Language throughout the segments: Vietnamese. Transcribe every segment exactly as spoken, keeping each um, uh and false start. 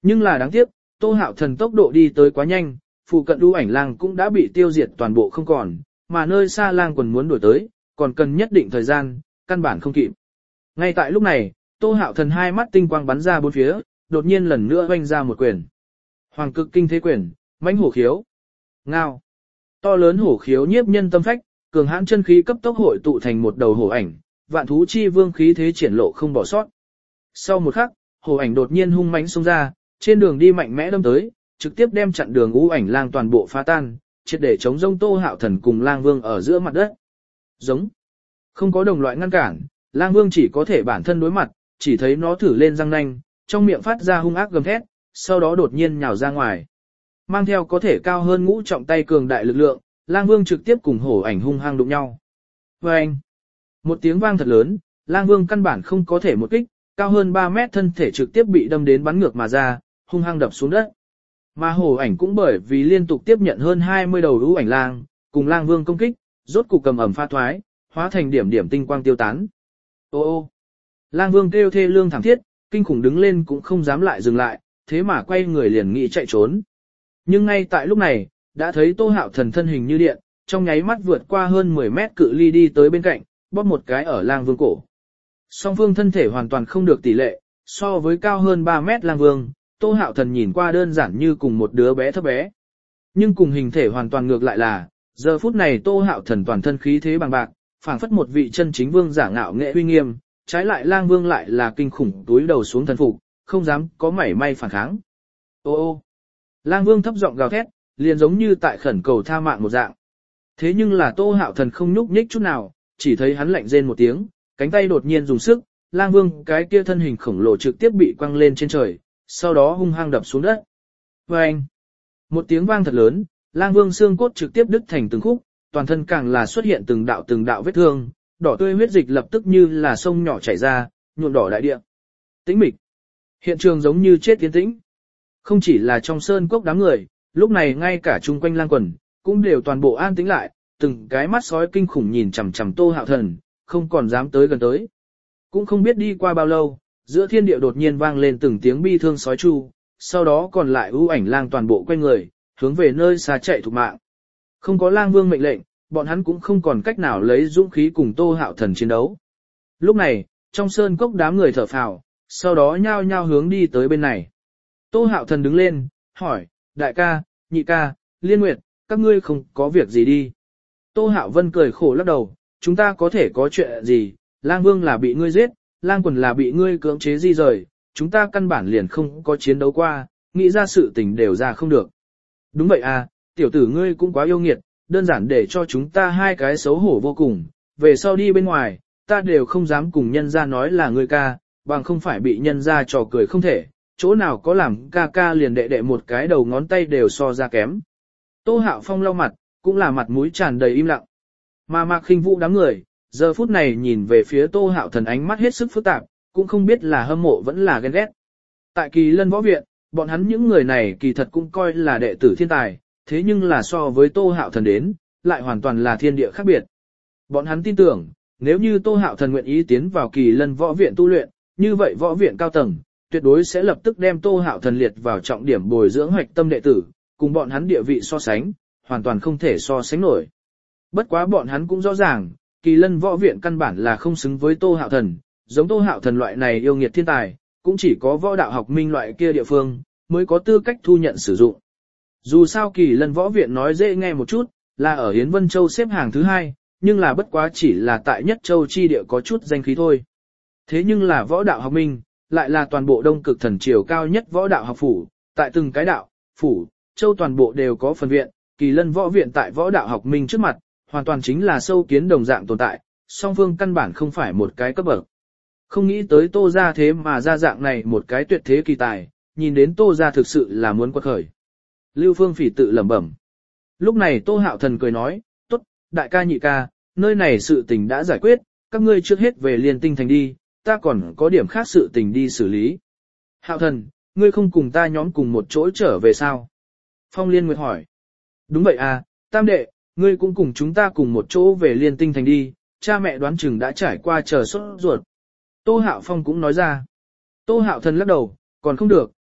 Nhưng là đáng tiếc, Tô Hạo Thần tốc độ đi tới quá nhanh, phụ cận ưu ảnh lang cũng đã bị tiêu diệt toàn bộ không còn, mà nơi xa lang quần muốn đuổi tới, còn cần nhất định thời gian, căn bản không kịp. Ngay tại lúc này, Tô Hạo Thần hai mắt tinh quang bắn ra bốn phía, đột nhiên lần nữa vung ra một quyền. Hoàng cực kinh thế quyền, mãnh hổ khiếu. Ngao. To lớn hổ khiếu nhiếp nhân tâm phách, cường hãn chân khí cấp tốc hội tụ thành một đầu hổ ảnh, vạn thú chi vương khí thế triển lộ không bỏ sót. Sau một khắc, hổ ảnh đột nhiên hung mãnh xông ra, trên đường đi mạnh mẽ đâm tới, trực tiếp đem chặn đường u ảnh lang toàn bộ phá tan, triệt để chống rông Tô Hạo Thần cùng lang vương ở giữa mặt đất. Giống. Không có đồng loại ngăn cản, lang vương chỉ có thể bản thân đối mặt, chỉ thấy nó thử lên răng nanh, trong miệng phát ra hung ác gầm thét, sau đó đột nhiên nhào ra ngoài. Mang theo có thể cao hơn ngũ trọng tay cường đại lực lượng, lang vương trực tiếp cùng hổ ảnh hung hăng đụng nhau. Và anh, một tiếng vang thật lớn, lang vương căn bản không có thể một kích, cao hơn ba mét thân thể trực tiếp bị đâm đến bắn ngược mà ra, hung hăng đập xuống đất. Mà hổ ảnh cũng bởi vì liên tục tiếp nhận hơn hai mươi đầu ưu ảnh lang, cùng lang vương công kích, rốt cục cầm ẩm pha thoái, hóa thành điểm điểm tinh quang tiêu tán. Ô ô, lang vương kêu thê lương thảm thiết, kinh khủng đứng lên cũng không dám lại dừng lại, thế mà quay người liền nghĩ chạy trốn. Nhưng ngay tại lúc này, đã thấy Tô Hạo Thần thân hình như điện, trong nháy mắt vượt qua hơn mười mét cự ly đi tới bên cạnh, bóp một cái ở lang vương cổ. Song phương thân thể hoàn toàn không được tỷ lệ, so với cao hơn ba mét lang vương, Tô Hạo Thần nhìn qua đơn giản như cùng một đứa bé thấp bé. Nhưng cùng hình thể hoàn toàn ngược lại là, giờ phút này Tô Hạo Thần toàn thân khí thế bằng bạc, phảng phất một vị chân chính vương giả ngạo nghệ uy nghiêm, trái lại lang vương lại là kinh khủng túi đầu xuống thần phục, không dám có mảy may phản kháng. Ô ô, lang vương thấp giọng gào thét, liền giống như tại khẩn cầu tha mạng một dạng. Thế nhưng là Tô Hạo Thần không nhúc nhích chút nào, chỉ thấy hắn lạnh rên một tiếng, cánh tay đột nhiên dùng sức, lang vương cái kia thân hình khổng lồ trực tiếp bị quăng lên trên trời, sau đó hung hăng đập xuống đất. Và anh, một tiếng vang thật lớn, lang vương xương cốt trực tiếp đứt thành từng khúc, toàn thân càng là xuất hiện từng đạo từng đạo vết thương, đỏ tươi huyết dịch lập tức như là sông nhỏ chảy ra, nhuộm đỏ đại địa. Tĩnh mịch. Hiện trường giống như chết tiến tĩnh. Không chỉ là trong sơn cốc đám người, lúc này ngay cả chung quanh lang quần, cũng đều toàn bộ an tĩnh lại, từng cái mắt sói kinh khủng nhìn chằm chằm Tô Hạo Thần, không còn dám tới gần tới. Cũng không biết đi qua bao lâu, giữa thiên địa đột nhiên vang lên từng tiếng bi thương sói chu, sau đó còn lại ưu ảnh lang toàn bộ quanh người, hướng về nơi xa chạy thục mạng. Không có lang vương mệnh lệnh, bọn hắn cũng không còn cách nào lấy dũng khí cùng Tô Hạo Thần chiến đấu. Lúc này, trong sơn cốc đám người thở phào, sau đó nhao nhao hướng đi tới bên này. Tô Hạo Thần đứng lên, hỏi, đại ca, nhị ca, liên nguyệt, các ngươi không có việc gì đi. Tô Hạo Vân cười khổ lắc đầu, chúng ta có thể có chuyện gì, lang vương là bị ngươi giết, lang quần là bị ngươi cưỡng chế di rời, chúng ta căn bản liền không có chiến đấu qua, nghĩ ra sự tình đều ra không được. Đúng vậy à, tiểu tử ngươi cũng quá yêu nghiệt, đơn giản để cho chúng ta hai cái xấu hổ vô cùng, về sau đi bên ngoài, ta đều không dám cùng nhân gia nói là ngươi ca, bằng không phải bị nhân gia trò cười không thể, chỗ nào có làm ca ca liền đệ đệ một cái đầu ngón tay đều so ra kém. Tô Hạo Phong lau mặt, cũng là mặt mũi tràn đầy im lặng. Mà Mạc Khinh Vũ đám người, giờ phút này nhìn về phía Tô Hạo Thần ánh mắt hết sức phức tạp, cũng không biết là hâm mộ vẫn là ghen ghét. Tại Kỳ Lân Võ Viện, bọn hắn những người này kỳ thật cũng coi là đệ tử thiên tài, thế nhưng là so với Tô Hạo Thần đến, lại hoàn toàn là thiên địa khác biệt. Bọn hắn tin tưởng, nếu như Tô Hạo Thần nguyện ý tiến vào Kỳ Lân Võ Viện tu luyện, như vậy võ viện cao tầng, tuyệt đối sẽ lập tức đem Tô Hạo Thần liệt vào trọng điểm bồi dưỡng hoạch tâm đệ tử, cùng bọn hắn địa vị so sánh, hoàn toàn không thể so sánh nổi. Bất quá bọn hắn cũng rõ ràng, Kỳ Lân Võ Viện căn bản là không xứng với Tô Hạo Thần, giống Tô Hạo Thần loại này yêu nghiệt thiên tài, cũng chỉ có võ đạo học minh loại kia địa phương, mới có tư cách thu nhận sử dụng. Dù sao Kỳ Lân Võ Viện nói dễ nghe một chút, là ở Yến Vân Châu xếp hàng thứ hai, nhưng là bất quá chỉ là tại Nhất Châu chi địa có chút danh khí thôi. Thế nhưng là võ đạo học minh, lại là toàn bộ Đông Cực Thần Triều cao nhất võ đạo học phủ, tại từng cái đạo, phủ, châu toàn bộ đều có phần viện, Kỳ Lân Võ Viện tại võ đạo học minh trước mặt, hoàn toàn chính là sâu kiến đồng dạng tồn tại, song phương căn bản không phải một cái cấp bậc. Không nghĩ tới Tô gia thế mà ra dạng này một cái tuyệt thế kỳ tài, nhìn đến Tô gia thực sự là muốn quật khởi. Lưu Phương Phỉ tự lẩm bẩm. Lúc này Tô Hạo Thần cười nói, tốt, đại ca nhị ca, nơi này sự tình đã giải quyết, các ngươi trước hết về Liên Tinh Thành đi, ta còn có điểm khác sự tình đi xử lý. Hạo Thần, ngươi không cùng ta nhóm cùng một chỗ trở về sao? Phong Liên Nguyệt hỏi. Đúng vậy à, tam đệ, ngươi cũng cùng chúng ta cùng một chỗ về Liên Tinh Thành đi, cha mẹ đoán chừng đã trải qua chờ sốt ruột. Tô Hạo Phong cũng nói ra. Tô Hạo Thần lắc đầu, còn không được,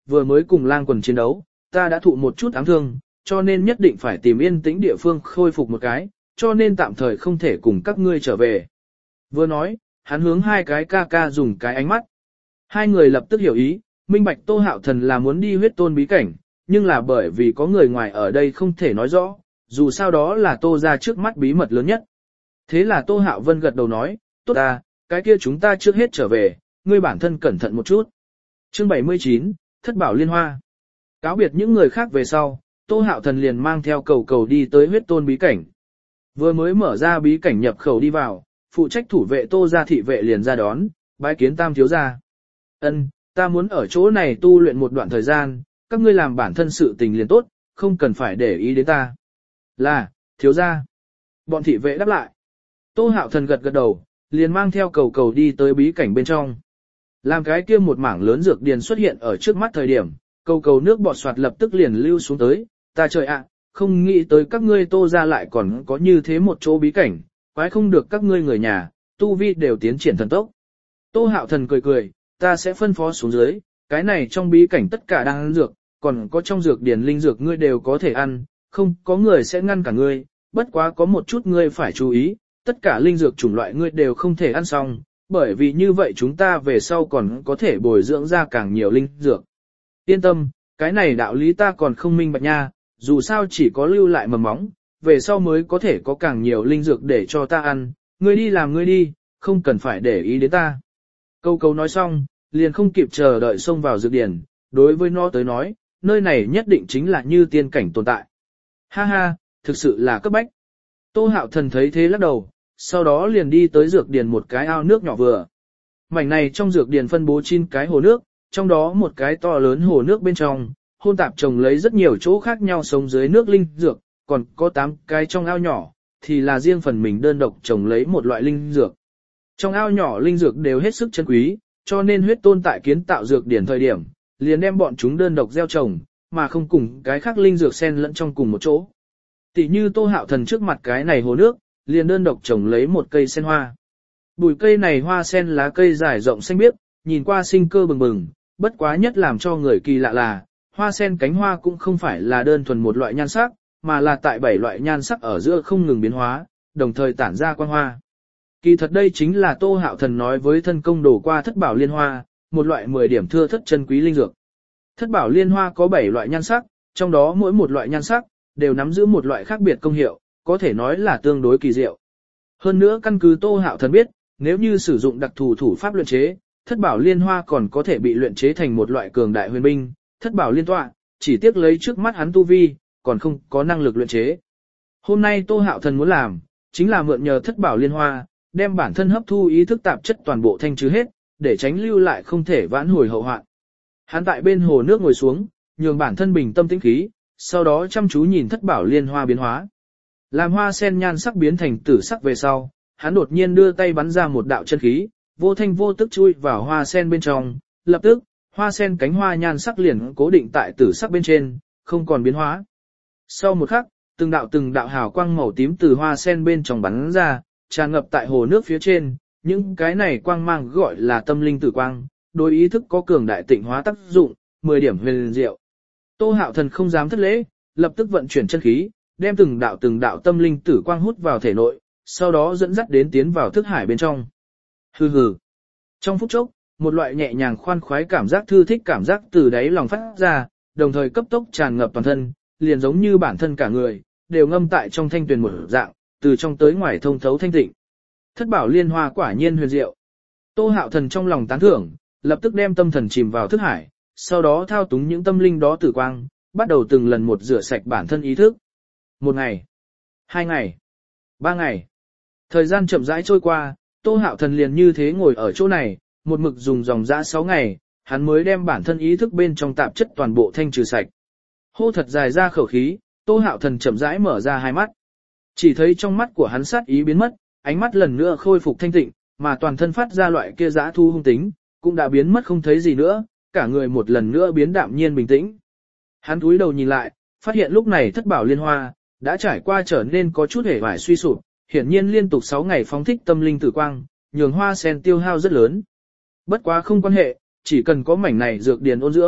vừa mới cùng lang quần chiến đấu, ta đã thụ một chút ám thương, cho nên nhất định phải tìm yên tĩnh địa phương khôi phục một cái, cho nên tạm thời không thể cùng các ngươi trở về. Vừa nói, hắn hướng hai cái ca ca dùng cái ánh mắt. Hai người lập tức hiểu ý, minh bạch Tô Hạo Thần là muốn đi huyết tôn bí cảnh, nhưng là bởi vì có người ngoài ở đây không thể nói rõ, dù sao đó là Tô ra trước mắt bí mật lớn nhất. Thế là Tô Hạo Vân gật đầu nói, tốt ta, cái kia chúng ta trước hết trở về, ngươi bản thân cẩn thận một chút. Chương bảy mươi chín, Thất Bảo Liên Hoa. Cáo biệt những người khác về sau, Tô Hạo Thần liền mang theo cầu cầu đi tới huyết tôn bí cảnh. Vừa mới mở ra bí cảnh nhập khẩu đi vào, phụ trách thủ vệ Tô gia thị vệ liền ra đón, bái kiến Tam thiếu gia. Ân, ta muốn ở chỗ này tu luyện một đoạn thời gian, các ngươi làm bản thân sự tình liền tốt, không cần phải để ý đến ta. Là, thiếu gia. Bọn thị vệ đáp lại. Tô Hạo Thần gật gật đầu, liền mang theo cầu cầu đi tới bí cảnh bên trong. Làm cái kia một mảng lớn dược điền xuất hiện ở trước mắt thời điểm, cầu cầu nước bọt xoạt lập tức liền lưu xuống tới, ta trời ạ, không nghĩ tới các ngươi Tô ra lại còn có như thế một chỗ bí cảnh, quái không được các ngươi người nhà, tu vi đều tiến triển thần tốc. Tô Hạo Thần cười cười, ta sẽ phân phó xuống dưới, cái này trong bí cảnh tất cả đang ăn dược, còn có trong dược điền linh dược ngươi đều có thể ăn, không có người sẽ ngăn cả ngươi, bất quá có một chút ngươi phải chú ý, tất cả linh dược chủng loại ngươi đều không thể ăn xong, bởi vì như vậy chúng ta về sau còn có thể bồi dưỡng ra càng nhiều linh dược. Yên tâm, cái này đạo lý ta còn không minh bạch nha, dù sao chỉ có lưu lại mầm móng, về sau mới có thể có càng nhiều linh dược để cho ta ăn, ngươi đi làm ngươi đi, không cần phải để ý đến ta. Câu câu nói xong, liền không kịp chờ đợi xông vào dược điển, đối với nó tới nói, nơi này nhất định chính là như tiên cảnh tồn tại. Ha ha, thực sự là cấp bách. Tô Hạo Thần thấy thế lắc đầu, sau đó liền đi tới dược điển một cái ao nước nhỏ vừa. Mảnh này trong dược điển phân bố chín cái hồ nước, trong đó một cái to lớn hồ nước bên trong, hôn tạp trồng lấy rất nhiều chỗ khác nhau sống dưới nước linh dược, còn có tám cái trong ao nhỏ, thì là riêng phần mình đơn độc trồng lấy một loại linh dược. Trong ao nhỏ linh dược đều hết sức chân quý, cho nên huyết tôn tại kiến tạo dược điển thời điểm, liền đem bọn chúng đơn độc gieo trồng, mà không cùng cái khác linh dược xen lẫn trong cùng một chỗ. Tỷ như Tô Hạo Thần trước mặt cái này hồ nước, liền đơn độc trồng lấy một cây sen hoa. Bùi cây này hoa sen lá cây dài rộng xanh biếc, nhìn qua sinh cơ bừng bừng, bất quá nhất làm cho người kỳ lạ là, hoa sen cánh hoa cũng không phải là đơn thuần một loại nhan sắc, mà là tại bảy loại nhan sắc ở giữa không ngừng biến hóa, đồng thời tản ra quang hoa. Kỳ thật đây chính là Tô Hạo Thần nói với thân công đổ qua thất bảo liên hoa, một loại mười điểm thưa thất chân quý linh dược. Thất bảo liên hoa có bảy loại nhan sắc, trong đó mỗi một loại nhan sắc đều nắm giữ một loại khác biệt công hiệu, có thể nói là tương đối kỳ diệu. Hơn nữa căn cứ Tô Hạo Thần biết, nếu như sử dụng đặc thù thủ pháp luyện chế, thất bảo liên hoa còn có thể bị luyện chế thành một loại cường đại huyền binh, thất bảo liên tọa, chỉ tiếc lấy trước mắt hắn tu vi, còn không có năng lực luyện chế. Hôm nay Tô Hạo Thần muốn làm, chính là mượn nhờ thất bảo liên hoa, đem bản thân hấp thu ý thức tạp chất toàn bộ thanh trừ hết, để tránh lưu lại không thể vãn hồi hậu hoạn. Hắn tại bên hồ nước ngồi xuống, nhường bản thân bình tâm tĩnh khí, sau đó chăm chú nhìn thất bảo liên hoa biến hóa. Làm hoa sen nhan sắc biến thành tử sắc về sau, hắn đột nhiên đưa tay bắn ra một đạo chân khí, vô thanh vô tức chui vào hoa sen bên trong, lập tức, hoa sen cánh hoa nhan sắc liền cố định tại tử sắc bên trên, không còn biến hóa. Sau một khắc, từng đạo từng đạo hào quang màu tím từ hoa sen bên trong bắn ra, tràn ngập tại hồ nước phía trên, những cái này quang mang gọi là tâm linh tử quang, đối ý thức có cường đại tịnh hóa tác dụng, mười điểm huyền diệu. Tô Hạo Thần không dám thất lễ, lập tức vận chuyển chân khí, đem từng đạo từng đạo tâm linh tử quang hút vào thể nội, sau đó dẫn dắt đến tiến vào thức hải bên trong. Hừ hừ. Trong phút chốc, một loại nhẹ nhàng khoan khoái cảm giác thư thích cảm giác từ đáy lòng phát ra, đồng thời cấp tốc tràn ngập toàn thân, liền giống như bản thân cả người, đều ngâm tại trong thanh tuyền một dạng, từ trong tới ngoài thông thấu thanh tịnh. Thất bảo liên hoa quả nhiên huyền diệu. Tô Hạo Thần trong lòng tán thưởng, lập tức đem tâm thần chìm vào thức hải, sau đó thao túng những tâm linh đó tử quang, bắt đầu từng lần một rửa sạch bản thân ý thức. Một ngày, hai ngày, ba ngày. Thời gian chậm rãi trôi qua, Tô Hạo Thần liền như thế ngồi ở chỗ này, một mực dùng dòng dã sáu ngày, hắn mới đem bản thân ý thức bên trong tạp chất toàn bộ thanh trừ sạch. Hô thật dài ra khẩu khí, Tô Hạo Thần chậm rãi mở ra hai mắt. Chỉ thấy trong mắt của hắn sát ý biến mất, ánh mắt lần nữa khôi phục thanh tịnh, mà toàn thân phát ra loại kia dã thu hung tính, cũng đã biến mất không thấy gì nữa, cả người một lần nữa biến đạm nhiên bình tĩnh. Hắn cúi đầu nhìn lại, phát hiện lúc này thất bảo liên hoa đã trải qua trở nên có chút hề vải suy sụp, hiển nhiên liên tục sáu ngày phóng thích tâm linh tử quang, nhường hoa sen tiêu hao rất lớn. Bất quá không quan hệ, chỉ cần có mảnh này dược điền ôn dưỡng,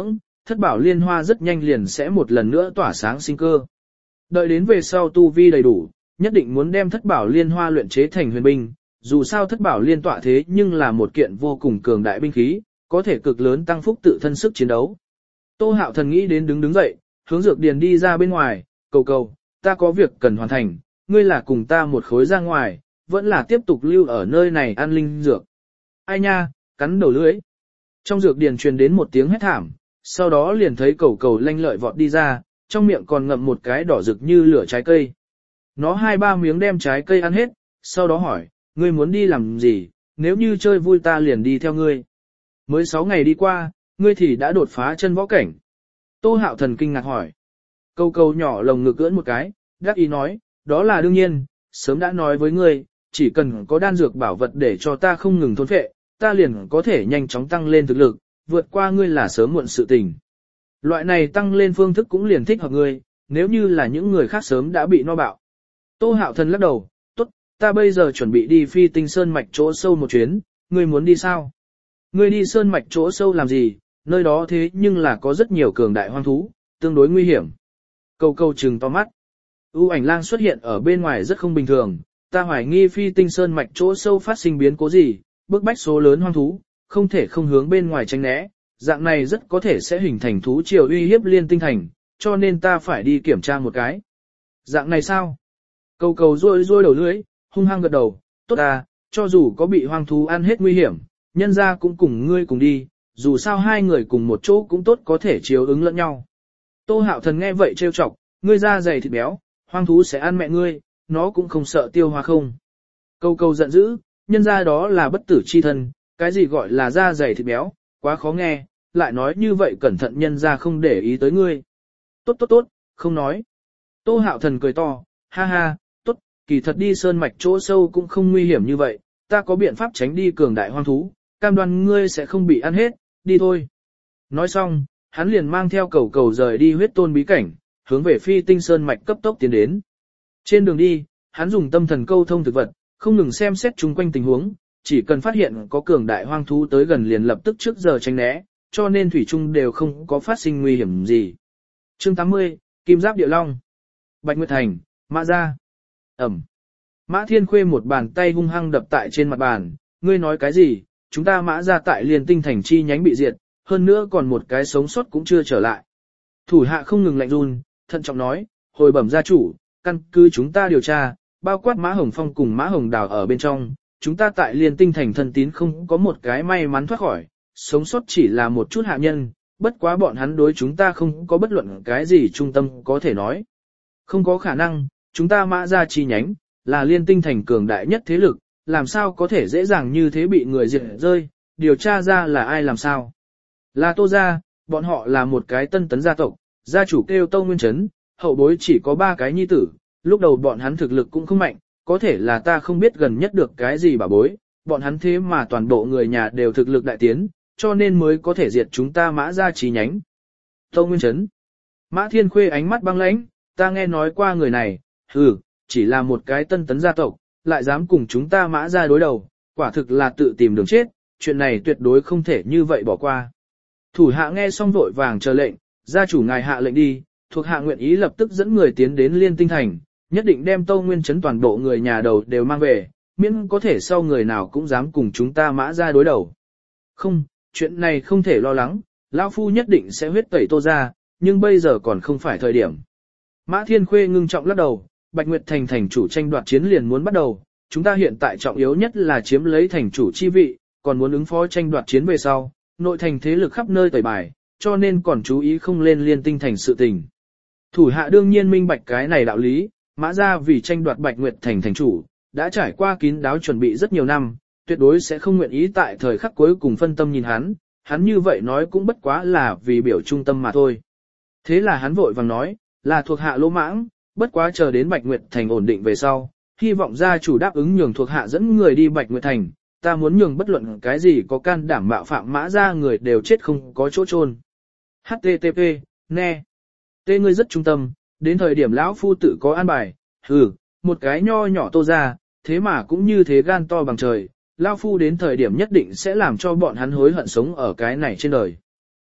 thất bảo liên hoa rất nhanh liền sẽ một lần nữa tỏa sáng sinh cơ. Đợi đến về sau tu vi đầy đủ, nhất định muốn đem thất bảo liên hoa luyện chế thành huyền binh, dù sao thất bảo liên tọa thế nhưng là một kiện vô cùng cường đại binh khí, có thể cực lớn tăng phúc tự thân sức chiến đấu. Tô Hạo Thần nghĩ đến đứng đứng dậy, hướng dược điền đi ra bên ngoài, cầu cầu, ta có việc cần hoàn thành, ngươi là cùng ta một khối ra ngoài, vẫn là tiếp tục lưu ở nơi này ăn linh dược. Ai nha, cắn đầu lưỡi. Trong dược điền truyền đến một tiếng hét thảm, sau đó liền thấy cầu cầu lanh lợi vọt đi ra, trong miệng còn ngậm một cái đỏ rực như lửa trái cây. Nó hai ba miếng đem trái cây ăn hết, sau đó hỏi, ngươi muốn đi làm gì, nếu như chơi vui ta liền đi theo ngươi. Mới sáu ngày đi qua, ngươi thì đã đột phá chân võ cảnh. Tô Hạo Thần kinh ngạc hỏi. Cầu cầu nhỏ lồng ngực ưỡn một cái, đáp ý nói, đó là đương nhiên, sớm đã nói với ngươi, chỉ cần có đan dược bảo vật để cho ta không ngừng thôn phệ, ta liền có thể nhanh chóng tăng lên thực lực, vượt qua ngươi là sớm muộn sự tình. Loại này tăng lên phương thức cũng liền thích hợp ngươi, nếu như là những người khác sớm đã bị no bạo. Tô Hạo Thần lắc đầu, tốt, ta bây giờ chuẩn bị đi Phi Tinh Sơn mạch chỗ sâu một chuyến, ngươi muốn đi sao? Ngươi đi sơn mạch chỗ sâu làm gì, nơi đó thế nhưng là có rất nhiều cường đại hoang thú, tương đối nguy hiểm. Cầu cầu trừng to mắt. U ảnh lang xuất hiện ở bên ngoài rất không bình thường, ta hoài nghi Phi Tinh Sơn mạch chỗ sâu phát sinh biến cố gì, bức bách số lớn hoang thú, không thể không hướng bên ngoài tránh né, dạng này rất có thể sẽ hình thành thú triều uy hiếp Liên Tinh Thành, cho nên ta phải đi kiểm tra một cái. Dạng này sao? Cầu cầu rôi rôi đầu lưỡi, hung hăng gật đầu, tốt à, cho dù có bị hoang thú ăn hết nguy hiểm, nhân ra cũng cùng ngươi cùng đi, dù sao hai người cùng một chỗ cũng tốt có thể chiếu ứng lẫn nhau. Tô Hạo Thần nghe vậy trêu chọc, ngươi da dày thịt béo, hoang thú sẽ ăn mẹ ngươi, nó cũng không sợ tiêu hóa không. Cầu cầu giận dữ, nhân ra đó là bất tử chi thân, cái gì gọi là da dày thịt béo, quá khó nghe, lại nói như vậy cẩn thận nhân ra không để ý tới ngươi. Tốt tốt tốt, không nói. Tô Hạo Thần cười to, ha ha, tốt, kỳ thật đi sơn mạch chỗ sâu cũng không nguy hiểm như vậy, ta có biện pháp tránh đi cường đại hoang thú, cam đoan ngươi sẽ không bị ăn hết, đi thôi. Nói xong, hắn liền mang theo cầu cầu rời đi huyết tôn bí cảnh, hướng về Phi Tinh Sơn mạch cấp tốc tiến đến. Trên đường đi, hắn dùng tâm thần câu thông thực vật, không ngừng xem xét chung quanh tình huống, chỉ cần phát hiện có cường đại hoang thú tới gần liền lập tức trước giờ tránh né, cho nên thủy chung đều không có phát sinh nguy hiểm gì. Chương tám mươi, Kim Giáp Địa Long. Bạch Nguyệt Thành, Mã Gia. Ẩm. Mã Thiên Khuê một bàn tay hung hăng đập tại trên mặt bàn, ngươi nói cái gì, chúng ta Mã Gia tại Liên Tinh Thành chi nhánh bị diệt, hơn nữa còn một cái sống sót cũng chưa trở lại. Thủ hạ không ngừng lạnh run, thận trọng nói, hồi bẩm gia chủ, căn cứ chúng ta điều tra, bao quát Mã Hồng Phong cùng Mã Hồng Đào ở bên trong, chúng ta tại Liên Tinh Thành thân tín không có một cái may mắn thoát khỏi, sống sót chỉ là một chút hạ nhân, bất quá bọn hắn đối chúng ta không có bất luận cái gì trung tâm có thể nói. Không có khả năng, chúng ta Mã Gia chi nhánh, là Liên Tinh Thành cường đại nhất thế lực, làm sao có thể dễ dàng như thế bị người diệt rơi, điều tra ra là ai làm sao. Là Tô Gia, bọn họ là một cái tân tấn gia tộc, gia chủ kêu Tô Nguyên Trấn, hậu bối chỉ có ba cái nhi tử, lúc đầu bọn hắn thực lực cũng không mạnh, có thể là ta không biết gần nhất được cái gì bà bối, bọn hắn thế mà toàn bộ người nhà đều thực lực đại tiến, cho nên mới có thể diệt chúng ta Mã Gia chi nhánh. Tô Nguyên Trấn. Mã Thiên Khuê ánh mắt băng lãnh, ta nghe nói qua người này, hừ, chỉ là một cái tân tấn gia tộc, lại dám cùng chúng ta Mã Gia đối đầu, quả thực là tự tìm đường chết, chuyện này tuyệt đối không thể như vậy bỏ qua. Thủ hạ nghe xong vội vàng chờ lệnh, gia chủ ngài hạ lệnh đi, thuộc hạ nguyện ý lập tức dẫn người tiến đến Liên Tinh Thành, nhất định đem Tô Nguyên Trấn toàn bộ người nhà đầu đều mang về, miễn có thể sau người nào cũng dám cùng chúng ta Mã Gia đối đầu. Không, chuyện này không thể lo lắng, lão phu nhất định sẽ huyết tẩy Tô Gia, nhưng bây giờ còn không phải thời điểm. Mã Thiên Khuê ngưng trọng lắc đầu, Bạch Nguyệt Thành thành chủ tranh đoạt chiến liền muốn bắt đầu, chúng ta hiện tại trọng yếu nhất là chiếm lấy thành chủ chi vị, còn muốn ứng phó tranh đoạt chiến về sau, nội thành thế lực khắp nơi tẩy bài, cho nên còn chú ý không lên Liên Tinh Thành sự tình. Thủ hạ đương nhiên minh bạch cái này đạo lý, Mã Gia vì tranh đoạt Bạch Nguyệt Thành thành chủ, đã trải qua kín đáo chuẩn bị rất nhiều năm, tuyệt đối sẽ không nguyện ý tại thời khắc cuối cùng phân tâm nhìn hắn, hắn như vậy nói cũng bất quá là vì biểu trung tâm mà thôi. Thế là hắn vội vàng nói, là thuộc hạ lỗ mãng, bất quá chờ đến Bạch Nguyệt Thành ổn định về sau, hy vọng gia chủ đáp ứng nhường thuộc hạ dẫn người đi Bạch Nguyệt Thành, ta muốn nhường bất luận cái gì có can đảm mạo phạm Mã Gia người đều chết không có chỗ chôn. H T T P, nghe. Tê ngươi rất trung tâm, đến thời điểm lão phu tự có an bài, hừ, một cái nho nhỏ Tô Gia, thế mà cũng như thế gan to bằng trời, lão phu đến thời điểm nhất định sẽ làm cho bọn hắn hối hận sống ở cái này trên đời.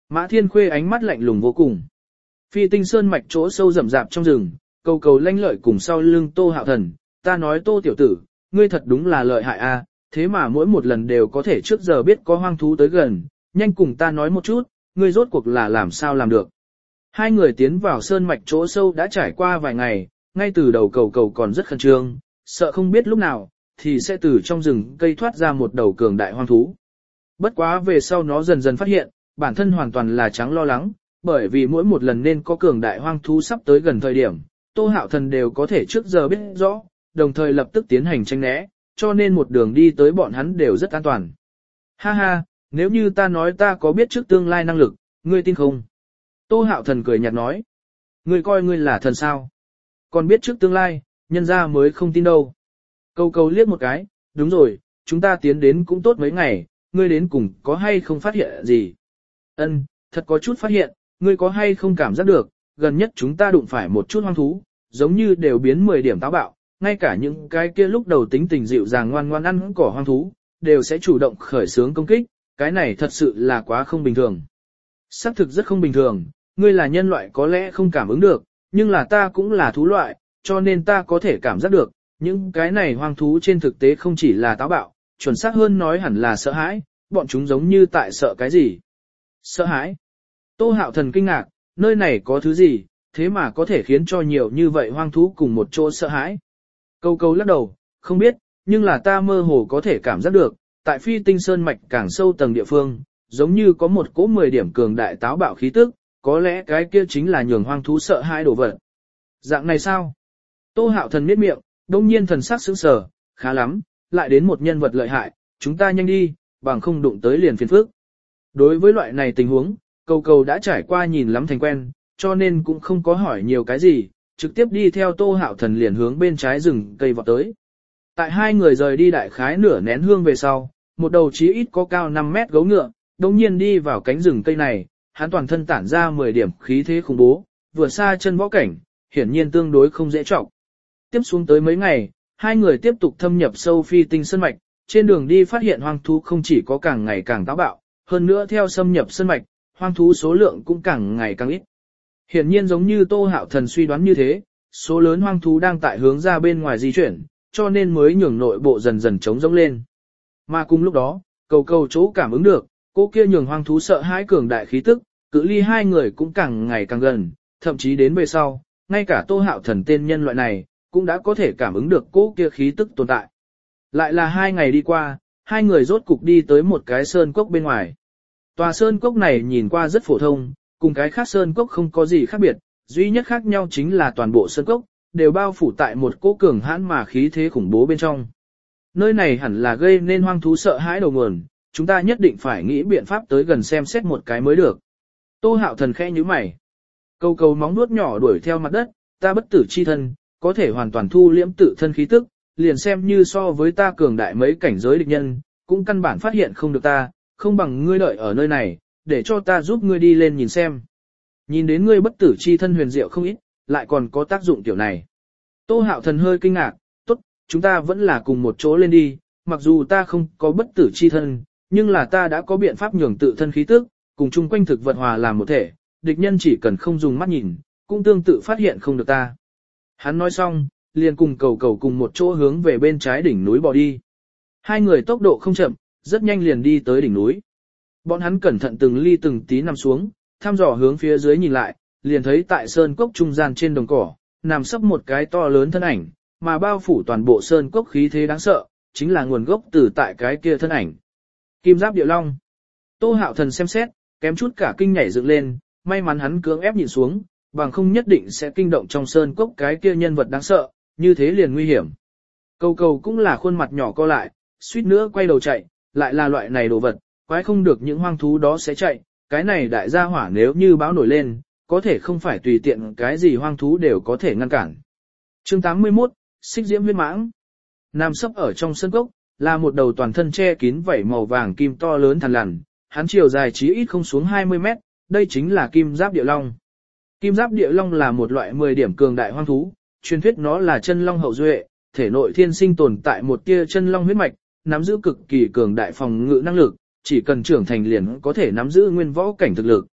Mã Thiên Khuê ánh mắt lạnh lùng vô cùng. Phi Tinh Sơn mạch chỗ sâu rậm rạp trong rừng, cầu cầu lanh lợi cùng sau lưng Tô Hạo Thần, ta nói Tô tiểu tử, ngươi thật đúng là lợi hại a, thế mà mỗi một lần đều có thể trước giờ biết có hoang thú tới gần, nhanh cùng ta nói một chút, ngươi rốt cuộc là làm sao làm được. Hai người tiến vào sơn mạch chỗ sâu đã trải qua vài ngày, ngay từ đầu cầu cầu còn rất khẩn trương, sợ không biết lúc nào, thì sẽ từ trong rừng cây thoát ra một đầu cường đại hoang thú. Bất quá về sau nó dần dần phát hiện, bản thân hoàn toàn là trắng lo lắng, bởi vì mỗi một lần nên có cường đại hoang thú sắp tới gần thời điểm, Tô Hạo Thần đều có thể trước giờ biết rõ, đồng thời lập tức tiến hành tranh né, cho nên một đường đi tới bọn hắn đều rất an toàn. Ha ha, nếu như ta nói ta có biết trước tương lai năng lực, ngươi tin không? Tô Hạo Thần cười nhạt nói. Ngươi coi ngươi là thần sao? Còn biết trước tương lai, nhân ra mới không tin đâu. Câu câu liếc một cái, đúng rồi, chúng ta tiến đến cũng tốt mấy ngày, ngươi đến cùng có hay không phát hiện gì? Ân, thật có chút phát hiện, ngươi có hay không cảm giác được, gần nhất chúng ta đụng phải một chút hoang thú, giống như đều biến mười điểm táo bạo, ngay cả những cái kia lúc đầu tính tình dịu dàng ngoan ngoan ăn cỏ hoang thú, đều sẽ chủ động khởi xướng công kích, cái này thật sự là quá không bình thường. Xác thực rất không bình thường, ngươi là nhân loại có lẽ không cảm ứng được, nhưng là ta cũng là thú loại, cho nên ta có thể cảm giác được, những cái này hoang thú trên thực tế không chỉ là táo bạo, chuẩn xác hơn nói hẳn là sợ hãi, bọn chúng giống như tại sợ cái gì. Sợ hãi. Tô Hạo Thần kinh ngạc, nơi này có thứ gì, thế mà có thể khiến cho nhiều như vậy hoang thú cùng một chỗ sợ hãi. Câu câu lắc đầu, không biết, nhưng là ta mơ hồ có thể cảm giác được, tại Phi Tinh Sơn mạch càng sâu tầng địa phương, giống như có một cỗ mười điểm cường đại táo bạo khí tức, có lẽ cái kia chính là nhường hoang thú sợ hãi đổ vật. Dạng này sao? Tô Hạo Thần miết miệng, đông nhiên thần sắc sững sờ, khá lắm, lại đến một nhân vật lợi hại, chúng ta nhanh đi, bằng không đụng tới liền phiền phức. Đối với loại này tình huống, cầu cầu đã trải qua nhìn lắm thành quen, cho nên cũng không có hỏi nhiều cái gì, trực tiếp đi theo Tô Hạo Thần liền hướng bên trái rừng cây vọt tới. Tại hai người rời đi đại khái nửa nén hương về sau, một đầu chí ít có cao năm mét gấu ngựa, đồng nhiên đi vào cánh rừng cây này, hắn toàn thân tản ra mười điểm khí thế khủng bố, vừa xa chân võ cảnh, hiển nhiên tương đối không dễ trọng. Tiếp xuống tới mấy ngày, hai người tiếp tục thâm nhập sâu Phi Tinh Sơn mạch, trên đường đi phát hiện hoang thú không chỉ có càng ngày càng táo bạo, hơn nữa theo xâm nhập sơn mạch, hoang thú số lượng cũng càng ngày càng ít. Hiển nhiên giống như Tô Hạo Thần suy đoán như thế, số lớn hoang thú đang tại hướng ra bên ngoài di chuyển, cho nên mới nhường nội bộ dần dần trống rỗng lên. Mà cùng lúc đó, cầu cầu chỗ cảm ứng được, cô kia nhường hoang thú sợ hãi cường đại khí tức, cự ly hai người cũng càng ngày càng gần, thậm chí đến về sau, ngay cả Tô Hạo Thần tên nhân loại này, cũng đã có thể cảm ứng được cô kia khí tức tồn tại. Lại là hai ngày đi qua, hai người rốt cục đi tới một cái sơn cốc bên ngoài. Tòa sơn cốc này nhìn qua rất phổ thông, cùng cái khác sơn cốc không có gì khác biệt, duy nhất khác nhau chính là toàn bộ sơn cốc, đều bao phủ tại một cỗ cường hãn mà khí thế khủng bố bên trong. Nơi này hẳn là gây nên hoang thú sợ hãi đầu nguồn, chúng ta nhất định phải nghĩ biện pháp tới gần xem xét một cái mới được. Tô Hạo Thần khẽ nhíu mày. Câu câu móng nuốt nhỏ đuổi theo mặt đất, ta bất tử chi thân, có thể hoàn toàn thu liễm tự thân khí tức, liền xem như so với ta cường đại mấy cảnh giới địch nhân, cũng căn bản phát hiện không được ta, không bằng ngươi đợi ở nơi này, để cho ta giúp ngươi đi lên nhìn xem. Nhìn đến ngươi bất tử chi thân huyền diệu không ít, lại còn có tác dụng tiểu này. Tô Hạo Thần hơi kinh ngạc, tốt, chúng ta vẫn là cùng một chỗ lên đi, mặc dù ta không có bất tử chi thân, nhưng là ta đã có biện pháp nhường tự thân khí tức, cùng chung quanh thực vật hòa làm một thể, địch nhân chỉ cần không dùng mắt nhìn, cũng tương tự phát hiện không được ta. Hắn nói xong, liền cùng cầu cầu cùng một chỗ hướng về bên trái đỉnh núi bò đi. Hai người tốc độ không chậm, rất nhanh liền đi tới đỉnh núi. Bọn hắn cẩn thận từng ly từng tí nằm xuống, thăm dò hướng phía dưới nhìn lại, liền thấy tại sơn cốc trung gian trên đồng cỏ, nằm sấp một cái to lớn thân ảnh, mà bao phủ toàn bộ sơn cốc khí thế đáng sợ, chính là nguồn gốc từ tại cái kia thân ảnh. Kim Giáp Điệu Long. Tô Hạo Thần xem xét, kém chút cả kinh nhảy dựng lên, may mắn hắn cưỡng ép nhìn xuống, bằng không nhất định sẽ kinh động trong sơn cốc cái kia nhân vật đáng sợ, như thế liền nguy hiểm. Cầu cầu cũng là khuôn mặt nhỏ co lại, suýt nữa quay đầu chạy, lại là loại này đồ vật, quái không được những hoang thú đó sẽ chạy, cái này đại gia hỏa nếu như báo nổi lên, có thể không phải tùy tiện cái gì hoang thú đều có thể ngăn cản. Chương tám mươi mốt, Xích Diễm Huyết Mãng. Nam sấp ở trong sân cốc, là một đầu toàn thân che kín vảy màu vàng kim to lớn thằn lằn, hắn chiều dài chí ít không xuống hai mươi mét, đây chính là Kim Giáp Địa Long. Kim Giáp Địa Long là một loại mười điểm cường đại hoang thú, truyền thuyết nó là chân long hậu duệ, thể nội thiên sinh tồn tại một tia chân long huyết mạch, nắm giữ cực kỳ cường đại phòng ngự năng lực, chỉ cần trưởng thành liền có thể nắm giữ nguyên võ cảnh thực lực.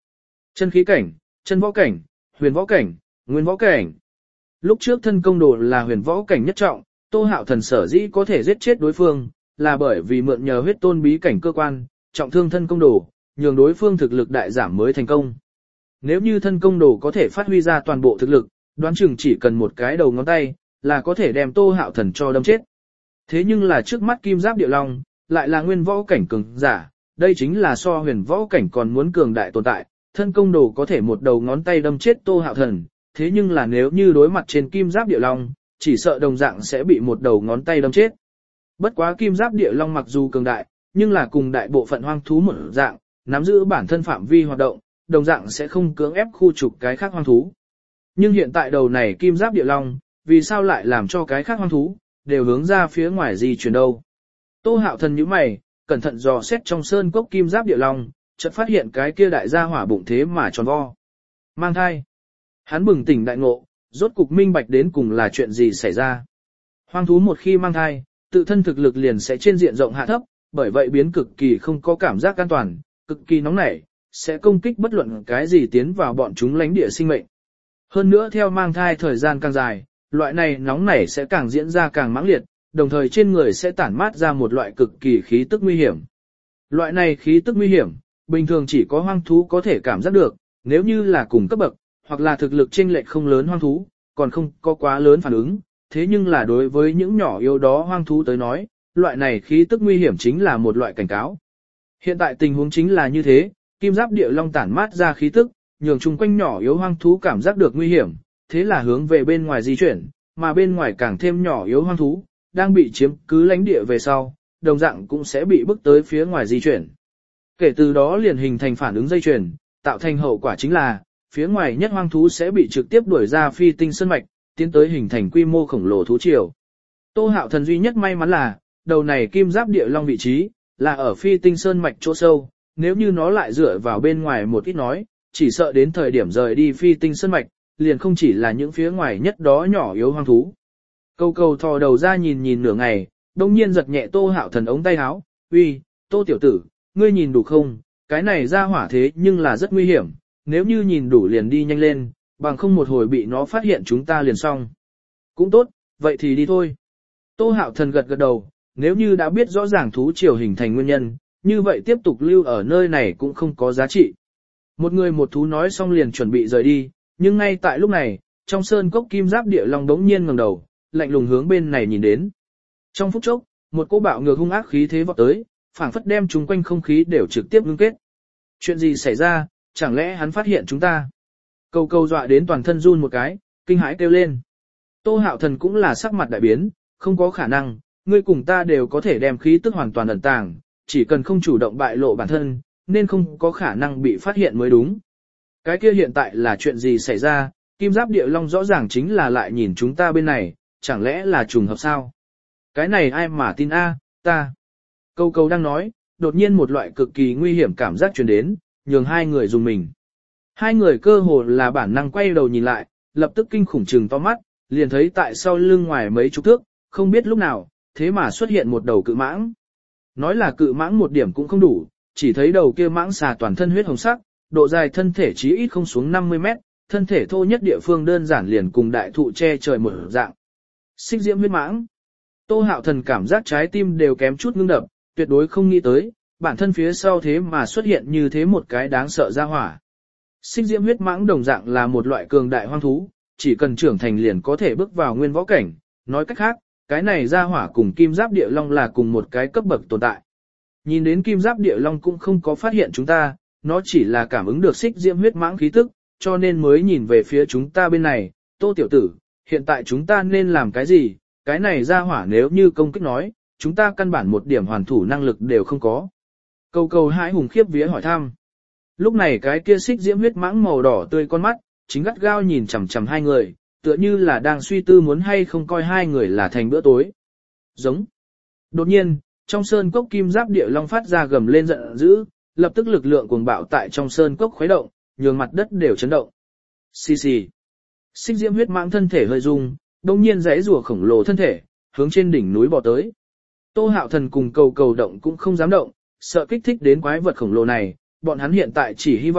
Chân khí cảnh, chân võ cảnh, huyền võ cảnh, nguyên võ cảnh. Lúc trước thân công đồ là huyền võ cảnh nhất trọng, Tô Hạo Thần sở dĩ có thể giết chết đối phương, là bởi vì mượn nhờ huyết tôn bí cảnh cơ quan, trọng thương thân công đồ, nhường đối phương thực lực đại giảm mới thành công. Nếu như thân công đồ có thể phát huy ra toàn bộ thực lực, đoán chừng chỉ cần một cái đầu ngón tay, là có thể đem Tô Hạo Thần cho đâm chết. Thế nhưng là trước mắt Kim Giáp Địa Long, lại là nguyên võ cảnh cường giả, đây chính là so huyền võ cảnh còn muốn cường đại tồn tại, thân công đồ có thể một đầu ngón tay đâm chết Tô Hạo Thần, thế nhưng là nếu như đối mặt trên Kim Giáp Địa Long, chỉ sợ đồng dạng sẽ bị một đầu ngón tay đâm chết. Bất quá Kim Giáp Địa Long mặc dù cường đại, nhưng là cùng đại bộ phận hoang thú một dạng, nắm giữ bản thân phạm vi hoạt động, đồng dạng sẽ không cưỡng ép khu trục cái khác hoang thú. Nhưng hiện tại đầu này Kim Giáp Địa Long, vì sao lại làm cho cái khác hoang thú, đều hướng ra phía ngoài di chuyển đâu? Tô Hạo Thần nhíu mày, cẩn thận dò xét trong sơn cốc Kim Giáp Địa Long, chợt phát hiện cái kia đại gia hỏa bụng thế mà tròn vo. Mang thai. Hắn bừng tỉnh đại ngộ, rốt cục minh bạch đến cùng là chuyện gì xảy ra. Hoang thú một khi mang thai, tự thân thực lực liền sẽ trên diện rộng hạ thấp, bởi vậy biến cực kỳ không có cảm giác an toàn, cực kỳ nóng nảy, sẽ công kích bất luận cái gì tiến vào bọn chúng lãnh địa sinh mệnh. Hơn nữa theo mang thai thời gian càng dài, loại này nóng nảy sẽ càng diễn ra càng mãng liệt, đồng thời trên người sẽ tản mát ra một loại cực kỳ khí tức nguy hiểm. Loại này khí tức nguy hiểm, bình thường chỉ có hoang thú có thể cảm giác được, nếu như là cùng cấp bậc, hoặc là thực lực chênh lệch không lớn hoang thú, còn không có quá lớn phản ứng, thế nhưng là đối với những nhỏ yếu đó hoang thú tới nói, loại này khí tức nguy hiểm chính là một loại cảnh cáo. Hiện tại tình huống chính là như thế, Kim Giáp Địa Long tản mát ra khí tức, nhường chung quanh nhỏ yếu hoang thú cảm giác được nguy hiểm, thế là hướng về bên ngoài di chuyển, mà bên ngoài càng thêm nhỏ yếu hoang thú, đang bị chiếm cứ lãnh địa về sau, đồng dạng cũng sẽ bị bức tới phía ngoài di chuyển. Kể từ đó liền hình thành phản ứng dây chuyền, tạo thành hậu quả chính là, phía ngoài nhất hoang thú sẽ bị trực tiếp đuổi ra phi tinh sơn mạch, tiến tới hình thành quy mô khổng lồ thú triều. Tô Hạo Thần duy nhất may mắn là, đầu này Kim Giáp Địa Long vị trí, là ở phi tinh sơn mạch chỗ sâu, nếu như nó lại dựa vào bên ngoài một ít nói, chỉ sợ đến thời điểm rời đi phi tinh sơn mạch, liền không chỉ là những phía ngoài nhất đó nhỏ yếu hoang thú. Câu cầu thò đầu ra nhìn nhìn nửa ngày, đông nhiên giật nhẹ Tô Hạo Thần ống tay áo, uy, Tô tiểu tử, ngươi nhìn đủ không, cái này ra hỏa thế nhưng là rất nguy hiểm, nếu như nhìn đủ liền đi nhanh lên, bằng không một hồi bị nó phát hiện chúng ta liền xong. Cũng tốt, vậy thì đi thôi. Tô Hạo Thần gật gật đầu, nếu như đã biết rõ ràng thú triều hình thành nguyên nhân, như vậy tiếp tục lưu ở nơi này cũng không có giá trị. Một người một thú nói xong liền chuẩn bị rời đi, nhưng ngay tại lúc này, trong sơn cốc Kim Giáp Địa Long đống nhiên ngẩng đầu, lạnh lùng hướng bên này nhìn đến. Trong phút chốc, một cỗ bạo ngược hung ác khí thế vọt tới, phảng phất đem chúng quanh không khí đều trực tiếp ngưng kết. Chuyện gì xảy ra, chẳng lẽ hắn phát hiện chúng ta? Cầu cầu dọa đến toàn thân run một cái, kinh hãi kêu lên. Tô Hạo Thần cũng là sắc mặt đại biến, không có khả năng, ngươi cùng ta đều có thể đem khí tức hoàn toàn ẩn tàng, chỉ cần không chủ động bại lộ bản thân, nên không có khả năng bị phát hiện mới đúng. Cái kia hiện tại là chuyện gì xảy ra, Kim Giáp Địa Long rõ ràng chính là lại nhìn chúng ta bên này, chẳng lẽ là trùng hợp sao? Cái này ai mà tin a, ta. Câu câu đang nói, đột nhiên một loại cực kỳ nguy hiểm cảm giác truyền đến, nhường hai người dùng mình. Hai người cơ hồ là bản năng quay đầu nhìn lại, lập tức kinh khủng trừng to mắt, liền thấy tại sau lưng ngoài mấy chục thước, không biết lúc nào, thế mà xuất hiện một đầu cự mãng. Nói là cự mãng một điểm cũng không đủ, chỉ thấy đầu kia mãng xà toàn thân huyết hồng sắc, độ dài thân thể chí ít không xuống năm mươi mét, thân thể thô nhất địa phương đơn giản liền cùng đại thụ che trời một dạng. Xích diễm huyết mãng. Tô Hạo Thần cảm giác trái tim đều kém chút ngưng đập, tuyệt đối không nghĩ tới, bản thân phía sau thế mà xuất hiện như thế một cái đáng sợ ra hỏa. Xích diễm huyết mãng đồng dạng là một loại cường đại hoang thú, chỉ cần trưởng thành liền có thể bước vào nguyên võ cảnh, nói cách khác, cái này ra hỏa cùng Kim Giáp Địa Long là cùng một cái cấp bậc tồn tại. Nhìn đến Kim Giáp Địa Long cũng không có phát hiện chúng ta, nó chỉ là cảm ứng được xích diễm huyết mãng khí tức, cho nên mới nhìn về phía chúng ta bên này. Tô tiểu tử, hiện tại chúng ta nên làm cái gì? Cái này ra hỏa nếu như công kích nói, chúng ta căn bản một điểm hoàn thủ năng lực đều không có. Cầu cầu hãi hùng khiếp vía hỏi thăm. Lúc này cái kia xích diễm huyết mãng màu đỏ tươi con mắt, chính gắt gao nhìn chằm chằm hai người, tựa như là đang suy tư muốn hay không coi hai người là thành bữa tối. Giống. Đột nhiên, trong sơn cốc Kim Giáp Địa Long phát ra gầm lên giận dữ, lập tức lực lượng cuồng bạo tại trong sơn cốc khuấy động, nhường mặt đất đều chấn động. Xì xì. Xích diễm huyết mãng thân thể hơi rung, đông nhiên giãy rùa khổng lồ thân thể, hướng trên đỉnh núi bò tới. Tô Hạo Thần cùng cầu cầu động cũng không dám động, sợ kích thích đến quái vật khổng lồ này, bọn hắn hiện tại chỉ hy vọng,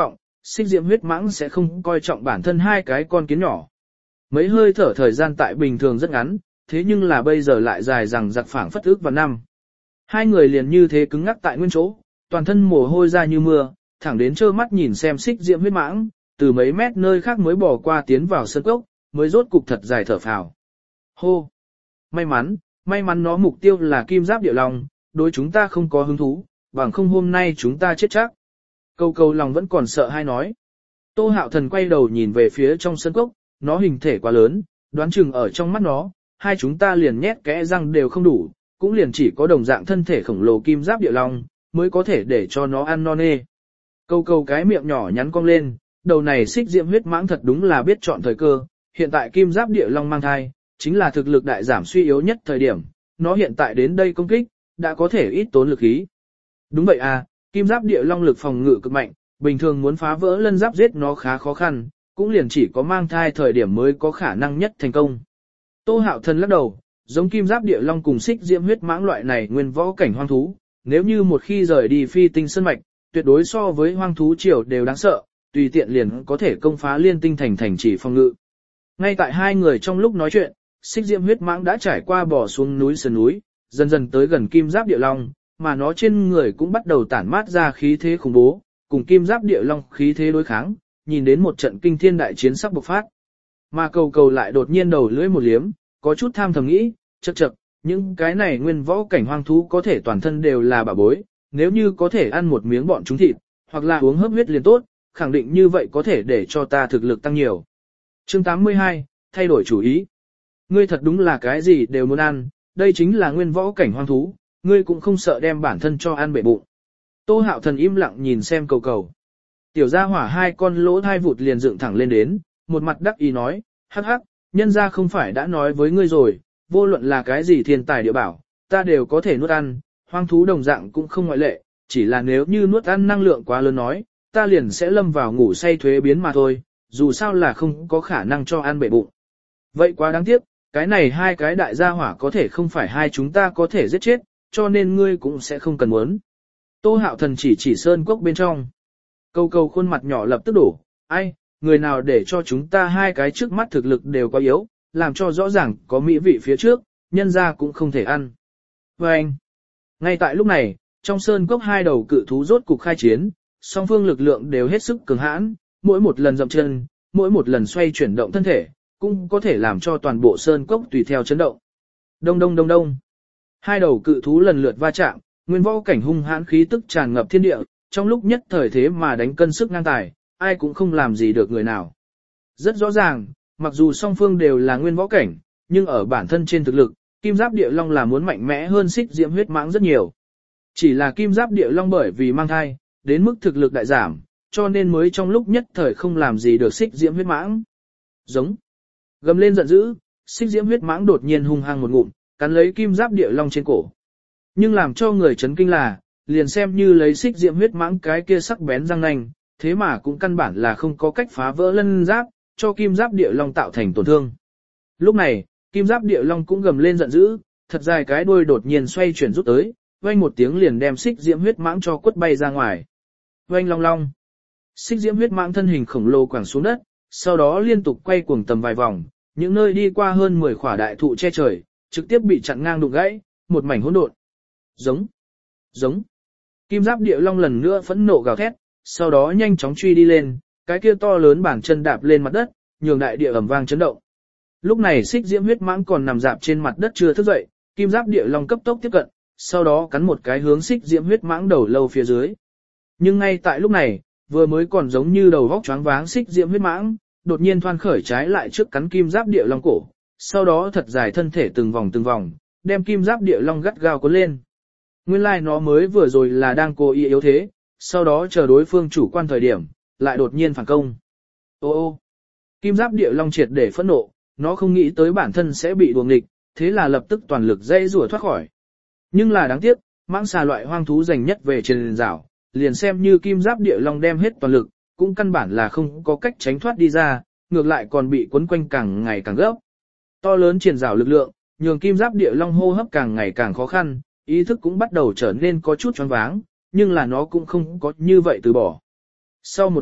xích diễm huyết mãng sẽ không coi trọng bản thân hai cái con kiến nhỏ. Mấy hơi thở thời gian tại bình thường rất ngắn, thế nhưng là bây giờ lại dài rằng giặc phảng phất ước và năm. Hai người liền như thế cứng ngắc tại nguyên chỗ, toàn thân mồ hôi ra như mưa, thẳng đến trơ mắt nhìn xem xích diễm huyết mãng, từ mấy mét nơi khác mới bỏ qua tiến vào sân cốc, mới rốt cục thật dài thở phào. Hô! May mắn, may mắn nó mục tiêu là kim giáp địa long, đối chúng ta không có hứng thú, bằng không hôm nay chúng ta chết chắc. Câu câu lòng vẫn còn sợ hay nói. Tô Hạo Thần quay đầu nhìn về phía trong sân cốc, nó hình thể quá lớn, đoán chừng ở trong mắt nó, hai chúng ta liền nhét kẽ răng đều không đủ, cũng liền chỉ có đồng dạng thân thể khổng lồ kim giáp địa long, mới có thể để cho nó ăn no nê. Câu câu cái miệng nhỏ nhắn cong lên, đầu này xích diễm huyết mãng thật đúng là biết chọn thời cơ, hiện tại kim giáp địa long mang thai, chính là thực lực đại giảm suy yếu nhất thời điểm, nó hiện tại đến đây công kích, đã có thể ít tốn lực khí. Đúng vậy à, kim giáp địa long lực phòng ngự cực mạnh, bình thường muốn phá vỡ lân giáp giết nó khá khó khăn, cũng liền chỉ có mang thai thời điểm mới có khả năng nhất thành công. Tô Hạo Thần lắc đầu, giống kim giáp địa long cùng xích diễm huyết mãng loại này nguyên võ cảnh hoang thú, nếu như một khi rời đi phi tinh sơn mạch, tuyệt đối so với hoang thú triều đều đáng sợ, tùy tiện liền có thể công phá liên tinh thành thành chỉ phòng ngự. Ngay tại hai người trong lúc nói chuyện, xích diễm huyết mãng đã trải qua bò xuống núi sườn núi, dần dần tới gần kim giáp địa long, mà nó trên người cũng bắt đầu tản mát ra khí thế khủng bố, cùng kim giáp địa long khí thế đối kháng, nhìn đến một trận kinh thiên đại chiến sắp bộc phát. Mà cầu cầu lại đột nhiên đầu lưỡi một liếm, có chút tham thầm nghĩ, chậc chậc, những cái này nguyên võ cảnh hoang thú có thể toàn thân đều là bà bối, nếu như có thể ăn một miếng bọn chúng thịt, hoặc là uống hấp huyết liền tốt, khẳng định như vậy có thể để cho ta thực lực tăng nhiều. Chương tám mươi hai, thay đổi chủ ý. Ngươi thật đúng là cái gì đều muốn ăn, đây chính là nguyên võ cảnh hoang thú, ngươi cũng không sợ đem bản thân cho ăn bể bụng. Tô Hạo Thần im lặng nhìn xem cầu cầu. Tiểu gia hỏa hai con lỗ thai vụt liền dựng thẳng lên đến, một mặt đắc ý nói, hắc hắc, nhân gia không phải đã nói với ngươi rồi, vô luận là cái gì thiên tài địa bảo, ta đều có thể nuốt ăn, hoang thú đồng dạng cũng không ngoại lệ, chỉ là nếu như nuốt ăn năng lượng quá lớn nói, ta liền sẽ lâm vào ngủ say thuế biến mà thôi, dù sao là không có khả năng cho ăn bể bụng. Vậy quá đáng tiếc, cái này hai cái đại gia hỏa có thể không phải hai chúng ta có thể giết chết, cho nên ngươi cũng sẽ không cần muốn. Tô Hạo Thần chỉ chỉ sơn cốc bên trong. Câu câu khuôn mặt nhỏ lập tức đổ, ai, người nào để cho chúng ta hai cái trước mắt thực lực đều quá yếu, làm cho rõ ràng có mỹ vị phía trước, nhân ra cũng không thể ăn. Và anh, ngay tại lúc này, trong sơn cốc hai đầu cự thú rốt cục khai chiến, song phương lực lượng đều hết sức cường hãn, mỗi một lần dậm chân, mỗi một lần xoay chuyển động thân thể, cũng có thể làm cho toàn bộ sơn cốc tùy theo chấn động. Đông đông đông đông. Hai đầu cự thú lần lượt va chạm, nguyên võ cảnh hung hãn khí tức tràn ngập thiên địa, trong lúc nhất thời thế mà đánh cân sức ngang tài, ai cũng không làm gì được người nào. Rất rõ ràng, mặc dù song phương đều là nguyên võ cảnh, nhưng ở bản thân trên thực lực, kim giáp địa long là muốn mạnh mẽ hơn xích diễm huyết mãng rất nhiều. Chỉ là kim giáp địa long bởi vì mang thai, đến mức thực lực đại giảm, cho nên mới trong lúc nhất thời không làm gì được xích diễm huyết mãng. Giống. Gầm lên giận dữ, xích diễm huyết mãng đột nhiên hung hăng một ngụm, cắn lấy kim giáp địa long trên cổ. Nhưng làm cho người chấn kinh là, liền xem như lấy xích diễm huyết mãng cái kia sắc bén răng nanh, thế mà cũng căn bản là không có cách phá vỡ lân giáp, cho kim giáp địa long tạo thành tổn thương. Lúc này, kim giáp địa long cũng gầm lên giận dữ, thật dài cái đuôi đột nhiên xoay chuyển rút tới, vang một tiếng liền đem xích diễm huyết mãng cho quất bay ra ngoài. Vang long long. Xích diễm huyết mãng thân hình khổng lồ quẳng xuống đất, sau đó liên tục quay cuồng tầm vài vòng, những nơi đi qua hơn mười khỏa đại thụ che trời, trực tiếp bị chặn ngang đụng gãy, một mảnh hỗn độn. Giống, giống. Kim giáp địa long lần nữa phẫn nộ gào thét, sau đó nhanh chóng truy đi lên, cái kia to lớn bản chân đạp lên mặt đất, nhường đại địa ầm vang chấn động. Lúc này xích diễm huyết mãng còn nằm dạp trên mặt đất chưa thức dậy, kim giáp địa long cấp tốc tiếp cận, sau đó cắn một cái hướng xích diễm huyết mãng đầu lâu phía dưới. Nhưng ngay tại lúc này, vừa mới còn giống như đầu vóc choáng váng xích diễm huyết mãng, đột nhiên thoăn khởi trái lại trước cắn kim giáp địa long cổ, sau đó thật dài thân thể từng vòng từng vòng, đem kim giáp địa long gắt gao cuốn lên. Nguyên lai like nó mới vừa rồi là đang cố ý yếu thế, sau đó chờ đối phương chủ quan thời điểm, lại đột nhiên phản công. Ô ô, kim giáp địa long triệt để phẫn nộ, nó không nghĩ tới bản thân sẽ bị đuồng nghịch, thế là lập tức toàn lực dây rủa thoát khỏi. Nhưng là đáng tiếc, mãng xà loại hoang thú giành nhất về trên rào, liền xem như kim giáp địa long đem hết toàn lực, cũng căn bản là không có cách tránh thoát đi ra, ngược lại còn bị quấn quanh càng ngày càng gấp. To lớn triển rào lực lượng, nhường kim giáp địa long hô hấp càng ngày càng khó khăn, ý thức cũng bắt đầu trở nên có chút choáng váng, nhưng là nó cũng không có như vậy từ bỏ. Sau một khắc,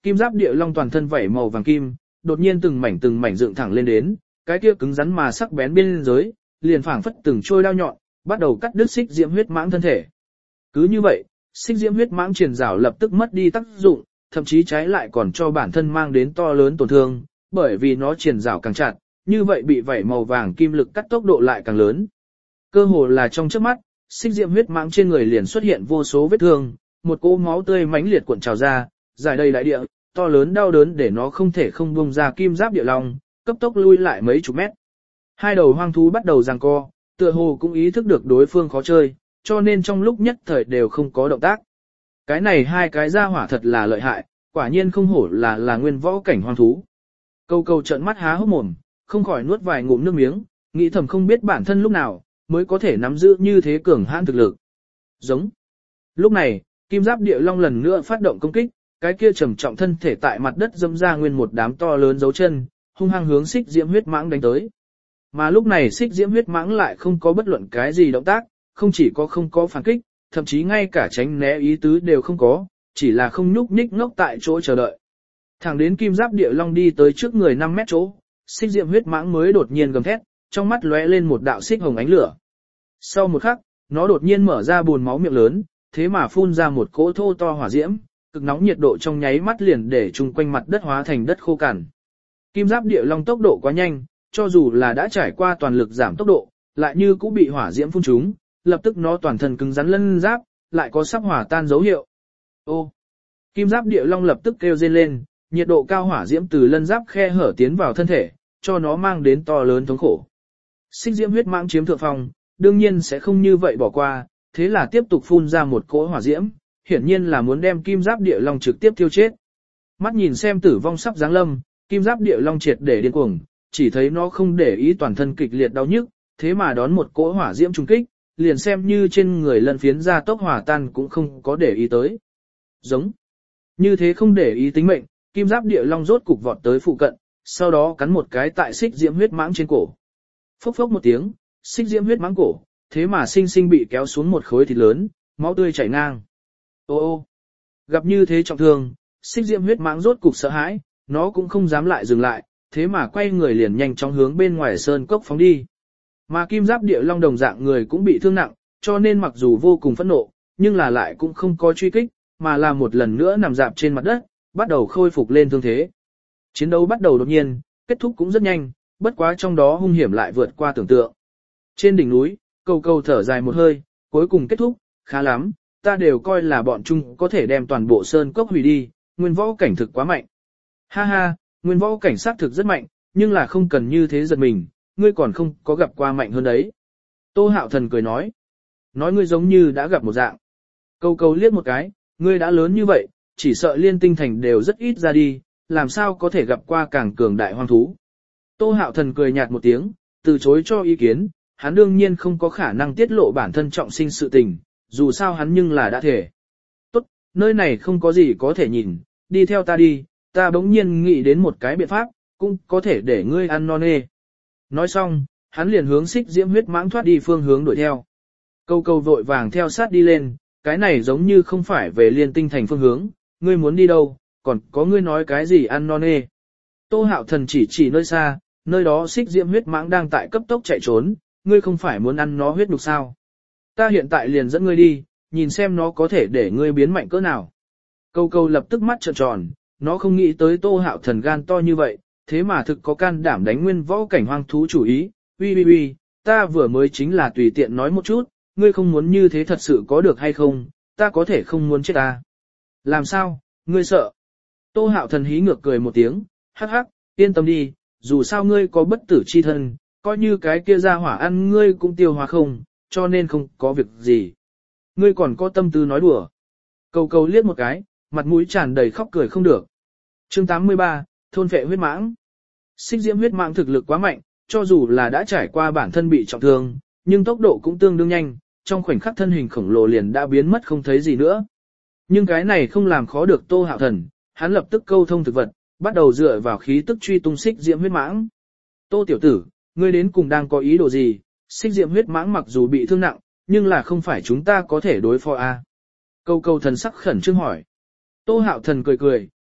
kim giáp địa long toàn thân vảy màu vàng kim, đột nhiên từng mảnh từng mảnh dựng thẳng lên đến, cái kia cứng rắn mà sắc bén bên dưới, liền phảng phất từng trôi đao nhọn, bắt đầu cắt đứt xích diễm huyết mãng thân thể. Cứ như vậy, xích diễm huyết mãng truyền rào lập tức mất đi tác dụng, thậm chí trái lại còn cho bản thân mang đến to lớn tổn thương, bởi vì nó truyền rào càng chặt, như vậy bị vảy màu vàng kim lực cắt tốc độ lại càng lớn. Cơ hồ là trong chớp mắt, xích diễm huyết mãng trên người liền xuất hiện vô số vết thương, một cỗ máu tươi mãnh liệt cuộn trào ra, dài đầy đại địa, to lớn đau đớn để nó không thể không buông ra kim giáp địa long, cấp tốc lui lại mấy chục mét. Hai đầu hoang thú bắt đầu giằng co, tựa hồ cũng ý thức được đối phương khó chơi, cho nên trong lúc nhất thời đều không có động tác. Cái này hai cái gia hỏa thật là lợi hại, quả nhiên không hổ là là nguyên võ cảnh hoang thú. Câu câu trợn mắt há hốc mồm, không khỏi nuốt vài ngụm nước miếng, nghĩ thầm không biết bản thân lúc nào mới có thể nắm giữ như thế cường hãn thực lực. Giống. Lúc này, kim giáp địa long lần nữa phát động công kích, cái kia trầm trọng thân thể tại mặt đất dẫm ra nguyên một đám to lớn dấu chân, hung hăng hướng xích diễm huyết mãng đánh tới. Mà lúc này xích diễm huyết mãng lại không có bất luận cái gì động tác, không chỉ có không có phản kích, thậm chí ngay cả tránh né ý tứ đều không có, chỉ là không nhúc nhích ngốc tại chỗ chờ đợi. Thẳng đến kim giáp địa long đi tới trước người năm mét chỗ, xích diễm huyết mãng mới đột nhiên gầm thét, trong mắt lóe lên một đạo xích hồng ánh lửa. Sau một khắc, nó đột nhiên mở ra buồn máu miệng lớn, thế mà phun ra một cỗ thô to hỏa diễm, cực nóng nhiệt độ trong nháy mắt liền để chung quanh mặt đất hóa thành đất khô cằn. Kim giáp địa long tốc độ quá nhanh, cho dù là đã trải qua toàn lực giảm tốc độ, lại như cũng bị hỏa diễm phun trúng, lập tức nó toàn thân cứng rắn lân giáp, lại có sắp hỏa tan dấu hiệu. Ô! Kim giáp địa long lập tức kêu rên lên, nhiệt độ cao hỏa diễm từ lân giáp khe hở tiến vào thân thể, cho nó mang đến to lớn thống khổ. Xích diễm huyết mãng chiếm thượng phong, đương nhiên sẽ không như vậy bỏ qua, thế là tiếp tục phun ra một cỗ hỏa diễm, hiển nhiên là muốn đem kim giáp địa long trực tiếp tiêu chết. Mắt nhìn xem tử vong sắp giáng lâm, kim giáp địa long triệt để điên cuồng, chỉ thấy nó không để ý toàn thân kịch liệt đau nhức, thế mà đón một cỗ hỏa diễm trùng kích, liền xem như trên người lân phiến ra tốc hỏa tan cũng không có để ý tới. Giống. Như thế không để ý tính mệnh, kim giáp địa long rốt cục vọt tới phụ cận, sau đó cắn một cái tại xích diễm huyết mãng trên cổ. Phốc phốc một tiếng, xích diễm huyết mãng cổ, thế mà sinh sinh bị kéo xuống một khối thịt lớn, máu tươi chảy ngang. Ô ô, gặp như thế trọng thương, xích diễm huyết mãng rốt cục sợ hãi, nó cũng không dám lại dừng lại, thế mà quay người liền nhanh chóng hướng bên ngoài sơn cốc phóng đi. Mà kim giáp địa long đồng dạng người cũng bị thương nặng, cho nên mặc dù vô cùng phẫn nộ, nhưng là lại cũng không có truy kích, mà là một lần nữa nằm dạp trên mặt đất, bắt đầu khôi phục lên thương thế. Chiến đấu bắt đầu đột nhiên, kết thúc cũng rất nhanh, bất quá trong đó hung hiểm lại vượt qua tưởng tượng. Trên đỉnh núi, Cầu Cầu thở dài một hơi, cuối cùng kết thúc, khá lắm, ta đều coi là bọn chúng có thể đem toàn bộ sơn cốc hủy đi, nguyên võ cảnh thực quá mạnh. Ha ha, nguyên võ cảnh sát thực rất mạnh, nhưng là không cần như thế giật mình, ngươi còn không có gặp qua mạnh hơn đấy. Tô Hạo Thần cười nói, nói ngươi giống như đã gặp một dạng. Cầu Cầu liếc một cái, ngươi đã lớn như vậy, chỉ sợ liên tinh thành đều rất ít ra đi, làm sao có thể gặp qua càng cường đại hoang thú. Tô Hạo Thần cười nhạt một tiếng, từ chối cho ý kiến, hắn đương nhiên không có khả năng tiết lộ bản thân trọng sinh sự tình, dù sao hắn nhưng là đã thể. Tốt, nơi này không có gì có thể nhìn, đi theo ta đi, ta bỗng nhiên nghĩ đến một cái biện pháp, cũng có thể để ngươi ăn no nê. Nói xong, hắn liền hướng xích diễm huyết mãng thoát đi phương hướng đuổi theo. Câu Câu vội vàng theo sát đi lên, cái này giống như không phải về liên tinh thành phương hướng, ngươi muốn đi đâu, còn có ngươi nói cái gì ăn no nê. Tô Hạo Thần chỉ chỉ nơi xa, nơi đó xích diễm huyết mãng đang tại cấp tốc chạy trốn, ngươi không phải muốn ăn nó huyết nhục sao. Ta hiện tại liền dẫn ngươi đi, nhìn xem nó có thể để ngươi biến mạnh cỡ nào. Câu Câu lập tức mắt trợn tròn, nó không nghĩ tới Tô Hạo Thần gan to như vậy, thế mà thực có can đảm đánh nguyên võ cảnh hoang thú chủ ý. Uy uy uy, ta vừa mới chính là tùy tiện nói một chút, ngươi không muốn như thế thật sự có được hay không, ta có thể không muốn chết ta. Làm sao, ngươi sợ? Tô Hạo Thần hí ngược cười một tiếng, hắc hắc, yên tâm đi, dù sao ngươi có bất tử chi thân, coi như cái kia ra hỏa ăn ngươi cũng tiêu hóa không, cho nên không có việc gì. Ngươi còn có tâm tư nói đùa. Cầu Cầu liếc một cái, mặt mũi tràn đầy khóc cười không được. Chương tám mươi ba, thôn phệ huyết mãng. Xích diễm huyết mãng thực lực quá mạnh, cho dù là đã trải qua bản thân bị trọng thương, nhưng tốc độ cũng tương đương nhanh, trong khoảnh khắc thân hình khổng lồ liền đã biến mất không thấy gì nữa. Nhưng cái này không làm khó được Tô Hạo Thần, hắn lập tức câu thông thực vật, bắt đầu dựa vào khí tức truy tung xích diễm huyết mãng. Tô tiểu tử, ngươi đến cùng đang có ý đồ gì? Xích diễm huyết mãng mặc dù bị thương nặng, nhưng là không phải chúng ta có thể đối phó a. Câu câu thần sắc khẩn trương hỏi. Tô Hạo Thần cười cười,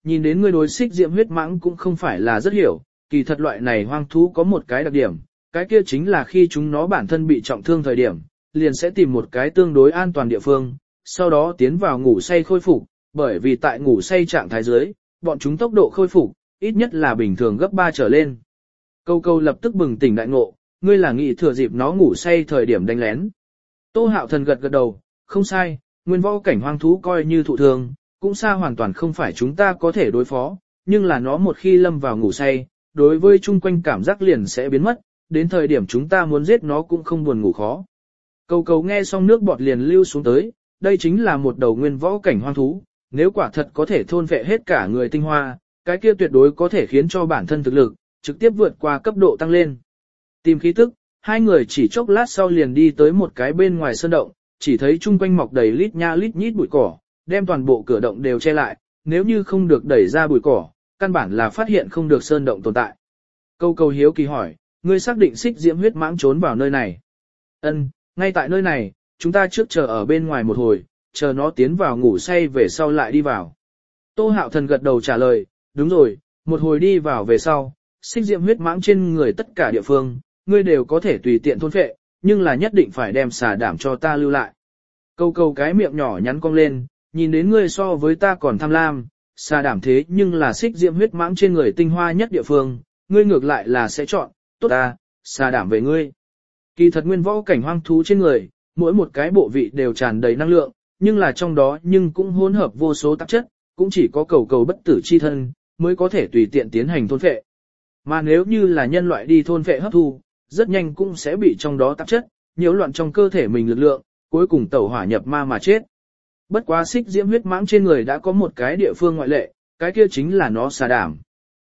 nhìn đến ngươi đối xích diễm huyết mãng cũng không phải là rất hiểu, kỳ thật loại này hoang thú có một cái đặc điểm, cái kia chính là khi chúng nó bản thân bị trọng thương thời điểm, liền sẽ tìm một cái tương đối an toàn địa phương, sau đó tiến vào ngủ say khôi phục, bởi vì tại ngủ say trạng thái dưới, bọn chúng tốc độ khôi phục, ít nhất là bình thường gấp ba trở lên. Câu câu lập tức bừng tỉnh đại ngộ, ngươi là nghĩ thừa dịp nó ngủ say thời điểm đánh lén. Tô Hạo Thần gật gật đầu, không sai, nguyên võ cảnh hoang thú coi như thụ thường, cũng xa hoàn toàn không phải chúng ta có thể đối phó, nhưng là nó một khi lâm vào ngủ say, đối với chung quanh cảm giác liền sẽ biến mất, đến thời điểm chúng ta muốn giết nó cũng không buồn ngủ khó. Câu cầu nghe xong nước bọt liền lưu xuống tới, đây chính là một đầu nguyên võ cảnh hoang thú, nếu quả thật có thể thôn phệ hết cả người tinh hoa, cái kia tuyệt đối có thể khiến cho bản thân thực lực, trực tiếp vượt qua cấp độ tăng lên. Tìm khí tức, hai người chỉ chốc lát sau liền đi tới một cái bên ngoài sơn động, chỉ thấy chung quanh mọc đầy lít nha lít nhít bụi cỏ, đem toàn bộ cửa động đều che lại, nếu như không được đẩy ra bụi cỏ, căn bản là phát hiện không được sơn động tồn tại. Câu câu hiếu kỳ hỏi, ngươi xác định xích diễm huyết mãng trốn vào nơi này? Ân, ngay tại nơi này, chúng ta trước chờ ở bên ngoài một hồi, chờ nó tiến vào ngủ say về sau lại đi vào. Tô Hạo Thần gật đầu trả lời, đúng rồi, một hồi đi vào về sau, xích diễm huyết mãng trên người tất cả địa phương, ngươi đều có thể tùy tiện thôn phệ, nhưng là nhất định phải đem xà đảm cho ta lưu lại. Câu câu cái miệng nhỏ nhắn cong lên, nhìn đến ngươi so với ta còn tham lam, xà đảm thế nhưng là xích diễm huyết mãng trên người tinh hoa nhất địa phương, ngươi ngược lại là sẽ chọn, tốt ta, xà đảm về ngươi. Kỳ thật nguyên võ cảnh hoang thú trên người, mỗi một cái bộ vị đều tràn đầy năng lượng, nhưng là trong đó nhưng cũng hỗn hợp vô số tạp chất, cũng chỉ có cầu cầu bất tử chi thân, mới có thể tùy tiện tiến hành thôn phệ. Mà nếu như là nhân loại đi thôn phệ hấp thu, rất nhanh cũng sẽ bị trong đó tạp chất, nhiễu loạn trong cơ thể mình lực lượng, cuối cùng tẩu hỏa nhập ma mà chết. Bất quá xích diễm huyết mãng trên người đã có một cái địa phương ngoại lệ, cái kia chính là nó xà đảm.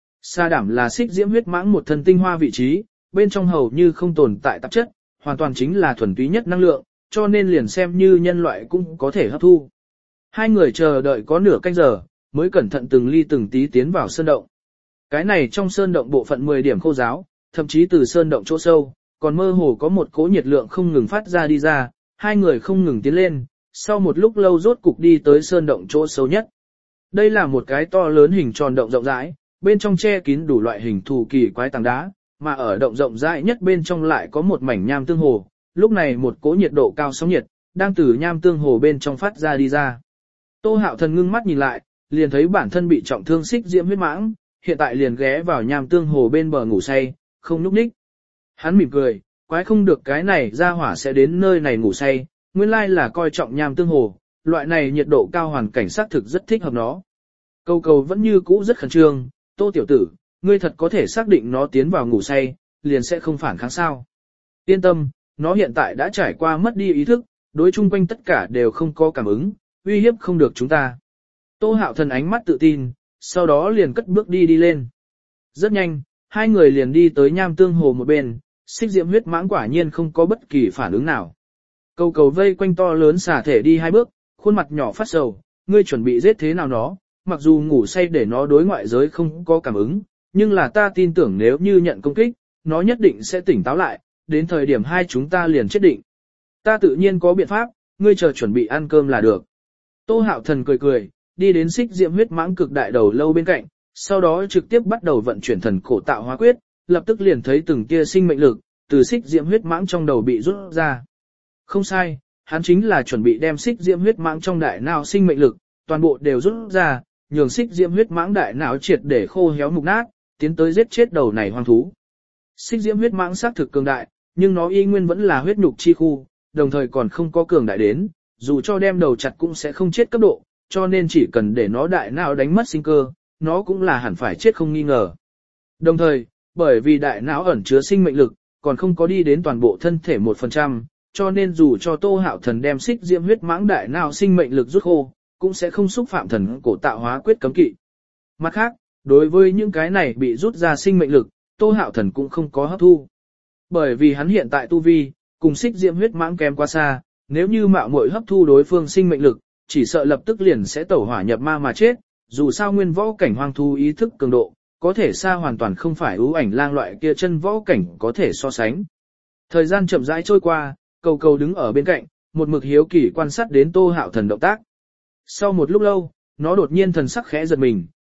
Xà đảm là xích diễm huyết mãng một thân tinh hoa vị trí, bên trong hầu như không tồn tại tạp chất, hoàn toàn chính là thuần túy nhất năng lượng, cho nên liền xem như nhân loại cũng có thể hấp thu. Hai người chờ đợi có nửa canh giờ, mới cẩn thận từng ly từng tí tiến vào sơn động. Cái này trong sơn động bộ phận mười điểm khô giáo, thậm chí từ sơn động chỗ sâu, còn mơ hồ có một cỗ nhiệt lượng không ngừng phát ra đi ra, hai người không ngừng tiến lên, sau một lúc lâu rốt cục đi tới sơn động chỗ sâu nhất. Đây là một cái to lớn hình tròn động rộng rãi, bên trong che kín đủ loại hình thù kỳ quái tảng đá, mà ở động rộng rãi nhất bên trong lại có một mảnh nham tương hồ, lúc này một cỗ nhiệt độ cao sóng nhiệt, đang từ nham tương hồ bên trong phát ra đi ra. Tô Hạo Thần ngưng mắt nhìn lại, liền thấy bản thân bị trọng thương xích diễm huyết mãng, hiện tại liền ghé vào nham tương hồ bên bờ ngủ say, không nhúc nhích. Hắn mỉm cười, quái không được cái này ra hỏa sẽ đến nơi này ngủ say, nguyên lai là coi trọng nham tương hồ, loại này nhiệt độ cao hoàn cảnh xác thực rất thích hợp nó. Câu cầu vẫn như cũ rất khẩn trương, Tô tiểu tử, ngươi thật có thể xác định nó tiến vào ngủ say, liền sẽ không phản kháng sao. Yên tâm, nó hiện tại đã trải qua mất đi ý thức, đối chung quanh tất cả đều không có cảm ứng, uy hiếp không được chúng ta. Tô Hạo Thần ánh mắt tự tin, sau đó liền cất bước đi đi lên. Rất nhanh, hai người liền đi tới nham tương hồ một bên, xích diễm huyết mãng quả nhiên không có bất kỳ phản ứng nào. Cầu cầu vây quanh to lớn xả thể đi hai bước, khuôn mặt nhỏ phát sầu, ngươi chuẩn bị giết thế nào nó, mặc dù ngủ say để nó đối ngoại giới không có cảm ứng, nhưng là ta tin tưởng nếu như nhận công kích, nó nhất định sẽ tỉnh táo lại, đến thời điểm hai chúng ta liền chết định. Ta tự nhiên có biện pháp, ngươi chờ chuẩn bị ăn cơm là được. Tô Hạo Thần cười cười, đi đến xích diễm huyết mãng cực đại đầu lâu bên cạnh, sau đó trực tiếp bắt đầu vận chuyển thần cổ tạo hóa quyết, lập tức liền thấy từng tia sinh mệnh lực, từ xích diễm huyết mãng trong đầu bị rút ra. Không sai, hắn chính là chuẩn bị đem xích diễm huyết mãng trong đại não sinh mệnh lực, toàn bộ đều rút ra, nhường xích diễm huyết mãng đại não triệt để khô héo mục nát, tiến tới giết chết đầu này hoang thú. Xích diễm huyết mãng xác thực cường đại, nhưng nó y nguyên vẫn là huyết nhục chi khu, đồng thời còn không có cường đại đến, dù cho đem đầu chặt cũng sẽ không chết cấp độ, cho nên chỉ cần để nó đại não đánh mất sinh cơ, nó cũng là hẳn phải chết không nghi ngờ. Đồng thời, bởi vì đại não ẩn chứa sinh mệnh lực, còn không có đi đến toàn bộ thân thể một phần trăm, cho nên dù cho Tô Hạo Thần đem xích diễm huyết mãng đại não sinh mệnh lực rút khô, cũng sẽ không xúc phạm thần cổ tạo hóa quyết cấm kỵ. Mặt khác, đối với những cái này bị rút ra sinh mệnh lực, Tô Hạo Thần cũng không có hấp thu. Bởi vì hắn hiện tại tu vi, cùng xích diễm huyết mãng kém quá xa, nếu như mạo muội hấp thu đối phương sinh mệnh lực, chỉ sợ lập tức liền sẽ tẩu hỏa nhập ma mà chết, dù sao nguyên võ cảnh hoang thú ý thức cường độ, có thể xa hoàn toàn không phải ưu ảnh lang loại kia chân võ cảnh có thể so sánh. Thời gian chậm rãi trôi qua, cầu cầu đứng ở bên cạnh, một mực hiếu kỳ quan sát đến Tô Hạo Thần động tác. Sau một lúc lâu, nó đột nhiên thần sắc khẽ giật mình,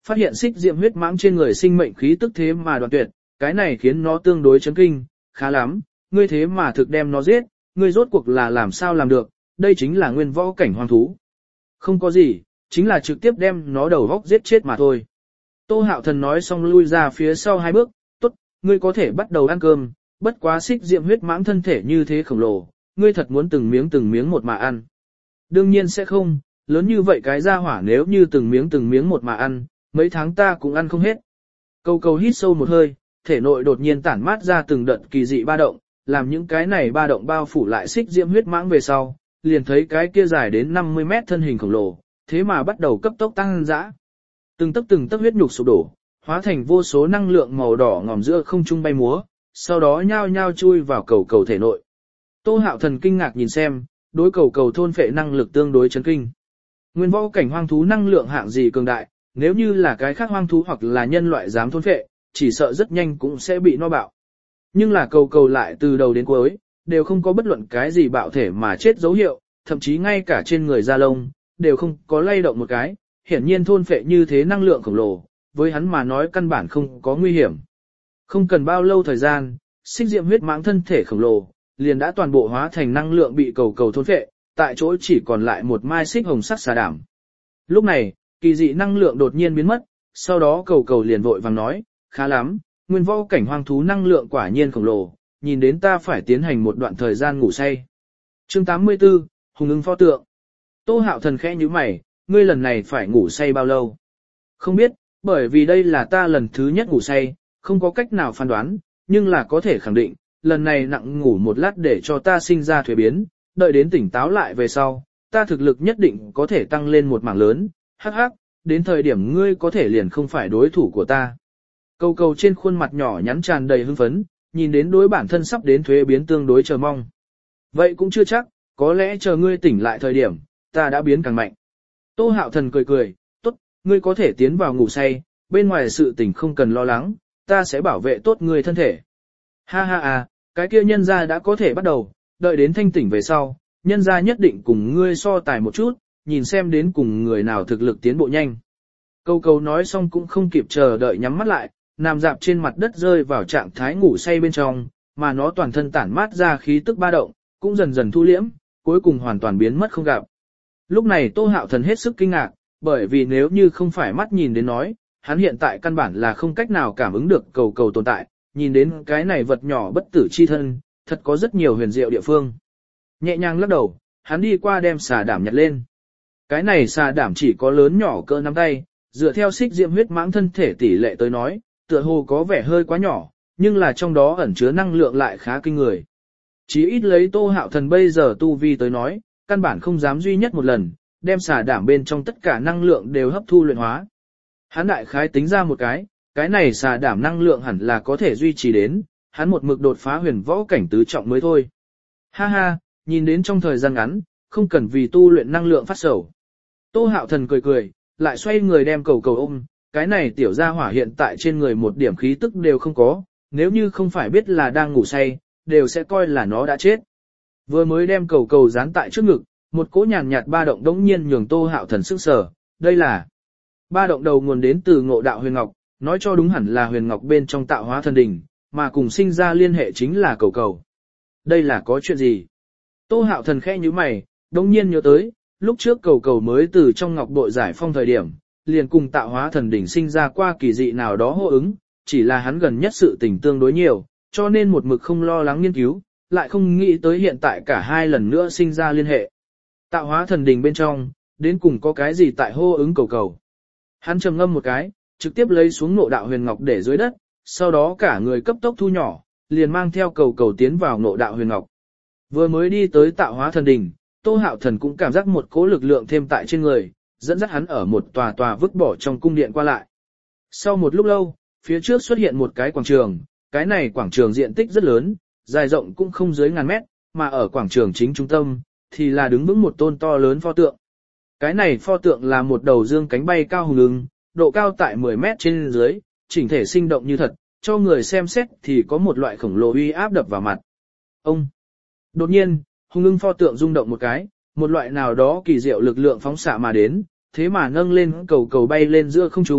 phát hiện xích diệm huyết mãng trên người sinh mệnh khí tức thế mà đoạn tuyệt, cái này khiến nó tương đối chấn kinh, khá lắm, ngươi thế mà thực đem nó giết, ngươi rốt cuộc là làm sao làm được, đây chính là nguyên võ cảnh hoang thú. Không có gì, chính là trực tiếp đem nó đầu góc giết chết mà thôi. Tô Hạo Thần nói xong lui ra phía sau hai bước, tốt, ngươi có thể bắt đầu ăn cơm, bất quá xích diệm huyết mãng thân thể như thế khổng lồ, ngươi thật muốn từng miếng từng miếng một mà ăn. Đương nhiên sẽ không, lớn như vậy cái gia hỏa nếu như từng miếng từng miếng một mà ăn, mấy tháng ta cũng ăn không hết. Cầu cầu hít sâu một hơi, thể nội đột nhiên tản mát ra từng đợt kỳ dị ba động, làm những cái này ba động bao phủ lại xích diệm huyết mãng về sau, liền thấy cái kia dài đến năm mươi mét thân hình khổng lồ, thế mà bắt đầu cấp tốc tăng dã. Từng tấc từng tấc huyết nhục sụp đổ, hóa thành vô số năng lượng màu đỏ ngòm giữa không trung bay múa, sau đó nhao nhao chui vào cầu cầu thể nội. Tô Hạo Thần kinh ngạc nhìn xem, đối cầu cầu thôn phệ năng lực tương đối chấn kinh. Nguyên võ cảnh hoang thú năng lượng hạng gì cường đại, nếu như là cái khác hoang thú hoặc là nhân loại dám thôn phệ, chỉ sợ rất nhanh cũng sẽ bị no bạo. Nhưng là cầu cầu lại từ đầu đến cuối, đều không có bất luận cái gì bạo thể mà chết dấu hiệu, thậm chí ngay cả trên người da lông, đều không có lay động một cái, hiển nhiên thôn phệ như thế năng lượng khổng lồ, với hắn mà nói căn bản không có nguy hiểm. Không cần bao lâu thời gian, xích diệm huyết mãng thân thể khổng lồ, liền đã toàn bộ hóa thành năng lượng bị cầu cầu thôn phệ, tại chỗ chỉ còn lại một mai xích hồng sắc xà đảm. Lúc này, kỳ dị năng lượng đột nhiên biến mất, sau đó cầu cầu liền vội vàng nói, khá lắm, nguyên võ cảnh hoang thú năng lượng quả nhiên khổng lồ, nhìn đến ta phải tiến hành một đoạn thời gian ngủ say. Chương tám mươi tư, Hùng ưng pho tượng. Tô Hạo Thần khẽ nhíu mày, ngươi lần này phải ngủ say bao lâu? Không biết, bởi vì đây là ta lần thứ nhất ngủ say, không có cách nào phán đoán, nhưng là có thể khẳng định, lần này nặng ngủ một lát để cho ta sinh ra thuế biến, đợi đến tỉnh táo lại về sau, ta thực lực nhất định có thể tăng lên một mảng lớn, hắc hắc, đến thời điểm ngươi có thể liền không phải đối thủ của ta. Cầu cầu trên khuôn mặt nhỏ nhắn tràn đầy hưng phấn, nhìn đến đối bản thân sắp đến thuế biến tương đối chờ mong. Vậy cũng chưa chắc, có lẽ chờ ngươi tỉnh lại thời điểm, ta đã biến càng mạnh. Tô Hạo Thần cười cười, tốt, ngươi có thể tiến vào ngủ say, bên ngoài sự tỉnh không cần lo lắng, ta sẽ bảo vệ tốt ngươi thân thể. Ha ha à, cái kia nhân gia đã có thể bắt đầu, đợi đến thanh tỉnh về sau, nhân gia nhất định cùng ngươi so tài một chút, nhìn xem đến cùng người nào thực lực tiến bộ nhanh. Câu câu nói xong cũng không kịp chờ đợi nhắm mắt lại, nằm dạp trên mặt đất rơi vào trạng thái ngủ say bên trong, mà nó toàn thân tản mát ra khí tức ba động, cũng dần dần thu liễm, cuối cùng hoàn toàn biến mất không gặp. Lúc này Tô Hạo Thần hết sức kinh ngạc, bởi vì nếu như không phải mắt nhìn đến nói, hắn hiện tại căn bản là không cách nào cảm ứng được cầu cầu tồn tại, nhìn đến cái này vật nhỏ bất tử chi thân, thật có rất nhiều huyền diệu địa phương. Nhẹ nhàng lắc đầu, hắn đi qua đem xà đảm nhặt lên. Cái này xà đảm chỉ có lớn nhỏ cỡ nắm tay, dựa theo xích diệm huyết mãng thân thể tỷ lệ tới nói, tựa hồ có vẻ hơi quá nhỏ, nhưng là trong đó ẩn chứa năng lượng lại khá kinh người. Chỉ ít lấy Tô Hạo Thần bây giờ tu vi tới nói, căn bản không dám duy nhất một lần, đem xà đảm bên trong tất cả năng lượng đều hấp thu luyện hóa. Hắn đại khái tính ra một cái, cái này xà đảm năng lượng hẳn là có thể duy trì đến, hắn một mực đột phá huyền võ cảnh tứ trọng mới thôi. Ha ha, nhìn đến trong thời gian ngắn, không cần vì tu luyện năng lượng phát sầu. Tô Hạo Thần cười cười, lại xoay người đem cầu cầu ôm, cái này tiểu gia hỏa hiện tại trên người một điểm khí tức đều không có, nếu như không phải biết là đang ngủ say, đều sẽ coi là nó đã chết. Vừa mới đem cầu cầu dán tại trước ngực, một cỗ nhàn nhạt ba động đống nhiên nhường Tô Hạo Thần sức sở, đây là ba động đầu nguồn đến từ Ngộ Đạo Huyền Ngọc, nói cho đúng hẳn là Huyền Ngọc bên trong tạo hóa thần đỉnh, mà cùng sinh ra liên hệ chính là cầu cầu. Đây là có chuyện gì? Tô Hạo Thần khẽ nhíu mày, đống nhiên nhớ tới, lúc trước cầu cầu mới từ trong ngọc bội giải phong thời điểm, liền cùng tạo hóa thần đỉnh sinh ra qua kỳ dị nào đó hô ứng, chỉ là hắn gần nhất sự tình tương đối nhiều, cho nên một mực không lo lắng nghiên cứu, lại không nghĩ tới hiện tại cả hai lần nữa sinh ra liên hệ. Tạo hóa thần đỉnh bên trong, đến cùng có cái gì tại hô ứng cầu cầu. Hắn trầm ngâm một cái, trực tiếp lấy xuống Ngộ Đạo Huyền Ngọc để dưới đất, sau đó cả người cấp tốc thu nhỏ, liền mang theo cầu cầu tiến vào Ngộ Đạo Huyền Ngọc. Vừa mới đi tới tạo hóa thần đỉnh, Tô Hạo Thần cũng cảm giác một cỗ lực lượng thêm tại trên người, dẫn dắt hắn ở một tòa tòa vứt bỏ trong cung điện qua lại. Sau một lúc lâu, phía trước xuất hiện một cái quảng trường, cái này quảng trường diện tích rất lớn, dài rộng cũng không dưới ngàn mét, mà ở quảng trường chính trung tâm, thì là đứng vững một tôn to lớn pho tượng. Cái này pho tượng là một đầu dương cánh bay cao hùng ưng, độ cao tại mười mét trên dưới, chỉnh thể sinh động như thật, cho người xem xét thì có một loại khổng lồ uy áp đập vào mặt. Ông! Đột nhiên, hùng ưng pho tượng rung động một cái, một loại nào đó kỳ diệu lực lượng phóng xạ mà đến, thế mà nâng lên cầu cầu bay lên giữa không trung,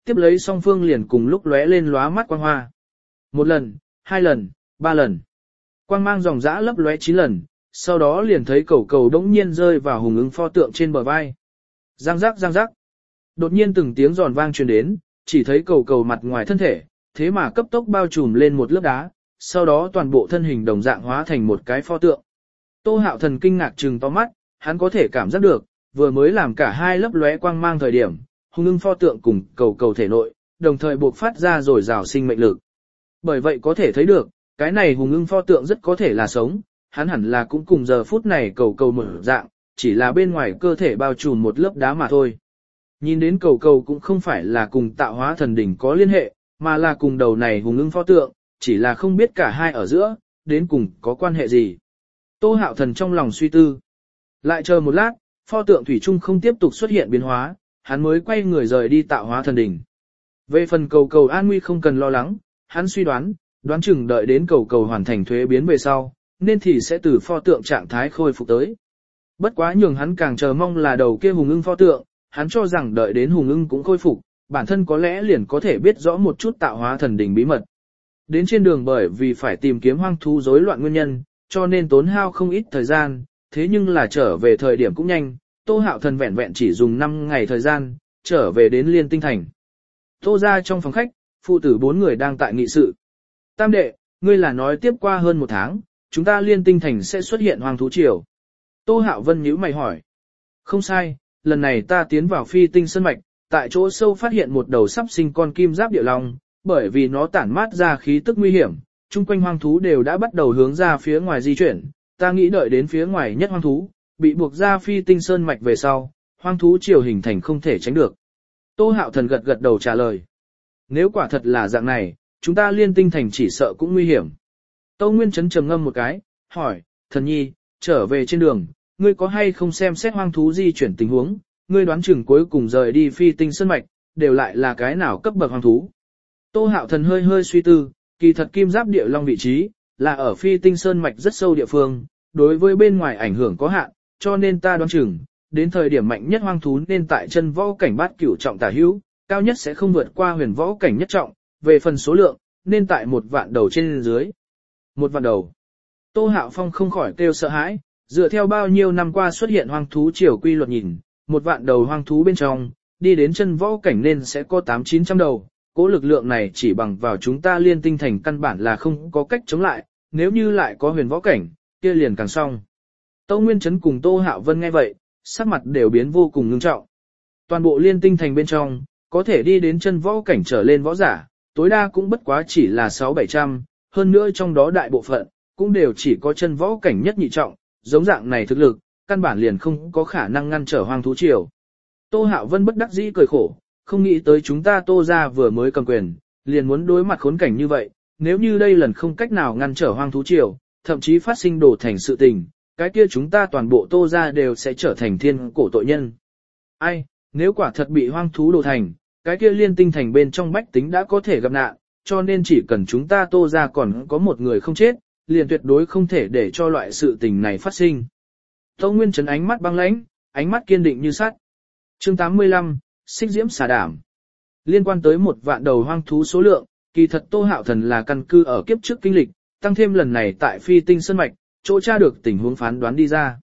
tiếp lấy song phương liền cùng lúc lóe lên lóa mắt quang hoa. Một lần, hai lần, ba lần. Quang mang dòng dã lấp lóe chín lần, sau đó liền thấy cầu cầu đống nhiên rơi vào hùng ưng pho tượng trên bờ vai. Giang giác giang giác. Đột nhiên từng tiếng giòn vang truyền đến, chỉ thấy cầu cầu mặt ngoài thân thể, thế mà cấp tốc bao trùm lên một lớp đá, sau đó toàn bộ thân hình đồng dạng hóa thành một cái pho tượng. Tô Hạo Thần kinh ngạc trừng to mắt, hắn có thể cảm giác được, vừa mới làm cả hai lớp lóe quang mang thời điểm, hùng ưng pho tượng cùng cầu cầu thể nội, đồng thời buộc phát ra rồi rào sinh mệnh lực. Bởi vậy có thể thấy được, cái này hùng ưng pho tượng rất có thể là sống, hắn hẳn là cũng cùng giờ phút này cầu cầu mở dạng, chỉ là bên ngoài cơ thể bao trùm một lớp đá mà thôi. Nhìn đến cầu cầu cũng không phải là cùng tạo hóa thần đỉnh có liên hệ, mà là cùng đầu này hùng ưng pho tượng, chỉ là không biết cả hai ở giữa, đến cùng có quan hệ gì. Tô Hạo Thần trong lòng suy tư. Lại chờ một lát, pho tượng thủy chung không tiếp tục xuất hiện biến hóa, hắn mới quay người rời đi tạo hóa thần đỉnh. Về phần cầu cầu an nguy không cần lo lắng, hắn suy đoán, đoán chừng đợi đến cầu cầu hoàn thành thuế biến về sau, nên thì sẽ từ pho tượng trạng thái khôi phục tới. Bất quá nhường hắn càng chờ mong là đầu kia hùng ưng pho tượng, hắn cho rằng đợi đến hùng ưng cũng khôi phục, bản thân có lẽ liền có thể biết rõ một chút tạo hóa thần đỉnh bí mật. Đến trên đường bởi vì phải tìm kiếm hoang thú rối loạn nguyên nhân, cho nên tốn hao không ít thời gian, thế nhưng là trở về thời điểm cũng nhanh, Tô Hạo Thần vẹn vẹn chỉ dùng năm ngày thời gian, trở về đến Liên Tinh Thành. Tô ra trong phòng khách, phụ tử bốn người đang tại nghị sự. Tam đệ, ngươi là nói tiếp qua hơn một tháng, chúng ta Liên Tinh Thành sẽ xuất hiện hoang thú triều. Tô Hạo Vân nhíu mày hỏi. Không sai, lần này ta tiến vào phi tinh sơn mạch, tại chỗ sâu phát hiện một đầu sắp sinh con kim giáp địa long, bởi vì nó tản mát ra khí tức nguy hiểm, chung quanh hoang thú đều đã bắt đầu hướng ra phía ngoài di chuyển, ta nghĩ đợi đến phía ngoài nhất hoang thú, bị buộc ra phi tinh sơn mạch về sau, hoang thú triều hình thành không thể tránh được. Tô Hạo Thần gật gật đầu trả lời. Nếu quả thật là dạng này, chúng ta Liên Tinh Thành chỉ sợ cũng nguy hiểm. Tâu Nguyên Chấn trầm ngâm một cái, hỏi, Thần Nhi, trở về trên đường, ngươi có hay không xem xét hoang thú di chuyển tình huống, ngươi đoán chừng cuối cùng rời đi phi tinh sơn mạch, đều lại là cái nào cấp bậc hoang thú. Tô Hạo Thần hơi hơi suy tư, kỳ thật kim giáp địa long vị trí, là ở phi tinh sơn mạch rất sâu địa phương, đối với bên ngoài ảnh hưởng có hạn, cho nên ta đoán chừng, đến thời điểm mạnh nhất hoang thú nên tại chân võ cảnh bát cửu trọng tả hữu, cao nhất sẽ không vượt qua huyền võ cảnh nhất trọng, về phần số lượng, nên tại một vạn đầu trên dưới. Một vạn đầu. Tô Hạo Phong không khỏi kêu sợ hãi, dựa theo bao nhiêu năm qua xuất hiện hoang thú triều quy luật nhìn, một vạn đầu hoang thú bên trong, đi đến chân võ cảnh nên sẽ có tám chín trăm đầu, cố lực lượng này chỉ bằng vào chúng ta Liên Tinh Thành căn bản là không có cách chống lại, nếu như lại có huyền võ cảnh, kia liền càng xong. Tâu Nguyên Chấn cùng Tô Hạo Vân nghe vậy, sắc mặt đều biến vô cùng ngưng trọng. Toàn bộ Liên Tinh Thành bên trong, có thể đi đến chân võ cảnh trở lên võ giả, tối đa cũng bất quá chỉ là sáu bảy trăm, hơn nữa trong đó đại bộ phận, cũng đều chỉ có chân võ cảnh nhất nhị trọng, giống dạng này thực lực, căn bản liền không có khả năng ngăn trở hoang thú triều. Tô Hạo Vân bất đắc dĩ cười khổ, không nghĩ tới chúng ta Tô ra vừa mới cầm quyền, liền muốn đối mặt khốn cảnh như vậy, nếu như đây lần không cách nào ngăn trở hoang thú triều, thậm chí phát sinh đổ thành sự tình, cái kia chúng ta toàn bộ Tô ra đều sẽ trở thành thiên cổ tội nhân. Ai, nếu quả thật bị hoang thú đổ thành, cái kia Liên Tinh Thành bên trong bách tính đã có thể gặp nạn, cho nên chỉ cần chúng ta Tô ra còn có một người không chết, liền tuyệt đối không thể để cho loại sự tình này phát sinh. Tâu Nguyên Trấn ánh mắt băng lãnh, ánh mắt kiên định như sắt. Chương tám mươi lăm, Xích Diễm xà đảm. Liên quan tới một vạn đầu hoang thú số lượng, kỳ thật Tô Hạo Thần là căn cứ ở kiếp trước kinh lịch, tăng thêm lần này tại phi tinh sơn mạch, chỗ tra được tình huống phán đoán đi ra.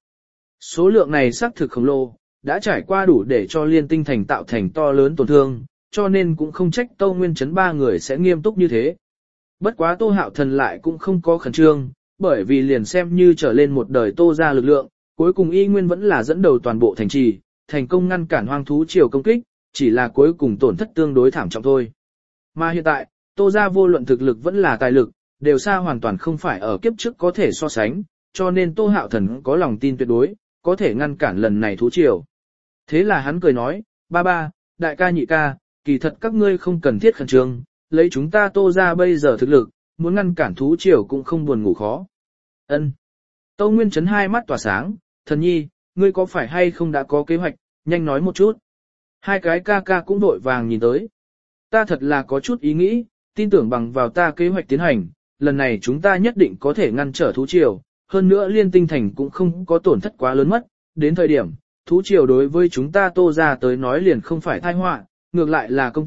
Số lượng này xác thực khổng lồ, đã trải qua đủ để cho Liên Tinh Thành tạo thành to lớn tổn thương, cho nên cũng không trách Tâu Nguyên Trấn ba người sẽ nghiêm túc như thế. Bất quá Tô Hạo Thần lại cũng không có khẩn trương, bởi vì liền xem như trở lên một đời Tô ra lực lượng, cuối cùng y nguyên vẫn là dẫn đầu toàn bộ thành trì, thành công ngăn cản hoang thú triều công kích, chỉ là cuối cùng tổn thất tương đối thảm trọng thôi. Mà hiện tại, Tô ra vô luận thực lực vẫn là tài lực, đều xa hoàn toàn không phải ở kiếp trước có thể so sánh, cho nên Tô Hạo Thần có lòng tin tuyệt đối, có thể ngăn cản lần này thú triều. Thế là hắn cười nói, ba ba, đại ca nhị ca, kỳ thật các ngươi không cần thiết khẩn trương, lấy chúng ta Tô ra bây giờ thực lực, muốn ngăn cản thú triều cũng không buồn ngủ khó. Ân. Tâu Nguyên Trấn hai mắt tỏa sáng, Thần Nhi, ngươi có phải hay không đã có kế hoạch, nhanh nói một chút. Hai cái ca ca cũng vội vàng nhìn tới. Ta thật là có chút ý nghĩ, tin tưởng bằng vào ta kế hoạch tiến hành, lần này chúng ta nhất định có thể ngăn trở thú triều, hơn nữa Liên Tinh Thành cũng không có tổn thất quá lớn mất, đến thời điểm, thú triều đối với chúng ta Tô ra tới nói liền không phải tai họa, ngược lại là công tích,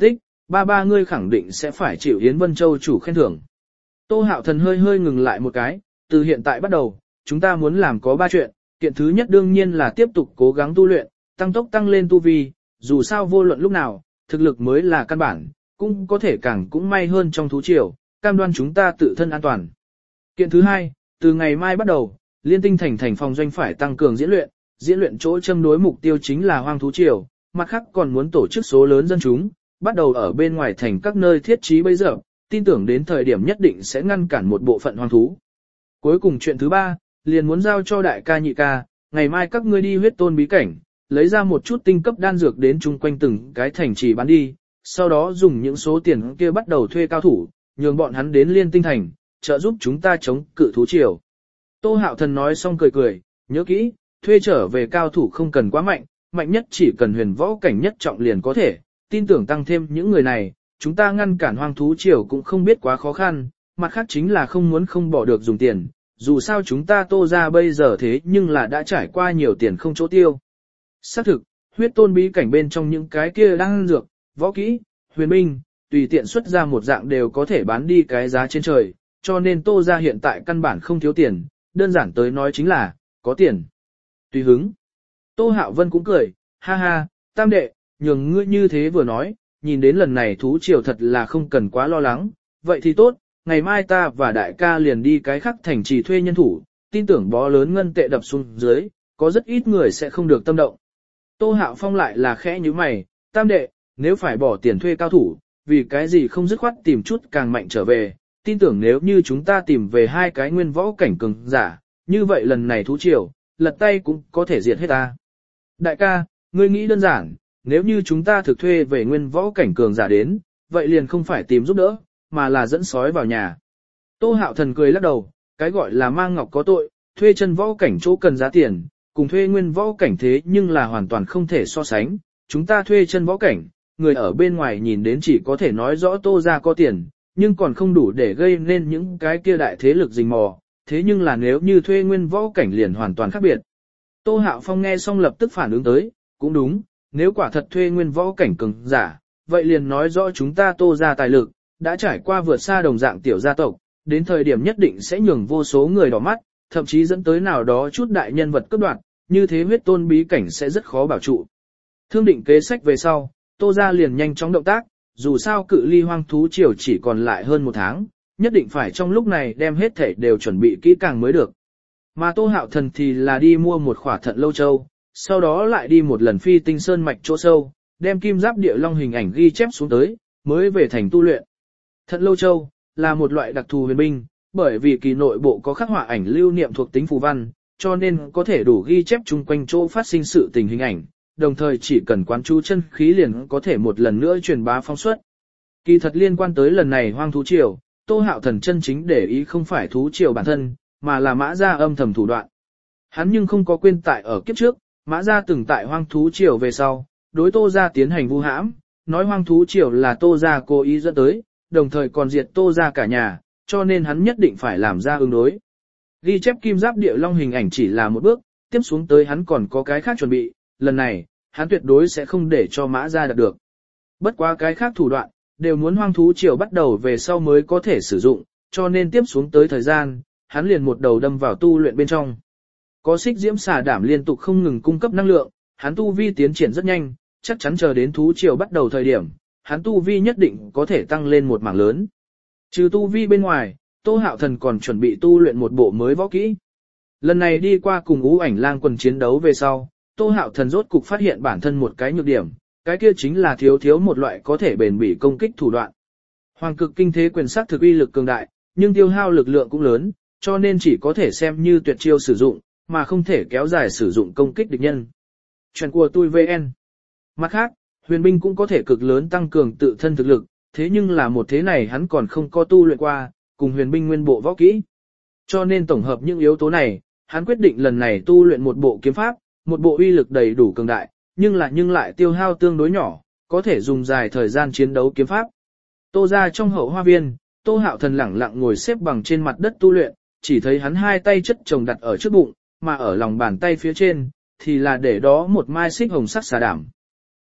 ba ba ngươi khẳng định sẽ phải chịu Yến Vân Châu chủ khen thưởng. Tô Hạo Thần hơi hơi ngừng lại một cái, từ hiện tại bắt đầu, chúng ta muốn làm có ba chuyện, kiện thứ nhất đương nhiên là tiếp tục cố gắng tu luyện, tăng tốc tăng lên tu vi, dù sao vô luận lúc nào, thực lực mới là căn bản, cũng có thể càng cũng may hơn trong thú triều, cam đoan chúng ta tự thân an toàn. Kiện thứ hai, từ ngày mai bắt đầu, Liên Tinh thành thành phòng doanh phải tăng cường diễn luyện, diễn luyện chỗ châm đối mục tiêu chính là hoang thú triều, mặt khác còn muốn tổ chức số lớn dân chúng, bắt đầu ở bên ngoài thành các nơi thiết trí bây giờ, tin tưởng đến thời điểm nhất định sẽ ngăn cản một bộ phận hoang thú. Cuối cùng chuyện thứ ba, liền muốn giao cho đại ca nhị ca, ngày mai các ngươi đi huyết tôn bí cảnh, lấy ra một chút tinh cấp đan dược đến chung quanh từng cái thành trì bán đi, sau đó dùng những số tiền kia bắt đầu thuê cao thủ, nhường bọn hắn đến Liên Tinh thành, trợ giúp chúng ta chống cự thú triều. Tô Hạo Thần nói xong cười cười, nhớ kỹ, thuê trở về cao thủ không cần quá mạnh, mạnh nhất chỉ cần huyền võ cảnh nhất trọng liền có thể, tin tưởng tăng thêm những người này, chúng ta ngăn cản hoang thú triều cũng không biết quá khó khăn, mặt khác chính là không muốn không bỏ được dùng tiền, dù sao chúng ta Tô ra bây giờ thế nhưng là đã trải qua nhiều tiền không chỗ tiêu. Xác thực, huyết tôn bí cảnh bên trong những cái kia đang dược, võ kỹ, huyền binh, tùy tiện xuất ra một dạng đều có thể bán đi cái giá trên trời, cho nên Tô ra hiện tại căn bản không thiếu tiền, đơn giản tới nói chính là, có tiền. Tùy hứng. Tô Hạo Vân cũng cười, ha ha, tam đệ, nhường ngươi như thế vừa nói, nhìn đến lần này thú triều thật là không cần quá lo lắng, vậy thì tốt, ngày mai ta và đại ca liền đi cái khắc thành trì thuê nhân thủ, tin tưởng bó lớn ngân tệ đập xuống dưới, có rất ít người sẽ không được tâm động. Tô Hạo Phong lại là khẽ như mày, tam đệ, nếu phải bỏ tiền thuê cao thủ, vì cái gì không dứt khoát tìm chút càng mạnh trở về, tin tưởng nếu như chúng ta tìm về hai cái nguyên võ cảnh cường giả, như vậy lần này thú triều, lật tay cũng có thể diệt hết ta. Đại ca, ngươi nghĩ đơn giản, nếu như chúng ta thực thuê về nguyên võ cảnh cường giả đến, vậy liền không phải tìm giúp đỡ, mà là dẫn sói vào nhà. Tô Hạo Thần cười lắc đầu, cái gọi là mang ngọc có tội, thuê chân võ cảnh chỗ cần giá tiền, cùng thuê nguyên võ cảnh thế nhưng là hoàn toàn không thể so sánh. Chúng ta thuê chân võ cảnh, người ở bên ngoài nhìn đến chỉ có thể nói rõ Tô ra có tiền, nhưng còn không đủ để gây nên những cái kia đại thế lực rình mò, thế nhưng là nếu như thuê nguyên võ cảnh liền hoàn toàn khác biệt. Tô Hạo Phong nghe xong lập tức phản ứng tới, cũng đúng, nếu quả thật thuê nguyên võ cảnh cường giả, vậy liền nói rõ chúng ta Tô ra tài lực, đã trải qua vượt xa đồng dạng tiểu gia tộc, đến thời điểm nhất định sẽ nhường vô số người đỏ mắt, thậm chí dẫn tới nào đó chút đại nhân vật cướp đoạt, như thế huyết tôn bí cảnh sẽ rất khó bảo trụ. Thương định kế sách về sau, Tô ra liền nhanh chóng động tác, dù sao cự ly hoang thú triều chỉ còn lại hơn một tháng, nhất định phải trong lúc này đem hết thể đều chuẩn bị kỹ càng mới được. Mà Tô Hạo Thần thì là đi mua một khỏa thận lâu châu, sau đó lại đi một lần phi tinh sơn mạch chỗ sâu, đem kim giáp địa long hình ảnh ghi chép xuống tới, mới về thành tu luyện. Thận lâu châu là một loại đặc thù huyền binh, bởi vì kỳ nội bộ có khắc họa ảnh lưu niệm thuộc tính phù văn, cho nên có thể đủ ghi chép chung quanh chỗ phát sinh sự tình hình ảnh, đồng thời chỉ cần quán chú chân khí liền có thể một lần nữa truyền bá phong suất. Kỳ thật liên quan tới lần này hoang thú triều, Tô Hạo Thần chân chính để ý không phải thú triều bản thân, mà là Mã Gia âm thầm thủ đoạn. Hắn nhưng không có quên tại ở kiếp trước, Mã Gia từng tại hoang thú triều về sau, đối Tô Gia tiến hành vu hãm, nói hoang thú triều là Tô Gia cố ý dẫn tới, đồng thời còn diệt Tô Gia cả nhà, cho nên hắn nhất định phải làm ra ứng đối. Ghi chép kim giáp địa long hình ảnh chỉ là một bước, tiếp xuống tới hắn còn có cái khác chuẩn bị, lần này, hắn tuyệt đối sẽ không để cho Mã Gia đạt được. Bất quá cái khác thủ đoạn, đều muốn hoang thú triều bắt đầu về sau mới có thể sử dụng, cho nên tiếp xuống tới thời gian, hắn liền một đầu đâm vào tu luyện bên trong. Có xích diễm xà đảm liên tục không ngừng cung cấp năng lượng, hắn tu vi tiến triển rất nhanh, chắc chắn chờ đến thú triều bắt đầu thời điểm, hắn tu vi nhất định có thể tăng lên một mảng lớn. Trừ tu vi bên ngoài, Tô Hạo Thần còn chuẩn bị tu luyện một bộ mới võ kỹ. Lần này đi qua cùng Ú Ảnh Lang quần chiến đấu về sau, Tô Hạo Thần rốt cục phát hiện bản thân một cái nhược điểm, cái kia chính là thiếu thiếu một loại có thể bền bỉ công kích thủ đoạn. Hoàng cực kinh thế quyền sắc thực uy lực cường đại, nhưng tiêu hao lực lượng cũng lớn, cho nên chỉ có thể xem như tuyệt chiêu sử dụng, mà không thể kéo dài sử dụng công kích địch nhân. Chuyện của tôi vê en. Mặt khác, huyền binh cũng có thể cực lớn tăng cường tự thân thực lực, thế nhưng là một thế này hắn còn không có tu luyện qua, cùng huyền binh nguyên bộ võ kỹ. Cho nên tổng hợp những yếu tố này, hắn quyết định lần này tu luyện một bộ kiếm pháp, một bộ uy lực đầy đủ cường đại, nhưng lại nhưng lại tiêu hao tương đối nhỏ, có thể dùng dài thời gian chiến đấu kiếm pháp. Tô ra trong hậu hoa viên, Tô Hạo Thần lẳng lặng ngồi xếp bằng trên mặt đất tu luyện, chỉ thấy hắn hai tay chất chồng đặt ở trước bụng, mà ở lòng bàn tay phía trên, thì là để đó một mai xích hồng sắc xà đảm.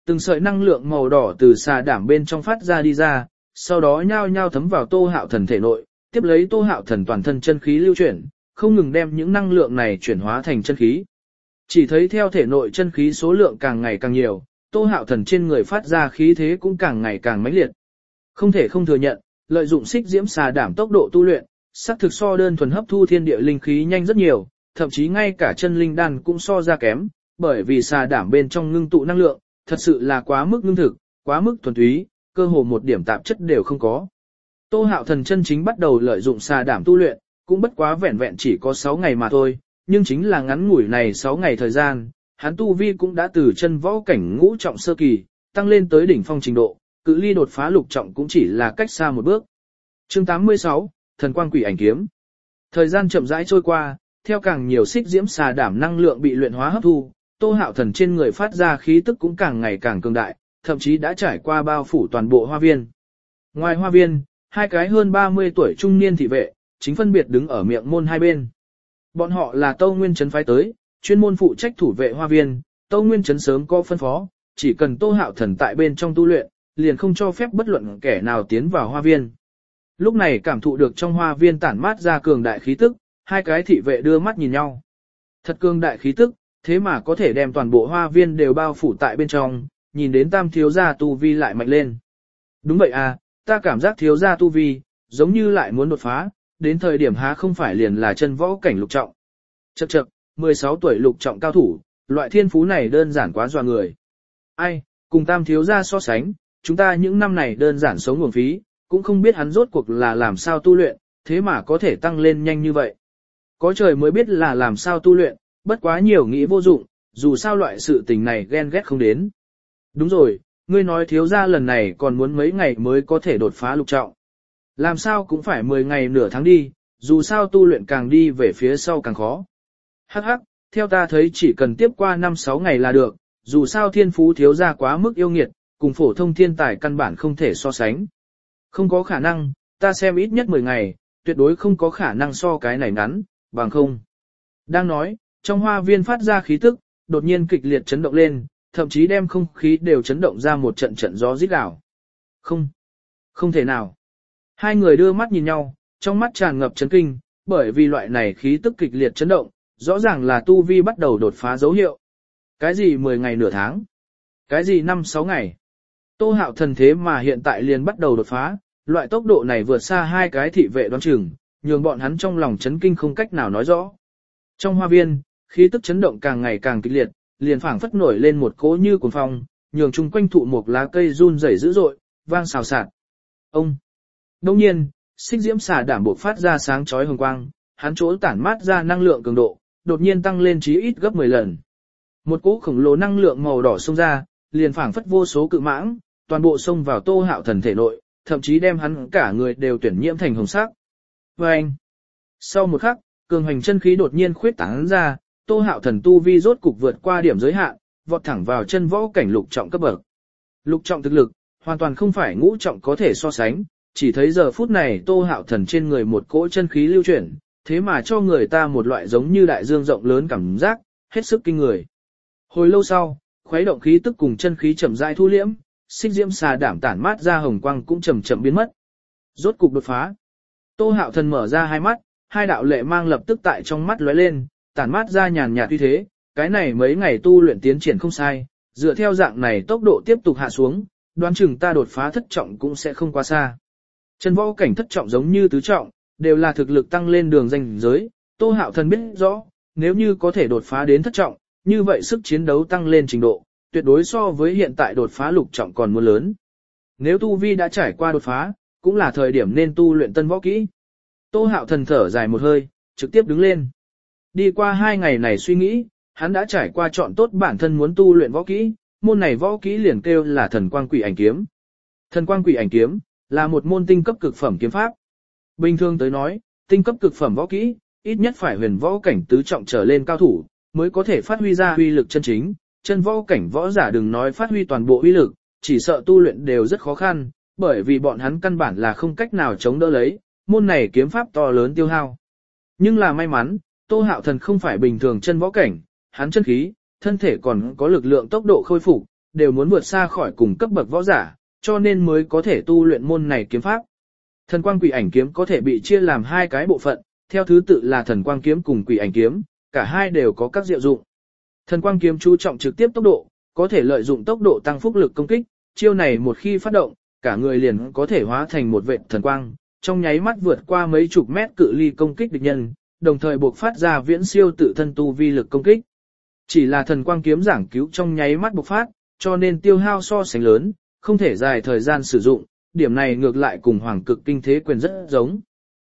Từng sợi năng lượng màu đỏ từ xà đảm bên trong phát ra đi ra, sau đó nhao nhao thấm vào Tô Hạo Thần thể nội, tiếp lấy Tô Hạo Thần toàn thân chân khí lưu chuyển, không ngừng đem những năng lượng này chuyển hóa thành chân khí. Chỉ thấy theo thể nội chân khí số lượng càng ngày càng nhiều, Tô Hạo Thần trên người phát ra khí thế cũng càng ngày càng mãnh liệt. Không thể không thừa nhận, lợi dụng xích diễm xà đảm tốc độ tu luyện, sắc thực so đơn thuần hấp thu thiên địa linh khí nhanh rất nhiều, thậm chí ngay cả chân linh đan cũng so ra kém, bởi vì xà đảm bên trong ngưng tụ năng lượng, thật sự là quá mức ngưng thực, quá mức thuần túy, cơ hồ một điểm tạp chất đều không có. Tô Hạo Thần chân chính bắt đầu lợi dụng xà đảm tu luyện, cũng bất quá vẹn vẹn chỉ có sáu ngày mà thôi, nhưng chính là ngắn ngủi này sáu ngày thời gian, hắn tu vi cũng đã từ chân võ cảnh ngũ trọng sơ kỳ, tăng lên tới đỉnh phong trình độ, cự ly đột phá lục trọng cũng chỉ là cách xa một bước. Chương tám mươi sáu, Thần Quang Quỷ Ảnh Kiếm. Thời gian chậm rãi trôi qua, theo càng nhiều xích diễm xà đảm năng lượng bị luyện hóa hấp thu, Tô Hạo Thần trên người phát ra khí tức cũng càng ngày càng cường đại, thậm chí đã trải qua bao phủ toàn bộ hoa viên. Ngoài hoa viên, hai cái hơn ba mươi tuổi trung niên thị vệ, chính phân biệt đứng ở miệng môn hai bên. Bọn họ là Tâu Nguyên Trấn phái tới, chuyên môn phụ trách thủ vệ hoa viên, Tâu Nguyên Trấn sớm có phân phó, chỉ cần Tô Hạo Thần tại bên trong tu luyện, liền không cho phép bất luận kẻ nào tiến vào hoa viên. Lúc này cảm thụ được trong hoa viên tản mát ra cường đại khí tức, hai cái thị vệ đưa mắt nhìn nhau. Thật cường đại khí tức, thế mà có thể đem toàn bộ hoa viên đều bao phủ tại bên trong, nhìn đến tam thiếu gia tu vi lại mạnh lên. Đúng vậy à, ta cảm giác thiếu gia tu vi, giống như lại muốn đột phá, đến thời điểm há không phải liền là chân võ cảnh lục trọng. Chậc chậc, mười sáu tuổi lục trọng cao thủ, loại thiên phú này đơn giản quá dọa người. Ai, cùng tam thiếu gia so sánh, chúng ta những năm này đơn giản sống uổng phí, cũng không biết hắn rốt cuộc là làm sao tu luyện, thế mà có thể tăng lên nhanh như vậy. Có trời mới biết là làm sao tu luyện, bất quá nhiều nghĩ vô dụng, dù sao loại sự tình này ghen ghét không đến. Đúng rồi, ngươi nói thiếu gia lần này còn muốn mấy ngày mới có thể đột phá lục trọng. Làm sao cũng phải mười ngày nửa tháng đi, dù sao tu luyện càng đi về phía sau càng khó. Hắc hắc, theo ta thấy chỉ cần tiếp qua năm sáu ngày là được, dù sao thiên phú thiếu gia quá mức yêu nghiệt, cùng phổ thông thiên tài căn bản không thể so sánh. Không có khả năng, ta xem ít nhất mười ngày, tuyệt đối không có khả năng so cái này ngắn, bằng không. Đang nói, trong hoa viên phát ra khí tức, đột nhiên kịch liệt chấn động lên, thậm chí đem không khí đều chấn động ra một trận trận gió rít gào. Không, không thể nào. Hai người đưa mắt nhìn nhau, trong mắt tràn ngập chấn kinh, bởi vì loại này khí tức kịch liệt chấn động, rõ ràng là tu vi bắt đầu đột phá dấu hiệu. Cái gì mười ngày nửa tháng? Cái gì năm sáu ngày? Tô Hạo Thần thế mà hiện tại liền bắt đầu đột phá, loại tốc độ này vượt xa hai cái thị vệ đoán chừng, nhường bọn hắn trong lòng chấn kinh không cách nào nói rõ. Trong hoa viên, khí tức chấn động càng ngày càng kịch liệt, liền phảng phất nổi lên một cỗ như cuồng phong, nhường chung quanh thụ một lá cây run rẩy dữ dội, vang xào xạc. Ông. Đông nhiên, xích diễm xà đảm bộc phát ra sáng chói hồng quang, hắn chỗ tản mát ra năng lượng cường độ, đột nhiên tăng lên chí ít gấp mười lần. Một cỗ khổng lồ năng lượng màu đỏ xông ra, liền phảng phất vô số cự mãng, toàn bộ xông vào Tô Hạo Thần thể nội, thậm chí đem hắn cả người đều tuyển nhiễm thành hồng sắc. Và anh. Sau một khắc, cường hành chân khí đột nhiên khuyết tán ra, Tô Hạo Thần tu vi rốt cục vượt qua điểm giới hạn, vọt thẳng vào chân võ cảnh lục trọng cấp bậc. Lục trọng thực lực, hoàn toàn không phải ngũ trọng có thể so sánh, chỉ thấy giờ phút này Tô Hạo Thần trên người một cỗ chân khí lưu chuyển, thế mà cho người ta một loại giống như đại dương rộng lớn cảm giác, hết sức kinh người. Hồi lâu sau, khuấy động khí tức cùng chân khí chậm rãi thu liễm, xích diễm xà đảm tản mát ra hồng quang cũng chậm chậm biến mất. Rốt cục đột phá. Tô Hạo Thần mở ra hai mắt, hai đạo lệ mang lập tức tại trong mắt lóe lên, tản mát ra nhàn nhạt uy thế, cái này mấy ngày tu luyện tiến triển không sai, dựa theo dạng này tốc độ tiếp tục hạ xuống, đoán chừng ta đột phá thất trọng cũng sẽ không quá xa. Chân võ cảnh thất trọng giống như tứ trọng, đều là thực lực tăng lên đường danh giới, Tô Hạo Thần biết rõ, nếu như có thể đột phá đến thất trọng, như vậy sức chiến đấu tăng lên trình độ, tuyệt đối so với hiện tại đột phá lục trọng còn muốn lớn. Nếu tu vi đã trải qua đột phá, cũng là thời điểm nên tu luyện tân võ kỹ. Tô Hạo Thần thở dài một hơi, trực tiếp đứng lên. Đi qua hai ngày này suy nghĩ, hắn đã trải qua chọn tốt bản thân muốn tu luyện võ kỹ, môn này võ kỹ liền kêu là Thần Quang Quỷ Ảnh Kiếm. Thần Quang Quỷ Ảnh Kiếm là một môn tinh cấp cực phẩm kiếm pháp. Bình thường tới nói, tinh cấp cực phẩm võ kỹ, ít nhất phải huyền võ cảnh tứ trọng trở lên cao thủ, mới có thể phát huy ra uy lực chân chính. Chân võ cảnh võ giả đừng nói phát huy toàn bộ uy lực, chỉ sợ tu luyện đều rất khó khăn, bởi vì bọn hắn căn bản là không cách nào chống đỡ lấy, môn này kiếm pháp to lớn tiêu hao. Nhưng là may mắn, Tô Hạo Thần không phải bình thường chân võ cảnh, hắn chân khí, thân thể còn có lực lượng tốc độ khôi phục, đều muốn vượt xa khỏi cùng cấp bậc võ giả, cho nên mới có thể tu luyện môn này kiếm pháp. Thần quang quỷ ảnh kiếm có thể bị chia làm hai cái bộ phận, theo thứ tự là thần quang kiếm cùng quỷ ảnh kiếm, cả hai đều có các diệu dụng. Thần quang kiếm chú trọng trực tiếp tốc độ, có thể lợi dụng tốc độ tăng phúc lực công kích, chiêu này một khi phát động, cả người liền có thể hóa thành một vệt thần quang, trong nháy mắt vượt qua mấy chục mét cự ly công kích địch nhân, đồng thời buộc phát ra viễn siêu tự thân tu vi lực công kích. Chỉ là thần quang kiếm giảng cứu trong nháy mắt bộc phát, cho nên tiêu hao so sánh lớn, không thể dài thời gian sử dụng, điểm này ngược lại cùng hoàng cực kinh thế quyền rất giống.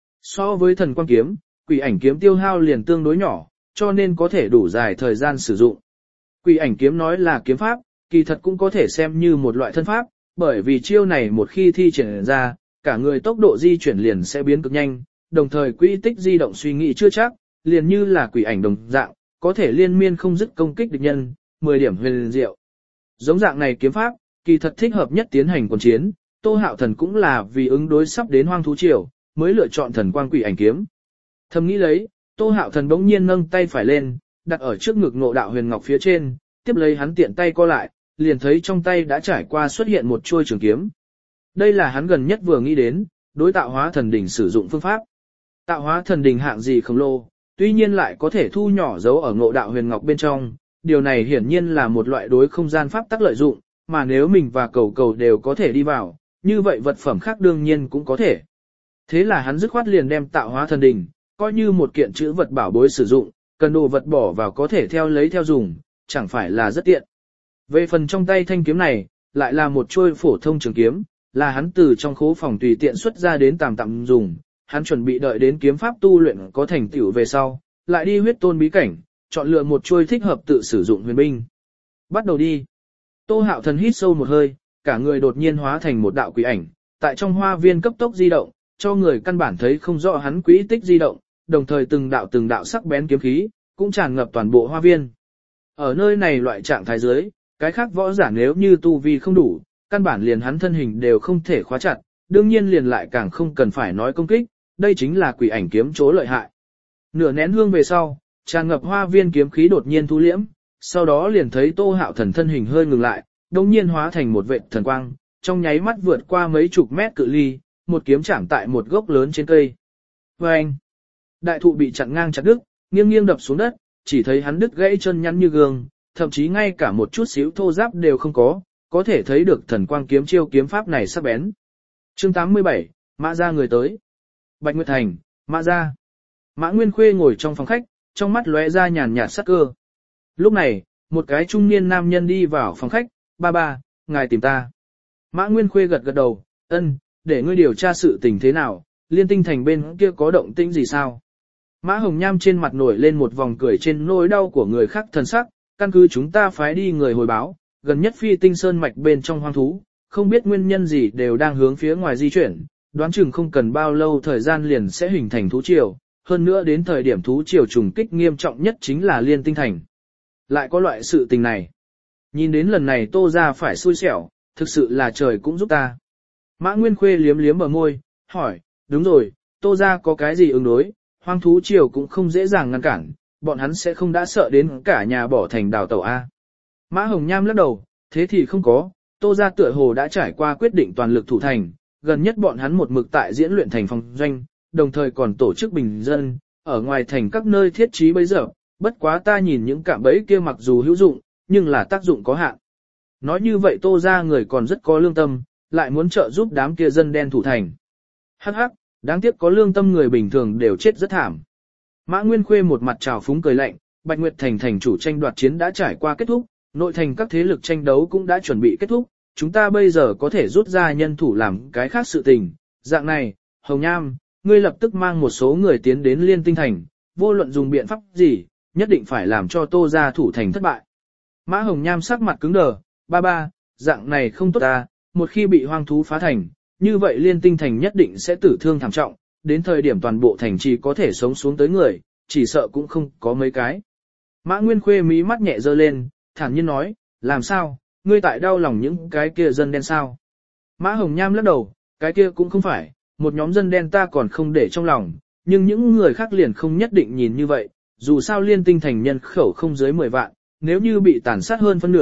So với thần quang kiếm, quỷ ảnh kiếm tiêu hao liền tương đối nhỏ, cho nên có thể đủ dài thời gian sử dụng. Quỷ ảnh kiếm nói là kiếm pháp, kỳ thật cũng có thể xem như một loại thân pháp, bởi vì chiêu này một khi thi triển ra, cả người tốc độ di chuyển liền sẽ biến cực nhanh, đồng thời quỹ tích di động suy nghĩ chưa chắc, liền như là quỷ ảnh đồng dạng, có thể liên miên không dứt công kích địch nhân, mười điểm huyền diệu. Giống dạng này kiếm pháp, kỳ thật thích hợp nhất tiến hành quân chiến, Tô Hạo Thần cũng là vì ứng đối sắp đến hoang thú triều, mới lựa chọn thần quang quỷ ảnh kiếm. Thầm nghĩ lấy, Tô Hạo Thần bỗng nhiên nâng tay phải lên, đặt ở trước ngực Ngộ Đạo Huyền Ngọc phía trên, tiếp lấy hắn tiện tay co lại, liền thấy trong tay đã trải qua xuất hiện một chuôi trường kiếm. Đây là hắn gần nhất vừa nghĩ đến, đối tạo hóa thần đỉnh sử dụng phương pháp. Tạo hóa thần đỉnh hạng gì khổng lồ, tuy nhiên lại có thể thu nhỏ dấu ở Ngộ Đạo Huyền Ngọc bên trong, điều này hiển nhiên là một loại đối không gian pháp tắc lợi dụng, mà nếu mình và cầu cầu đều có thể đi vào, như vậy vật phẩm khác đương nhiên cũng có thể. Thế là hắn dứt khoát liền đem tạo hóa thần đỉnh, coi như một kiện chữ vật bảo bối sử dụng, cần đồ vật bỏ vào có thể theo lấy theo dùng, chẳng phải là rất tiện. Về phần trong tay thanh kiếm này, lại là một chuôi phổ thông trường kiếm, là hắn từ trong khố phòng tùy tiện xuất ra đến tạm tạm dùng, hắn chuẩn bị đợi đến kiếm pháp tu luyện có thành tựu về sau, lại đi huyết tôn bí cảnh, chọn lựa một chuôi thích hợp tự sử dụng huyền binh. Bắt đầu đi. Tô Hạo Thần hít sâu một hơi, cả người đột nhiên hóa thành một đạo quỷ ảnh, tại trong hoa viên cấp tốc di động, cho người căn bản thấy không rõ hắn quỹ tích di động, đồng thời từng đạo từng đạo sắc bén kiếm khí, cũng tràn ngập toàn bộ hoa viên. Ở nơi này loại trạng thái dưới, cái khác võ giả nếu như tu vi không đủ, căn bản liền hắn thân hình đều không thể khóa chặt, đương nhiên liền lại càng không cần phải nói công kích, đây chính là quỷ ảnh kiếm chỗ lợi hại. Nửa nén hương về sau, tràn ngập hoa viên kiếm khí đột nhiên thu liễm, sau đó liền thấy Tô Hạo Thần thân hình hơi ngừng lại, đồng nhiên hóa thành một vệt thần quang, trong nháy mắt vượt qua mấy chục mét cự ly, một kiếm chạm tại một gốc lớn trên cây. Vâng! Đại thụ bị chặn ngang chặt đứt, nghiêng nghiêng đập xuống đất, chỉ thấy hắn đứt gãy chân nhắn như gương, thậm chí ngay cả một chút xíu thô giáp đều không có, có thể thấy được thần quang kiếm chiêu kiếm pháp này sắc bén. Chương tám mươi bảy, Mã gia người tới. Bạch Nguyệt Thành, Mã gia. Mã Nguyên Khuê ngồi trong phòng khách, trong mắt lóe ra nhàn nhạt sắc cơ. Lúc này, một cái trung niên nam nhân đi vào phòng khách, ba ba, ngài tìm ta. Mã Nguyên Khuê gật gật đầu, ân, để ngươi điều tra sự tình thế nào, Liên Tinh Thành bên kia có động tĩnh gì sao? Mã Hồng Nham trên mặt nổi lên một vòng cười trên nỗi đau của người khác thần sắc, căn cứ chúng ta phái đi người hồi báo, gần nhất Phi Tinh Sơn mạch bên trong hoang thú, không biết nguyên nhân gì đều đang hướng phía ngoài di chuyển, đoán chừng không cần bao lâu thời gian liền sẽ hình thành thú triều, hơn nữa đến thời điểm thú triều trùng kích nghiêm trọng nhất chính là Liên Tinh Thành. Lại có loại sự tình này. Nhìn đến lần này Tô gia phải xui xẻo, thực sự là trời cũng giúp ta. Mã Nguyên Khuê liếm liếm bờ môi, hỏi, đúng rồi, Tô gia có cái gì ứng đối, hoang thú triều cũng không dễ dàng ngăn cản, bọn hắn sẽ không đã sợ đến cả nhà bỏ thành đào tẩu A. Mã Hồng Nham lắc đầu, thế thì không có, Tô gia tựa hồ đã trải qua quyết định toàn lực thủ thành, gần nhất bọn hắn một mực tại diễn luyện thành phòng doanh, đồng thời còn tổ chức bình dân, ở ngoài thành các nơi thiết trí bấy giờ, bất quá ta nhìn những cạm bẫy kia mặc dù hữu dụng, nhưng là tác dụng có hạn. Nói như vậy Tô gia người còn rất có lương tâm, lại muốn trợ giúp đám kia dân đen thủ thành. Hắc hắc, đáng tiếc có lương tâm người bình thường đều chết rất thảm. Mã Nguyên Khuê một mặt trào phúng cười lạnh, Bạch Nguyệt Thành thành chủ tranh đoạt chiến đã trải qua kết thúc, nội thành các thế lực tranh đấu cũng đã chuẩn bị kết thúc, chúng ta bây giờ có thể rút ra nhân thủ làm cái khác sự tình. Dạng này, Hồng Nham, ngươi lập tức mang một số người tiến đến Liên Tinh Thành, vô luận dùng biện pháp gì, nhất định phải làm cho Tô gia thủ thành thất bại. Mã Hồng Nham sắc mặt cứng đờ, ba ba, dạng này không tốt ta, một khi bị hoang thú phá thành, như vậy Liên Tinh Thành nhất định sẽ tử thương thảm trọng, đến thời điểm toàn bộ thành trì có thể sống xuống tới người, chỉ sợ cũng không có mấy cái. Mã Nguyên Khuê mí mắt nhẹ giơ lên, thản nhiên nói, làm sao, ngươi tại đau lòng những cái kia dân đen sao? Mã Hồng Nham lắc đầu, cái kia cũng không phải, một nhóm dân đen ta còn không để trong lòng, nhưng những người khác liền không nhất định nhìn như vậy, dù sao Liên Tinh Thành nhân khẩu không dưới mười vạn, nếu như bị tàn sát hơn phân nửa,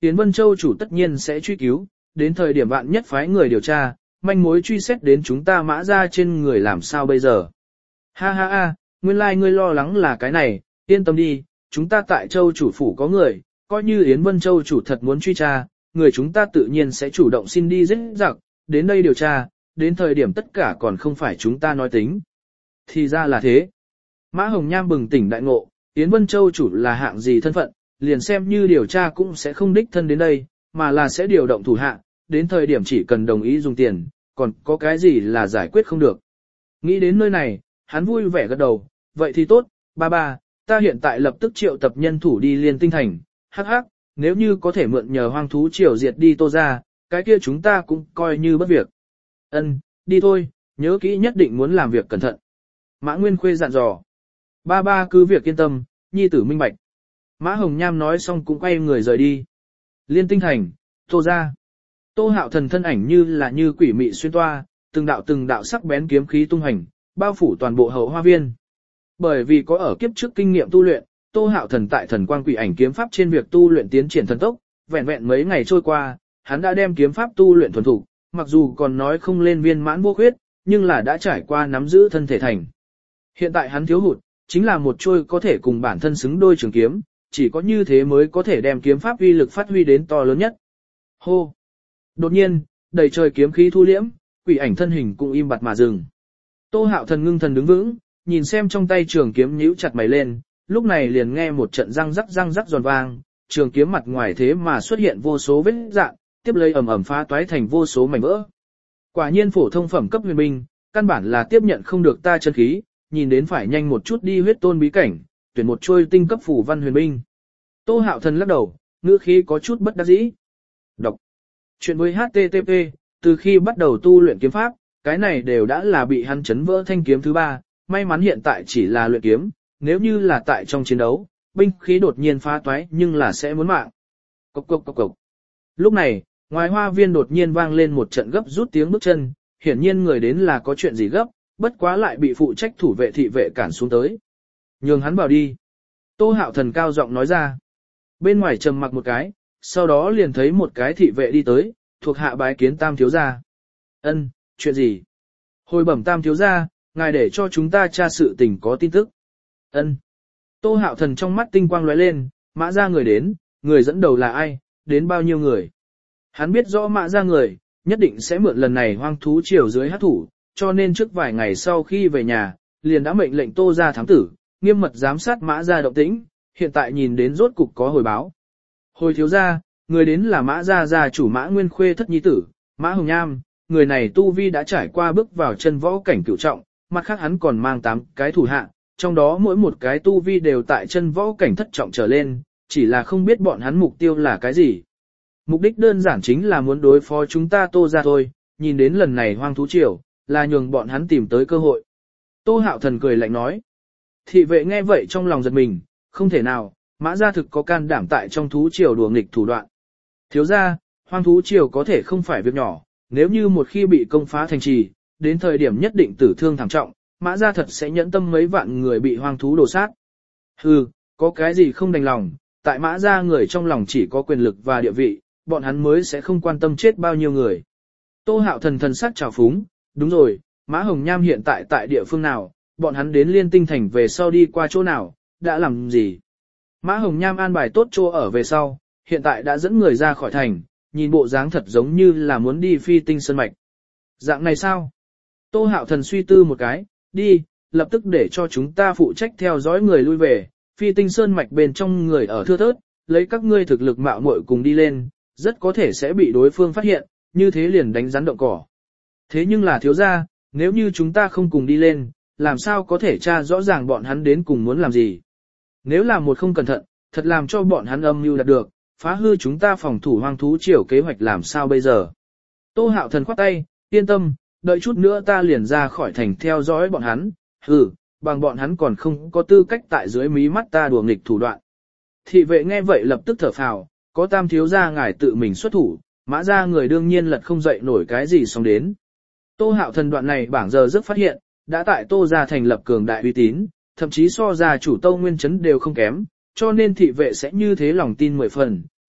Yến Vân Châu chủ tất nhiên sẽ truy cứu, đến thời điểm vạn nhất phái người điều tra, manh mối truy xét đến chúng ta mã ra trên người làm sao bây giờ. Ha ha ha, nguyên lai like ngươi lo lắng là cái này, yên tâm đi, chúng ta tại Châu chủ phủ có người, coi như Yến Vân Châu chủ thật muốn truy tra, người chúng ta tự nhiên sẽ chủ động xin đi giết giặc, đến đây điều tra, đến thời điểm tất cả còn không phải chúng ta nói tính. Thì ra là thế. Mã Hồng Nham bừng tỉnh đại ngộ, Yến Vân Châu chủ là hạng gì thân phận, liền xem như điều tra cũng sẽ không đích thân đến đây, mà là sẽ điều động thủ hạ, đến thời điểm chỉ cần đồng ý dùng tiền, còn có cái gì là giải quyết không được. Nghĩ đến nơi này, hắn vui vẻ gật đầu, vậy thì tốt, ba ba, ta hiện tại lập tức triệu tập nhân thủ đi Liên Tinh Thành, hắc hắc, nếu như có thể mượn nhờ hoang thú triều diệt đi Tô ra, cái kia chúng ta cũng coi như bất việc. Ân, đi thôi, nhớ kỹ nhất định muốn làm việc cẩn thận. Mã Nguyên Khuê dặn dò. Ba ba cứ việc yên tâm, nhi tử minh bạch. Mã Hồng Nham nói xong cũng quay người rời đi. Liên Tinh Thành, Tô ra. Tô Hạo Thần thân ảnh như là như quỷ mị xuyên toa, từng đạo từng đạo sắc bén kiếm khí tung hành, bao phủ toàn bộ hậu hoa viên. Bởi vì có ở kiếp trước kinh nghiệm tu luyện, Tô Hạo Thần tại thần quang quỷ ảnh kiếm pháp trên việc tu luyện tiến triển thần tốc, vẹn vẹn mấy ngày trôi qua, hắn đã đem kiếm pháp tu luyện thuần thục, mặc dù còn nói không lên viên mãn vô khuyết, nhưng là đã trải qua nắm giữ thân thể thành. Hiện tại hắn thiếu hụt, chính là một trôi có thể cùng bản thân xứng đôi trường kiếm, chỉ có như thế mới có thể đem kiếm pháp uy lực phát huy đến to lớn nhất. Hô! Đột nhiên, đầy trời kiếm khí thu liễm, quỷ ảnh thân hình cũng im bặt mà dừng. Tô Hạo Thần ngưng thần đứng vững, nhìn xem trong tay trường kiếm nhíu chặt mày lên, lúc này liền nghe một trận răng rắc răng rắc giòn vang, trường kiếm mặt ngoài thế mà xuất hiện vô số vết rạn, tiếp lấy ầm ầm phá toái thành vô số mảnh vỡ. Quả nhiên phổ thông phẩm cấp huyền binh, căn bản là tiếp nhận không được ta chân khí, nhìn đến phải nhanh một chút đi huyết tôn bí cảnh, tuyển một trôi tinh cấp phủ văn huyền binh. Tô Hạo Thần lắc đầu, ngữ khí có chút bất đắc dĩ. Đọc. Chuyện với hát tê tê pê, từ khi bắt đầu tu luyện kiếm pháp, cái này đều đã là bị hắn chấn vỡ thanh kiếm thứ ba, may mắn hiện tại chỉ là luyện kiếm, nếu như là tại trong chiến đấu, binh khí đột nhiên phá toái nhưng là sẽ muốn mạng. Cộc cộc cộc cộc. Lúc này, ngoài hoa viên đột nhiên vang lên một trận gấp rút tiếng bước chân, hiển nhiên người đến là có chuyện gì gấp, bất quá lại bị phụ trách thủ vệ thị vệ cản xuống tới. Nhường hắn vào đi. Tô Hạo Thần cao giọng nói ra. Bên ngoài trầm mặc một cái, sau đó liền thấy một cái thị vệ đi tới, thuộc hạ bái kiến Tam thiếu gia. Ân, chuyện gì? Hồi bẩm Tam thiếu gia, ngài để cho chúng ta tra sự tình có tin tức. Ân. Tô Hạo Thần trong mắt tinh quang lóe lên, mã ra người đến, người dẫn đầu là ai, đến bao nhiêu người. Hắn biết rõ mã ra người, nhất định sẽ mượn lần này hoang thú triều dưới hát thủ, cho nên trước vài ngày sau khi về nhà, liền đã mệnh lệnh Tô ra thám tử, nghiêm mật giám sát mã ra động tĩnh, hiện tại nhìn đến rốt cục có hồi báo. Hồi thiếu gia, người đến là mã gia gia chủ Mã Nguyên Khuê thất nhi tử, Mã Hồng Nham, người này tu vi đã trải qua bước vào chân võ cảnh cửu trọng, mặt khác hắn còn mang tám cái thủ hạ, trong đó mỗi một cái tu vi đều tại chân võ cảnh thất trọng trở lên, chỉ là không biết bọn hắn mục tiêu là cái gì. Mục đích đơn giản chính là muốn đối phó chúng ta Tô ra thôi, nhìn đến lần này hoang thú triều, là nhường bọn hắn tìm tới cơ hội. Tô Hạo Thần cười lạnh nói. Thị vệ nghe vậy trong lòng giật mình, không thể nào, mã gia thực có can đảm tại trong thú triều đùa nghịch thủ đoạn. Thiếu gia, hoang thú triều có thể không phải việc nhỏ, nếu như một khi bị công phá thành trì, đến thời điểm nhất định tử thương thảm trọng, mã gia thật sẽ nhẫn tâm mấy vạn người bị hoang thú đổ sát. Hừ, có cái gì không đành lòng, tại mã gia người trong lòng chỉ có quyền lực và địa vị, bọn hắn mới sẽ không quan tâm chết bao nhiêu người. Tô Hạo Thần thần sắc trào phúng, đúng rồi, Mã Hồng Nham hiện tại tại địa phương nào, bọn hắn đến Liên Tinh Thành về sau đi qua chỗ nào, đã làm gì. Mã Hồng Nham an bài tốt chỗ ở về sau, hiện tại đã dẫn người ra khỏi thành, nhìn bộ dáng thật giống như là muốn đi Phi Tinh Sơn Mạch. Dạng này sao? Tô Hạo Thần suy tư một cái, đi, lập tức để cho chúng ta phụ trách theo dõi người lui về, Phi Tinh Sơn Mạch bên trong người ở thưa thớt, lấy các ngươi thực lực mạo muội cùng đi lên, rất có thể sẽ bị đối phương phát hiện, như thế liền đánh rắn động cỏ. Thế nhưng là thiếu gia, nếu như chúng ta không cùng đi lên, làm sao có thể tra rõ ràng bọn hắn đến cùng muốn làm gì? Nếu là một không cẩn thận, thật làm cho bọn hắn âm mưu đạt được, phá hư chúng ta phòng thủ hoang thú triều kế hoạch làm sao bây giờ? Tô Hạo Thần khoát tay, yên tâm, đợi chút nữa ta liền ra khỏi thành theo dõi bọn hắn, hừ, bằng bọn hắn còn không có tư cách tại dưới mí mắt ta đùa nghịch thủ đoạn. Thị vệ nghe vậy lập tức thở phào, có Tam thiếu gia ngài tự mình xuất thủ, mã ra người đương nhiên lật không dậy nổi cái gì xong đến. Tô Hạo Thần đoạn này bảng giờ rất phát hiện, đã tại Tô gia thành lập cường đại uy tín, thậm chí so gia chủ Tô Nguyên Chấn đều không kém, cho nên thị vệ sẽ như thế lòng tin mười phần,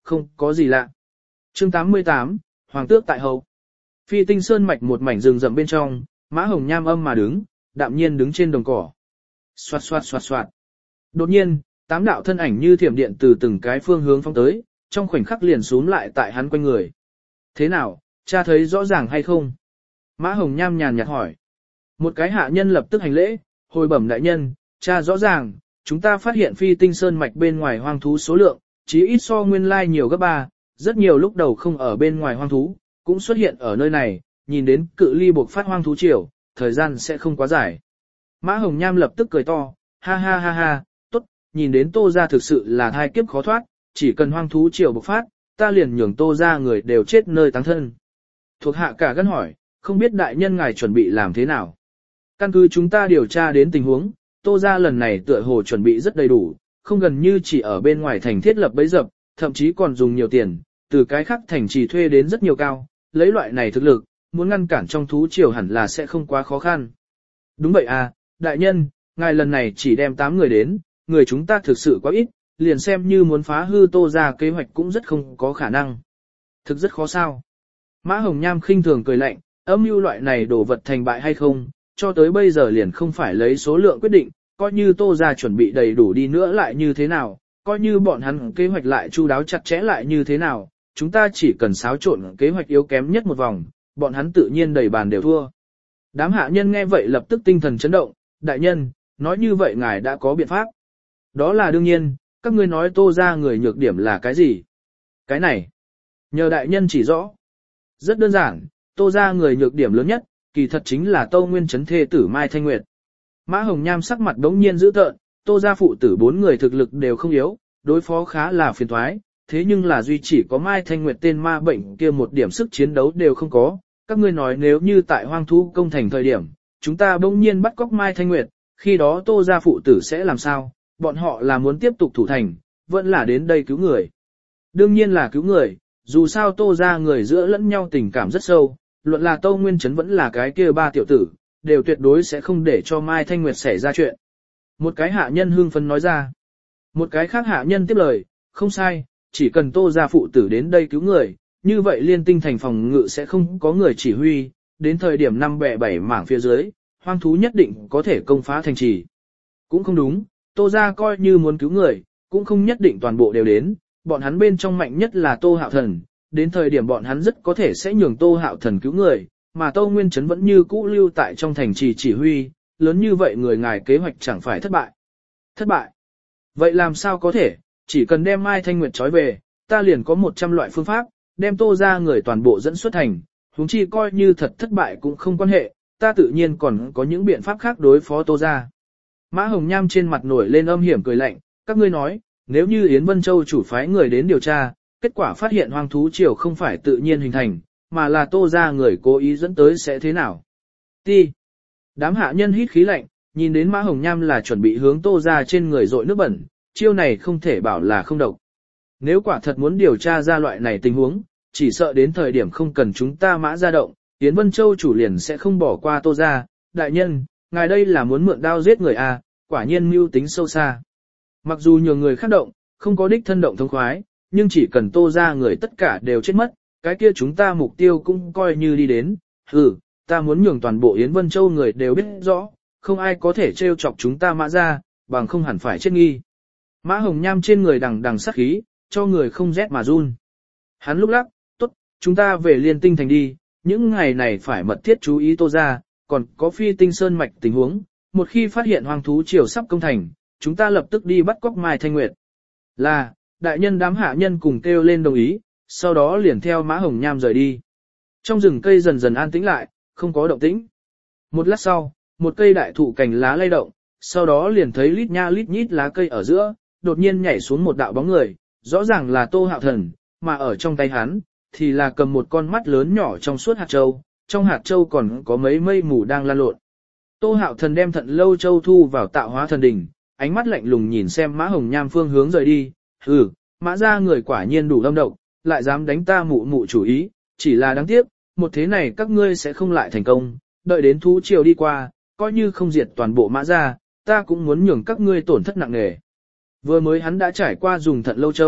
không có gì lạ. Chương tám mươi tám, Hoàng tước tại hậu. Phi Tinh Sơn mạch một mảnh rừng rậm bên trong, Mã Hồng Nham âm mà đứng, đạm nhiên đứng trên đồng cỏ. Xoạt xoạt xoạt xoạt. Đột nhiên, tám đạo thân ảnh như thiểm điện từ từng cái phương hướng phóng tới, trong khoảnh khắc liền xuống lại tại hắn quanh người. Thế nào, cha thấy rõ ràng hay không? Mã Hồng Nham nhàn nhạt hỏi. Một cái hạ nhân lập tức hành lễ, hồi bẩm đại nhân, cha rõ ràng, chúng ta phát hiện Phi Tinh Sơn mạch bên ngoài hoang thú số lượng, chí ít so nguyên lai nhiều gấp ba, rất nhiều lúc đầu không ở bên ngoài hoang thú, cũng xuất hiện ở nơi này, nhìn đến cự ly buộc phát hoang thú triều, thời gian sẽ không quá dài. Mã Hồng Nham lập tức cười to, ha ha ha ha, tốt, nhìn đến Tô gia thực sự là thai kiếp khó thoát, chỉ cần hoang thú triều bộc phát, ta liền nhường Tô gia người đều chết nơi táng thân. Thuộc hạ cả gân hỏi, không biết đại nhân ngài chuẩn bị làm thế nào? Căn cứ chúng ta điều tra đến tình huống, Tô gia lần này tựa hồ chuẩn bị rất đầy đủ, không gần như chỉ ở bên ngoài thành thiết lập bẫy dập, thậm chí còn dùng nhiều tiền, từ cái khác thành trì thuê đến rất nhiều cao, lấy loại này thực lực, muốn ngăn cản trong thú triều hẳn là sẽ không quá khó khăn. Đúng vậy à, đại nhân, ngài lần này chỉ đem tám người đến, người chúng ta thực sự quá ít, liền xem như muốn phá hư Tô gia kế hoạch cũng rất không có khả năng. Thực rất khó sao. Mã Hồng Nham khinh thường cười lạnh, âm mưu loại này đổ vật thành bại hay không, cho tới bây giờ liền không phải lấy số lượng quyết định, coi như Tô gia chuẩn bị đầy đủ đi nữa lại như thế nào, coi như bọn hắn kế hoạch lại chu đáo chặt chẽ lại như thế nào, chúng ta chỉ cần xáo trộn kế hoạch yếu kém nhất một vòng, bọn hắn tự nhiên đầy bàn đều thua. Đám hạ nhân nghe vậy lập tức tinh thần chấn động, đại nhân, nói như vậy ngài đã có biện pháp. Đó là đương nhiên, các ngươi nói Tô gia người nhược điểm là cái gì? Cái này, nhờ đại nhân chỉ rõ. Rất đơn giản, Tô gia người nhược điểm lớn nhất, kỳ thật chính là Tô Nguyên Chấn thê tử Mai Thanh Nguyệt. Mã Hồng Nham sắc mặt đống nhiên dữ tợn, Tô gia phụ tử bốn người thực lực đều không yếu, đối phó khá là phiền toái, thế nhưng là duy chỉ có Mai Thanh Nguyệt tên ma bệnh kia một điểm sức chiến đấu đều không có. Các ngươi nói nếu như tại hoang thú công thành thời điểm, chúng ta bỗng nhiên bắt cóc Mai Thanh Nguyệt, khi đó Tô gia phụ tử sẽ làm sao? Bọn họ là muốn tiếp tục thủ thành, vẫn là đến đây cứu người. Đương nhiên là cứu người, dù sao Tô gia người giữa lẫn nhau tình cảm rất sâu, luận là Tô Nguyên Chấn vẫn là cái kia ba tiểu tử, đều tuyệt đối sẽ không để cho Mai Thanh Nguyệt xảy ra chuyện. Một cái hạ nhân hưng phấn nói ra. Một cái khác hạ nhân tiếp lời, không sai, chỉ cần Tô gia phụ tử đến đây cứu người, như vậy liên tinh thành phòng ngự sẽ không có người chỉ huy, đến thời điểm năm bẻ bảy mảng phía dưới, hoang thú nhất định có thể công phá thành trì. Cũng không đúng, Tô gia coi như muốn cứu người, cũng không nhất định toàn bộ đều đến, bọn hắn bên trong mạnh nhất là Tô Hạo Thần, đến thời điểm bọn hắn rất có thể sẽ nhường Tô Hạo Thần cứu người, mà Tô Nguyên Chấn vẫn như cũ lưu tại trong thành trì chỉ huy, lớn như vậy người ngài kế hoạch chẳng phải thất bại. Thất bại? Vậy làm sao có thể, chỉ cần đem Mai Thanh Nguyệt trói về, ta liền có một trăm loại phương pháp, đem Tô gia người toàn bộ dẫn xuất thành, huống chi coi như thật thất bại cũng không quan hệ, ta tự nhiên còn có những biện pháp khác đối phó Tô gia. Mã Hồng Nham trên mặt nổi lên âm hiểm cười lạnh, các ngươi nói, nếu như Yến Vân Châu chủ phái người đến điều tra, kết quả phát hiện hoang thú triều không phải tự nhiên hình thành, mà là Tô gia người cố ý dẫn tới sẽ thế nào? Ti. Đám hạ nhân hít khí lạnh, nhìn đến Mã Hồng Nham là chuẩn bị hướng Tô gia trên người dội nước bẩn, chiêu này không thể bảo là không độc. Nếu quả thật muốn điều tra ra loại này tình huống, chỉ sợ đến thời điểm không cần chúng ta Mã gia động, Yến Vân Châu chủ liền sẽ không bỏ qua Tô gia. Đại nhân, ngài đây là muốn mượn đao giết người à, quả nhiên mưu tính sâu xa. Mặc dù nhiều người khác động, không có đích thân động thông khoái, nhưng chỉ cần Tô gia người tất cả đều chết mất, cái kia chúng ta mục tiêu cũng coi như đi đến. Ừ, ta muốn nhường toàn bộ Yến Vân Châu người đều biết rõ, không ai có thể trêu chọc chúng ta Mã gia, bằng không hẳn phải chết nghi. Mã Hồng Nham trên người đằng đằng sát khí, cho người không rét mà run. Hắn lúc lắc, tốt, chúng ta về Liên Tinh thành đi, những ngày này phải mật thiết chú ý Tô gia, còn có Phi Tinh Sơn mạch tình huống, một khi phát hiện hoang thú triều sắp công thành, chúng ta lập tức đi bắt cóc Mai Thanh Nguyệt. Là, đại nhân đám hạ nhân cùng kêu lên đồng ý, sau đó liền theo Mã Hồng Nham rời đi. Trong rừng cây dần dần an tĩnh lại, không có động tĩnh. Một lát sau, một cây đại thụ cành lá lay động, sau đó liền thấy lít nha lít nhít lá cây ở giữa, đột nhiên nhảy xuống một đạo bóng người, rõ ràng là Tô Hạo Thần, mà ở trong tay hắn, thì là cầm một con mắt lớn nhỏ trong suốt hạt châu, trong hạt châu còn có mấy mây mù đang lan lộn. Tô Hạo Thần đem Thận Lâu Châu thu vào Tạo Hóa Thần Đỉnh, ánh mắt lạnh lùng nhìn xem Mã Hồng Nham phương hướng rời đi, hừ, Mã gia người quả nhiên đủ lâm độc, lại dám đánh ta mụ mụ chủ ý, chỉ là đáng tiếc, một thế này các ngươi sẽ không lại thành công, đợi đến thú triều đi qua, coi như không diệt toàn bộ Mã gia, ta cũng muốn nhường các ngươi tổn thất nặng nề. Vừa mới hắn đã trải qua dùng Thận Lâu Châu,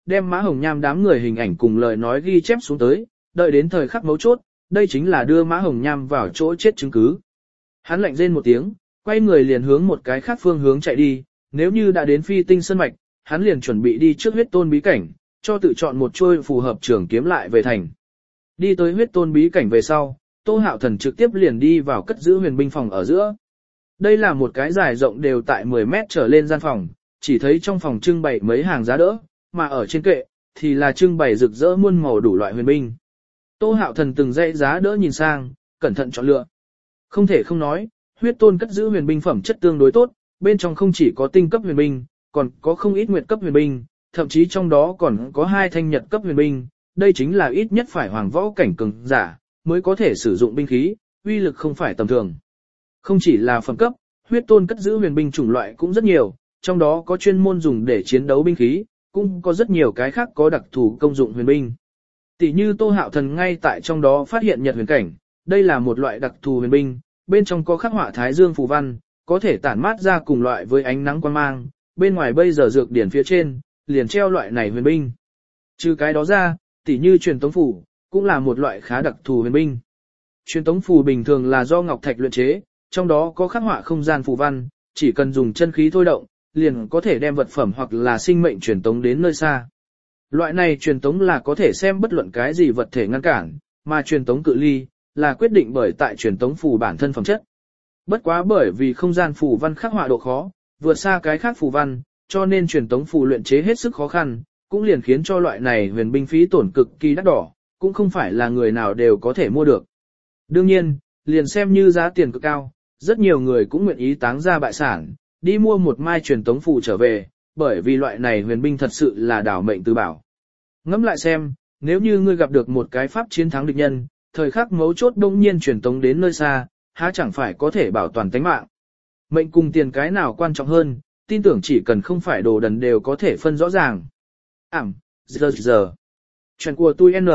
đem Mã Hồng Nham đám người hình ảnh cùng lời nói ghi chép xuống tới, đợi đến thời khắc mấu chốt, đây chính là đưa Mã Hồng Nham vào chỗ chết chứng cứ. Hắn lạnh rên một tiếng, quay người liền hướng một cái khác phương hướng chạy đi, nếu như đã đến Phi Tinh Sơn Mạch, hắn liền chuẩn bị đi trước huyết tôn bí cảnh, cho tự chọn một trôi phù hợp trường kiếm lại về thành. Đi tới huyết tôn bí cảnh về sau, Tô Hạo Thần trực tiếp liền đi vào cất giữ huyền binh phòng ở giữa. Đây là một cái dài rộng đều tại mười mét trở lên gian phòng, chỉ thấy trong phòng trưng bày mấy hàng giá đỡ, mà ở trên kệ thì là trưng bày rực rỡ muôn màu đủ loại huyền binh. Tô Hạo Thần từng dãy giá đỡ nhìn sang, cẩn thận chọn lựa. Không thể không nói, huyết tôn cất giữ huyền binh phẩm chất tương đối tốt, bên trong không chỉ có tinh cấp huyền binh, còn có không ít nguyệt cấp huyền binh, thậm chí trong đó còn có hai thanh nhật cấp huyền binh, đây chính là ít nhất phải hoàng võ cảnh cường giả mới có thể sử dụng binh khí, uy lực không phải tầm thường. Không chỉ là phẩm cấp, huyết tôn cất giữ huyền binh chủng loại cũng rất nhiều, trong đó có chuyên môn dùng để chiến đấu binh khí, cũng có rất nhiều cái khác có đặc thù công dụng huyền binh. Tỷ như Tô Hạo Thần ngay tại trong đó phát hiện nhật huyền cảnh, đây là một loại đặc thù huyền binh, bên trong có khắc họa thái dương phù văn, có thể tản mát ra cùng loại với ánh nắng quang mang, bên ngoài bây giờ dược điển phía trên, liền treo loại này huyền binh. Trừ cái đó ra, tỷ như truyền tống phù, cũng là một loại khá đặc thù huyền binh. Truyền tống phù bình thường là do ngọc thạch luyện chế, trong đó có khắc họa không gian phù văn, chỉ cần dùng chân khí thôi động, liền có thể đem vật phẩm hoặc là sinh mệnh truyền tống đến nơi xa. Loại này truyền tống là có thể xem bất luận cái gì vật thể ngăn cản, mà truyền tống cự ly là quyết định bởi tại truyền tống phù bản thân phẩm chất. Bất quá bởi vì không gian phù văn khắc họa độ khó, vượt xa cái khác phù văn, cho nên truyền tống phù luyện chế hết sức khó khăn, cũng liền khiến cho loại này huyền binh phí tổn cực kỳ đắt đỏ, cũng không phải là người nào đều có thể mua được. Đương nhiên, liền xem như giá tiền cực cao, rất nhiều người cũng nguyện ý táng ra bại sản, đi mua một mai truyền tống phù trở về, bởi vì loại này huyền binh thật sự là đảo mệnh tứ bảo. Ngẫm lại xem, nếu như ngươi gặp được một cái pháp chiến thắng địch nhân, thời khắc mấu chốt đông nhiên truyền tống đến nơi xa, há chẳng phải có thể bảo toàn tính mạng. Mệnh cùng tiền cái nào quan trọng hơn, tin tưởng chỉ cần không phải đồ đần đều có thể phân rõ ràng. Ảm, giờ giờ. Chuyện của tôi N.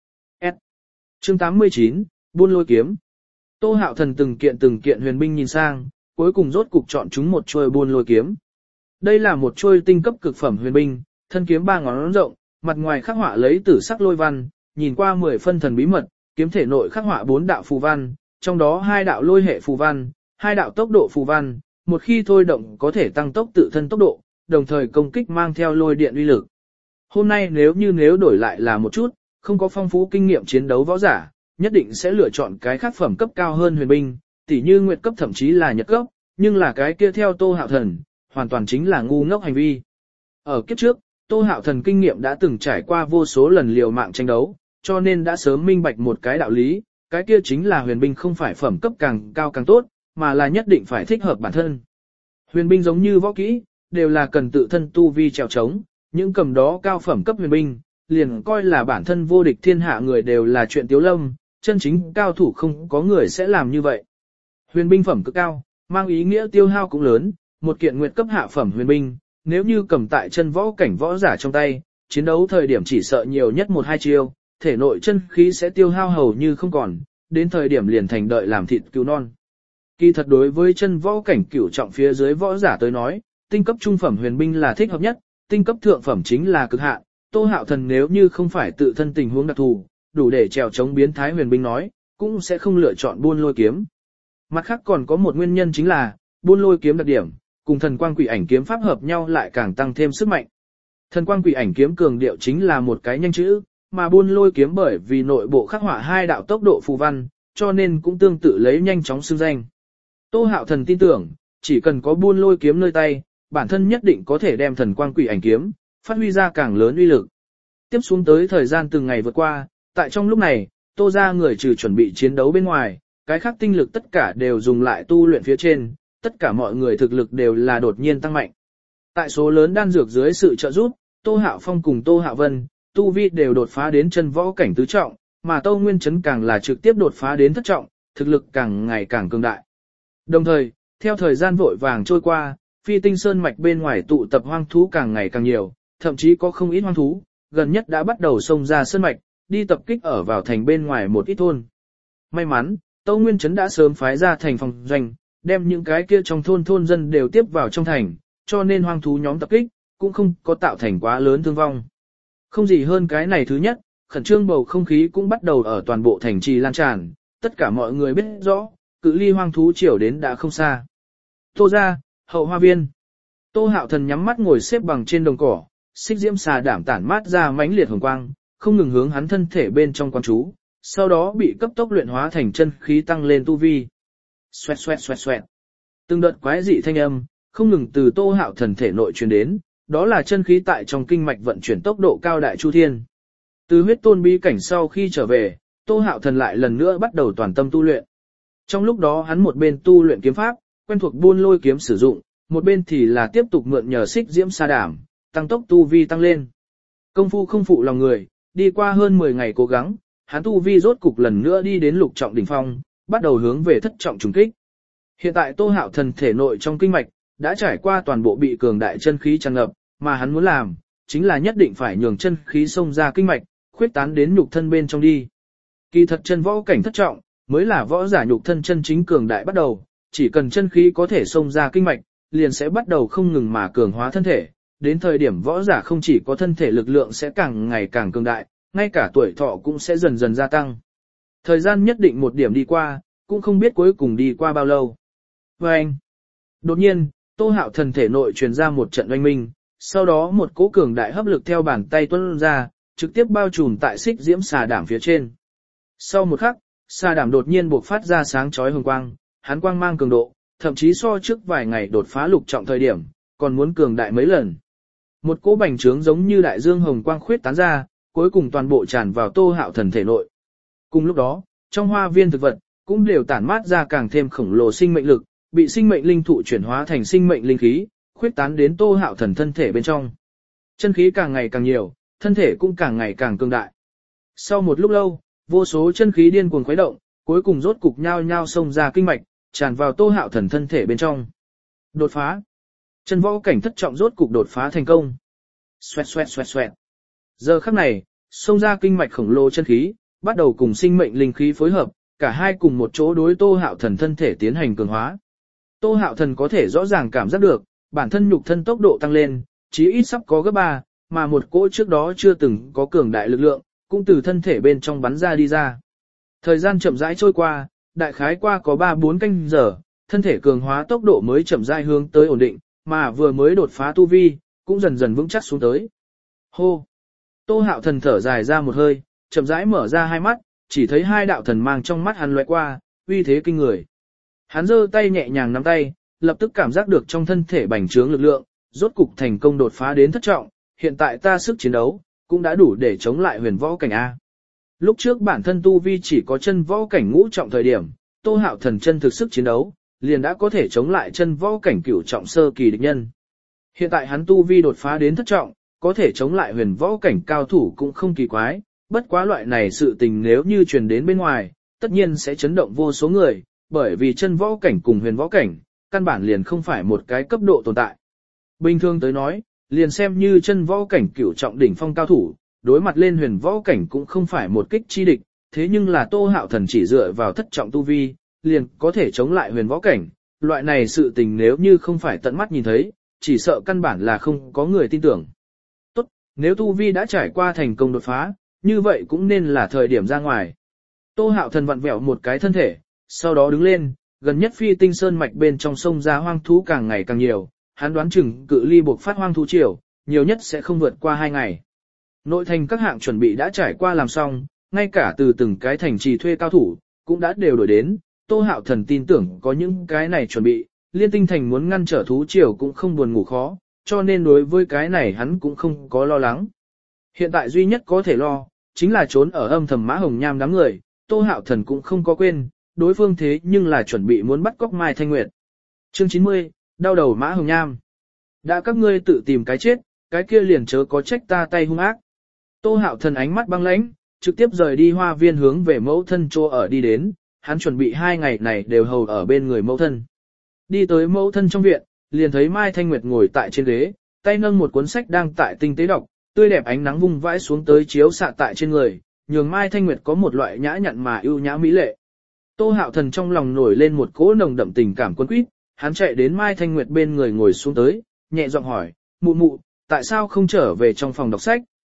S. Chương tám mươi chín, buôn lôi kiếm. Tô Hạo Thần từng kiện từng kiện huyền binh nhìn sang, cuối cùng rốt cục chọn chúng một chuôi buôn lôi kiếm. Đây là một chuôi tinh cấp cực phẩm huyền binh, thân kiếm ba ngón rộng, mặt ngoài khắc họa lấy tử sắc lôi văn, nhìn qua mười phân thần bí mật, kiếm thể nội khắc họa bốn đạo phù văn, trong đó hai đạo lôi hệ phù văn, hai đạo tốc độ phù văn, một khi thôi động có thể tăng tốc tự thân tốc độ, đồng thời công kích mang theo lôi điện uy lực. Hôm nay nếu như nếu đổi lại là một chút, không có phong phú kinh nghiệm chiến đấu võ giả, nhất định sẽ lựa chọn cái khác phẩm cấp cao hơn huyền binh, tỉ như nguyệt cấp thậm chí là nhật cấp, nhưng là cái kia theo Tô Hạo Thần, hoàn toàn chính là ngu ngốc hành vi. Ở kiếp trước, Tô Hạo Thần kinh nghiệm đã từng trải qua vô số lần liều mạng tranh đấu, cho nên đã sớm minh bạch một cái đạo lý, cái kia chính là huyền binh không phải phẩm cấp càng cao càng tốt, mà là nhất định phải thích hợp bản thân. Huyền binh giống như võ kỹ, đều là cần tự thân tu vi trèo trống, những cầm đó cao phẩm cấp huyền binh, liền coi là bản thân vô địch thiên hạ người đều là chuyện tiếu lâm, chân chính cao thủ không có người sẽ làm như vậy. Huyền binh phẩm cực cao, mang ý nghĩa tiêu hao cũng lớn, một kiện nguyệt cấp hạ phẩm huyền binh, nếu như cầm tại chân võ cảnh võ giả trong tay, chiến đấu thời điểm chỉ sợ nhiều nhất một hai chiêu, thể nội chân khí sẽ tiêu hao hầu như không còn, đến thời điểm liền thành đợi làm thịt cứu non. Kỳ thật đối với chân võ cảnh cửu trọng phía dưới võ giả tới nói, tinh cấp trung phẩm huyền binh là thích hợp nhất, tinh cấp thượng phẩm chính là cực hạn. Tô Hạo Thần nếu như không phải tự thân tình huống đặc thù, đủ để trèo chống biến thái huyền binh nói, cũng sẽ không lựa chọn buôn lôi kiếm. Mặt khác còn có một nguyên nhân chính là, buôn lôi kiếm đặc điểm, cùng thần quang quỷ ảnh kiếm pháp hợp nhau lại càng tăng thêm sức mạnh. Thần quang quỷ ảnh kiếm cường điệu chính là một cái nhanh chữ, mà buôn lôi kiếm bởi vì nội bộ khắc họa hai đạo tốc độ phù văn, cho nên cũng tương tự lấy nhanh chóng xưng danh. Tô Hạo Thần tin tưởng, chỉ cần có buôn lôi kiếm nơi tay, bản thân nhất định có thể đem thần quang quỷ ảnh kiếm, phát huy ra càng lớn uy lực. Tiếp xuống tới thời gian từng ngày vượt qua, tại trong lúc này, Tô gia người trừ chuẩn bị chiến đấu bên ngoài, cái khác tinh lực tất cả đều dùng lại tu luyện phía trên, tất cả mọi người thực lực đều là đột nhiên tăng mạnh. Tại số lớn đan dược dưới sự trợ giúp, Tô Hạo Phong cùng Tô Hạo Vân, tu vi đều đột phá đến chân võ cảnh tứ trọng, mà Tô Nguyên Chấn càng là trực tiếp đột phá đến thất trọng, thực lực càng ngày càng cường đại. Đồng thời, theo thời gian vội vàng trôi qua, Phi Tinh Sơn mạch bên ngoài tụ tập hoang thú càng ngày càng nhiều, thậm chí có không ít hoang thú, gần nhất đã bắt đầu xông ra sơn mạch, đi tập kích ở vào thành bên ngoài một ít thôn. May mắn, Tô Nguyên Chấn đã sớm phái ra thành phòng doanh, đem những cái kia trong thôn thôn dân đều tiếp vào trong thành, cho nên hoang thú nhóm tập kích, cũng không có tạo thành quá lớn thương vong. Không gì hơn cái này thứ nhất, khẩn trương bầu không khí cũng bắt đầu ở toàn bộ thành trì lan tràn, tất cả mọi người biết rõ, cự ly hoang thú triều đến đã không xa. Tô ra, hậu hoa viên. Tô Hạo Thần nhắm mắt ngồi xếp bằng trên đồng cỏ, xích diễm xà đảm tản mát ra mãnh liệt hồng quang, không ngừng hướng hắn thân thể bên trong quan chú, sau đó bị cấp tốc luyện hóa thành chân khí tăng lên tu vi. Xoẹt xoẹt xoẹt xoẹt. Từng đợt quái dị thanh âm, không ngừng từ Tô Hạo Thần thể nội truyền đến, đó là chân khí tại trong kinh mạch vận chuyển tốc độ cao đại chu thiên. Từ huyết tôn bí cảnh sau khi trở về, Tô Hạo Thần lại lần nữa bắt đầu toàn tâm tu luyện. Trong lúc đó hắn một bên tu luyện kiếm pháp, quen thuộc buôn lôi kiếm sử dụng, một bên thì là tiếp tục mượn nhờ xích diễm sa đảm, tăng tốc tu vi tăng lên. Công phu không phụ lòng người, đi qua hơn mười ngày cố gắng, hắn tu vi rốt cục lần nữa đi đến lục trọng đỉnh phong, bắt đầu hướng về thất trọng trùng kích. Hiện tại Tô Hạo Thần thể nội trong kinh mạch đã trải qua toàn bộ bị cường đại chân khí tràn ngập, mà hắn muốn làm chính là nhất định phải nhường chân khí xông ra kinh mạch, khuyết tán đến nhục thân bên trong đi. Kỳ thật chân võ cảnh thất trọng mới là võ giả nhục thân chân chính cường đại bắt đầu, chỉ cần chân khí có thể xông ra kinh mạch, liền sẽ bắt đầu không ngừng mà cường hóa thân thể, đến thời điểm võ giả không chỉ có thân thể lực lượng sẽ càng ngày càng cường đại, ngay cả tuổi thọ cũng sẽ dần dần gia tăng. Thời gian nhất định một điểm đi qua, cũng không biết cuối cùng đi qua bao lâu. Và anh, đột nhiên, Tô Hạo Thần thể nội truyền ra một trận oanh minh, sau đó một cỗ cường đại hấp lực theo bàn tay tuôn ra, trực tiếp bao trùm tại xích diễm xà đảm phía trên. Sau một khắc, xà đảm đột nhiên bộc phát ra sáng chói hồng quang, hắn quang mang cường độ, thậm chí so trước vài ngày đột phá lục trọng thời điểm, còn muốn cường đại mấy lần. Một cỗ bành trướng giống như đại dương hồng quang khuyết tán ra, cuối cùng toàn bộ tràn vào Tô Hạo Thần thể nội. Cùng lúc đó, trong hoa viên thực vật cũng đều tản mát ra càng thêm khổng lồ sinh mệnh lực, bị sinh mệnh linh thụ chuyển hóa thành sinh mệnh linh khí, khuyết tán đến Tô Hạo Thần thân thể bên trong. Chân khí càng ngày càng nhiều, thân thể cũng càng ngày càng cường đại. Sau một lúc lâu, vô số chân khí điên cuồng khuấy động, cuối cùng rốt cục nhao nhao xông ra kinh mạch, tràn vào Tô Hạo Thần thân thể bên trong. Đột phá. Chân võ cảnh thất trọng rốt cục đột phá thành công. Xoẹt xoẹt xoẹt xoẹt. Giờ khắc này, xông ra kinh mạch khổng lồ chân khí, bắt đầu cùng sinh mệnh linh khí phối hợp, cả hai cùng một chỗ đối Tô Hạo Thần thân thể tiến hành cường hóa. Tô Hạo Thần có thể rõ ràng cảm giác được, bản thân nhục thân tốc độ tăng lên, chí ít sắp có gấp ba, mà một cỗ trước đó chưa từng có cường đại lực lượng, cũng từ thân thể bên trong bắn ra đi ra. Thời gian chậm rãi trôi qua, đại khái qua có ba bốn canh giờ, thân thể cường hóa tốc độ mới chậm rãi hướng tới ổn định, mà vừa mới đột phá tu vi, cũng dần dần vững chắc xuống tới. Hô! Tô Hạo Thần thở dài ra một hơi, chậm rãi mở ra hai mắt, chỉ thấy hai đạo thần mang trong mắt hắn lóe qua, uy thế kinh người. Hắn giơ tay nhẹ nhàng nắm tay, lập tức cảm giác được trong thân thể bành trướng lực lượng, rốt cục thành công đột phá đến thất trọng, hiện tại ta sức chiến đấu cũng đã đủ để chống lại huyền võ cảnh A. Lúc trước bản thân tu vi chỉ có chân võ cảnh ngũ trọng thời điểm, Tô Hạo Thần chân thực sức chiến đấu, liền đã có thể chống lại chân võ cảnh cửu trọng sơ kỳ địch nhân. Hiện tại hắn tu vi đột phá đến thất trọng, có thể chống lại huyền võ cảnh cao thủ cũng không kỳ quái, bất quá loại này sự tình nếu như truyền đến bên ngoài, tất nhiên sẽ chấn động vô số người, bởi vì chân võ cảnh cùng huyền võ cảnh, căn bản liền không phải một cái cấp độ tồn tại. Bình thường tới nói, liền xem như chân võ cảnh cửu trọng đỉnh phong cao thủ, đối mặt lên huyền võ cảnh cũng không phải một kích chi địch, thế nhưng là Tô Hạo Thần chỉ dựa vào thất trọng tu vi, liền có thể chống lại huyền võ cảnh, loại này sự tình nếu như không phải tận mắt nhìn thấy, chỉ sợ căn bản là không có người tin tưởng. Tốt, nếu tu vi đã trải qua thành công đột phá, như vậy cũng nên là thời điểm ra ngoài. Tô Hạo Thần vặn vẹo một cái thân thể, sau đó đứng lên, gần nhất Phi Tinh Sơn mạch bên trong sông ra hoang thú càng ngày càng nhiều, hắn đoán chừng cự ly buộc phát hoang thú triều, nhiều nhất sẽ không vượt qua hai ngày. Nội thành các hạng chuẩn bị đã trải qua làm xong, ngay cả từ từng cái thành trì thuê cao thủ, cũng đã đều đổi đến, Tô Hạo Thần tin tưởng có những cái này chuẩn bị, Liên Tinh Thành muốn ngăn trở thú triều cũng không buồn ngủ khó, cho nên đối với cái này hắn cũng không có lo lắng. Hiện tại duy nhất có thể lo, chính là trốn ở âm thầm Mã Hồng Nham đám người, Tô Hạo Thần cũng không có quên, đối phương thế nhưng là chuẩn bị muốn bắt cóc Mai Thanh Nguyệt. Chương chín mươi, đau đầu Mã Hồng Nham. Đã các ngươi tự tìm cái chết, cái kia liền chớ có trách ta tay hung ác. Tô Hạo Thần ánh mắt băng lãnh, trực tiếp rời đi hoa viên hướng về mẫu thân chỗ ở đi đến, hắn chuẩn bị hai ngày này đều hầu ở bên người mẫu thân. Đi tới mẫu thân trong viện, liền thấy Mai Thanh Nguyệt ngồi tại trên ghế, tay nâng một cuốn sách đang tại tinh tế đọc, tươi đẹp ánh nắng vung vãi xuống tới chiếu xạ tại trên người, nhường Mai Thanh Nguyệt có một loại nhã nhặn mà ưu nhã mỹ lệ. Tô Hạo Thần trong lòng nổi lên một cỗ nồng đậm tình cảm cuốn quýt, hắn chạy đến Mai Thanh Nguyệt bên người ngồi xuống tới, nhẹ giọng hỏi, mụ mụ, tại sao không trở về trong phòng đọc sách,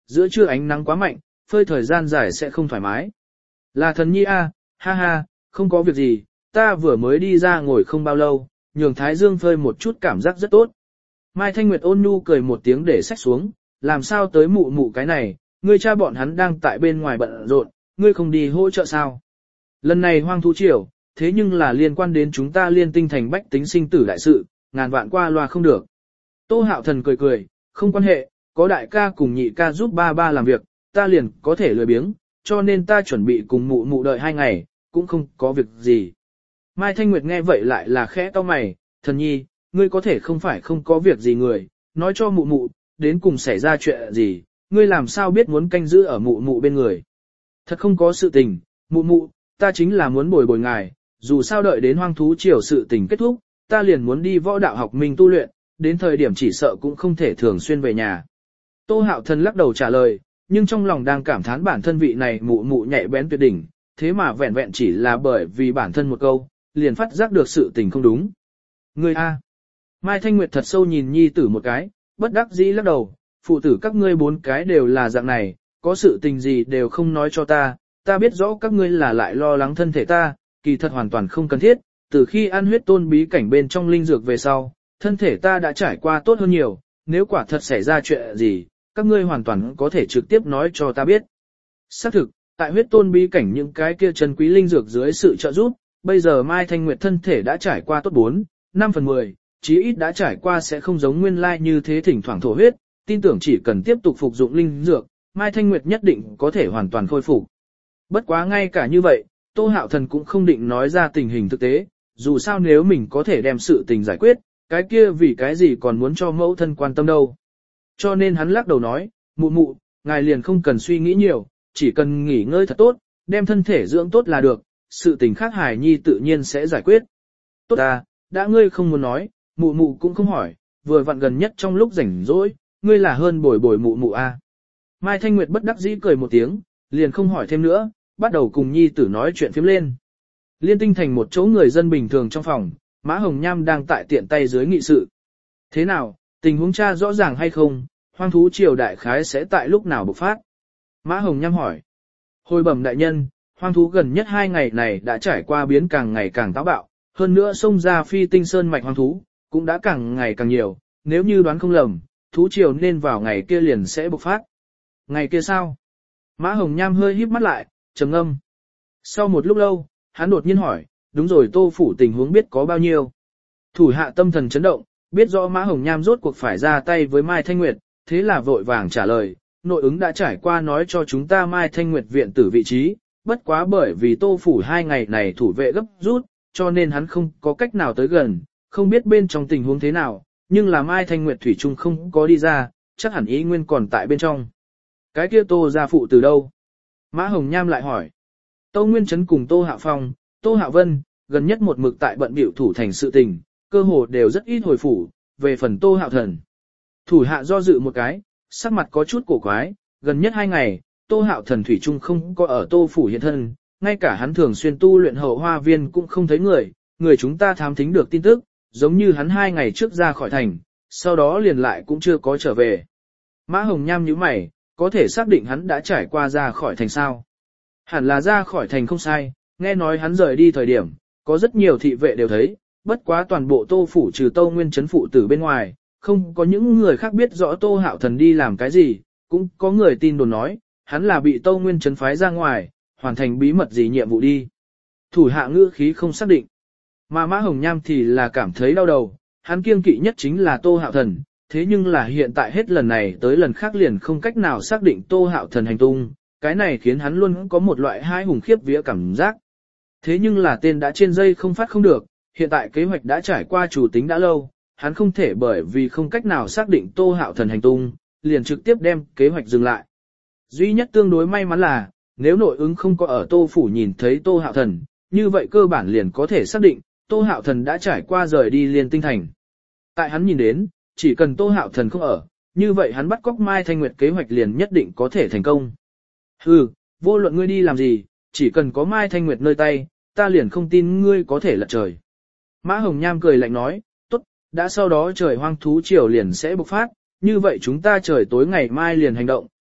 giữa trưa ánh nắng quá mạnh, phơi thời gian dài sẽ không thoải mái. Là thần nhi a, ha ha, không có việc gì, ta vừa mới đi ra ngồi không bao lâu, nhường thái dương phơi một chút cảm giác rất tốt. Mai Thanh Nguyệt ôn nhu cười một tiếng để xách xuống, làm sao tới mụ mụ cái này, ngươi cha bọn hắn đang tại bên ngoài bận rộn, ngươi không đi hỗ trợ sao? Lần này hoang thú triều, thế nhưng là liên quan đến chúng ta liên tinh thành bách tính sinh tử đại sự, ngàn vạn qua loa không được. Tô Hạo Thần cười cười, không quan hệ, có đại ca cùng nhị ca giúp ba ba làm việc, ta liền có thể lười biếng, cho nên ta chuẩn bị cùng mụ mụ đợi hai ngày, cũng không có việc gì. Mai Thanh Nguyệt nghe vậy lại là khẽ cau mày, thần nhi, ngươi có thể không phải không có việc gì người, nói cho mụ mụ, đến cùng xảy ra chuyện gì, ngươi làm sao biết muốn canh giữ ở mụ mụ bên người. Thật không có sự tình, mụ mụ, ta chính là muốn bồi bồi ngài, dù sao đợi đến hoang thú triều sự tình kết thúc, ta liền muốn đi võ đạo học minh tu luyện, đến thời điểm chỉ sợ cũng không thể thường xuyên về nhà. Tô Hạo Thần lắc đầu trả lời, nhưng trong lòng đang cảm thán bản thân vị này mụ mụ nhạy bén tuyệt đỉnh, thế mà vẹn vẹn chỉ là bởi vì bản thân một câu, liền phát giác được sự tình không đúng. Ngươi a. Mai Thanh Nguyệt thật sâu nhìn nhi tử một cái, bất đắc dĩ lắc đầu, phụ tử các ngươi bốn cái đều là dạng này, có sự tình gì đều không nói cho ta, ta biết rõ các ngươi là lại lo lắng thân thể ta, kỳ thật hoàn toàn không cần thiết, từ khi ăn huyết tôn bí cảnh bên trong linh dược về sau, thân thể ta đã trải qua tốt hơn nhiều, nếu quả thật xảy ra chuyện gì, các ngươi hoàn toàn có thể trực tiếp nói cho ta biết. Xác thực, tại huyết tôn bí cảnh những cái kia chân quý linh dược dưới sự trợ giúp, bây giờ Mai Thanh Nguyệt thân thể đã trải qua tốt bốn, năm phần mười, chí ít đã trải qua sẽ không giống nguyên lai như thế thỉnh thoảng thổ huyết, tin tưởng chỉ cần tiếp tục phục dụng linh dược, Mai Thanh Nguyệt nhất định có thể hoàn toàn khôi phục. Bất quá ngay cả như vậy, Tô Hạo Thần cũng không định nói ra tình hình thực tế, dù sao nếu mình có thể đem sự tình giải quyết, cái kia vì cái gì còn muốn cho mẫu thân quan tâm đâu. Cho nên hắn lắc đầu nói, mụ mụ, ngài liền không cần suy nghĩ nhiều, chỉ cần nghỉ ngơi thật tốt, đem thân thể dưỡng tốt là được, sự tình khác hài nhi tự nhiên sẽ giải quyết. Tốt à, đã ngươi không muốn nói, mụ mụ cũng không hỏi, vừa vặn gần nhất trong lúc rảnh rỗi, ngươi là hơn bồi bồi mụ mụ à. Mai Thanh Nguyệt bất đắc dĩ cười một tiếng, liền không hỏi thêm nữa, bắt đầu cùng nhi tử nói chuyện phiếm lên. Liên tinh thành một chỗ người dân bình thường trong phòng, Mã Hồng Nham đang tại tiện tay dưới nghị sự. Thế nào, tình huống cha rõ ràng hay không, hoang thú triều đại khái sẽ tại lúc nào bộc phát? Mã Hồng Nham hỏi. Hồi bẩm đại nhân, hoang thú gần nhất hai ngày này đã trải qua biến càng ngày càng táo bạo, hơn nữa xông ra phi tinh sơn mạch hoang thú, cũng đã càng ngày càng nhiều, nếu như đoán không lầm, thú triều nên vào ngày kia liền sẽ bộc phát. Ngày kia sao? Mã Hồng Nham hơi híp mắt lại, trầm ngâm. Sau một lúc lâu, hắn đột nhiên hỏi, đúng rồi Tô phủ tình huống biết có bao nhiêu? Thủ hạ tâm thần chấn động, biết rõ Mã Hồng Nham rốt cuộc phải ra tay với Mai Thanh Nguyệt, thế là vội vàng trả lời, nội ứng đã trải qua nói cho chúng ta Mai Thanh Nguyệt viện tử vị trí, bất quá bởi vì Tô phủ hai ngày này thủ vệ gấp rút, cho nên hắn không có cách nào tới gần, không biết bên trong tình huống thế nào, nhưng là Mai Thanh Nguyệt thủy chung không có đi ra, chắc hẳn ý nguyên còn tại bên trong. Cái kia Tô gia phụ từ đâu? Mã Hồng Nham lại hỏi. Tô Nguyên Trấn cùng Tô Hạ Phong, Tô Hạ Vân, gần nhất một mực tại bận biểu thủ thành sự tình, cơ hồ đều rất ít hồi phủ, về phần Tô Hạo Thần. Thủ hạ do dự một cái, sắc mặt có chút cổ quái, gần nhất hai ngày, Tô Hạo Thần thủy chung không có ở Tô phủ hiện thân, ngay cả hắn thường xuyên tu luyện hậu hoa viên cũng không thấy người, người chúng ta thám thính được tin tức, giống như hắn hai ngày trước ra khỏi thành, sau đó liền lại cũng chưa có trở về. Mã Hồng Nham nhíu mày, có thể xác định hắn đã trải qua ra khỏi thành sao? Hẳn là ra khỏi thành không sai, nghe nói hắn rời đi thời điểm, có rất nhiều thị vệ đều thấy, bất quá toàn bộ Tô phủ trừ Tô Nguyên Trấn phụ tử bên ngoài, không có những người khác biết rõ Tô Hạo Thần đi làm cái gì, cũng có người tin đồn nói, hắn là bị Tô Nguyên Trấn phái ra ngoài, hoàn thành bí mật gì nhiệm vụ đi. Thủ hạ ngữ khí không xác định, mà Mã Hồng Nham thì là cảm thấy đau đầu, hắn kiêng kỵ nhất chính là Tô Hạo Thần, thế nhưng là hiện tại hết lần này tới lần khác liền không cách nào xác định Tô Hạo Thần hành tung, cái này khiến hắn luôn có một loại hai hùng khiếp vía cảm giác. Thế nhưng là tên đã trên dây không phát không được, hiện tại kế hoạch đã trải qua chủ tính đã lâu, hắn không thể bởi vì không cách nào xác định Tô Hạo Thần hành tung, liền trực tiếp đem kế hoạch dừng lại. Duy nhất tương đối may mắn là, nếu nội ứng không có ở Tô phủ nhìn thấy Tô Hạo Thần, như vậy cơ bản liền có thể xác định, Tô Hạo Thần đã trải qua rời đi Liên Tinh Thành. Tại hắn nhìn đến, chỉ cần Tô Hạo Thần không ở, như vậy hắn bắt cóc Mai Thanh Nguyệt kế hoạch liền nhất định có thể thành công. Hừ, vô luận ngươi đi làm gì, chỉ cần có Mai Thanh Nguyệt nơi tay, ta liền không tin ngươi có thể lật trời. Mã Hồng Nham cười lạnh nói, tốt, đã sau đó trời hoang thú triều liền sẽ bộc phát, như vậy chúng ta trời tối ngày mai liền hành động,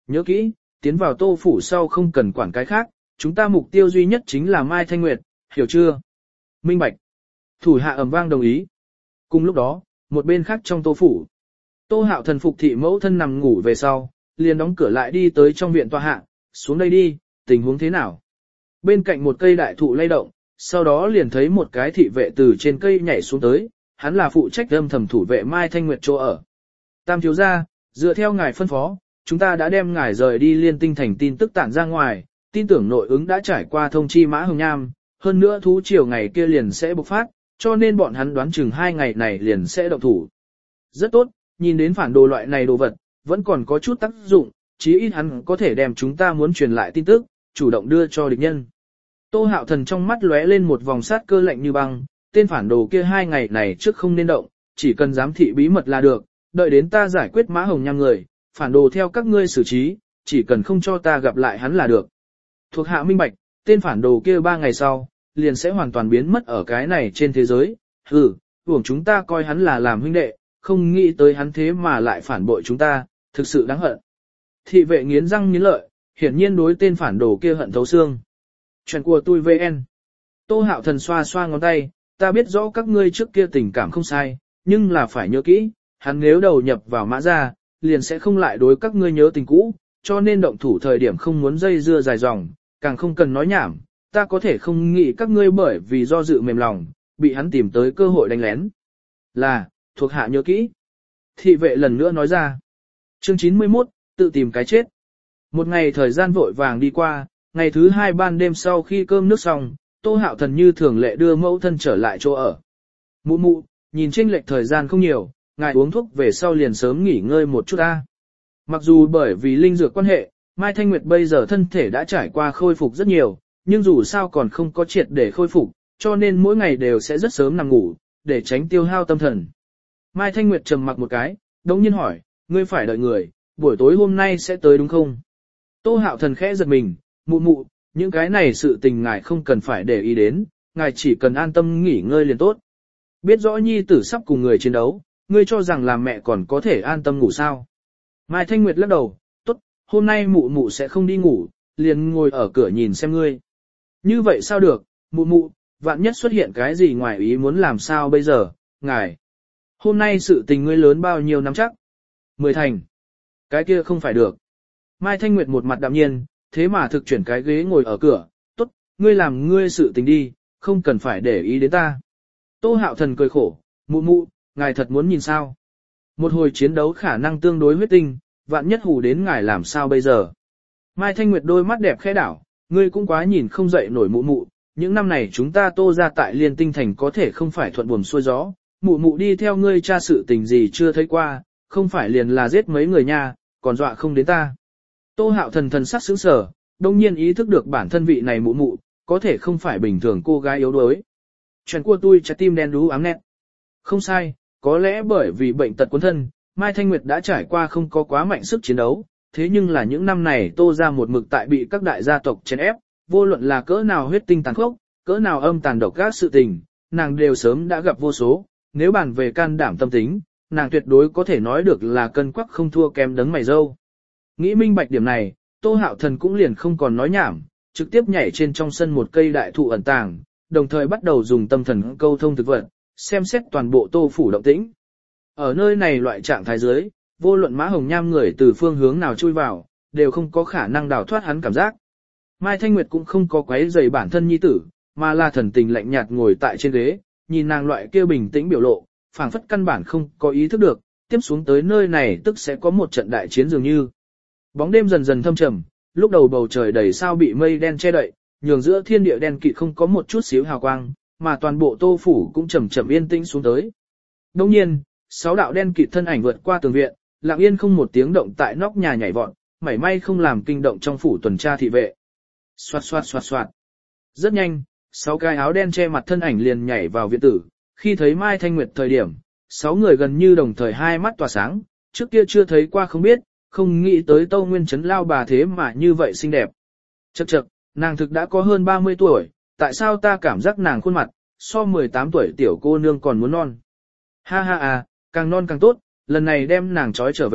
nhớ kỹ, tiến vào Tô phủ sau không cần quản cái khác, chúng ta mục tiêu duy nhất chính là Mai Thanh Nguyệt, hiểu chưa? Minh bạch. Thủ hạ ầm vang đồng ý. Cùng lúc đó, một bên khác trong Tô phủ, Tô Hạo Thần phục thị mẫu thân nằm ngủ về sau, liền đóng cửa lại đi tới trong viện tòa hạ, xuống đây đi, tình huống thế nào? Bên cạnh một cây đại thụ lay động, sau đó liền thấy một cái thị vệ từ trên cây nhảy xuống tới, hắn là phụ trách âm thầm thủ vệ Mai Thanh Nguyệt chỗ ở. Tam thiếu gia, dựa theo ngài phân phó, chúng ta đã đem ngài rời đi Liên Tinh thành tin tức tản ra ngoài, tin tưởng nội ứng đã trải qua thông chi Mã Hồng Nham, hơn nữa thú triều ngày kia liền sẽ bộc phát, cho nên bọn hắn đoán chừng hai ngày này liền sẽ động thủ. Rất tốt, nhìn đến phản đồ loại này đồ vật, vẫn còn có chút tác dụng, chí ít hắn có thể đem chúng ta muốn truyền lại tin tức, chủ động đưa cho địch nhân. Tô Hạo Thần trong mắt lóe lên một vòng sát cơ lạnh như băng, tên phản đồ kia hai ngày này trước không nên động, chỉ cần giám thị bí mật là được, đợi đến ta giải quyết Mã Hồng Nham người, phản đồ theo các ngươi xử trí, chỉ cần không cho ta gặp lại hắn là được. Thuộc hạ minh bạch, tên phản đồ kia ba ngày sau, liền sẽ hoàn toàn biến mất ở cái này trên thế giới, hừ, uổng chúng ta coi hắn là làm huynh đệ, không nghĩ tới hắn thế mà lại phản bội chúng ta, thực sự đáng hận. Thị vệ nghiến răng nghiến lợi, hiển nhiên đối tên phản đồ kia hận thấu xương. Chuyện của tôi vê en. Tô Hạo Thần xoa xoa ngón tay, ta biết rõ các ngươi trước kia tình cảm không sai, nhưng là phải nhớ kỹ, hắn nếu đầu nhập vào Mã gia, liền sẽ không lại đối các ngươi nhớ tình cũ, cho nên động thủ thời điểm không muốn dây dưa dài dòng, càng không cần nói nhảm, ta có thể không nghĩ các ngươi bởi vì do dự mềm lòng, bị hắn tìm tới cơ hội đánh lén. Là, thuộc hạ nhớ kỹ. Thị vệ lần nữa nói ra. Chương chín mươi mốt, tự tìm cái chết. Một ngày thời gian vội vàng đi qua, ngày thứ hai ban đêm sau khi cơm nước xong, Tô Hạo Thần như thường lệ đưa mẫu thân trở lại chỗ ở. Mụ mụ, nhìn chênh lệch thời gian không nhiều, ngài uống thuốc về sau liền sớm nghỉ ngơi một chút ta. Mặc dù bởi vì linh dược quan hệ, Mai Thanh Nguyệt bây giờ thân thể đã trải qua khôi phục rất nhiều, nhưng dù sao còn không có triệt để khôi phục, cho nên mỗi ngày đều sẽ rất sớm nằm ngủ, để tránh tiêu hao tâm thần. Mai Thanh Nguyệt trầm mặc một cái, đống nhiên hỏi, ngươi phải đợi người, buổi tối hôm nay sẽ tới đúng không? Tô Hạo Thần khẽ giật mình, mụ mụ, những cái này sự tình ngài không cần phải để ý đến, ngài chỉ cần an tâm nghỉ ngơi liền tốt. Biết rõ nhi tử sắp cùng người chiến đấu, ngươi cho rằng làm mẹ còn có thể an tâm ngủ sao? Mai Thanh Nguyệt lắc đầu, tốt, hôm nay mụ mụ sẽ không đi ngủ, liền ngồi ở cửa nhìn xem ngươi. Như vậy sao được, mụ mụ, vạn nhất xuất hiện cái gì ngoài ý muốn làm sao bây giờ, ngài. Hôm nay sự tình ngươi lớn bao nhiêu năm chắc? Mười thành. Cái kia không phải được. Mai Thanh Nguyệt một mặt đạm nhiên, thế mà thực chuyển cái ghế ngồi ở cửa, tốt, ngươi làm ngươi sự tình đi, không cần phải để ý đến ta. Tô Hạo Thần cười khổ, mụ mụ, ngài thật muốn nhìn sao? Một hồi chiến đấu khả năng tương đối huyết tinh, vạn nhất hù đến ngài làm sao bây giờ? Mai Thanh Nguyệt đôi mắt đẹp khẽ đảo, ngươi cũng quá nhìn không dậy nổi mụ mụ, những năm này chúng ta Tô ra tại Liên Tinh thành có thể không phải thuận buồm xuôi gió, mụ mụ đi theo ngươi tra sự tình gì chưa thấy qua, không phải liền là giết mấy người nha, còn dọa không đến ta. Tô Hạo Thần thần sắc sững sờ, đông nhiên ý thức được bản thân vị này mụ mụ, có thể không phải bình thường cô gái yếu đuối. Chuyện của tôi trái tim đen đú ám nét. Không sai, có lẽ bởi vì bệnh tật cuốn thân, Mai Thanh Nguyệt đã trải qua không có quá mạnh sức chiến đấu, thế nhưng là những năm này Tô ra một mực tại bị các đại gia tộc chèn ép, vô luận là cỡ nào huyết tinh tàn khốc, cỡ nào âm tàn độc các sự tình, nàng đều sớm đã gặp vô số, nếu bàn về can đảm tâm tính, nàng tuyệt đối có thể nói được là cân quắc không thua kém đấng mày râu. Nghĩ minh bạch điểm này, Tô Hạo Thần cũng liền không còn nói nhảm, trực tiếp nhảy trên trong sân một cây đại thụ ẩn tàng, đồng thời bắt đầu dùng tâm thần câu thông thực vật, xem xét toàn bộ Tô phủ động tĩnh. Ở nơi này loại trạng thái dưới, vô luận Mã Hồng Nham người từ phương hướng nào chui vào, đều không có khả năng đào thoát hắn cảm giác. Mai Thanh Nguyệt cũng không có quấy rầy bản thân nhi tử, mà là thần tình lạnh nhạt ngồi tại trên ghế, nhìn nàng loại kia bình tĩnh biểu lộ, phảng phất căn bản không có ý thức được, tiếp xuống tới nơi này tức sẽ có một trận đại chiến dường như. Bóng đêm dần dần thâm trầm, lúc đầu bầu trời đầy sao bị mây đen che đậy, nhường giữa thiên địa đen kịt không có một chút xíu hào quang, mà toàn bộ Tô phủ cũng chậm chậm yên tĩnh xuống tới. Đương nhiên, sáu đạo đen kịt thân ảnh vượt qua tường viện, lặng yên không một tiếng động tại nóc nhà nhảy vọt, mảy may không làm kinh động trong phủ tuần tra thị vệ. Xoạt xoạt xoạt xoạt. Rất nhanh, sáu cái áo đen che mặt thân ảnh liền nhảy vào viện tử, khi thấy Mai Thanh Nguyệt thời điểm, sáu người gần như đồng thời hai mắt tỏa sáng, trước kia chưa thấy qua không biết, không nghĩ tới Tâu Nguyên Trấn lao bà thế mà như vậy xinh đẹp. Chậc chậc, nàng thực đã có hơn ba mươi tuổi, tại sao ta cảm giác nàng khuôn mặt, so mười tám tuổi tiểu cô nương còn muốn non. Ha ha à, càng non càng tốt, lần này đem nàng trói trở về,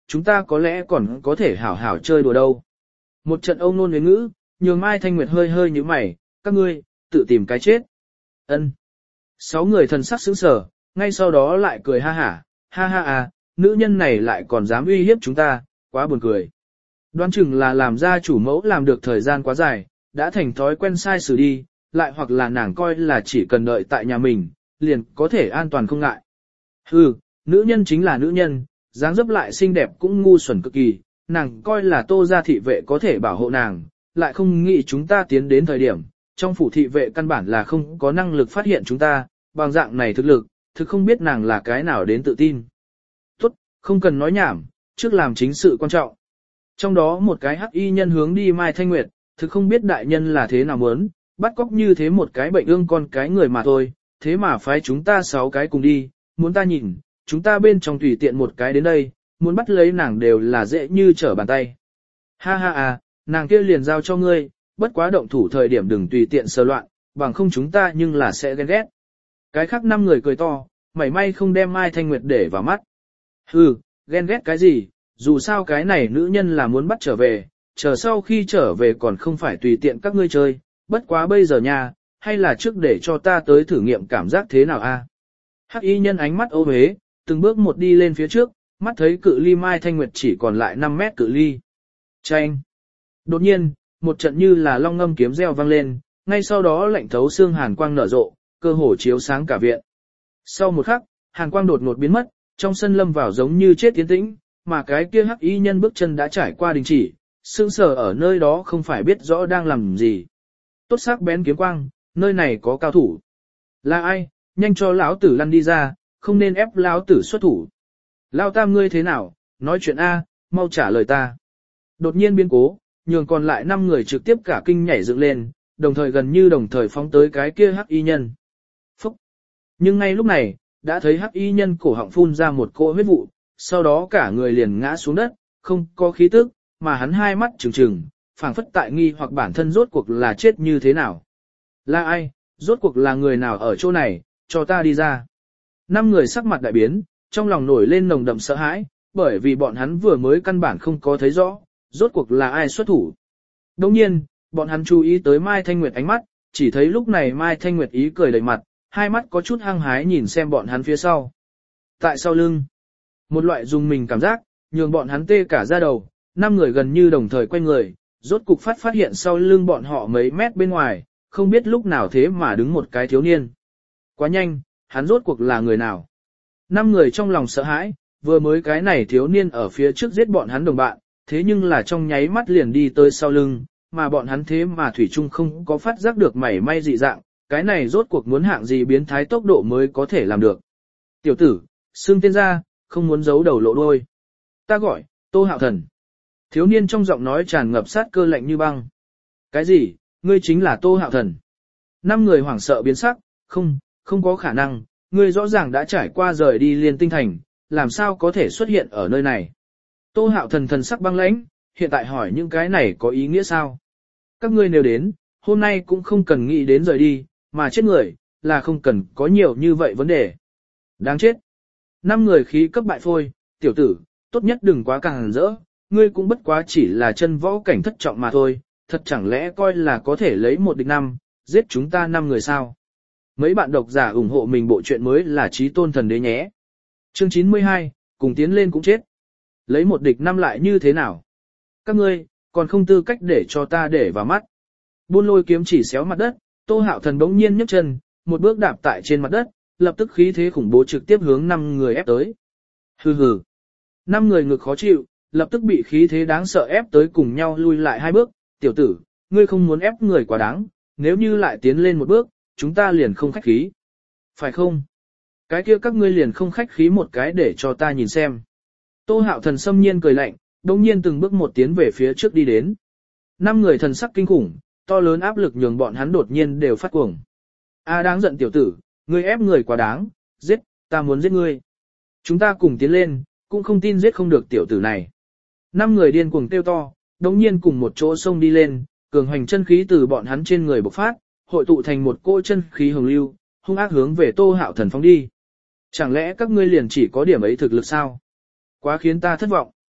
chúng ta có lẽ còn có thể hảo hảo chơi đùa đâu. Một trận âu nôn với ngữ, nhường Mai Thanh Nguyệt hơi hơi như mày, các ngươi, tự tìm cái chết. Ân. Sáu người thần sắc sững sờ, ngay sau đó lại cười ha hả, ha ha à, nữ nhân này lại còn dám uy hiếp chúng ta, quá buồn cười. Đoán chừng là làm ra chủ mẫu làm được thời gian quá dài, đã thành thói quen sai xử đi, lại hoặc là nàng coi là chỉ cần đợi tại nhà mình, liền có thể an toàn không ngại. Hừ, nữ nhân chính là nữ nhân, dáng dấp lại xinh đẹp cũng ngu xuẩn cực kỳ, nàng coi là Tô gia thị vệ có thể bảo hộ nàng, lại không nghĩ chúng ta tiến đến thời điểm, trong phủ thị vệ căn bản là không có năng lực phát hiện chúng ta, bằng dạng này thực lực, thực không biết nàng là cái nào đến tự tin. Tốt, không cần nói nhảm, trước làm chính sự quan trọng. Trong đó một cái hắc y nhân hướng đi Mai Thanh Nguyệt, thực không biết đại nhân là thế nào muốn, bắt cóc như thế một cái bệnh ương con cái người mà thôi, thế mà phái chúng ta sáu cái cùng đi, muốn ta nhìn, chúng ta bên trong tùy tiện một cái đến đây, muốn bắt lấy nàng đều là dễ như trở bàn tay. Ha ha à, nàng kia liền giao cho ngươi, bất quá động thủ thời điểm đừng tùy tiện sờ loạn, bằng không chúng ta nhưng là sẽ ghen ghét. Cái khác năm người cười to, mảy may không đem Mai Thanh Nguyệt để vào mắt. Hừ, ghen ghét cái gì, dù sao cái này nữ nhân là muốn bắt trở về, chờ sau khi trở về còn không phải tùy tiện các ngươi chơi, bất quá bây giờ nha, hay là trước để cho ta tới thử nghiệm cảm giác thế nào a? Hắc y nhân ánh mắt ô uế, từng bước một đi lên phía trước, mắt thấy cự ly Mai Thanh Nguyệt chỉ còn lại năm mét cự ly. Chanh! Đột nhiên, một trận như là long ngâm kiếm reo vang lên, ngay sau đó lạnh thấu xương hàn quang nở rộ, cơ hồ chiếu sáng cả viện. Sau một khắc, hàn quang đột ngột biến mất, trong sân lâm vào giống như chết tiến tĩnh, mà cái kia hắc y nhân bước chân đã trải qua đình chỉ, sững sờ ở nơi đó không phải biết rõ đang làm gì. Tốt sắc bén kiếm quang, nơi này có cao thủ. Là ai, nhanh cho lão tử lăn đi ra, không nên ép lão tử xuất thủ. Lão tam ngươi thế nào, nói chuyện A, mau trả lời ta. Đột nhiên biến cố, nhường còn lại năm người trực tiếp cả kinh nhảy dựng lên, đồng thời gần như đồng thời phóng tới cái kia hắc y nhân. Phúc! Nhưng ngay lúc này, đã thấy hắc y nhân cổ họng phun ra một cỗ huyết vụ, sau đó cả người liền ngã xuống đất, không có khí tức, mà hắn hai mắt trừng trừng, phảng phất tại nghi hoặc bản thân rốt cuộc là chết như thế nào. Là ai, rốt cuộc là người nào ở chỗ này, cho ta đi ra. Năm người sắc mặt đại biến, trong lòng nổi lên nồng đậm sợ hãi, bởi vì bọn hắn vừa mới căn bản không có thấy rõ, rốt cuộc là ai xuất thủ. Đồng nhiên, bọn hắn chú ý tới Mai Thanh Nguyệt ánh mắt, chỉ thấy lúc này Mai Thanh Nguyệt ý cười đầy mặt, hai mắt có chút hăng hái nhìn xem bọn hắn phía sau. Tại sau lưng, một loại dùng mình cảm giác, nhường bọn hắn tê cả da đầu, năm người gần như đồng thời quay người, rốt cục phát phát hiện sau lưng bọn họ mấy mét bên ngoài, không biết lúc nào thế mà đứng một cái thiếu niên. Quá nhanh, hắn rốt cuộc là người nào? Năm người trong lòng sợ hãi, vừa mới cái này thiếu niên ở phía trước giết bọn hắn đồng bạn, thế nhưng là trong nháy mắt liền đi tới sau lưng, mà bọn hắn thế mà thủy chung không có phát giác được mảy may dị dạng, cái này rốt cuộc muốn hạng gì biến thái tốc độ mới có thể làm được. Tiểu tử, xưng tên ra, không muốn giấu đầu lộ đuôi. Ta gọi, Tô Hạo Thần. Thiếu niên trong giọng nói tràn ngập sát cơ lạnh như băng. Cái gì, ngươi chính là Tô Hạo Thần? Năm người hoảng sợ biến sắc, không, không có khả năng, ngươi rõ ràng đã trải qua rời đi Liên Tinh Thành, làm sao có thể xuất hiện ở nơi này? Tô Hạo Thần thần sắc băng lãnh, hiện tại hỏi những cái này có ý nghĩa sao? Các ngươi nếu đến, hôm nay cũng không cần nghĩ đến rời đi, mà chết người, là không cần có nhiều như vậy vấn đề. Đáng chết. Năm người khí cấp bại phôi, tiểu tử, tốt nhất đừng quá càng rỡ, ngươi cũng bất quá chỉ là chân võ cảnh thất trọng mà thôi, thật chẳng lẽ coi là có thể lấy một địch năm, giết chúng ta năm người sao? Mấy bạn độc giả ủng hộ mình bộ truyện mới là Chí Tôn Thần Đế nhé. Chương chín mươi hai, cùng tiến lên cũng chết. Lấy một địch năm lại như thế nào? Các ngươi, còn không tư cách để cho ta để vào mắt. Buôn lôi kiếm chỉ xéo mặt đất, Tô Hạo Thần bỗng nhiên nhấc chân, một bước đạp tại trên mặt đất, lập tức khí thế khủng bố trực tiếp hướng năm người ép tới. Hừ hừ. Năm người ngực khó chịu, lập tức bị khí thế đáng sợ ép tới cùng nhau lui lại hai bước. Tiểu tử, ngươi không muốn ép người quá đáng, nếu như lại tiến lên một bước, chúng ta liền không khách khí. Phải không? Cái kia các ngươi liền không khách khí một cái để cho ta nhìn xem. Tô Hạo Thần xâm nhiên cười lạnh, đồng nhiên từng bước một tiến về phía trước đi đến. Năm người thần sắc kinh khủng, to lớn áp lực nhường bọn hắn đột nhiên đều phát cuồng. A đáng giận tiểu tử, ngươi ép người quá đáng, giết, ta muốn giết ngươi. Chúng ta cùng tiến lên, cũng không tin giết không được tiểu tử này. Năm người điên cuồng kêu to, đồng nhiên cùng một chỗ xông đi lên, cường hoành chân khí từ bọn hắn trên người bộc phát, hội tụ thành một cỗ chân khí hồng lưu, hung ác hướng về Tô Hạo Thần phóng đi. Chẳng lẽ các ngươi liền chỉ có điểm ấy thực lực sao? Quá khiến ta thất vọng.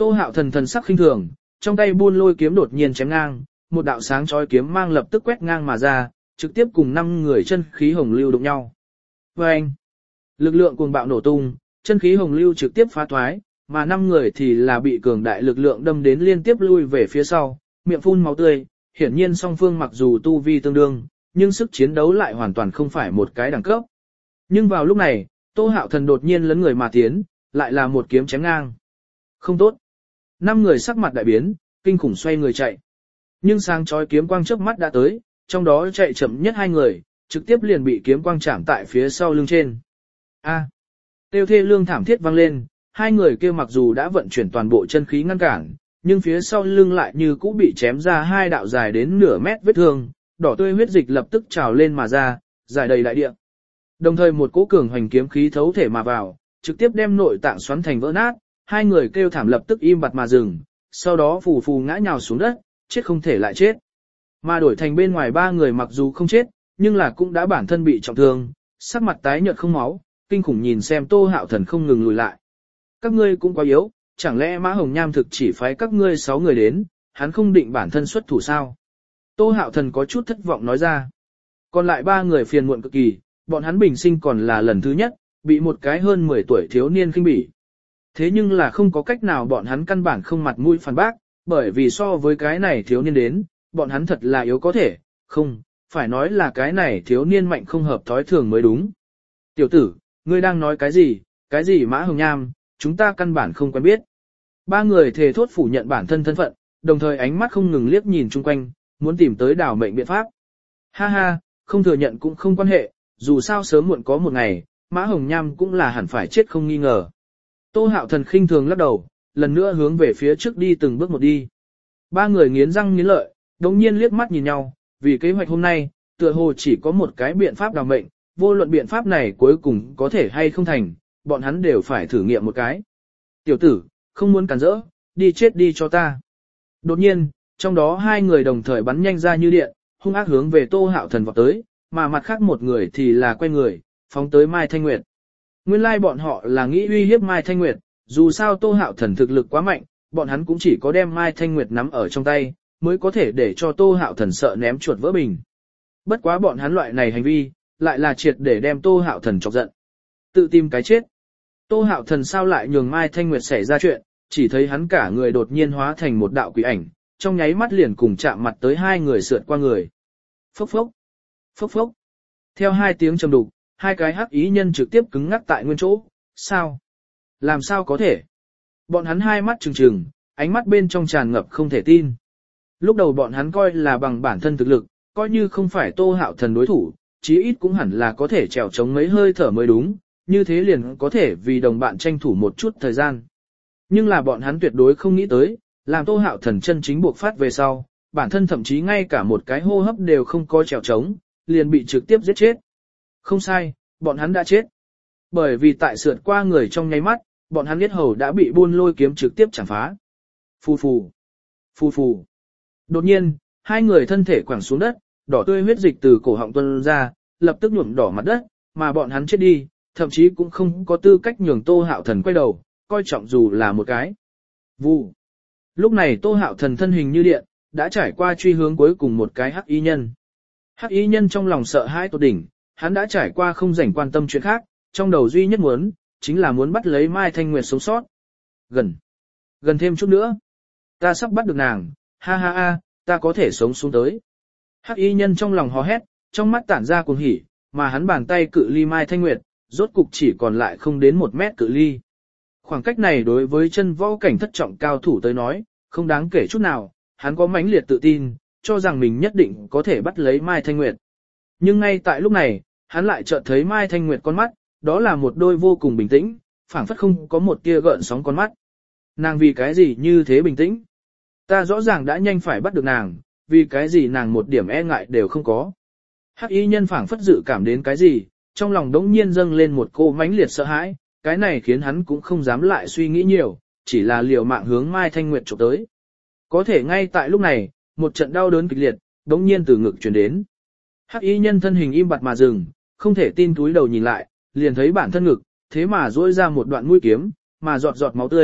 Tô Hạo Thần thần sắc khinh thường, trong tay buôn lôi kiếm đột nhiên chém ngang, một đạo sáng chói kiếm mang lập tức quét ngang mà ra, trực tiếp cùng năm người chân khí hồng lưu đụng nhau. Và anh, lực lượng cuồng bạo nổ tung, chân khí hồng lưu trực tiếp phá thoái, mà năm người thì là bị cường đại lực lượng đâm đến liên tiếp lui về phía sau, miệng phun máu tươi. Hiển nhiên song phương mặc dù tu vi tương đương, nhưng sức chiến đấu lại hoàn toàn không phải một cái đẳng cấp. Nhưng vào lúc này, Tô Hạo Thần đột nhiên lấn người mà tiến, lại là một kiếm chém ngang. Không tốt. Năm người sắc mặt đại biến, kinh khủng xoay người chạy. Nhưng sáng chói kiếm quang chớp mắt đã tới, trong đó chạy chậm nhất hai người, trực tiếp liền bị kiếm quang chạm tại phía sau lưng trên. A. Tiêu thê lương thảm thiết vang lên, hai người kia mặc dù đã vận chuyển toàn bộ chân khí ngăn cản, nhưng phía sau lưng lại như cũ bị chém ra hai đạo dài đến nửa mét vết thương, đỏ tươi huyết dịch lập tức trào lên mà ra, dài đầy đại địa. Đồng thời một cỗ cường hoành kiếm khí thấu thể mà vào, trực tiếp đem nội tạng xoắn thành vỡ nát, hai người kêu thảm lập tức im bặt mà dừng, sau đó phù phù ngã nhào xuống đất, chết không thể lại chết. Mà đổi thành bên ngoài ba người mặc dù không chết, nhưng là cũng đã bản thân bị trọng thương, sắc mặt tái nhợt không máu, kinh khủng nhìn xem Tô Hạo Thần không ngừng lùi lại. Các ngươi cũng quá yếu, chẳng lẽ Mã Hồng Nham thực chỉ phái các ngươi sáu người đến, hắn không định bản thân xuất thủ sao? Tô Hạo Thần có chút thất vọng nói ra. Còn lại ba người phiền muộn cực kỳ, bọn hắn bình sinh còn là lần thứ nhất, bị một cái hơn mười tuổi thiếu niên khinh bỉ. Thế nhưng là không có cách nào bọn hắn căn bản không mặt mũi phản bác, bởi vì so với cái này thiếu niên đến, bọn hắn thật là yếu có thể, không, phải nói là cái này thiếu niên mạnh không hợp thói thường mới đúng. Tiểu tử, ngươi đang nói cái gì, cái gì Mã Hồng Nham, chúng ta căn bản không quen biết. Ba người thề thốt phủ nhận bản thân thân phận, đồng thời ánh mắt không ngừng liếc nhìn chung quanh, muốn tìm tới đảo mệnh biện pháp. Ha ha, không thừa nhận cũng không quan hệ, dù sao sớm muộn có một ngày, Mã Hồng Nham cũng là hẳn phải chết không nghi ngờ. Tô Hạo Thần khinh thường lắc đầu, lần nữa hướng về phía trước đi từng bước một đi. Ba người nghiến răng nghiến lợi, đồng nhiên liếc mắt nhìn nhau, vì kế hoạch hôm nay, tựa hồ chỉ có một cái biện pháp đảo mệnh, vô luận biện pháp này cuối cùng có thể hay không thành, bọn hắn đều phải thử nghiệm một cái. Tiểu tử, không muốn cản rỡ, đi chết đi cho ta. Đột nhiên, trong đó hai người đồng thời bắn nhanh ra như điện, hung ác hướng về Tô Hạo Thần vọt tới, mà mặt khác một người thì là quay người, phóng tới Mai Thanh Nguyệt. Nguyên lai like bọn họ là nghĩ uy hiếp Mai Thanh Nguyệt, dù sao Tô Hạo Thần thực lực quá mạnh, bọn hắn cũng chỉ có đem Mai Thanh Nguyệt nắm ở trong tay, mới có thể để cho Tô Hạo Thần sợ ném chuột vỡ bình. Bất quá bọn hắn loại này hành vi, lại là triệt để đem Tô Hạo Thần chọc giận. Tự tìm cái chết. Tô Hạo Thần sao lại nhường Mai Thanh Nguyệt xảy ra chuyện, chỉ thấy hắn cả người đột nhiên hóa thành một đạo quỷ ảnh, trong nháy mắt liền cùng chạm mặt tới hai người sượt qua người. Phốc phốc, phốc phốc. Theo hai tiếng trầm đục, hai cái hắc ý nhân trực tiếp cứng ngắc tại nguyên chỗ. Sao? Làm sao có thể? Bọn hắn hai mắt trừng trừng, ánh mắt bên trong tràn ngập không thể tin. Lúc đầu bọn hắn coi là bằng bản thân thực lực, coi như không phải Tô Hạo Thần đối thủ, chí ít cũng hẳn là có thể trèo chống mấy hơi thở mới đúng, như thế liền có thể vì đồng bạn tranh thủ một chút thời gian. Nhưng là bọn hắn tuyệt đối không nghĩ tới, làm Tô Hạo Thần chân chính buộc phát về sau, bản thân thậm chí ngay cả một cái hô hấp đều không có trèo chống, liền bị trực tiếp giết chết. Không sai, bọn hắn đã chết. Bởi vì tại sượt qua người trong nháy mắt, bọn hắn biết hầu đã bị buôn lôi kiếm trực tiếp chảm phá. Phù phù, phù phù. Đột nhiên, hai người thân thể quẳng xuống đất, đỏ tươi huyết dịch từ cổ họng tuôn ra, lập tức nhuộm đỏ mặt đất, mà bọn hắn chết đi, thậm chí cũng không có tư cách nhường Tô Hạo Thần quay đầu, coi trọng dù là một cái. Vụ. Lúc này Tô Hạo Thần thân hình như điện, đã trải qua truy hướng cuối cùng một cái hắc y nhân. Hắc y nhân trong lòng sợ hãi tột đỉnh, hắn đã trải qua không rảnh quan tâm chuyện khác, trong đầu duy nhất muốn, chính là muốn bắt lấy Mai Thanh Nguyệt sống sót. Gần. Gần thêm chút nữa. Ta sắp bắt được nàng, ha ha ha, ta có thể sống xuống tới. Hắc y nhân trong lòng hò hét, trong mắt tản ra cuồng hỉ, mà hắn bàn tay cự ly Mai Thanh Nguyệt, rốt cục chỉ còn lại không đến một mét cự ly. Khoảng cách này đối với chân võ cảnh thất trọng cao thủ tới nói, không đáng kể chút nào, hắn có mãnh liệt tự tin, cho rằng mình nhất định có thể bắt lấy Mai Thanh Nguyệt. Nhưng ngay tại lúc này, hắn lại chợt thấy Mai Thanh Nguyệt con mắt, đó là một đôi vô cùng bình tĩnh, phảng phất không có một tia gợn sóng con mắt. Nàng vì cái gì như thế bình tĩnh? Ta rõ ràng đã nhanh phải bắt được nàng, vì cái gì nàng một điểm e ngại đều không có. Hắc y nhân phảng phất dự cảm đến cái gì, trong lòng đống nhiên dâng lên một cô mãnh liệt sợ hãi, cái này khiến hắn cũng không dám lại suy nghĩ nhiều, chỉ là liều mạng hướng Mai Thanh Nguyệt chụp tới. Có thể ngay tại lúc này, một trận đau đớn kịch liệt, đống nhiên từ ngực truyền đến. Hắc y nhân thân hình im bặt mà dừng, không thể tin túi đầu nhìn lại, liền thấy bản thân ngực, thế mà duỗi ra một đoạn mũi kiếm, mà giọt giọt máu tươi,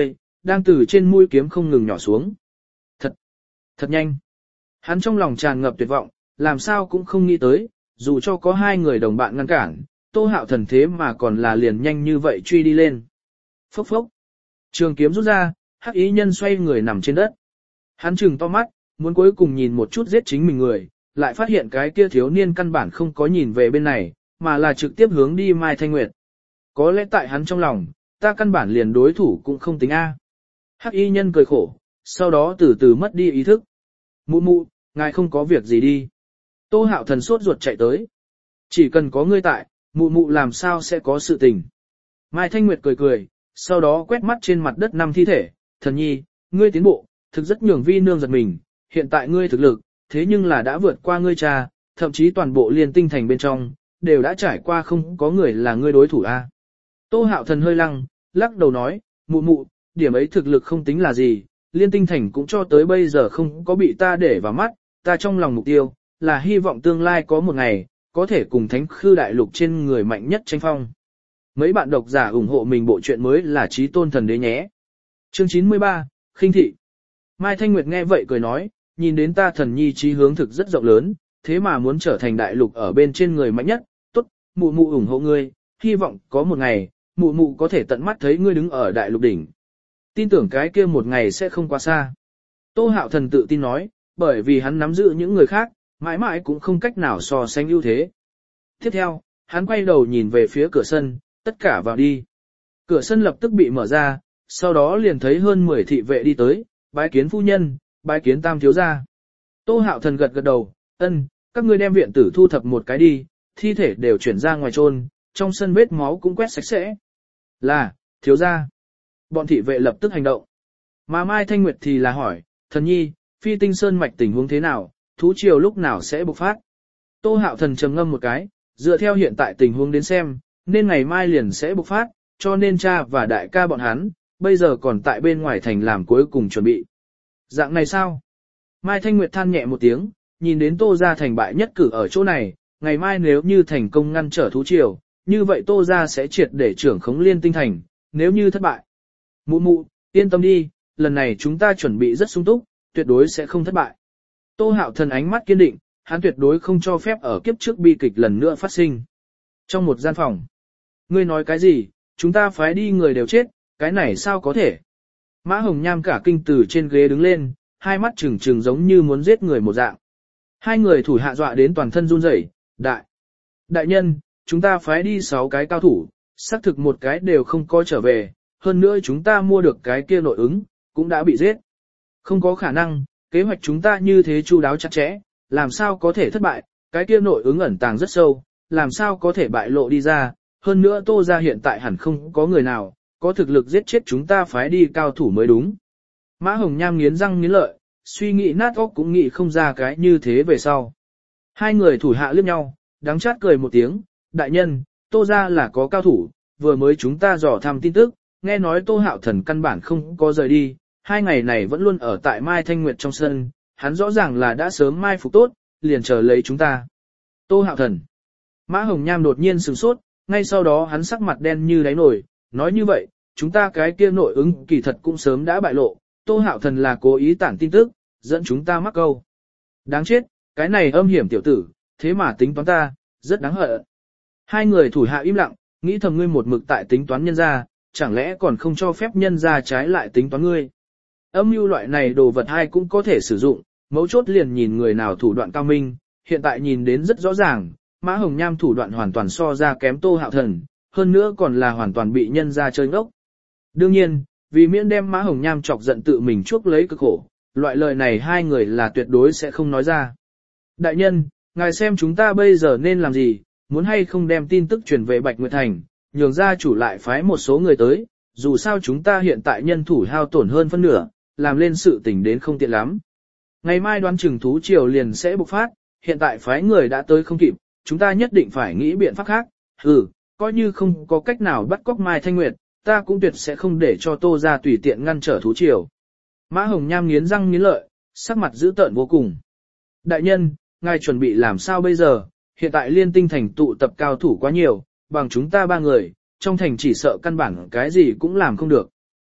đang từ trên mũi kiếm không ngừng nhỏ xuống. Thật, thật nhanh. Hắn trong lòng tràn ngập tuyệt vọng, làm sao cũng không nghĩ tới, dù cho có hai người đồng bạn ngăn cản, Tô Hạo Thần thế mà còn là liền nhanh như vậy truy đi lên. Phốc phốc. Trường kiếm rút ra, hắc ý nhân xoay người nằm trên đất. Hắn trừng to mắt, muốn cuối cùng nhìn một chút giết chính mình người, lại phát hiện cái kia thiếu niên căn bản không có nhìn về bên này, mà là trực tiếp hướng đi Mai Thanh Nguyệt. Có lẽ tại hắn trong lòng, ta căn bản liền đối thủ cũng không tính A. Hắc y nhân cười khổ, sau đó từ từ mất đi ý thức. Mụ mụ, ngài không có việc gì đi. Tô Hạo Thần sốt ruột chạy tới. Chỉ cần có ngươi tại, mụ mụ làm sao sẽ có sự tình. Mai Thanh Nguyệt cười cười, sau đó quét mắt trên mặt đất năm thi thể. Thần nhi, ngươi tiến bộ, thực rất nhường vi nương giật mình, hiện tại ngươi thực lực, thế nhưng là đã vượt qua ngươi cha, thậm chí toàn bộ liên tinh thành bên trong, đều đã trải qua không có người là ngươi đối thủ a. Tô Hạo Thần hơi lăng, lắc đầu nói, mụ mụ, điểm ấy thực lực không tính là gì, liên tinh thành cũng cho tới bây giờ không có bị ta để vào mắt, ta trong lòng mục tiêu, là hy vọng tương lai có một ngày, có thể cùng thánh khư đại lục trên người mạnh nhất tranh phong. Mấy bạn độc giả ủng hộ mình bộ truyện mới là Chí Tôn Thần Đế nhé. Chương chín mươi ba, Khinh thị. Mai Thanh Nguyệt nghe vậy cười nói, nhìn đến ta thần nhi chí hướng thực rất rộng lớn, thế mà muốn trở thành đại lục ở bên trên người mạnh nhất, tốt, mụ mụ ủng hộ ngươi, hy vọng có một ngày, mụ mụ có thể tận mắt thấy ngươi đứng ở đại lục đỉnh. Tin tưởng cái kia một ngày sẽ không quá xa. Tô Hạo Thần tự tin nói, bởi vì hắn nắm giữ những người khác, mãi mãi cũng không cách nào so sánh ưu thế. Tiếp theo, hắn quay đầu nhìn về phía cửa sân, tất cả vào đi. Cửa sân lập tức bị mở ra, sau đó liền thấy hơn mười thị vệ đi tới, bái kiến phu nhân, bái kiến tam thiếu gia. Tô Hạo Thần gật gật đầu, ân, các ngươi đem viện tử thu thập một cái đi, thi thể đều chuyển ra ngoài chôn, trong sân vết máu cũng quét sạch sẽ. Là, thiếu gia. Bọn thị vệ lập tức hành động. Mà Mai Thanh Nguyệt thì là hỏi, thần nhi, phi tinh sơn mạch tình huống thế nào, thú triều lúc nào sẽ bộc phát. Tô Hạo Thần trầm ngâm một cái, dựa theo hiện tại tình huống đến xem, nên ngày mai liền sẽ bộc phát, cho nên cha và đại ca bọn hắn, bây giờ còn tại bên ngoài thành làm cuối cùng chuẩn bị. Dạng này sao? Mai Thanh Nguyệt than nhẹ một tiếng, nhìn đến Tô gia thành bại nhất cử ở chỗ này, ngày mai nếu như thành công ngăn trở thú triều, như vậy Tô gia sẽ triệt để trưởng khống liên tinh thành, nếu như thất bại. Mụ mụ, yên tâm đi, lần này chúng ta chuẩn bị rất sung túc, tuyệt đối sẽ không thất bại. Tô Hạo Thần ánh mắt kiên định, hắn tuyệt đối không cho phép ở kiếp trước bi kịch lần nữa phát sinh. Trong một gian phòng, ngươi nói cái gì, chúng ta phái đi người đều chết, cái này sao có thể? Mã Hồng Nham cả kinh từ trên ghế đứng lên, hai mắt trừng trừng giống như muốn giết người một dạng. Hai người thủ hạ dọa đến toàn thân run rẩy, đại. Đại nhân, chúng ta phái đi sáu cái cao thủ, xác thực một cái đều không có trở về, hơn nữa chúng ta mua được cái kia nội ứng, cũng đã bị giết. Không có khả năng, kế hoạch chúng ta như thế chu đáo chặt chẽ, làm sao có thể thất bại, cái kia nội ứng ẩn tàng rất sâu, làm sao có thể bại lộ đi ra, hơn nữa Tô gia hiện tại hẳn không có người nào, có thực lực giết chết chúng ta phái đi cao thủ mới đúng. Mã Hồng Nham nghiến răng nghiến lợi, suy nghĩ nát óc cũng nghĩ không ra cái như thế về sau. Hai người thủ hạ liếc nhau, đắng chát cười một tiếng, đại nhân, Tô gia là có cao thủ, vừa mới chúng ta dò thăm tin tức, nghe nói Tô Hạo Thần căn bản không có rời đi, hai ngày này vẫn luôn ở tại Mai Thanh Nguyệt trong sân, hắn rõ ràng là đã sớm mai phục tốt, liền chờ lấy chúng ta. Tô Hạo Thần. Mã Hồng Nham đột nhiên sửng sốt, ngay sau đó hắn sắc mặt đen như đáy nồi, nói như vậy, chúng ta cái kia nội ứng kỳ thật cũng sớm đã bại lộ, Tô Hạo Thần là cố ý tản tin tức, dẫn chúng ta mắc câu. Đáng chết, cái này âm hiểm tiểu tử, thế mà tính toán ta, rất đáng hận. Hai người thủ hạ im lặng, nghĩ thầm ngươi một mực tại tính toán nhân gia, chẳng lẽ còn không cho phép nhân gia trái lại tính toán ngươi. Âm mưu loại này đồ vật hai cũng có thể sử dụng, mấu chốt liền nhìn người nào thủ đoạn cao minh, hiện tại nhìn đến rất rõ ràng, Mã Hồng Nham thủ đoạn hoàn toàn so ra kém Tô Hạo Thần, hơn nữa còn là hoàn toàn bị nhân gia chơi ngốc. Đương nhiên, vì miễn đem Mã Hồng Nham chọc giận tự mình chuốc lấy cực khổ, loại lời này hai người là tuyệt đối sẽ không nói ra. Đại nhân, ngài xem chúng ta bây giờ nên làm gì, muốn hay không đem tin tức truyền về Bạch Nguyệt Thành, nhường gia chủ lại phái một số người tới, dù sao chúng ta hiện tại nhân thủ hao tổn hơn phân nửa, làm lên sự tình đến không tiện lắm. Ngày mai đoán chừng thú triều liền sẽ bộc phát, hiện tại phái người đã tới không kịp, chúng ta nhất định phải nghĩ biện pháp khác. Ừ, coi như không có cách nào bắt cóc Mai Thanh Nguyệt, ta cũng tuyệt sẽ không để cho Tô gia tùy tiện ngăn trở thú triều. Mã Hồng Nham nghiến răng nghiến lợi, sắc mặt dữ tợn vô cùng. Đại nhân, ngài chuẩn bị làm sao bây giờ? Hiện tại liên tinh thành tụ tập cao thủ quá nhiều, bằng chúng ta ba người, trong thành chỉ sợ căn bản cái gì cũng làm không được.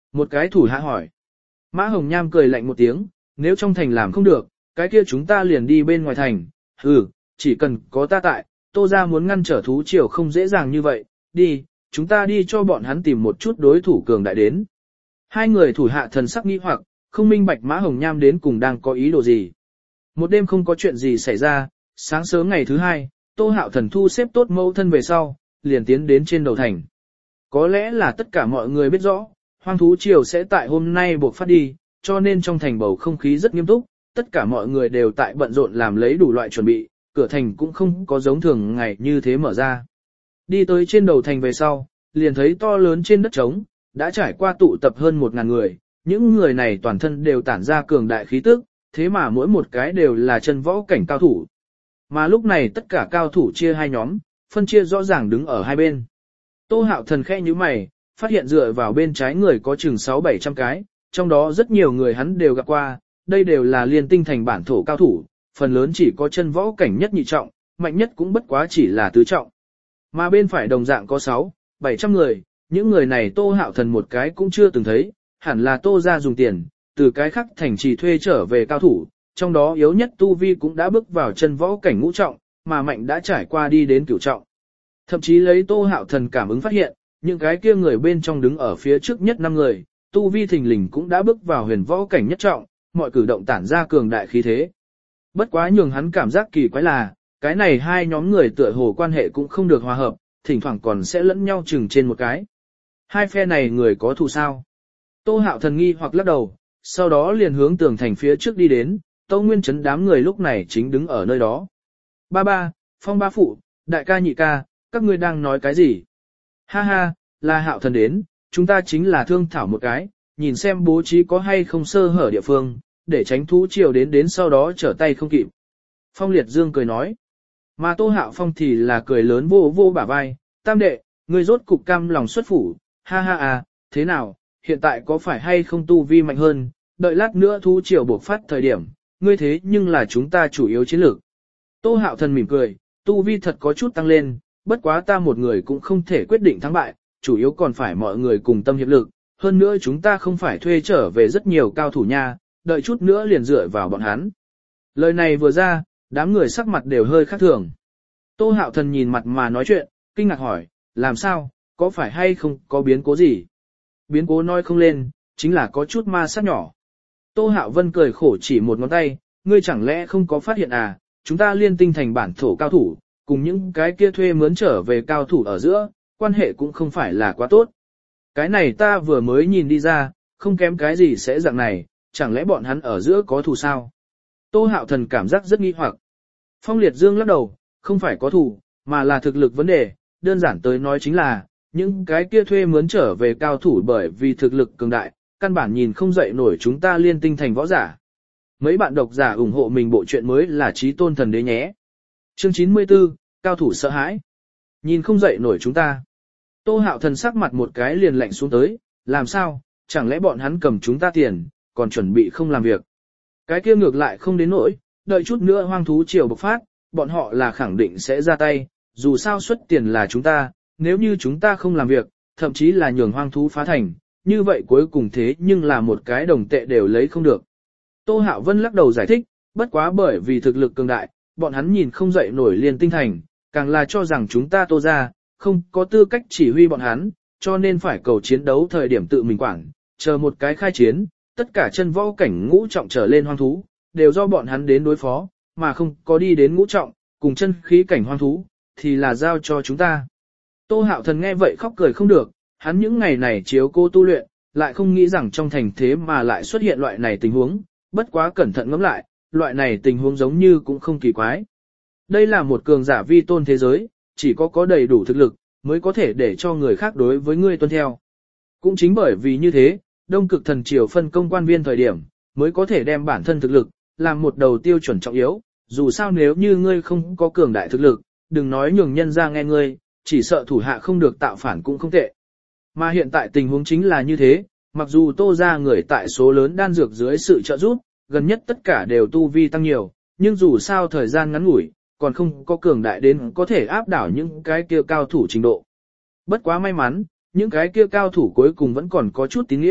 Một cái thủ hạ hỏi. Mã Hồng Nham cười lạnh một tiếng, nếu trong thành làm không được, cái kia chúng ta liền đi bên ngoài thành. Ừ, chỉ cần có ta tại, Tô gia muốn ngăn trở thú triều không dễ dàng như vậy, đi, chúng ta đi cho bọn hắn tìm một chút đối thủ cường đại đến. Hai người thủ hạ thần sắc nghi hoặc, không minh bạch Mã Hồng Nham đến cùng đang có ý đồ gì. Một đêm không có chuyện gì xảy ra, sáng sớm ngày thứ hai, Tô Hạo Thần thu xếp tốt mẫu thân về sau, liền tiến đến trên đầu thành. Có lẽ là tất cả mọi người biết rõ, hoang thú triều sẽ tại hôm nay buộc phát đi, cho nên trong thành bầu không khí rất nghiêm túc, tất cả mọi người đều tại bận rộn làm lấy đủ loại chuẩn bị, cửa thành cũng không có giống thường ngày như thế mở ra. Đi tới trên đầu thành về sau, liền thấy to lớn trên đất trống, đã trải qua tụ tập hơn một ngàn người, những người này toàn thân đều tản ra cường đại khí tức, thế mà mỗi một cái đều là chân võ cảnh cao thủ. Mà lúc này tất cả cao thủ chia hai nhóm, phân chia rõ ràng đứng ở hai bên. Tô Hạo Thần khẽ nhíu mày, phát hiện dựa vào bên trái người có chừng sáu bảy trăm cái, trong đó rất nhiều người hắn đều gặp qua, đây đều là liên tinh thành bản thổ cao thủ, phần lớn chỉ có chân võ cảnh nhất nhị trọng, mạnh nhất cũng bất quá chỉ là tứ trọng. Mà bên phải đồng dạng có sáu, bảy trăm người, những người này Tô Hạo Thần một cái cũng chưa từng thấy, hẳn là Tô gia dùng tiền, từ cái khác thành trì thuê trở về cao thủ, trong đó yếu nhất tu vi cũng đã bước vào chân võ cảnh ngũ trọng, mà mạnh đã trải qua đi đến cửu trọng. Thậm chí lấy Tô Hạo Thần cảm ứng phát hiện, những cái kia người bên trong đứng ở phía trước nhất năm người, tu vi thình lình cũng đã bước vào huyền võ cảnh nhất trọng, mọi cử động tản ra cường đại khí thế. Bất quá nhường hắn cảm giác kỳ quái là, cái này hai nhóm người tựa hồ quan hệ cũng không được hòa hợp, thỉnh thoảng còn sẽ lẫn nhau chừng trên một cái. Hai phe này người có thù sao? Tô Hạo Thần nghi hoặc lắc đầu, sau đó liền hướng tường thành phía trước đi đến, Tô Nguyên Chấn đám người lúc này chính đứng ở nơi đó. Ba ba, Phong ba phụ, đại ca nhị ca, các ngươi đang nói cái gì? Ha ha, là Hạo Thần đến, chúng ta chính là thương thảo một cái, nhìn xem bố trí có hay không sơ hở địa phương, để tránh thú triều đến đến sau đó trở tay không kịp. Phong Liệt Dương cười nói. Mà Tô Hạo Phong thì là cười lớn vô vô bả vai, tam đệ, ngươi rốt cục cam lòng xuất phủ, ha ha à, thế nào, hiện tại có phải hay không tu vi mạnh hơn, đợi lát nữa thú triều buộc phát thời điểm, ngươi thế nhưng là chúng ta chủ yếu chiến lược. Tô Hạo Thần mỉm cười, tu vi thật có chút tăng lên, bất quá ta một người cũng không thể quyết định thắng bại, chủ yếu còn phải mọi người cùng tâm hiệp lực, hơn nữa chúng ta không phải thuê trở về rất nhiều cao thủ nha, đợi chút nữa liền dựa vào bọn hắn. Lời này vừa ra, đám người sắc mặt đều hơi khác thường. Tô Hạo Thần nhìn mặt mà nói chuyện, kinh ngạc hỏi, làm sao, có phải hay không có biến cố gì? Biến cố nói không lên, chính là có chút ma sát nhỏ. Tô Hạo Vân cười khổ chỉ một ngón tay, ngươi chẳng lẽ không có phát hiện à, chúng ta liên tinh thành bản thổ cao thủ, cùng những cái kia thuê mướn trở về cao thủ ở giữa, quan hệ cũng không phải là quá tốt. Cái này ta vừa mới nhìn đi ra, không kém cái gì sẽ dạng này, chẳng lẽ bọn hắn ở giữa có thù sao? Tô Hạo Thần cảm giác rất nghi hoặc. Phong Liệt Dương lắc đầu, không phải có thù, mà là thực lực vấn đề, đơn giản tới nói chính là, những cái kia thuê mướn trở về cao thủ bởi vì thực lực cường đại, căn bản nhìn không dậy nổi chúng ta liên tinh thành võ giả. Mấy bạn độc giả ủng hộ mình bộ truyện mới là Chí Tôn Thần Đế nhé. Chương chín mươi tư, cao thủ sợ hãi. Nhìn không dậy nổi chúng ta. Tô Hạo Thần sắc mặt một cái liền lạnh xuống tới, làm sao, chẳng lẽ bọn hắn cầm chúng ta tiền, còn chuẩn bị không làm việc. Cái kia ngược lại không đến nỗi, đợi chút nữa hoang thú triều bộc phát, bọn họ là khẳng định sẽ ra tay, dù sao xuất tiền là chúng ta, nếu như chúng ta không làm việc, thậm chí là nhường hoang thú phá thành, như vậy cuối cùng thế nhưng là một cái đồng tệ đều lấy không được. Tô Hạo Vân lắc đầu giải thích, bất quá bởi vì thực lực cường đại, bọn hắn nhìn không dậy nổi liên tinh thành, càng là cho rằng chúng ta Tô ra, không có tư cách chỉ huy bọn hắn, cho nên phải cầu chiến đấu thời điểm tự mình quản, chờ một cái khai chiến, tất cả chân võ cảnh ngũ trọng trở lên hoang thú, đều do bọn hắn đến đối phó, mà không có đi đến ngũ trọng, cùng chân khí cảnh hoang thú, thì là giao cho chúng ta. Tô Hạo Thần nghe vậy khóc cười không được, hắn những ngày này chiếu cô tu luyện, lại không nghĩ rằng trong thành thế mà lại xuất hiện loại này tình huống, bất quá cẩn thận ngẫm lại, loại này tình huống giống như cũng không kỳ quái. Đây là một cường giả vi tôn thế giới, chỉ có có đầy đủ thực lực, mới có thể để cho người khác đối với ngươi tuân theo. Cũng chính bởi vì như thế, Đông Cực Thần Triều phân công quan viên thời điểm, mới có thể đem bản thân thực lực, làm một đầu tiêu chuẩn trọng yếu, dù sao nếu như ngươi không có cường đại thực lực, đừng nói nhường nhân ra nghe ngươi, chỉ sợ thủ hạ không được tạo phản cũng không tệ. Mà hiện tại tình huống chính là như thế, mặc dù Tô ra người tại số lớn đan dược dưới sự trợ giúp, gần nhất tất cả đều tu vi tăng nhiều, nhưng dù sao thời gian ngắn ngủi, còn không có cường đại đến có thể áp đảo những cái kia cao thủ trình độ. Bất quá may mắn, những cái kia cao thủ cuối cùng vẫn còn có chút tín nghĩa,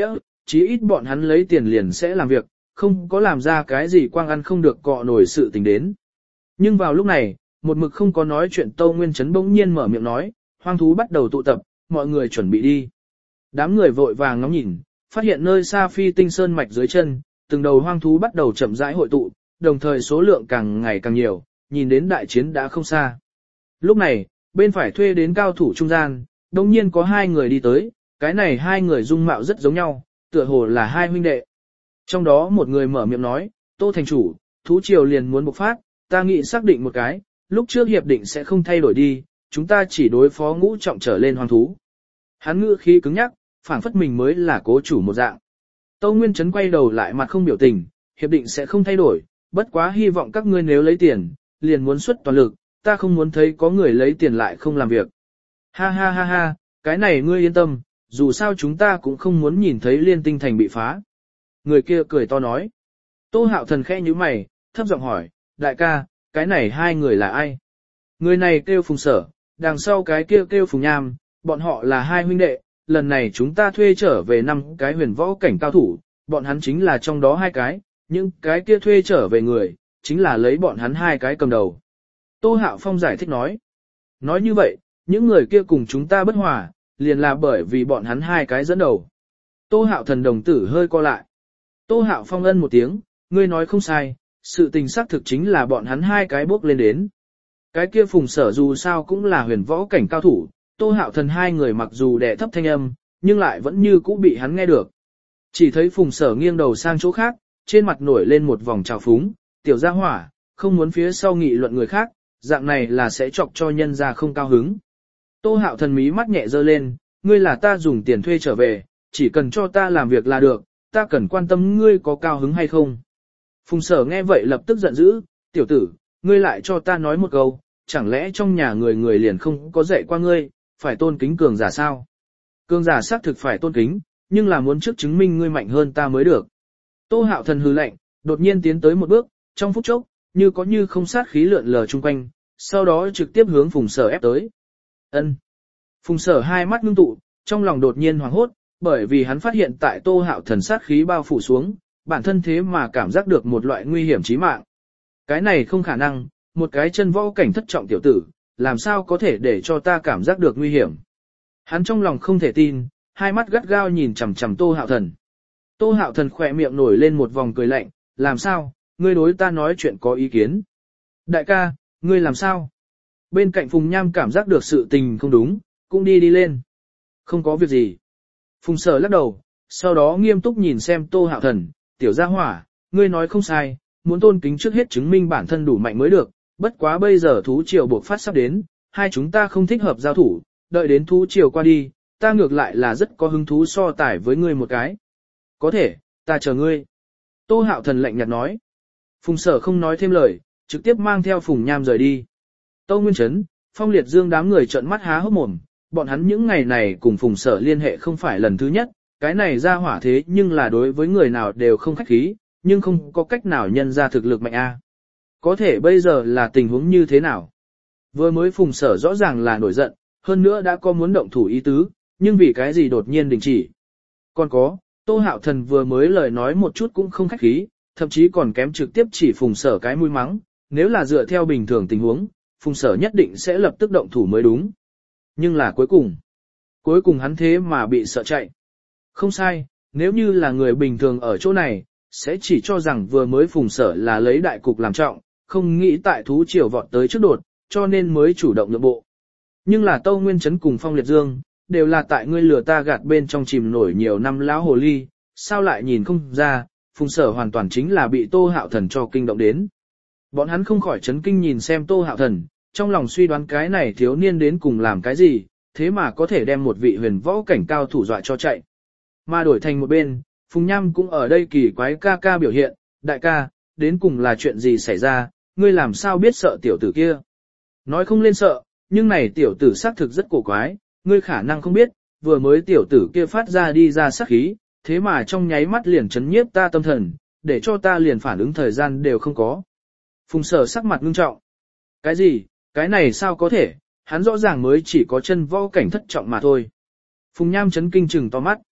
chí ít bọn hắn lấy tiền liền sẽ làm việc, không có làm ra cái gì quang ăn không được cọ nổi sự tình đến. Nhưng vào lúc này, một mực không có nói chuyện Tâu Nguyên Trấn bỗng nhiên mở miệng nói, hoang thú bắt đầu tụ tập, mọi người chuẩn bị đi. Đám người vội vàng ngóng nhìn, phát hiện nơi xa Phi Tinh Sơn mạch dưới chân, từng đầu hoang thú bắt đầu chậm rãi hội tụ, đồng thời số lượng càng ngày càng nhiều, nhìn đến đại chiến đã không xa. Lúc này, bên phải thuê đến cao thủ trung gian, đồng nhiên có hai người đi tới, cái này hai người dung mạo rất giống nhau, tựa hồ là hai huynh đệ. Trong đó một người mở miệng nói, Tô thành chủ, thú triều liền muốn bộc phát, ta nghĩ xác định một cái, lúc trước hiệp định sẽ không thay đổi đi, chúng ta chỉ đối phó ngũ trọng trở lên hoang thú. Hắn ngữ khí cứng nhắc, phảng phất mình mới là cố chủ một dạng. Tâu Nguyên Trấn quay đầu lại mặt không biểu tình, hiệp định sẽ không thay đổi, bất quá hy vọng các ngươi nếu lấy tiền, liền muốn xuất toàn lực, ta không muốn thấy có người lấy tiền lại không làm việc. Ha ha ha ha, cái này ngươi yên tâm, dù sao chúng ta cũng không muốn nhìn thấy Liên Tinh Thành bị phá. Người kia cười to nói. Tô Hạo Thần khẽ nhíu mày, thấp giọng hỏi, đại ca, cái này hai người là ai? Người này kêu Phùng Sở, đằng sau cái kia kêu, kêu Phùng Nham, bọn họ là hai huynh đệ, lần này chúng ta thuê trở về năm cái huyền võ cảnh cao thủ, bọn hắn chính là trong đó hai cái, những cái kia thuê trở về người, chính là lấy bọn hắn hai cái cầm đầu. Tô Hạo Phong giải thích nói. Nói như vậy, những người kia cùng chúng ta bất hòa, liền là bởi vì bọn hắn hai cái dẫn đầu. Tô Hạo Thần đồng tử hơi co lại. Tô Hạo Phong ân một tiếng, ngươi nói không sai, sự tình xác thực chính là bọn hắn hai cái bước lên đến. Cái kia Phùng Sở dù sao cũng là huyền võ cảnh cao thủ, Tô Hạo Thần hai người mặc dù đè thấp thanh âm, nhưng lại vẫn như cũ bị hắn nghe được. Chỉ thấy Phùng Sở nghiêng đầu sang chỗ khác, trên mặt nổi lên một vòng trào phúng, tiểu gia hỏa, không muốn phía sau nghị luận người khác, dạng này là sẽ chọc cho nhân ra không cao hứng. Tô Hạo Thần mí mắt nhẹ giơ lên, ngươi là ta dùng tiền thuê trở về, chỉ cần cho ta làm việc là được, ta cần quan tâm ngươi có cao hứng hay không. Phùng Sở nghe vậy lập tức giận dữ, tiểu tử, ngươi lại cho ta nói một câu, chẳng lẽ trong nhà người người liền không có dạy qua ngươi, phải tôn kính cường giả sao? Cường giả xác thực phải tôn kính, nhưng là muốn trước chứng minh ngươi mạnh hơn ta mới được. Tô Hạo Thần hừ lạnh, đột nhiên tiến tới một bước, trong phút chốc, như có như không sát khí lượn lờ chung quanh, sau đó trực tiếp hướng Phùng Sở ép tới. Ân. Phùng Sở hai mắt ngưng tụ, trong lòng đột nhiên hoảng hốt, bởi vì hắn phát hiện tại Tô Hạo Thần sát khí bao phủ xuống, bản thân thế mà cảm giác được một loại nguy hiểm chí mạng. Cái này không khả năng, một cái chân võ cảnh thất trọng tiểu tử, làm sao có thể để cho ta cảm giác được nguy hiểm. Hắn trong lòng không thể tin, hai mắt gắt gao nhìn chằm chằm Tô Hạo Thần. Tô Hạo Thần khỏe miệng nổi lên một vòng cười lạnh, làm sao, ngươi đối ta nói chuyện có ý kiến. Đại ca, ngươi làm sao? Bên cạnh Phùng Nham cảm giác được sự tình không đúng, cũng đi đi lên. Không có việc gì. Phùng Sở lắc đầu, sau đó nghiêm túc nhìn xem Tô Hạo Thần, tiểu gia hỏa, ngươi nói không sai, muốn tôn kính trước hết chứng minh bản thân đủ mạnh mới được, bất quá bây giờ thú triều buộc phát sắp đến, hai chúng ta không thích hợp giao thủ, đợi đến thú triều qua đi, ta ngược lại là rất có hứng thú so tải với ngươi một cái. Có thể, ta chờ ngươi. Tô Hạo Thần lạnh nhạt nói. Phùng Sở không nói thêm lời, trực tiếp mang theo Phùng Nham rời đi. Tâu Nguyên Trấn, Phong Liệt Dương đám người trợn mắt há hốc mồm, bọn hắn những ngày này cùng Phùng Sở liên hệ không phải lần thứ nhất, cái này ra hỏa thế nhưng là đối với người nào đều không khách khí, nhưng không có cách nào nhân ra thực lực mạnh a. Có thể bây giờ là tình huống như thế nào? Vừa mới Phùng Sở rõ ràng là nổi giận, hơn nữa đã có muốn động thủ ý tứ, nhưng vì cái gì đột nhiên đình chỉ. Còn có, Tô Hạo Thần vừa mới lời nói một chút cũng không khách khí, thậm chí còn kém trực tiếp chỉ Phùng Sở cái mũi mắng, nếu là dựa theo bình thường tình huống, Phùng Sở nhất định sẽ lập tức động thủ mới đúng. Nhưng là cuối cùng, cuối cùng hắn thế mà bị sợ chạy. Không sai, nếu như là người bình thường ở chỗ này, sẽ chỉ cho rằng vừa mới Phùng Sở là lấy đại cục làm trọng, không nghĩ tại thú triều vọt tới trước đột, cho nên mới chủ động nhượng bộ. Nhưng là Tâu Nguyên Trấn cùng Phong Liệt Dương, đều là tại ngươi lừa ta gạt bên trong chìm nổi nhiều năm lão hồ ly, sao lại nhìn không ra, Phùng Sở hoàn toàn chính là bị Tô Hạo Thần cho kinh động đến. Bọn hắn không khỏi chấn kinh nhìn xem Tô Hạo Thần, trong lòng suy đoán cái này thiếu niên đến cùng làm cái gì, thế mà có thể đem một vị huyền võ cảnh cao thủ dọa cho chạy. Mà đổi thành một bên, Phùng Nham cũng ở đây kỳ quái ca ca biểu hiện, đại ca, đến cùng là chuyện gì xảy ra, ngươi làm sao biết sợ tiểu tử kia. Nói không lên sợ, nhưng này tiểu tử xác thực rất cổ quái, ngươi khả năng không biết, vừa mới tiểu tử kia phát ra đi ra sát khí, thế mà trong nháy mắt liền chấn nhiếp ta tâm thần, để cho ta liền phản ứng thời gian đều không có. Phùng Sở sắc mặt ngưng trọng. Cái gì, cái này sao có thể, hắn rõ ràng mới chỉ có chân võ cảnh thất trọng mà thôi. Phùng Nham chấn kinh chừng to mắt.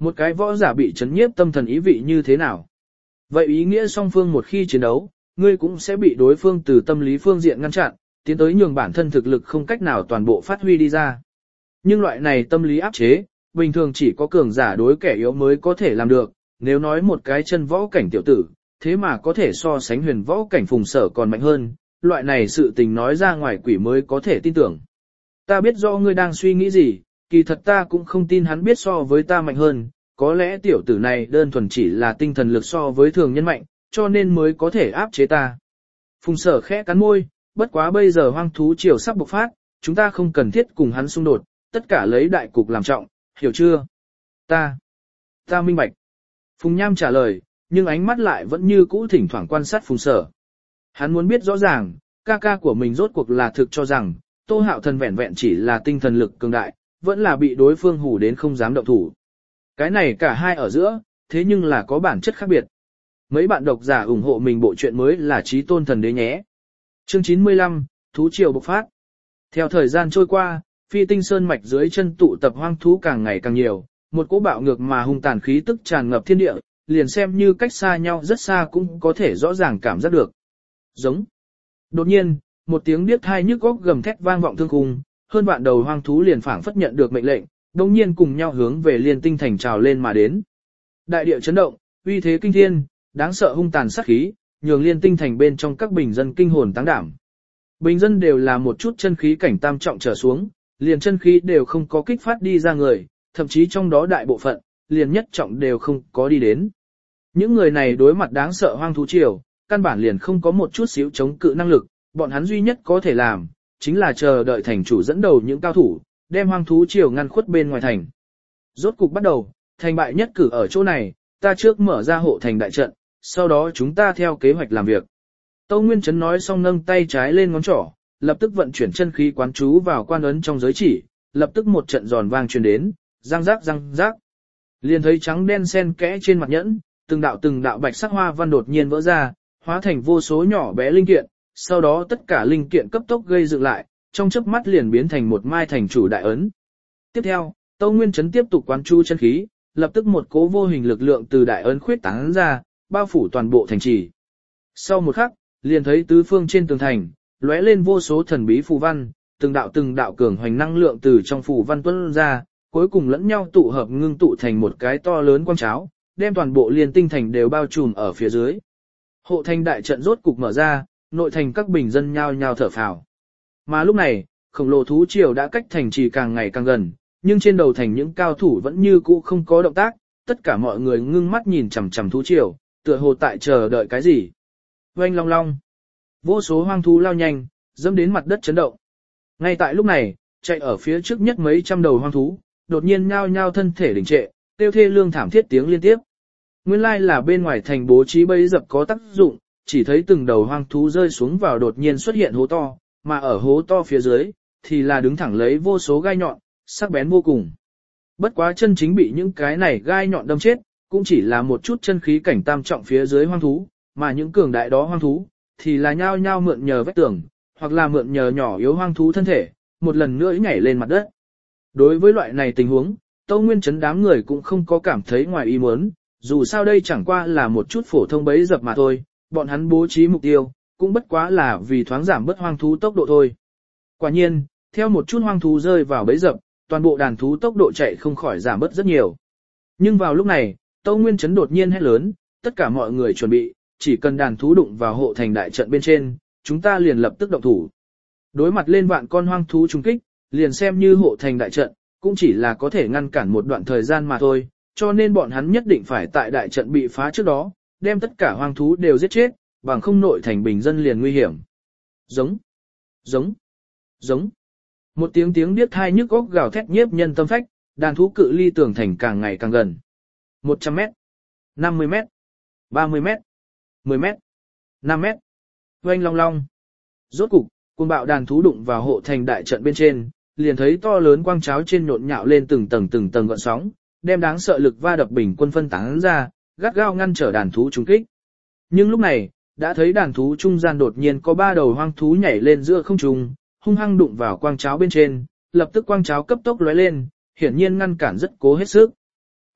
Một cái võ giả bị chấn nhiếp tâm thần ý vị như thế nào? Vậy ý nghĩa song phương một khi chiến đấu, ngươi cũng sẽ bị đối phương từ tâm lý phương diện ngăn chặn, tiến tới nhường bản thân thực lực không cách nào toàn bộ phát huy đi ra. Nhưng loại này tâm lý áp chế, bình thường chỉ có cường giả đối kẻ yếu mới có thể làm được, nếu nói một cái chân võ cảnh tiểu tử, thế mà có thể so sánh huyền võ cảnh Phùng Sở còn mạnh hơn, loại này sự tình nói ra ngoài quỷ mới có thể tin tưởng. Ta biết rõ ngươi đang suy nghĩ gì, kỳ thật ta cũng không tin hắn biết so với ta mạnh hơn, có lẽ tiểu tử này đơn thuần chỉ là tinh thần lực so với thường nhân mạnh, cho nên mới có thể áp chế ta. Phùng Sở khẽ cắn môi, bất quá bây giờ hoang thú triều sắp bộc phát, chúng ta không cần thiết cùng hắn xung đột, tất cả lấy đại cục làm trọng, hiểu chưa? Ta, ta minh bạch. Phùng Nham trả lời, nhưng ánh mắt lại vẫn như cũ thỉnh thoảng quan sát Phùng Sở. Hắn muốn biết rõ ràng, ca ca của mình rốt cuộc là thực cho rằng, Tô Hạo Thần vẹn vẹn chỉ là tinh thần lực cường đại, vẫn là bị đối phương hù đến không dám động thủ. Cái này cả hai ở giữa, thế nhưng là có bản chất khác biệt. Mấy bạn độc giả ủng hộ mình bộ truyện mới là Chí Tôn Thần Đế nhé. Chương chín mươi lăm, Thú triều bộc phát. Theo thời gian trôi qua, Phi Tinh Sơn mạch dưới chân tụ tập hoang thú càng ngày càng nhiều, một cỗ bạo ngược mà hung tàn khí tức tràn ngập thiên địa, liền xem như cách xa nhau rất xa cũng có thể rõ ràng cảm giác được. Giống. Đột nhiên, một tiếng điếc tai nhức óc gầm thét vang vọng thương khung, hơn vạn đầu hoang thú liền phảng phất nhận được mệnh lệnh, đồng nhiên cùng nhau hướng về Liên Tinh thành trào lên mà đến. Đại địa chấn động, uy thế kinh thiên, đáng sợ hung tàn sát khí, nhường Liên Tinh thành bên trong các bình dân kinh hồn táng đảm. Bình dân đều là một chút chân khí cảnh tam trọng trở xuống, liền chân khí đều không có kích phát đi ra người, thậm chí trong đó đại bộ phận, liền nhất trọng đều không có đi đến. Những người này đối mặt đáng sợ hoang thú triều, căn bản liền không có một chút xíu chống cự năng lực, bọn hắn duy nhất có thể làm, chính là chờ đợi thành chủ dẫn đầu những cao thủ, đem hoang thú triều ngăn khuất bên ngoài thành. Rốt cục bắt đầu, thành bại nhất cử ở chỗ này, ta trước mở ra hộ thành đại trận, sau đó chúng ta theo kế hoạch làm việc. Tâu Nguyên Chấn nói xong nâng tay trái lên ngón trỏ, lập tức vận chuyển chân khí quán chú vào quan ấn trong giới chỉ, lập tức một trận giòn vang truyền đến, răng rác răng rác. Liền thấy trắng đen xen kẽ trên mặt nhẫn, từng đạo từng đạo bạch sắc hoa văn đột nhiên vỡ ra, hóa thành vô số nhỏ bé linh kiện, sau đó tất cả linh kiện cấp tốc gây dựng lại, trong chớp mắt liền biến thành một mai thành chủ đại ấn. Tiếp theo, Tâu Nguyên Chấn tiếp tục quán chú chân khí, lập tức một cỗ vô hình lực lượng từ đại ấn khuyết tán ra, bao phủ toàn bộ thành trì. Sau một khắc, liền thấy tứ phương trên tường thành, lóe lên vô số thần bí phù văn, từng đạo từng đạo cường hoành năng lượng từ trong phù văn tuôn ra, cuối cùng lẫn nhau tụ hợp ngưng tụ thành một cái to lớn quang cháo, đem toàn bộ Liên Tinh thành đều bao trùm ở phía dưới. Hộ thành đại trận rốt cục mở ra, nội thành các bình dân nhao nhao thở phào. Mà lúc này, khổng lồ thú triều đã cách thành trì càng ngày càng gần, nhưng trên đầu thành những cao thủ vẫn như cũ không có động tác, tất cả mọi người ngưng mắt nhìn chằm chằm thú triều, tựa hồ tại chờ đợi cái gì. Oanh long long, vô số hoang thú lao nhanh, dẫm đến mặt đất chấn động. Ngay tại lúc này, chạy ở phía trước nhất mấy trăm đầu hoang thú, đột nhiên nhao nhao thân thể đình trệ, tiêu thê lương thảm thiết tiếng liên tiếp. Nguyên lai là bên ngoài thành bố trí bẫy dập có tác dụng, chỉ thấy từng đầu hoang thú rơi xuống vào đột nhiên xuất hiện hố to, mà ở hố to phía dưới, thì là đứng thẳng lấy vô số gai nhọn, sắc bén vô cùng. Bất quá chân chính bị những cái này gai nhọn đâm chết, cũng chỉ là một chút chân khí cảnh tam trọng phía dưới hoang thú, mà những cường đại đó hoang thú, thì là nhao nhao mượn nhờ vách tường, hoặc là mượn nhờ nhỏ yếu hoang thú thân thể, một lần nữa nhảy lên mặt đất. Đối với loại này tình huống, Tâu Nguyên Chấn đám người cũng không có cảm thấy ngoài ý muốn, dù sao đây chẳng qua là một chút phổ thông bẫy dập mà thôi, bọn hắn bố trí mục tiêu, cũng bất quá là vì thoáng giảm bớt hoang thú tốc độ thôi. Quả nhiên, theo một chút hoang thú rơi vào bẫy dập, toàn bộ đàn thú tốc độ chạy không khỏi giảm bớt rất nhiều. Nhưng vào lúc này, Tâu Nguyên Chấn đột nhiên hét lớn, tất cả mọi người chuẩn bị, chỉ cần đàn thú đụng vào hộ thành đại trận bên trên, chúng ta liền lập tức động thủ. Đối mặt lên vạn con hoang thú trùng kích, liền xem như hộ thành đại trận, cũng chỉ là có thể ngăn cản một đoạn thời gian mà thôi, cho nên bọn hắn nhất định phải tại đại trận bị phá trước đó, đem tất cả hoang thú đều giết chết, bằng không nội thành bình dân liền nguy hiểm. Giống, giống, giống. Một tiếng tiếng điếc tai nhức óc gào thét nhiếp nhân tâm phách, đàn thú cự ly tường thành càng ngày càng gần. một trăm mét, năm mươi mét, ba mươi mét, mười mét, năm mét. Oanh long long. Rốt cục, cuồng bạo đàn thú đụng vào hộ thành đại trận bên trên, liền thấy to lớn quang cháo trên nhộn nhạo lên từng tầng từng tầng gợn sóng, đem đáng sợ lực va đập bình quân phân tán ra, gắt gao ngăn trở đàn thú trúng kích. Nhưng lúc này, đã thấy đàn thú trung gian đột nhiên có ba đầu hoang thú nhảy lên giữa không trung, hung hăng đụng vào quang cháo bên trên, lập tức quang cháo cấp tốc lóe lên, hiển nhiên ngăn cản rất cố hết sức.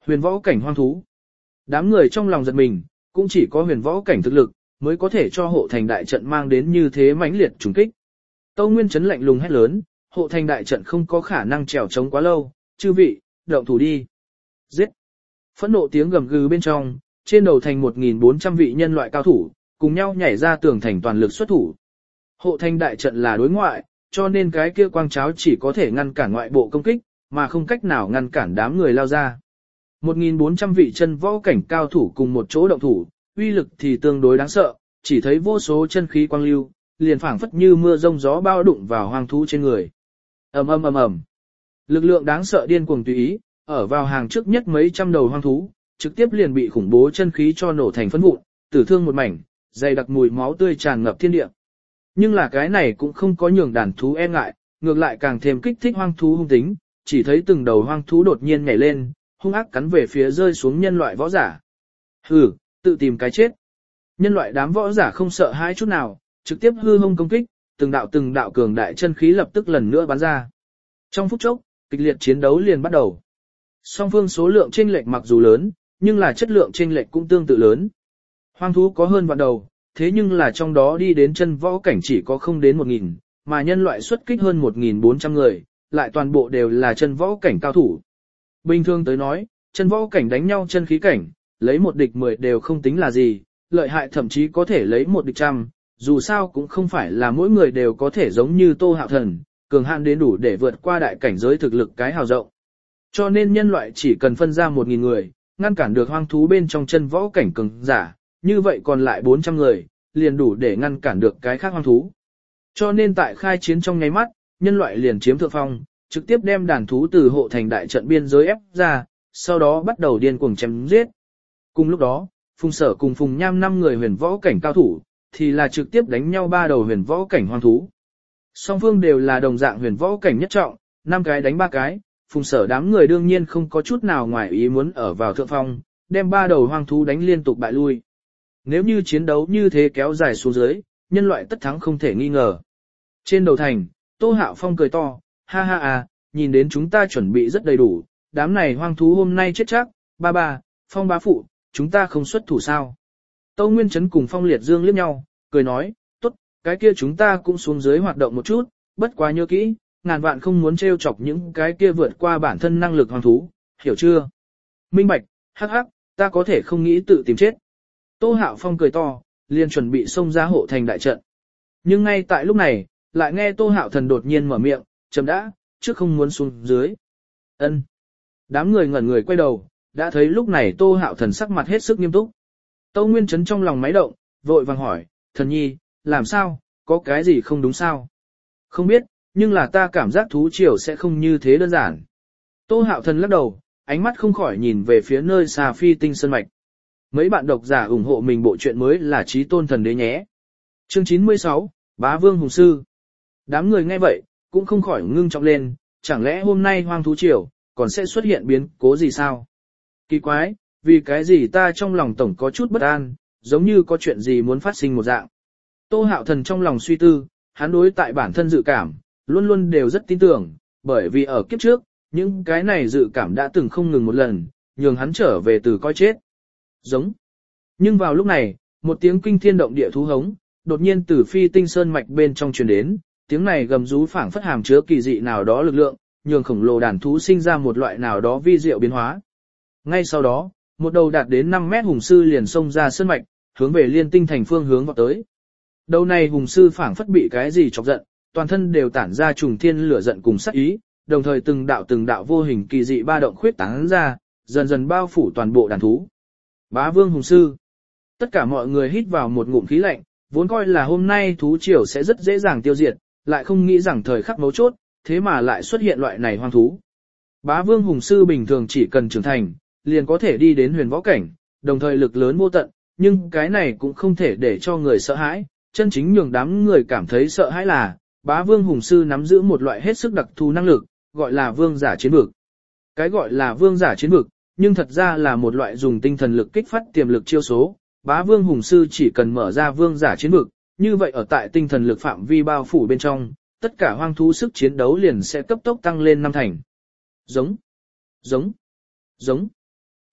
Huyền võ cảnh hoang thú. Đám người trong lòng giật mình, cũng chỉ có huyền võ cảnh thực lực, mới có thể cho hộ thành đại trận mang đến như thế mãnh liệt trùng kích. Tâu Nguyên Chấn lạnh lùng hét lớn, hộ thành đại trận không có khả năng trèo chống quá lâu, chư vị, động thủ đi. Giết! Phẫn nộ tiếng gầm gừ bên trong, trên đầu thành một nghìn bốn trăm vị nhân loại cao thủ, cùng nhau nhảy ra tường thành toàn lực xuất thủ. Hộ thành đại trận là đối ngoại, cho nên cái kia quang cháo chỉ có thể ngăn cản ngoại bộ công kích, mà không cách nào ngăn cản đám người lao ra. một nghìn bốn trăm vị chân võ cảnh cao thủ cùng một chỗ động thủ, uy lực thì tương đối đáng sợ, chỉ thấy vô số chân khí quang lưu, liền phảng phất như mưa rông gió bao đụng vào hoang thú trên người. Ầm ầm ầm ầm. Lực lượng đáng sợ điên cuồng tùy ý, ở vào hàng trước nhất mấy trăm đầu hoang thú, trực tiếp liền bị khủng bố chân khí cho nổ thành phấn vụn, tử thương một mảnh, dày đặc mùi máu tươi tràn ngập thiên địa. Nhưng là cái này cũng không có nhường đàn thú e ngại, ngược lại càng thêm kích thích hoang thú hung tính, chỉ thấy từng đầu hoang thú đột nhiên nhảy lên, hung ác cắn về phía rơi xuống nhân loại võ giả. Hừ, tự tìm cái chết. Nhân loại đám võ giả không sợ hãi chút nào, trực tiếp hư hung công kích, từng đạo từng đạo cường đại chân khí lập tức lần nữa bắn ra. Trong phút chốc, kịch liệt chiến đấu liền bắt đầu. Song phương số lượng chênh lệch mặc dù lớn, nhưng là chất lượng chênh lệch cũng tương tự lớn. Hoang thú có hơn vạn đầu, thế nhưng là trong đó đi đến chân võ cảnh chỉ có không đến một nghìn, mà nhân loại xuất kích hơn một nghìn bốn trăm người, lại toàn bộ đều là chân võ cảnh cao thủ. Bình thường tới nói, chân võ cảnh đánh nhau chân khí cảnh, lấy một địch mười đều không tính là gì, lợi hại thậm chí có thể lấy một địch trăm, dù sao cũng không phải là mỗi người đều có thể giống như Tô Hạo Thần, cường hạn đến đủ để vượt qua đại cảnh giới thực lực cái hào rộng. Cho nên nhân loại chỉ cần phân ra một nghìn người, ngăn cản được hoang thú bên trong chân võ cảnh cường giả, như vậy còn lại bốn trăm người, liền đủ để ngăn cản được cái khác hoang thú. Cho nên tại khai chiến trong nháy mắt, nhân loại liền chiếm thượng phong, trực tiếp đem đàn thú từ hộ thành đại trận biên giới ép ra, sau đó bắt đầu điên cuồng chém giết. Cùng lúc đó, Phùng Sở cùng Phùng Nham năm người huyền võ cảnh cao thủ, thì là trực tiếp đánh nhau ba đầu huyền võ cảnh hoang thú. Song phương đều là đồng dạng huyền võ cảnh nhất trọng, năm cái đánh ba cái, Phùng Sở đám người đương nhiên không có chút nào ngoài ý muốn ở vào thượng phong, đem ba đầu hoang thú đánh liên tục bại lui. Nếu như chiến đấu như thế kéo dài xuống dưới, nhân loại tất thắng không thể nghi ngờ. Trên đầu thành, Tô Hạo Phong cười to, ha ha à, nhìn đến chúng ta chuẩn bị rất đầy đủ, đám này hoang thú hôm nay chết chắc, ba ba, Phong bá phụ, chúng ta không xuất thủ sao. Tâu Nguyên Chấn cùng Phong Liệt Dương liếc nhau, cười nói, tốt, cái kia chúng ta cũng xuống dưới hoạt động một chút, bất quá nhớ kỹ, ngàn vạn không muốn trêu chọc những cái kia vượt qua bản thân năng lực hoang thú, hiểu chưa? Minh bạch, hắc hắc, ta có thể không nghĩ tự tìm chết. Tô Hạo Phong cười to, liền chuẩn bị xông ra hộ thành đại trận. Nhưng ngay tại lúc này, lại nghe Tô Hạo Thần đột nhiên mở miệng, chấm đã, trước không muốn xuống dưới. Ân. Đám người ngẩn người quay đầu, đã thấy lúc này Tô Hạo Thần sắc mặt hết sức nghiêm túc. Tâu Nguyên Chấn trong lòng máy động, vội vàng hỏi, thần nhi, làm sao, có cái gì không đúng sao? Không biết, nhưng là ta cảm giác thú triều sẽ không như thế đơn giản. Tô Hạo Thần lắc đầu, ánh mắt không khỏi nhìn về phía nơi xa Phi Tinh Sơn Mạch. Mấy bạn độc giả ủng hộ mình bộ truyện mới là Chí Tôn Thần Đế nhé. Chương chín mươi sáu, Bá Vương Hùng Sư. Đám người nghe vậy, cũng không khỏi ngưng trọng lên, chẳng lẽ hôm nay hoang thú triều, còn sẽ xuất hiện biến cố gì sao? Kỳ quái, vì cái gì ta trong lòng tổng có chút bất an, giống như có chuyện gì muốn phát sinh một dạng. Tô Hạo Thần trong lòng suy tư, hắn đối tại bản thân dự cảm, luôn luôn đều rất tin tưởng, bởi vì ở kiếp trước, những cái này dự cảm đã từng không ngừng một lần, nhường hắn trở về từ coi chết. Giống. Nhưng vào lúc này, một tiếng kinh thiên động địa thú hống, đột nhiên từ Phi Tinh Sơn Mạch bên trong truyền đến, tiếng này gầm rú phảng phất hàm chứa kỳ dị nào đó lực lượng, nhường khổng lồ đàn thú sinh ra một loại nào đó vi diệu biến hóa. Ngay sau đó, một đầu đạt đến năm mét hùng sư liền xông ra sơn mạch, hướng về Liên Tinh thành phương hướng vọt tới. Đầu này hùng sư phảng phất bị cái gì chọc giận, toàn thân đều tản ra trùng thiên lửa giận cùng sát ý, đồng thời từng đạo từng đạo vô hình kỳ dị ba động khuyết tán ra, dần dần bao phủ toàn bộ đàn thú. Bá Vương Hùng Sư. Tất cả mọi người hít vào một ngụm khí lạnh, vốn coi là hôm nay thú triều sẽ rất dễ dàng tiêu diệt, lại không nghĩ rằng thời khắc mấu chốt, thế mà lại xuất hiện loại này hoang thú. Bá Vương Hùng Sư bình thường chỉ cần trưởng thành, liền có thể đi đến huyền võ cảnh, đồng thời lực lớn vô tận, nhưng cái này cũng không thể để cho người sợ hãi, chân chính nhường đám người cảm thấy sợ hãi là, Bá Vương Hùng Sư nắm giữ một loại hết sức đặc thù năng lực, gọi là vương giả chiến vực. Cái gọi là vương giả chiến vực, nhưng thật ra là một loại dùng tinh thần lực kích phát tiềm lực chiêu số. Bá Vương Hùng Sư chỉ cần mở ra vương giả chiến vực, như vậy ở tại tinh thần lực phạm vi bao phủ bên trong, tất cả hoang thú sức chiến đấu liền sẽ cấp tốc tăng lên năm thành. Giống, giống, giống.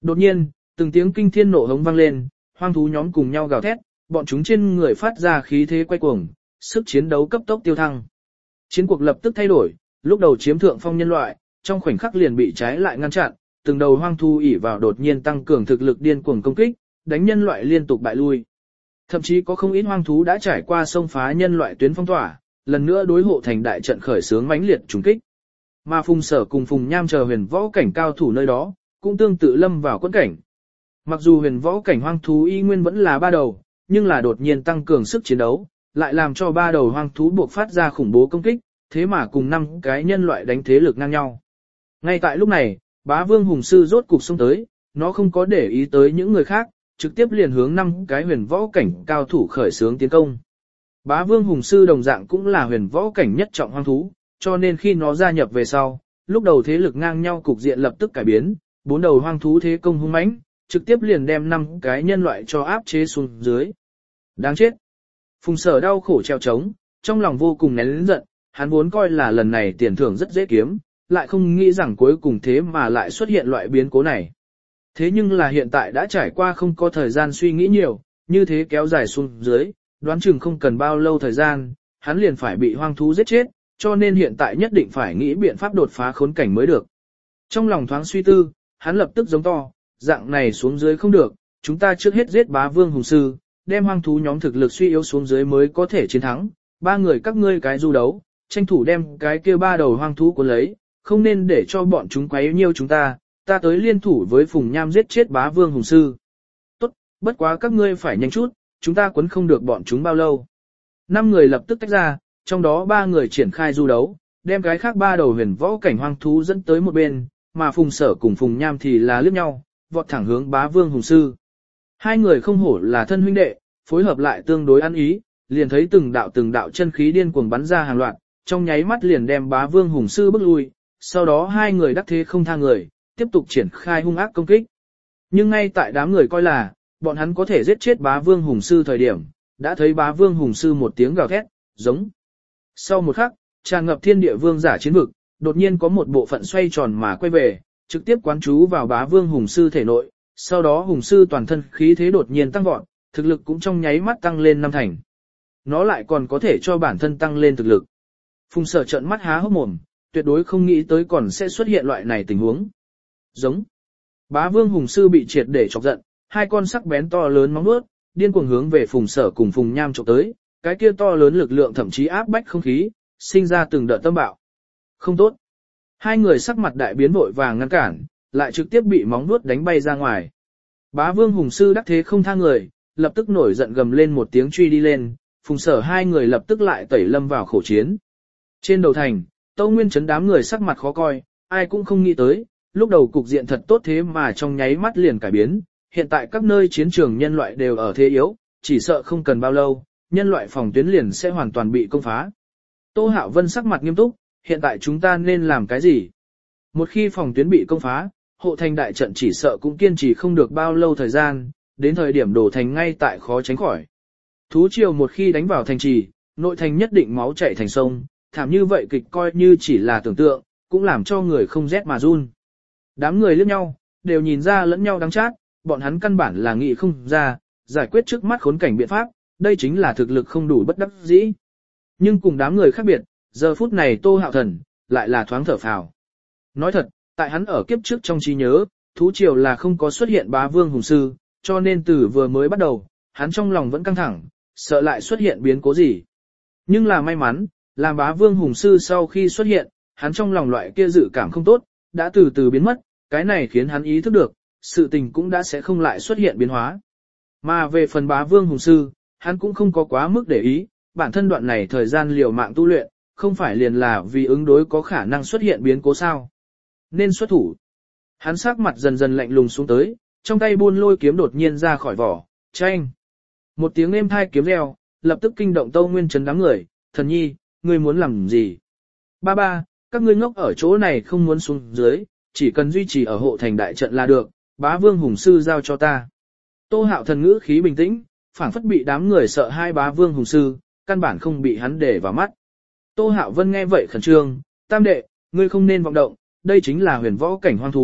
Đột nhiên, từng tiếng kinh thiên nộ hống vang lên, hoang thú nhóm cùng nhau gào thét, bọn chúng trên người phát ra khí thế quay cuồng, sức chiến đấu cấp tốc tiêu thăng. Chiến cuộc lập tức thay đổi, lúc đầu chiếm thượng phong nhân loại, trong khoảnh khắc liền bị trái lại ngăn chặn, từng đầu hoang thú ỉ vào đột nhiên tăng cường thực lực điên cuồng công kích, đánh nhân loại liên tục bại lui. Thậm chí có không ít hoang thú đã trải qua xông phá nhân loại tuyến phong tỏa, lần nữa đối hộ thành đại trận khởi xướng mãnh liệt trùng kích. Mà Phùng Sở cùng Phùng Nham chờ huyền võ cảnh cao thủ nơi đó, cũng tương tự lâm vào quẫn cảnh. Mặc dù huyền võ cảnh hoang thú y nguyên vẫn là ba đầu, nhưng là đột nhiên tăng cường sức chiến đấu, lại làm cho ba đầu hoang thú buộc phát ra khủng bố công kích, thế mà cùng năm cái nhân loại đánh thế lực ngang nhau. Ngay tại lúc này, Bá Vương Hùng Sư rốt cục xông tới, nó không có để ý tới những người khác, trực tiếp liền hướng năm cái huyền võ cảnh cao thủ khởi xướng tiến công. Bá Vương Hùng Sư đồng dạng cũng là huyền võ cảnh nhất trọng hoang thú, cho nên khi nó gia nhập về sau, lúc đầu thế lực ngang nhau cục diện lập tức cải biến, bốn đầu hoang thú thế công hung mãnh, trực tiếp liền đem năm cái nhân loại cho áp chế xuống dưới. Đáng chết! Phùng Sở đau khổ treo trống, trong lòng vô cùng nén lớn giận, hắn vốn coi là lần này tiền thưởng rất dễ kiếm, lại không nghĩ rằng cuối cùng thế mà lại xuất hiện loại biến cố này. Thế nhưng là hiện tại đã trải qua không có thời gian suy nghĩ nhiều, như thế kéo dài xuống dưới, đoán chừng không cần bao lâu thời gian, hắn liền phải bị hoang thú giết chết, cho nên hiện tại nhất định phải nghĩ biện pháp đột phá khốn cảnh mới được. Trong lòng thoáng suy tư, hắn lập tức giống to, dạng này xuống dưới không được, chúng ta trước hết giết Bá Vương Hùng Sư, đem hoang thú nhóm thực lực suy yếu xuống dưới mới có thể chiến thắng, ba người các ngươi cái du đấu, tranh thủ đem cái kia ba đầu hoang thú cuốn lấy, không nên để cho bọn chúng quấy nhiêu chúng ta, ta tới liên thủ với Phùng Nham giết chết Bá Vương Hùng Sư. Tốt, bất quá các ngươi phải nhanh chút, chúng ta quấn không được bọn chúng bao lâu. Năm người lập tức tách ra, trong đó ba người triển khai du đấu, đem cái khác ba đầu huyền võ cảnh hoang thú dẫn tới một bên, mà Phùng Sở cùng Phùng Nham thì là liếc nhau, vọt thẳng hướng Bá Vương Hùng Sư. Hai người không hổ là thân huynh đệ, phối hợp lại tương đối ăn ý, liền thấy từng đạo từng đạo chân khí điên cuồng bắn ra hàng loạt, trong nháy mắt liền đem Bá Vương Hùng Sư bức lui, sau đó hai người đắc thế không tha người, tiếp tục triển khai hung ác công kích. Nhưng ngay tại đám người coi là, bọn hắn có thể giết chết Bá Vương Hùng Sư thời điểm, đã thấy Bá Vương Hùng Sư một tiếng gào thét, giống. Sau một khắc, tràn ngập thiên địa vương giả chiến vực, đột nhiên có một bộ phận xoay tròn mà quay về, trực tiếp quán trú vào Bá Vương Hùng Sư thể nội, sau đó Hùng Sư toàn thân khí thế đột nhiên tăng vọt, thực lực cũng trong nháy mắt tăng lên năm thành. Nó lại còn có thể cho bản thân tăng lên thực lực. Phùng Sở trợn mắt há hốc mồm, tuyệt đối không nghĩ tới còn sẽ xuất hiện loại này tình huống. Giống. Bá Vương Hùng Sư bị triệt để chọc giận, hai con sắc bén to lớn móng vuốt, điên cuồng hướng về Phùng Sở cùng Phùng Nham chụp tới, cái kia to lớn lực lượng thậm chí áp bách không khí, sinh ra từng đợt tâm bạo. Không tốt. Hai người sắc mặt đại biến vội vàng ngăn cản, lại trực tiếp bị móng vuốt đánh bay ra ngoài. Bá Vương Hùng Sư đắc thế không tha người, lập tức nổi giận gầm lên một tiếng truy đi lên, Phùng Sở hai người lập tức lại tẩy lâm vào khổ chiến. Trên đầu thành, Tâu Nguyên Trấn đám người sắc mặt khó coi, ai cũng không nghĩ tới, lúc đầu cục diện thật tốt thế mà trong nháy mắt liền cải biến, hiện tại các nơi chiến trường nhân loại đều ở thế yếu, chỉ sợ không cần bao lâu, nhân loại phòng tuyến liền sẽ hoàn toàn bị công phá. Tô Hạo Vân sắc mặt nghiêm túc, hiện tại chúng ta nên làm cái gì? Một khi phòng tuyến bị công phá, hộ thành đại trận chỉ sợ cũng kiên trì không được bao lâu thời gian, đến thời điểm đổ thành ngay tại khó tránh khỏi. Thú triều một khi đánh vào thành trì, nội thành nhất định máu chảy thành sông, thảm như vậy kịch coi như chỉ là tưởng tượng, cũng làm cho người không rét mà run. Đám người liếc nhau, đều nhìn ra lẫn nhau đắng chát, bọn hắn căn bản là nghĩ không ra, giải quyết trước mắt khốn cảnh biện pháp, đây chính là thực lực không đủ bất đắc dĩ. Nhưng cùng đám người khác biệt, giờ phút này Tô Hạo Thần, lại là thoáng thở phào. Nói thật, tại hắn ở kiếp trước trong trí nhớ, thú triều là không có xuất hiện Bá Vương Hùng Sư, cho nên từ vừa mới bắt đầu, hắn trong lòng vẫn căng thẳng, sợ lại xuất hiện biến cố gì. Nhưng là may mắn, làm Bá Vương Hùng Sư sau khi xuất hiện, hắn trong lòng loại kia dự cảm không tốt, đã từ từ biến mất, cái này khiến hắn ý thức được, sự tình cũng đã sẽ không lại xuất hiện biến hóa. Mà về phần Bá Vương Hùng Sư, hắn cũng không có quá mức để ý, bản thân đoạn này thời gian liều mạng tu luyện, không phải liền là vì ứng đối có khả năng xuất hiện biến cố sao. Nên xuất thủ. Hắn sắc mặt dần dần lạnh lùng xuống tới, trong tay buôn lôi kiếm đột nhiên ra khỏi vỏ, chanh. Một tiếng êm thai kiếm reo, lập tức kinh động Tâu Nguyên Trấn đám người, thần nhi, ngươi muốn làm gì? Ba ba, các ngươi ngốc ở chỗ này không muốn xuống dưới, chỉ cần duy trì ở hộ thành đại trận là được, Bá Vương Hùng Sư giao cho ta. Tô Hạo Thần ngữ khí bình tĩnh, phảng phất bị đám người sợ hai Bá Vương Hùng Sư, căn bản không bị hắn để vào mắt. Tô Hạo Vân nghe vậy khẩn trương, tam đệ, ngươi không nên vọng động, đây chính là huyền võ cảnh hoang thú,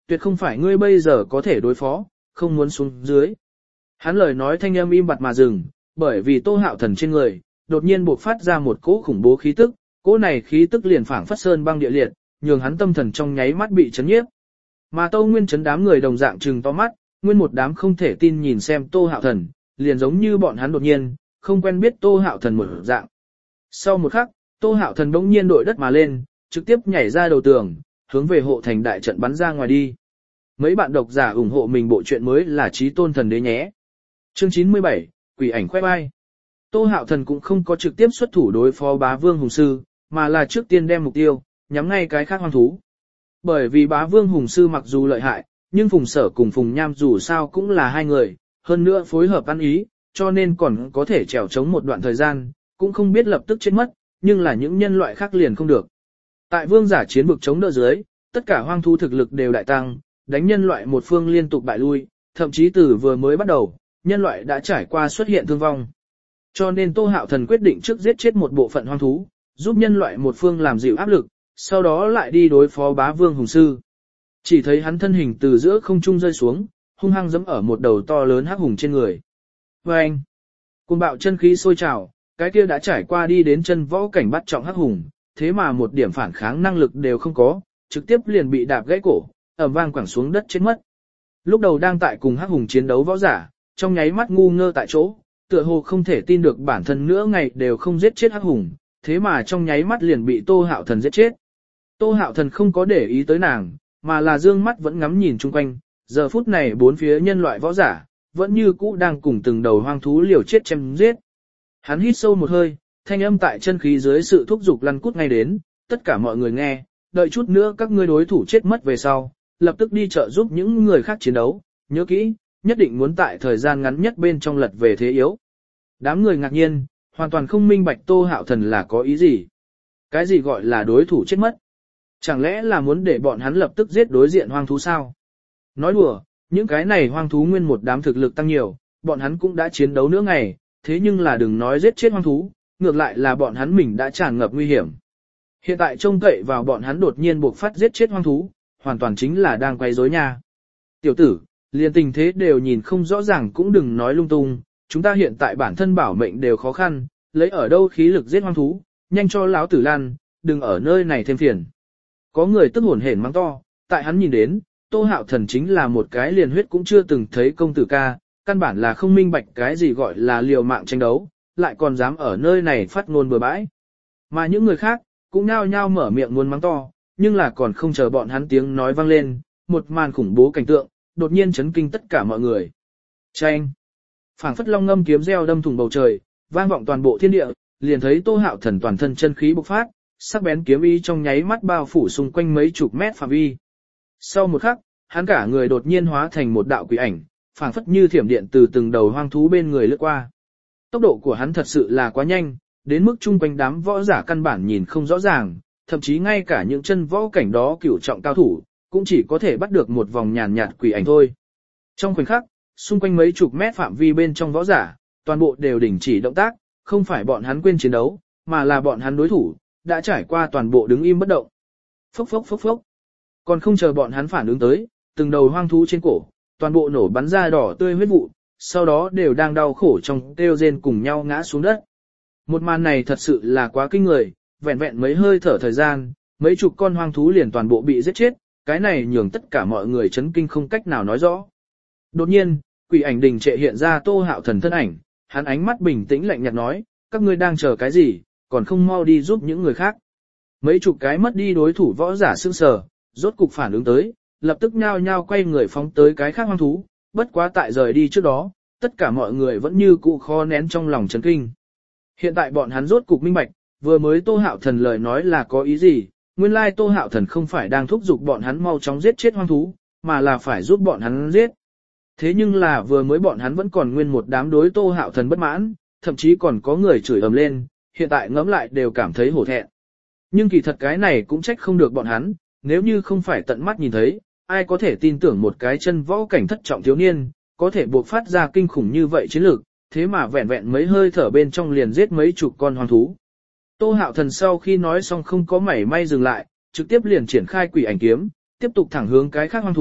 tuyệt không phải ngươi bây giờ có thể đối phó, không muốn xuống dưới. Hắn lời nói thanh âm im bặt mà dừng, bởi vì Tô Hạo Thần trên người, đột nhiên bộc phát ra một cỗ khủng bố khí tức, cỗ này khí tức liền phảng phất sơn băng địa liệt, nhường hắn tâm thần trong nháy mắt bị chấn nhiếp. Mà Tô Nguyên chấn đám người đồng dạng trừng to mắt, nguyên một đám không thể tin nhìn xem Tô Hạo Thần, liền giống như bọn hắn đột nhiên, không quen biết Tô Hạo Thần một dạng. Sau một khắc, Tô Hạo Thần bỗng nhiên đội đất mà lên, trực tiếp nhảy ra đầu tường, hướng về hộ thành đại trận bắn ra ngoài đi. Mấy bạn độc giả ủng hộ mình bộ truyện mới là Chí Tôn Thần Đế nhé. Chương chín mươi bảy, Quỷ ảnh khoe vai. Tô Hạo Thần cũng không có trực tiếp xuất thủ đối phó Bá Vương Hùng Sư, mà là trước tiên đem mục tiêu, nhắm ngay cái khác hoang thú. Bởi vì Bá Vương Hùng Sư mặc dù lợi hại, nhưng Phùng Sở cùng Phùng Nham dù sao cũng là hai người, hơn nữa phối hợp ăn ý, cho nên còn có thể trèo chống một đoạn thời gian, cũng không biết lập tức chết mất, nhưng là những nhân loại khác liền không được. Tại vương giả chiến vực chống đỡ dưới, tất cả hoang thú thực lực đều đại tăng, đánh nhân loại một phương liên tục bại lui, thậm chí từ vừa mới bắt đầu, nhân loại đã trải qua xuất hiện thương vong. Cho nên Tô Hạo Thần quyết định trước giết chết một bộ phận hoang thú, giúp nhân loại một phương làm dịu áp lực, sau đó lại đi đối phó Bá Vương Hùng Sư. Chỉ thấy hắn thân hình từ giữa không trung rơi xuống, hung hăng giẫm ở một đầu to lớn hắc hùng trên người. Và anh, cuồng bạo chân khí sôi trào, cái kia đã trải qua đi đến chân võ cảnh bắt trọng hắc hùng, thế mà một điểm phản kháng năng lực đều không có, trực tiếp liền bị đạp gãy cổ, ầm vang quẳng xuống đất chết mất. Lúc đầu đang tại cùng hắc hùng chiến đấu võ giả, trong nháy mắt ngu ngơ tại chỗ, tựa hồ không thể tin được bản thân nữa ngày đều không giết chết hắc hùng, thế mà trong nháy mắt liền bị Tô Hạo Thần giết chết. Tô Hạo Thần không có để ý tới nàng, mà là dương mắt vẫn ngắm nhìn chung quanh, giờ phút này bốn phía nhân loại võ giả, vẫn như cũ đang cùng từng đầu hoang thú liều chết chém giết. Hắn hít sâu một hơi, thanh âm tại chân khí dưới sự thúc giục lăn cút ngay đến, tất cả mọi người nghe, đợi chút nữa các ngươi đối thủ chết mất về sau, lập tức đi trợ giúp những người khác chiến đấu, nhớ kỹ, nhất định muốn tại thời gian ngắn nhất bên trong lật về thế yếu. Đám người ngạc nhiên, hoàn toàn không minh bạch Tô Hạo Thần là có ý gì. Cái gì gọi là đối thủ chết mất? Chẳng lẽ là muốn để bọn hắn lập tức giết đối diện hoang thú sao? Nói đùa, những cái này hoang thú nguyên một đám thực lực tăng nhiều, bọn hắn cũng đã chiến đấu nửa ngày, thế nhưng là đừng nói giết chết hoang thú, ngược lại là bọn hắn mình đã tràn ngập nguy hiểm. Hiện tại trông cậy vào bọn hắn đột nhiên buộc phát giết chết hoang thú, hoàn toàn chính là đang quay rối nha. Tiểu tử, liền tình thế đều nhìn không rõ ràng cũng đừng nói lung tung, chúng ta hiện tại bản thân bảo mệnh đều khó khăn, lấy ở đâu khí lực giết hoang thú, nhanh cho lão tử lan, đừng ở nơi này thêm phiền. Có người tức hổn hển mắng to, tại hắn nhìn đến, Tô Hạo Thần chính là một cái liền huyết cũng chưa từng thấy công tử ca, căn bản là không minh bạch cái gì gọi là liều mạng tranh đấu, lại còn dám ở nơi này phát ngôn bừa bãi. Mà những người khác, cũng nhao nhao mở miệng muốn mắng to, nhưng là còn không chờ bọn hắn tiếng nói vang lên, một màn khủng bố cảnh tượng, đột nhiên chấn kinh tất cả mọi người. Chanh! Phảng phất long ngâm kiếm reo đâm thủng bầu trời, vang vọng toàn bộ thiên địa, liền thấy Tô Hạo Thần toàn thân chân khí bộc phát, sắc bén kiếm ý trong nháy mắt bao phủ xung quanh mấy chục mét phạm vi. Sau một khắc, hắn cả người đột nhiên hóa thành một đạo quỷ ảnh, phảng phất như thiểm điện từ từng đầu hoang thú bên người lướt qua. Tốc độ của hắn thật sự là quá nhanh, đến mức chung quanh đám võ giả căn bản nhìn không rõ ràng, thậm chí ngay cả những chân võ cảnh đó cửu trọng cao thủ, cũng chỉ có thể bắt được một vòng nhàn nhạt quỷ ảnh thôi. Trong khoảnh khắc, xung quanh mấy chục mét phạm vi bên trong võ giả, toàn bộ đều đình chỉ động tác, không phải bọn hắn quên chiến đấu, mà là bọn hắn đối thủ, đã trải qua toàn bộ đứng im bất động. Phốc phốc phốc phốc. Còn không chờ bọn hắn phản ứng tới, từng đầu hoang thú trên cổ, toàn bộ nổ bắn ra đỏ tươi huyết vụ, sau đó đều đang đau khổ trong kêu rên cùng nhau ngã xuống đất. Một màn này thật sự là quá kinh người, vẹn vẹn mấy hơi thở thời gian, mấy chục con hoang thú liền toàn bộ bị giết chết, cái này nhường tất cả mọi người chấn kinh không cách nào nói rõ. Đột nhiên, quỷ ảnh đình trệ hiện ra Tô Hạo Thần thân ảnh, hắn ánh mắt bình tĩnh lạnh nhạt nói, các ngươi đang chờ cái gì, còn không mau đi giúp những người khác. Mấy chục cái mất đi đối thủ võ giả sững sờ, rốt cục phản ứng tới, lập tức nhao nhao quay người phóng tới cái khác hoang thú, bất quá tại rời đi trước đó, tất cả mọi người vẫn như cũ khó nén trong lòng chấn kinh. Hiện tại bọn hắn rốt cục minh bạch, vừa mới Tô Hạo Thần lời nói là có ý gì, nguyên lai Tô Hạo Thần không phải đang thúc giục bọn hắn mau chóng giết chết hoang thú, mà là phải giúp bọn hắn giết. Thế nhưng là vừa mới bọn hắn vẫn còn nguyên một đám đối Tô Hạo Thần bất mãn, thậm chí còn có người chửi ầm lên, hiện tại ngẫm lại đều cảm thấy hổ thẹn. Nhưng kỳ thật cái này cũng trách không được bọn hắn, nếu như không phải tận mắt nhìn thấy, ai có thể tin tưởng một cái chân võ cảnh thất trọng thiếu niên, có thể buộc phát ra kinh khủng như vậy chiến lược, thế mà vẹn vẹn mấy hơi thở bên trong liền giết mấy chục con hoang thú. Tô Hạo Thần sau khi nói xong không có mảy may dừng lại, trực tiếp liền triển khai quỷ ảnh kiếm, tiếp tục thẳng hướng cái khác hoang thú,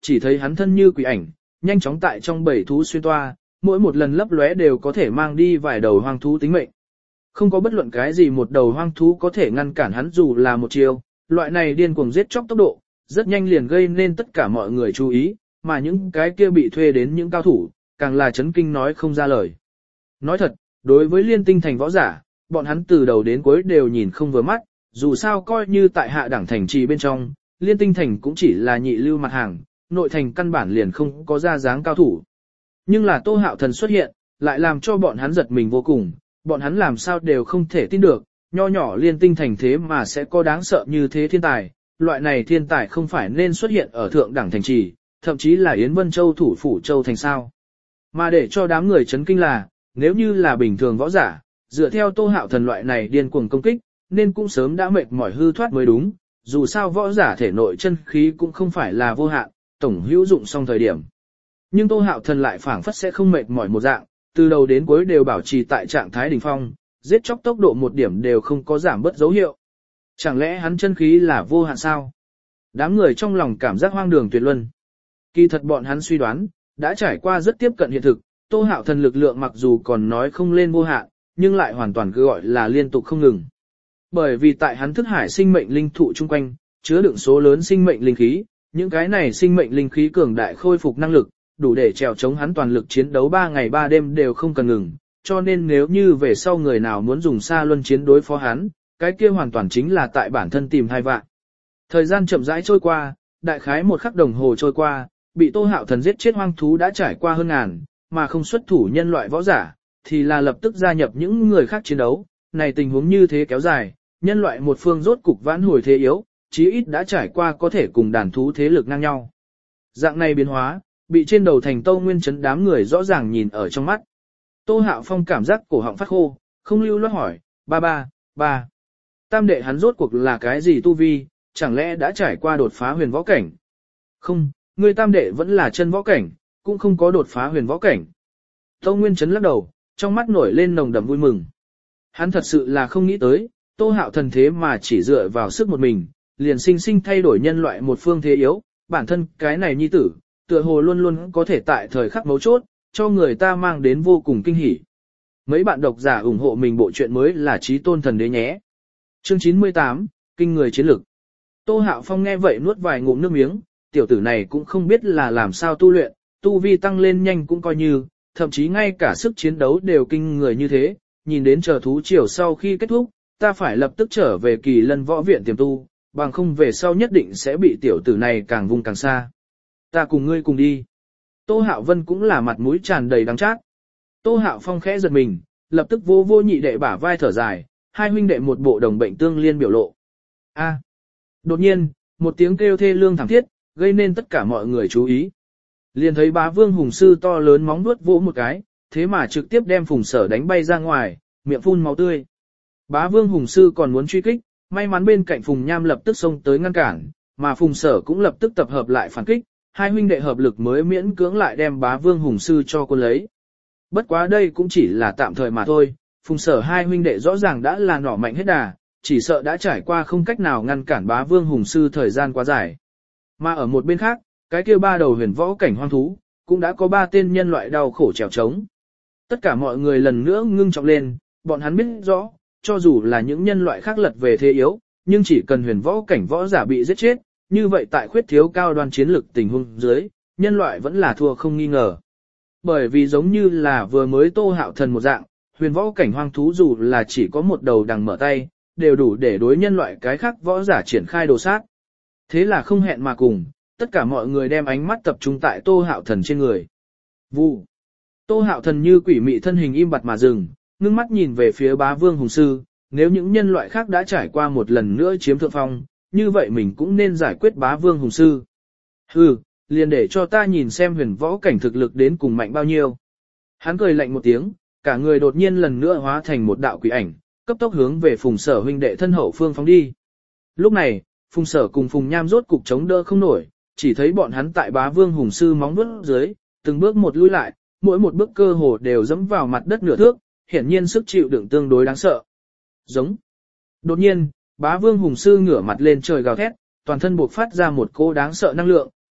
chỉ thấy hắn thân như quỷ ảnh, nhanh chóng tại trong bầy thú xuyên toa, mỗi một lần lấp lóe đều có thể mang đi vài đầu hoang thú tính mệnh. Không có bất luận cái gì một đầu hoang thú có thể ngăn cản hắn dù là một chiều, loại này điên cuồng giết chóc tốc độ, rất nhanh liền gây nên tất cả mọi người chú ý, mà những cái kia bị thuê đến những cao thủ, càng là chấn kinh nói không ra lời. Nói thật, đối với liên tinh thành võ giả, bọn hắn từ đầu đến cuối đều nhìn không vừa mắt, dù sao coi như tại hạ đẳng thành trì bên trong, liên tinh thành cũng chỉ là nhị lưu mặt hàng, nội thành căn bản liền không có ra dáng cao thủ. Nhưng là Tô Hạo Thần xuất hiện, lại làm cho bọn hắn giật mình vô cùng, bọn hắn làm sao đều không thể tin được, nho nhỏ liên tinh thành thế mà sẽ có đáng sợ như thế thiên tài, loại này thiên tài không phải nên xuất hiện ở thượng đẳng thành trì, thậm chí là Yến Vân Châu thủ phủ Châu thành sao. Mà để cho đám người chấn kinh là, nếu như là bình thường võ giả, dựa theo Tô Hạo Thần loại này điên cuồng công kích, nên cũng sớm đã mệt mỏi hư thoát mới đúng, dù sao võ giả thể nội chân khí cũng không phải là vô hạn, tổng hữu dụng xong thời điểm. Nhưng Tô Hạo Thần lại phảng phất sẽ không mệt mỏi một dạng, từ đầu đến cuối đều bảo trì tại trạng thái đỉnh phong, giết chóc tốc độ một điểm đều không có giảm bớt dấu hiệu. Chẳng lẽ hắn chân khí là vô hạn sao? Đám người trong lòng cảm giác hoang đường tuyệt luân. Kỳ thật bọn hắn suy đoán, đã trải qua rất tiếp cận hiện thực, Tô Hạo Thần lực lượng mặc dù còn nói không lên vô hạn, nhưng lại hoàn toàn cứ gọi là liên tục không ngừng. Bởi vì tại hắn thức hải sinh mệnh linh thụ chung quanh, chứa đựng số lớn sinh mệnh linh khí, những cái này sinh mệnh linh khí cường đại khôi phục năng lực, đủ để trèo chống hắn toàn lực chiến đấu ba ngày ba đêm đều không cần ngừng, cho nên nếu như về sau người nào muốn dùng xa luân chiến đối phó hắn, cái kia hoàn toàn chính là tại bản thân tìm hai vạn. Thời gian chậm rãi trôi qua, đại khái một khắc đồng hồ trôi qua, bị Tô Hạo Thần giết chết hoang thú đã trải qua hơn ngàn, mà không xuất thủ nhân loại võ giả, thì là lập tức gia nhập những người khác chiến đấu, này tình huống như thế kéo dài, nhân loại một phương rốt cục vãn hồi thế yếu, chí ít đã trải qua có thể cùng đàn thú thế lực ngang nhau. Dạng này biến hóa, bị trên đầu thành Tâu Nguyên Trấn đám người rõ ràng nhìn ở trong mắt. Tô Hạo Phong cảm giác cổ họng phát khô, không lưu loát hỏi, ba ba, ba. Tam đệ hắn rốt cuộc là cái gì tu vi, chẳng lẽ đã trải qua đột phá huyền võ cảnh? Không, người tam đệ vẫn là chân võ cảnh, cũng không có đột phá huyền võ cảnh. Tâu Nguyên Trấn lắc đầu, trong mắt nổi lên nồng đậm vui mừng. Hắn thật sự là không nghĩ tới, Tô Hạo Thần thế mà chỉ dựa vào sức một mình, liền sinh sinh thay đổi nhân loại một phương thế yếu, bản thân cái này nhi tử, tựa hồ luôn luôn có thể tại thời khắc mấu chốt, cho người ta mang đến vô cùng kinh hỉ. Mấy bạn độc giả ủng hộ mình bộ truyện mới là Chí Tôn Thần Đế nhé. Chương chín mươi tám, Kinh người chiến lực. Tô Hạo Phong nghe vậy nuốt vài ngụm nước miếng, tiểu tử này cũng không biết là làm sao tu luyện, tu vi tăng lên nhanh cũng coi như, thậm chí ngay cả sức chiến đấu đều kinh người như thế, nhìn đến chờ thú triều sau khi kết thúc, ta phải lập tức trở về Kỳ Lân Võ Viện tiềm tu, bằng không về sau nhất định sẽ bị tiểu tử này càng vùng càng xa. Ta cùng ngươi cùng đi. Tô Hạo Vân cũng là mặt mũi tràn đầy đắng chát. Tô Hạo Phong khẽ giật mình, lập tức vô vô nhị đệ bả vai thở dài, hai huynh đệ một bộ đồng bệnh tương liên biểu lộ. A. Đột nhiên, một tiếng kêu thê lương thảm thiết, gây nên tất cả mọi người chú ý. Liền thấy Bá Vương Hùng Sư to lớn móng vuốt vỗ một cái, thế mà trực tiếp đem Phùng Sở đánh bay ra ngoài, miệng phun máu tươi. Bá Vương Hùng Sư còn muốn truy kích, may mắn bên cạnh Phùng Nham lập tức xông tới ngăn cản, mà Phùng Sở cũng lập tức tập hợp lại phản kích, hai huynh đệ hợp lực mới miễn cưỡng lại đem Bá Vương Hùng Sư cho quân lấy. Bất quá đây cũng chỉ là tạm thời mà thôi, Phùng Sở hai huynh đệ rõ ràng đã là nỏ mạnh hết đà, chỉ sợ đã trải qua không cách nào ngăn cản Bá Vương Hùng Sư thời gian quá dài. Mà ở một bên khác, cái kia ba đầu huyền võ cảnh hoang thú, cũng đã có ba tên nhân loại đau khổ trèo trống. Tất cả mọi người lần nữa ngưng trọng lên, bọn hắn biết rõ, cho dù là những nhân loại khác lật về thế yếu, nhưng chỉ cần huyền võ cảnh võ giả bị giết chết, như vậy tại khuyết thiếu cao đoan chiến lực tình huống dưới, nhân loại vẫn là thua không nghi ngờ. Bởi vì giống như là vừa mới Tô Hạo Thần một dạng, huyền võ cảnh hoang thú dù là chỉ có một đầu đằng mở tay, đều đủ để đối nhân loại cái khác võ giả triển khai đồ sát. Thế là không hẹn mà cùng, tất cả mọi người đem ánh mắt tập trung tại Tô Hạo Thần trên người. Vụ. Tô Hạo Thần như quỷ mị thân hình im bặt mà dừng, ngưng mắt nhìn về phía Bá Vương Hùng Sư, nếu những nhân loại khác đã trải qua một lần nữa chiếm thượng phong, như vậy mình cũng nên giải quyết Bá Vương Hùng Sư. Hừ, liền để cho ta nhìn xem huyền võ cảnh thực lực đến cùng mạnh bao nhiêu. Hắn cười lạnh một tiếng, cả người đột nhiên lần nữa hóa thành một đạo quỷ ảnh, cấp tốc hướng về Phùng Sở huynh đệ thân hậu phương phóng đi. Lúc này, Phùng Sở cùng Phùng Nham rốt cục chống đỡ không nổi, chỉ thấy bọn hắn tại Bá Vương Hùng Sư móng vuốt dưới, từng bước một lùi lại, mỗi một bước cơ hồ đều dẫm vào mặt đất nửa thước, hiển nhiên sức chịu đựng tương đối đáng sợ. Giống. Đột nhiên, Bá Vương Hùng Sư ngửa mặt lên trời gào thét, toàn thân bộc phát ra một cỗ đáng sợ năng lượng,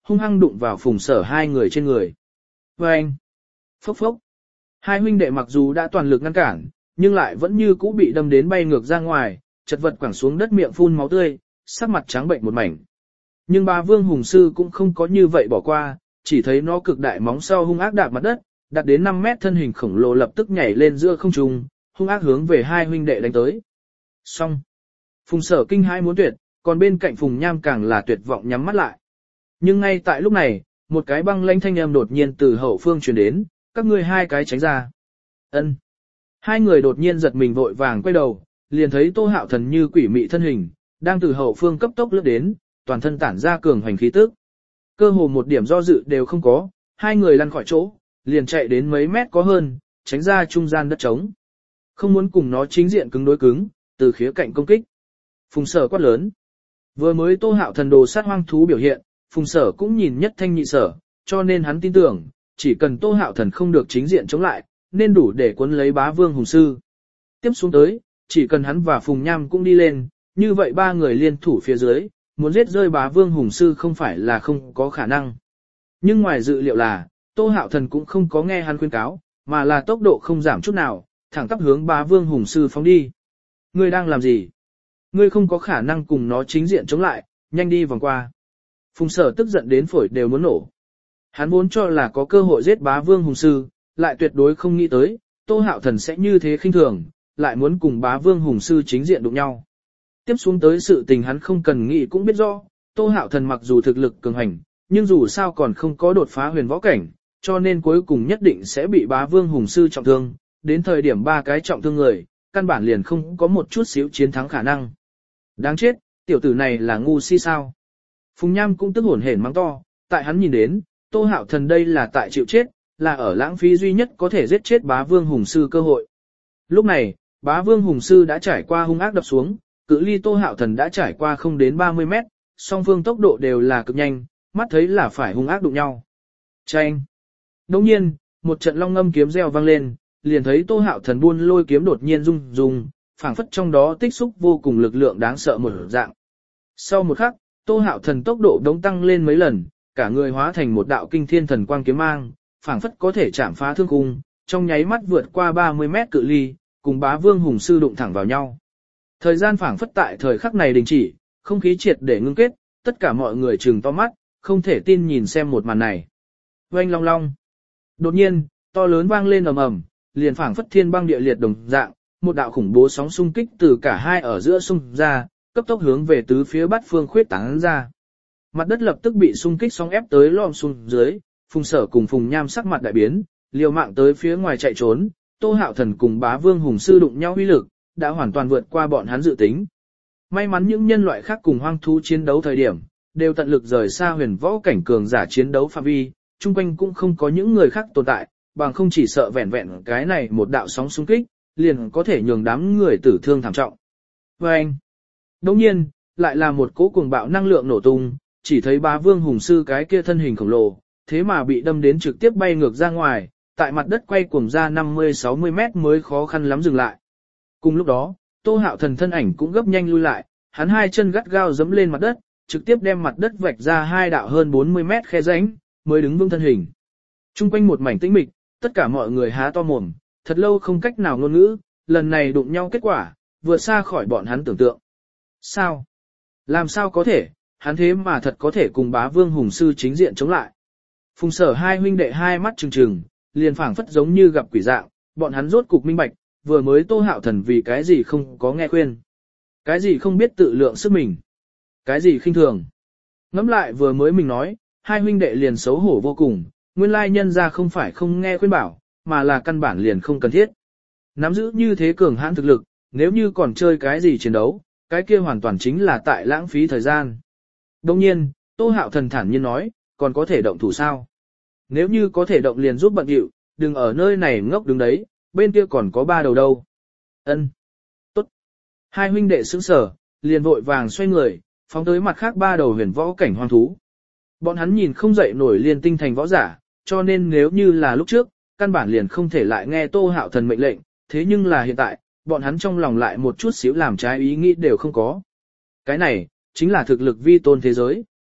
hung hăng đụng vào Phùng Sở hai người trên người. Và anh, phốc phốc, hai huynh đệ mặc dù đã toàn lực ngăn cản, nhưng lại vẫn như cũ bị đâm đến bay ngược ra ngoài, chật vật quẳng xuống đất miệng phun máu tươi, sắc mặt trắng bệnh một mảnh. Nhưng Bá Vương Hùng Sư cũng không có như vậy bỏ qua, chỉ thấy nó cực đại móng sau hung ác đạp mặt đất, đạt đến năm mét thân hình khổng lồ lập tức nhảy lên giữa không trung, hung ác hướng về hai huynh đệ đánh tới. Xong. Phùng Sở kinh hãi muốn tuyệt, còn bên cạnh Phùng Nham càng là tuyệt vọng nhắm mắt lại. Nhưng ngay tại lúc này, một cái băng lãnh thanh âm đột nhiên từ hậu phương truyền đến, các ngươi hai cái tránh ra. Ân. Hai người đột nhiên giật mình vội vàng quay đầu, liền thấy Tô Hạo Thần như quỷ mị thân hình, đang từ hậu phương cấp tốc lướt đến, toàn thân tản ra cường hoành khí tức. Cơ hồ một điểm do dự đều không có, hai người lăn khỏi chỗ, liền chạy đến mấy mét có hơn, tránh ra trung gian đất trống. Không muốn cùng nó chính diện cứng đối cứng, từ khía cạnh công kích. Phùng Sở quát lớn. Vừa mới Tô Hạo Thần đồ sát hoang thú biểu hiện, Phùng Sở cũng nhìn nhất thanh nhị sở, cho nên hắn tin tưởng, chỉ cần Tô Hạo Thần không được chính diện chống lại, nên đủ để cuốn lấy Bá Vương Hùng Sư. Tiếp xuống tới, chỉ cần hắn và Phùng Nham cũng đi lên, như vậy ba người liên thủ phía dưới, muốn giết rơi Bá Vương Hùng Sư không phải là không có khả năng. Nhưng ngoài dự liệu là, Tô Hạo Thần cũng không có nghe hắn khuyên cáo, mà là tốc độ không giảm chút nào, thẳng tắp hướng Bá Vương Hùng Sư phóng đi. Ngươi đang làm gì? Ngươi không có khả năng cùng nó chính diện chống lại, nhanh đi vòng qua. Phùng Sở tức giận đến phổi đều muốn nổ. Hắn vốn cho là có cơ hội giết Bá Vương Hùng Sư, lại tuyệt đối không nghĩ tới, Tô Hạo Thần sẽ như thế khinh thường, lại muốn cùng Bá Vương Hùng Sư chính diện đụng nhau. Tiếp xuống tới sự tình hắn không cần nghĩ cũng biết rõ, Tô Hạo Thần mặc dù thực lực cường hành, nhưng dù sao còn không có đột phá huyền võ cảnh, cho nên cuối cùng nhất định sẽ bị Bá Vương Hùng Sư trọng thương, đến thời điểm ba cái trọng thương người, căn bản liền không có một chút xíu chiến thắng khả năng. Đáng chết, tiểu tử này là ngu si sao? Phùng Nham cũng tức hổn hển mắng to, tại hắn nhìn đến, Tô Hạo Thần đây là tại chịu chết, là ở lãng phí duy nhất có thể giết chết Bá Vương Hùng Sư cơ hội. Lúc này, Bá Vương Hùng Sư đã trải qua hung ác đập xuống, cự ly Tô Hạo Thần đã trải qua không đến ba mươi mét, song phương tốc độ đều là cực nhanh, mắt thấy là phải hung ác đụng nhau. Chanh! Đồng nhiên, một trận long ngâm kiếm reo vang lên, liền thấy Tô Hạo Thần buôn lôi kiếm đột nhiên rung rung, phảng phất trong đó tích xúc vô cùng lực lượng đáng sợ một dạng. Sau một khắc, Tô Hạo Thần tốc độ đống tăng lên mấy lần, cả người hóa thành một đạo kinh thiên thần quang kiếm mang, phảng phất có thể chạm phá thương khung, trong nháy mắt vượt qua ba mươi mét cự ly, cùng Bá Vương Hùng Sư đụng thẳng vào nhau. Thời gian phảng phất tại thời khắc này đình chỉ, không khí triệt để ngưng kết, tất cả mọi người trừng to mắt, không thể tin nhìn xem một màn này. Oanh long long. Đột nhiên, to lớn vang lên ầm ầm, liền phảng phất thiên băng địa liệt đồng dạng, một đạo khủng bố sóng xung kích từ cả hai ở giữa xung ra, cấp tốc hướng về tứ phía bát phương khuyết tán ra. Mặt đất lập tức bị xung kích sóng ép tới lom xuống dưới, Phùng Sở cùng Phùng Nham sắc mặt đại biến, liều mạng tới phía ngoài chạy trốn, Tô Hạo Thần cùng Bá Vương Hùng Sư đụng nhau uy lực, đã hoàn toàn vượt qua bọn hắn dự tính. May mắn những nhân loại khác cùng hoang thú chiến đấu thời điểm, đều tận lực rời xa huyền võ cảnh cường giả chiến đấu phạm vi, chung quanh cũng không có những người khác tồn tại, bằng không chỉ sợ vẹn vẹn cái này một đạo sóng xung kích, liền có thể nhường đám người tử thương thảm trọng. Và anh, đồng nhiên, lại là một cỗ cuồng bạo năng lượng nổ tung, chỉ thấy Bá Vương Hùng Sư cái kia thân hình khổng lồ, thế mà bị đâm đến trực tiếp bay ngược ra ngoài, tại mặt đất quay cuồng ra năm mươi sáu mươi mét mới khó khăn lắm dừng lại. Cùng lúc đó, Tô Hạo Thần thân ảnh cũng gấp nhanh lui lại, hắn hai chân gắt gao giẫm lên mặt đất, trực tiếp đem mặt đất vạch ra hai đạo hơn bốn mươi mét khe rãnh, mới đứng vững thân hình. Trung quanh một mảnh tĩnh mịch, tất cả mọi người há to mồm, thật lâu không cách nào ngôn ngữ, lần này đụng nhau kết quả, vượt xa khỏi bọn hắn tưởng tượng. Sao? Làm sao có thể, hắn thế mà thật có thể cùng Bá Vương Hùng Sư chính diện chống lại. Phùng Sở hai huynh đệ hai mắt trừng trừng, liền phảng phất giống như gặp quỷ dạng, bọn hắn rốt cục minh bạch, vừa mới Tô Hạo Thần vì cái gì không có nghe khuyên. Cái gì không biết tự lượng sức mình. Cái gì khinh thường. Ngẫm lại vừa mới mình nói, hai huynh đệ liền xấu hổ vô cùng, nguyên lai nhân ra không phải không nghe khuyên bảo, mà là căn bản liền không cần thiết. Nắm giữ như thế cường hãn thực lực, nếu như còn chơi cái gì chiến đấu, cái kia hoàn toàn chính là tại lãng phí thời gian. Đồng nhiên, Tô Hạo Thần thản nhiên nói, còn có thể động thủ sao? Nếu như có thể động liền giúp bận điệu, đừng ở nơi này ngốc đứng đấy, bên kia còn có ba đầu đâu. Ân, tốt. Hai huynh đệ sững sờ, liền vội vàng xoay người, phóng tới mặt khác ba đầu huyền võ cảnh hoang thú. Bọn hắn nhìn không dậy nổi liền tinh thành võ giả, cho nên nếu như là lúc trước, căn bản liền không thể lại nghe Tô Hạo Thần mệnh lệnh, thế nhưng là hiện tại, bọn hắn trong lòng lại một chút xíu làm trái ý nghĩ đều không có. Cái này, chính là thực lực vi tôn thế giới.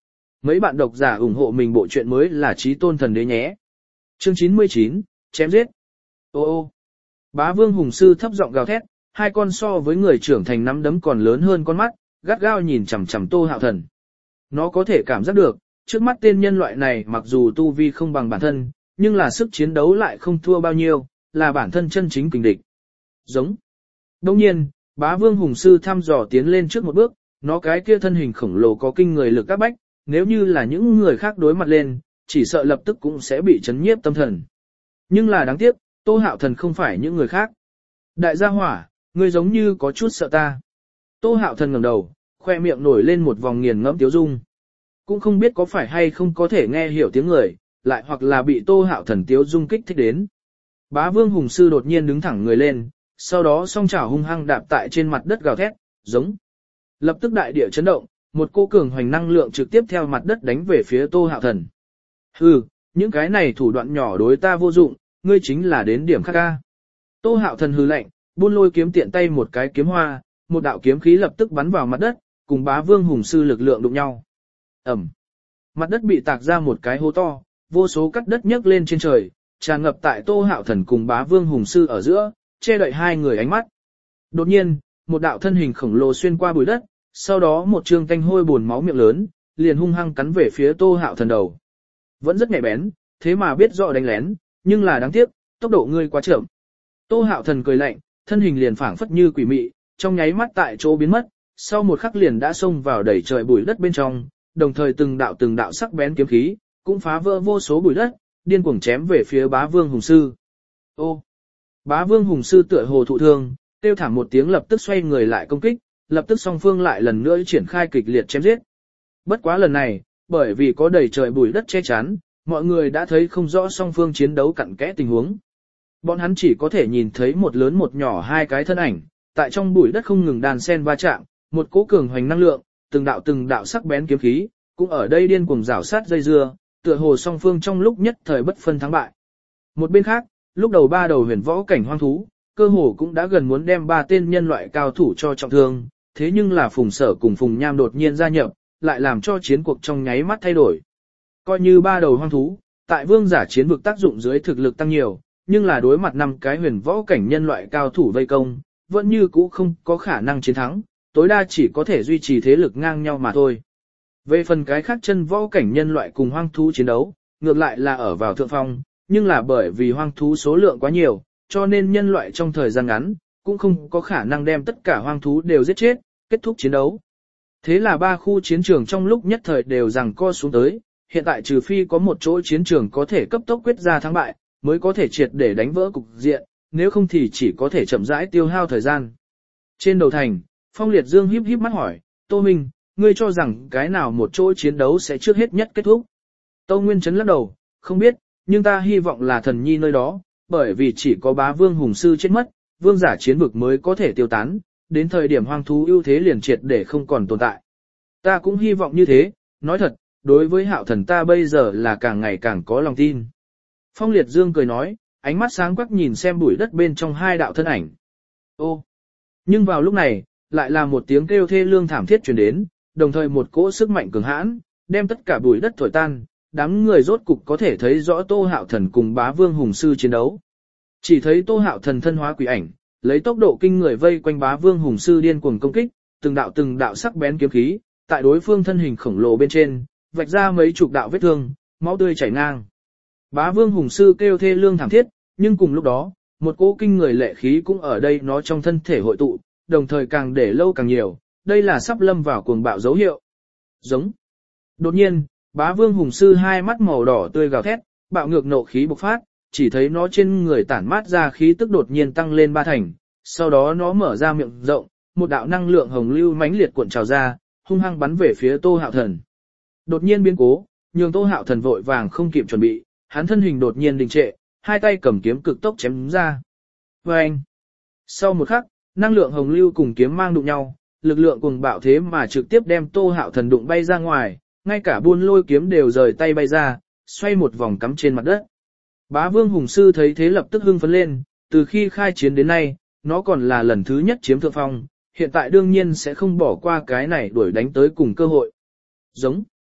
Mấy bạn độc giả ủng hộ mình bộ truyện mới là Chí Tôn Thần Đế nhé. Chương chín mươi chín, chém giết. Ô ô. Bá Vương Hùng Sư thấp giọng gào thét, hai con so với người trưởng thành nắm đấm còn lớn hơn con mắt, gắt gao nhìn chằm chằm Tô Hạo Thần. Nó có thể cảm giác được, trước mắt tên nhân loại này mặc dù tu vi không bằng bản thân, nhưng là sức chiến đấu lại không thua bao nhiêu, là bản thân chân chính kình địch. Giống. Đồng nhiên, Bá Vương Hùng Sư thăm dò tiến lên trước một bước, nó cái kia thân hình khổng lồ có kinh người lực các bách, nếu như là những người khác đối mặt lên, chỉ sợ lập tức cũng sẽ bị chấn nhiếp tâm thần. Nhưng là đáng tiếc, Tô Hạo Thần không phải những người khác. Đại gia hỏa, ngươi giống như có chút sợ ta. Tô Hạo Thần ngẩng đầu, khoe miệng nổi lên một vòng nghiền ngẫm tiếu dung. Cũng không biết có phải hay không có thể nghe hiểu tiếng người, lại hoặc là bị Tô Hạo Thần tiếu dung kích thích đến. Bá Vương Hùng Sư đột nhiên đứng thẳng người lên, sau đó song chảo hung hăng đạp tại trên mặt đất gào thét, giống. Lập tức đại địa chấn động, một cô cường hoành năng lượng trực tiếp theo mặt đất đánh về phía Tô Hạo Thần. Hừ, những cái này thủ đoạn nhỏ đối ta vô dụng, ngươi chính là đến điểm khác ca. Tô Hạo Thần hừ lạnh, buôn lôi kiếm tiện tay một cái kiếm hoa, một đạo kiếm khí lập tức bắn vào mặt đất, cùng Bá Vương Hùng Sư lực lượng đụng nhau. Ẩm. Mặt đất bị tạc ra một cái hố to, vô số cắt đất nhấc lên trên trời, tràn ngập tại Tô Hạo Thần cùng Bá Vương Hùng Sư ở giữa, che đậy hai người ánh mắt. Đột nhiên, một đạo thân hình khổng lồ xuyên qua bụi đất, sau đó một trương tanh hôi buồn máu miệng lớn, liền hung hăng cắn về phía Tô Hạo Thần đầu. Vẫn rất nhạy bén, thế mà biết rõ đánh lén, nhưng là đáng tiếc, tốc độ ngươi quá chậm. Tô Hạo Thần cười lạnh, thân hình liền phảng phất như quỷ mị, trong nháy mắt tại chỗ biến mất, sau một khắc liền đã xông vào đẩy trời bụi đất bên trong, đồng thời từng đạo từng đạo sắc bén kiếm khí, cũng phá vỡ vô số bụi đất, điên cuồng chém về phía Bá Vương Hùng Sư. Ô! Bá Vương Hùng Sư tựa hồ thụ thương, kêu thảm một tiếng lập tức xoay người lại công kích, lập tức song phương lại lần nữa triển khai kịch liệt chém giết. Bất quá lần này, bởi vì có đầy trời bụi đất che chắn, mọi người đã thấy không rõ song phương chiến đấu cặn kẽ tình huống. Bọn hắn chỉ có thể nhìn thấy một lớn một nhỏ hai cái thân ảnh, tại trong bụi đất không ngừng đàn sen va chạm, một cỗ cường hoành năng lượng, từng đạo từng đạo sắc bén kiếm khí, cũng ở đây điên cuồng rảo sát dây dưa, tựa hồ song phương trong lúc nhất thời bất phân thắng bại. Một bên khác, lúc đầu ba đầu huyền võ cảnh hoang thú, cơ hồ cũng đã gần muốn đem ba tên nhân loại cao thủ cho trọng thương, thế nhưng là Phùng Sở cùng Phùng Nham đột nhiên gia nhập, lại làm cho chiến cuộc trong nháy mắt thay đổi. Coi như ba đầu hoang thú, tại vương giả chiến vực tác dụng dưới thực lực tăng nhiều, nhưng là đối mặt năm cái huyền võ cảnh nhân loại cao thủ vây công, vẫn như cũ không có khả năng chiến thắng, tối đa chỉ có thể duy trì thế lực ngang nhau mà thôi. Về phần cái khác chân võ cảnh nhân loại cùng hoang thú chiến đấu, ngược lại là ở vào thượng phong, nhưng là bởi vì hoang thú số lượng quá nhiều, cho nên nhân loại trong thời gian ngắn, cũng không có khả năng đem tất cả hoang thú đều giết chết, kết thúc chiến đấu. Thế là ba khu chiến trường trong lúc nhất thời đều giằng co xuống tới, hiện tại trừ phi có một chỗ chiến trường có thể cấp tốc quyết ra thắng bại, mới có thể triệt để đánh vỡ cục diện, nếu không thì chỉ có thể chậm rãi tiêu hao thời gian. Trên đầu thành, Phong Liệt Dương híp híp mắt hỏi, Tô Minh, ngươi cho rằng cái nào một chỗ chiến đấu sẽ trước hết nhất kết thúc? Tô Nguyên Trấn lắc đầu, không biết, nhưng ta hy vọng là thần nhi nơi đó, bởi vì chỉ có Bá Vương Hùng Sư chết mất, vương giả chiến vực mới có thể tiêu tán, đến thời điểm hoang thú ưu thế liền triệt để không còn tồn tại. Ta cũng hy vọng như thế, nói thật, đối với Hạo Thần ta bây giờ là càng ngày càng có lòng tin. Phong Liệt Dương cười nói, ánh mắt sáng quắc nhìn xem bụi đất bên trong hai đạo thân ảnh. Ô! Nhưng vào lúc này, lại là một tiếng kêu thê lương thảm thiết truyền đến, đồng thời một cỗ sức mạnh cường hãn, đem tất cả bụi đất thổi tan, đám người rốt cục có thể thấy rõ Tô Hạo Thần cùng Bá Vương Hùng Sư chiến đấu. Chỉ thấy Tô Hạo Thần thân hóa quỷ ảnh, lấy tốc độ kinh người vây quanh Bá Vương Hùng Sư điên cuồng công kích, từng đạo từng đạo sắc bén kiếm khí, tại đối phương thân hình khổng lồ bên trên, vạch ra mấy chục đạo vết thương, máu tươi chảy ngang. Bá Vương Hùng Sư kêu thê lương thảm thiết, nhưng cùng lúc đó, một cỗ kinh người lệ khí cũng ở đây nó trong thân thể hội tụ, đồng thời càng để lâu càng nhiều, đây là sắp lâm vào cuồng bạo dấu hiệu. Giống. Đột nhiên, Bá Vương Hùng Sư hai mắt màu đỏ tươi gào thét, bạo ngược nộ khí bộc phát, chỉ thấy nó trên người tản mát ra khí tức đột nhiên tăng lên ba thành, sau đó nó mở ra miệng rộng, một đạo năng lượng hồng lưu mãnh liệt cuộn trào ra, hung hăng bắn về phía Tô Hạo Thần. Đột nhiên biến cố, nhường Tô Hạo Thần vội vàng không kịp chuẩn bị, hắn thân hình đột nhiên đình trệ, hai tay cầm kiếm cực tốc chém ra. Vâng! Sau một khắc, năng lượng hồng lưu cùng kiếm mang đụng nhau, lực lượng cùng bạo thế mà trực tiếp đem Tô Hạo Thần đụng bay ra ngoài, ngay cả buôn lôi kiếm đều rời tay bay ra, xoay một vòng cắm trên mặt đất. Bá Vương Hùng Sư thấy thế lập tức hưng phấn lên, từ khi khai chiến đến nay, nó còn là lần thứ nhất chiếm thượng phong, hiện tại đương nhiên sẽ không bỏ qua cái này đuổi đánh tới cùng cơ hội. Giống.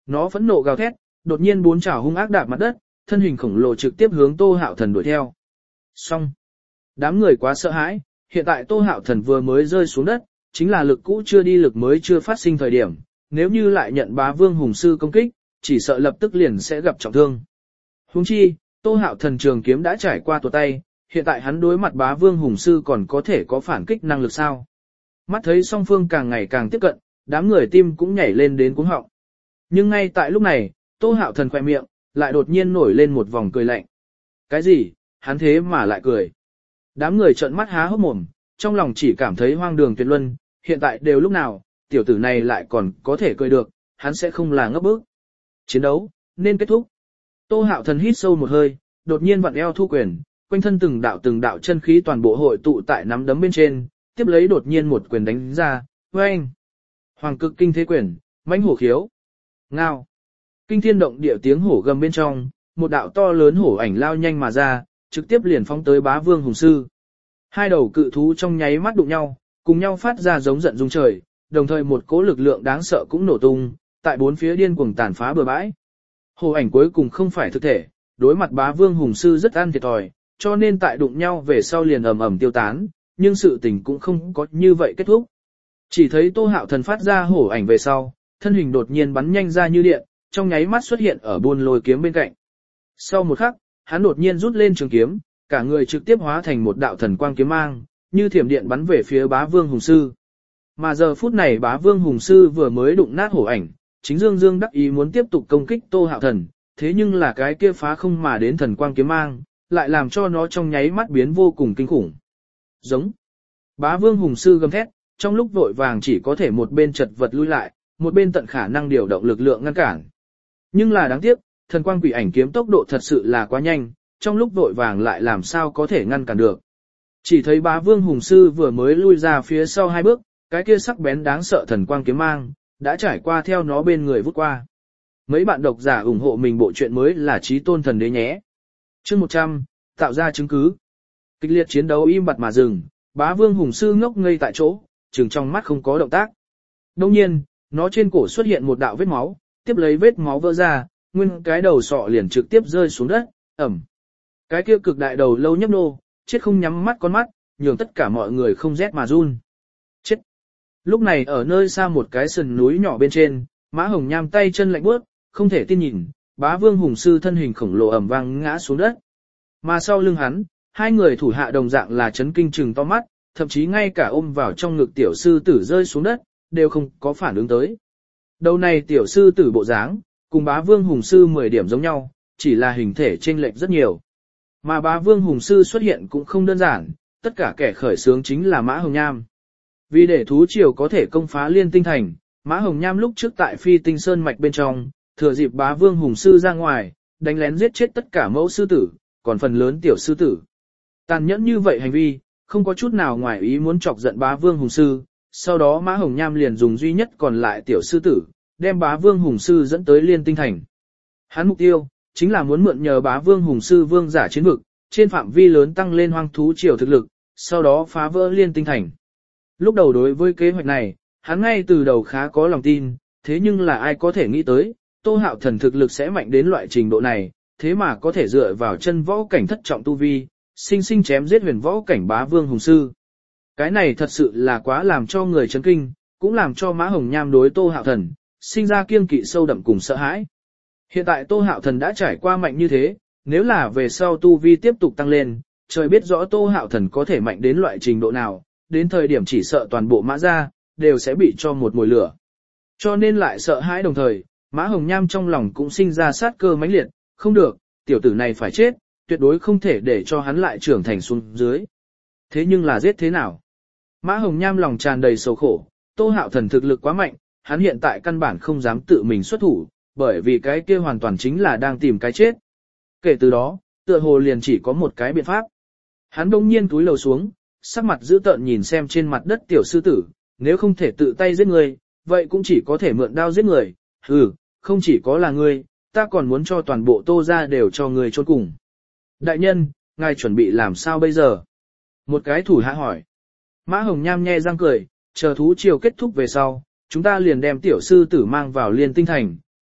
Nó phẫn nộ gào thét, đột nhiên bốn chảo hung ác đạp mặt đất, thân hình khổng lồ trực tiếp hướng Tô Hạo Thần đuổi theo. Xong. Đám người quá sợ hãi, hiện tại Tô Hạo Thần vừa mới rơi xuống đất, chính là lực cũ chưa đi lực mới chưa phát sinh thời điểm, nếu như lại nhận bá vương hùng sư công kích, chỉ sợ lập tức liền sẽ gặp trọng thương. Huống chi, Tô Hạo Thần trường kiếm đã trải qua tuột tay, hiện tại hắn đối mặt bá vương hùng sư còn có thể có phản kích năng lực sao? Mắt thấy song phương càng ngày càng tiếp cận, đám người tim cũng nhảy lên đến cuống họng. Nhưng ngay tại lúc này, Tô Hạo Thần khỏe miệng, lại đột nhiên nổi lên một vòng cười lạnh. Cái gì? Hắn thế mà lại cười. Đám người trợn mắt há hốc mồm, trong lòng chỉ cảm thấy hoang đường tuyệt luân, hiện tại đều lúc nào, tiểu tử này lại còn có thể cười được, hắn sẽ không là ngốc bức. Chiến đấu, nên kết thúc. Tô Hạo Thần hít sâu một hơi, đột nhiên vặn eo thu quyền, quanh thân từng đạo từng đạo chân khí toàn bộ hội tụ tại nắm đấm bên trên, tiếp lấy đột nhiên một quyền đánh ra, oeng. Hoàng cực kinh thế quyền, mãnh hổ khiếu. Ngao. Kinh thiên động địa tiếng hổ gầm bên trong, một đạo to lớn hổ ảnh lao nhanh mà ra, trực tiếp liền phóng tới bá vương hùng sư. Hai đầu cự thú trong nháy mắt đụng nhau, cùng nhau phát ra giống giận rung trời, đồng thời một cỗ lực lượng đáng sợ cũng nổ tung, tại bốn phía điên cuồng tàn phá bừa bãi. Hổ ảnh cuối cùng không phải thực thể, đối mặt bá vương hùng sư rất ăn thiệt thòi, cho nên tại đụng nhau về sau liền ầm ầm tiêu tán, nhưng sự tình cũng không có như vậy kết thúc. Chỉ thấy Tô Hạo Thần phát ra hổ ảnh về sau, thân hình đột nhiên bắn nhanh ra như điện, trong nháy mắt xuất hiện ở buôn lôi kiếm bên cạnh. Sau một khắc, hắn đột nhiên rút lên trường kiếm, cả người trực tiếp hóa thành một đạo thần quang kiếm mang, như thiểm điện bắn về phía bá vương hùng sư. Mà giờ phút này bá vương hùng sư vừa mới đụng nát hổ ảnh, chính dương dương đắc ý muốn tiếp tục công kích Tô Hạo Thần, thế nhưng là cái kia phá không mà đến thần quang kiếm mang, lại làm cho nó trong nháy mắt biến vô cùng kinh khủng. Giống. Bá vương hùng sư gầm thét, trong lúc vội vàng chỉ có thể một bên chật vật lui lại, một bên tận khả năng điều động lực lượng ngăn cản. Nhưng là đáng tiếc, thần quang quỷ ảnh kiếm tốc độ thật sự là quá nhanh, trong lúc vội vàng lại làm sao có thể ngăn cản được. Chỉ thấy bá vương hùng sư vừa mới lui ra phía sau hai bước, cái kia sắc bén đáng sợ thần quang kiếm mang, đã trải qua theo nó bên người vút qua. Mấy bạn độc giả ủng hộ mình bộ truyện mới là Chí Tôn Thần Đế nhé. Chương một trăm, tạo ra chứng cứ. Kịch liệt chiến đấu im bặt mà dừng, bá vương hùng sư ngốc ngây tại chỗ, trừng trong mắt không có động tác. Đồng nhiên, nó trên cổ xuất hiện một đạo vết máu, tiếp lấy vết máu vỡ ra, nguyên cái đầu sọ liền trực tiếp rơi xuống đất, ẩm. Cái kia cực đại đầu lâu nhấp nô, chết không nhắm mắt con mắt, nhường tất cả mọi người không rét mà run. Chết. Lúc này ở nơi xa một cái sườn núi nhỏ bên trên, Mã Hồng Nham tay chân lạnh bước, không thể tin nhìn, bá vương hùng sư thân hình khổng lồ ẩm vang ngã xuống đất. Mà sau lưng hắn, hai người thủ hạ đồng dạng là chấn kinh trừng to mắt, thậm chí ngay cả ôm vào trong ngực tiểu sư tử rơi xuống đất, đều không có phản ứng tới. Đầu này tiểu sư tử bộ dáng, cùng bá vương hùng sư mười điểm giống nhau, chỉ là hình thể chênh lệch rất nhiều. Mà bá vương hùng sư xuất hiện cũng không đơn giản, tất cả kẻ khởi xướng chính là Mã Hồng Nham. Vì để thú triều có thể công phá Liên Tinh Thành, Mã Hồng Nham lúc trước tại Phi Tinh Sơn mạch bên trong, thừa dịp bá vương hùng sư ra ngoài, đánh lén giết chết tất cả mẫu sư tử, còn phần lớn tiểu sư tử. Tàn nhẫn như vậy hành vi, không có chút nào ngoài ý muốn chọc giận bá vương hùng sư, sau đó Mã Hồng Nham liền dùng duy nhất còn lại tiểu sư tử, đem bá vương hùng sư dẫn tới Liên Tinh Thành. Hắn mục tiêu, chính là muốn mượn nhờ bá vương hùng sư vương giả chiến vực, trên phạm vi lớn tăng lên hoang thú triều thực lực, sau đó phá vỡ Liên Tinh Thành. Lúc đầu đối với kế hoạch này, hắn ngay từ đầu khá có lòng tin, thế nhưng là ai có thể nghĩ tới, Tô Hạo Thần thực lực sẽ mạnh đến loại trình độ này, thế mà có thể dựa vào chân võ cảnh thất trọng tu vi, sinh sinh chém giết huyền võ cảnh bá vương hùng sư. Cái này thật sự là quá làm cho người chấn kinh, cũng làm cho Mã Hồng Nham đối Tô Hạo Thần, sinh ra kiêng kỵ sâu đậm cùng sợ hãi. Hiện tại Tô Hạo Thần đã trải qua mạnh như thế, nếu là về sau tu vi tiếp tục tăng lên, trời biết rõ Tô Hạo Thần có thể mạnh đến loại trình độ nào, đến thời điểm chỉ sợ toàn bộ Mã gia đều sẽ bị cho một mùi lửa. Cho nên lại sợ hãi đồng thời, Mã Hồng Nham trong lòng cũng sinh ra sát cơ mãnh liệt, không được, tiểu tử này phải chết, tuyệt đối không thể để cho hắn lại trưởng thành xuống dưới. Thế nhưng là giết thế nào? Mã Hồng Nham lòng tràn đầy sầu khổ, Tô Hạo Thần thực lực quá mạnh, hắn hiện tại căn bản không dám tự mình xuất thủ, bởi vì cái kia hoàn toàn chính là đang tìm cái chết. Kể từ đó, tựa hồ liền chỉ có một cái biện pháp. Hắn đông nhiên túi lầu xuống, sắc mặt dữ tợn nhìn xem trên mặt đất tiểu sư tử, nếu không thể tự tay giết người, vậy cũng chỉ có thể mượn đao giết người. Ừ, không chỉ có là ngươi, ta còn muốn cho toàn bộ Tô gia đều cho ngươi chôn cùng. Đại nhân, ngài chuẩn bị làm sao bây giờ? Một cái thủ hạ hỏi. Mã Hồng Nham nhe răng cười, chờ thú triều kết thúc về sau, chúng ta liền đem tiểu sư tử mang vào Liên Tinh Thành,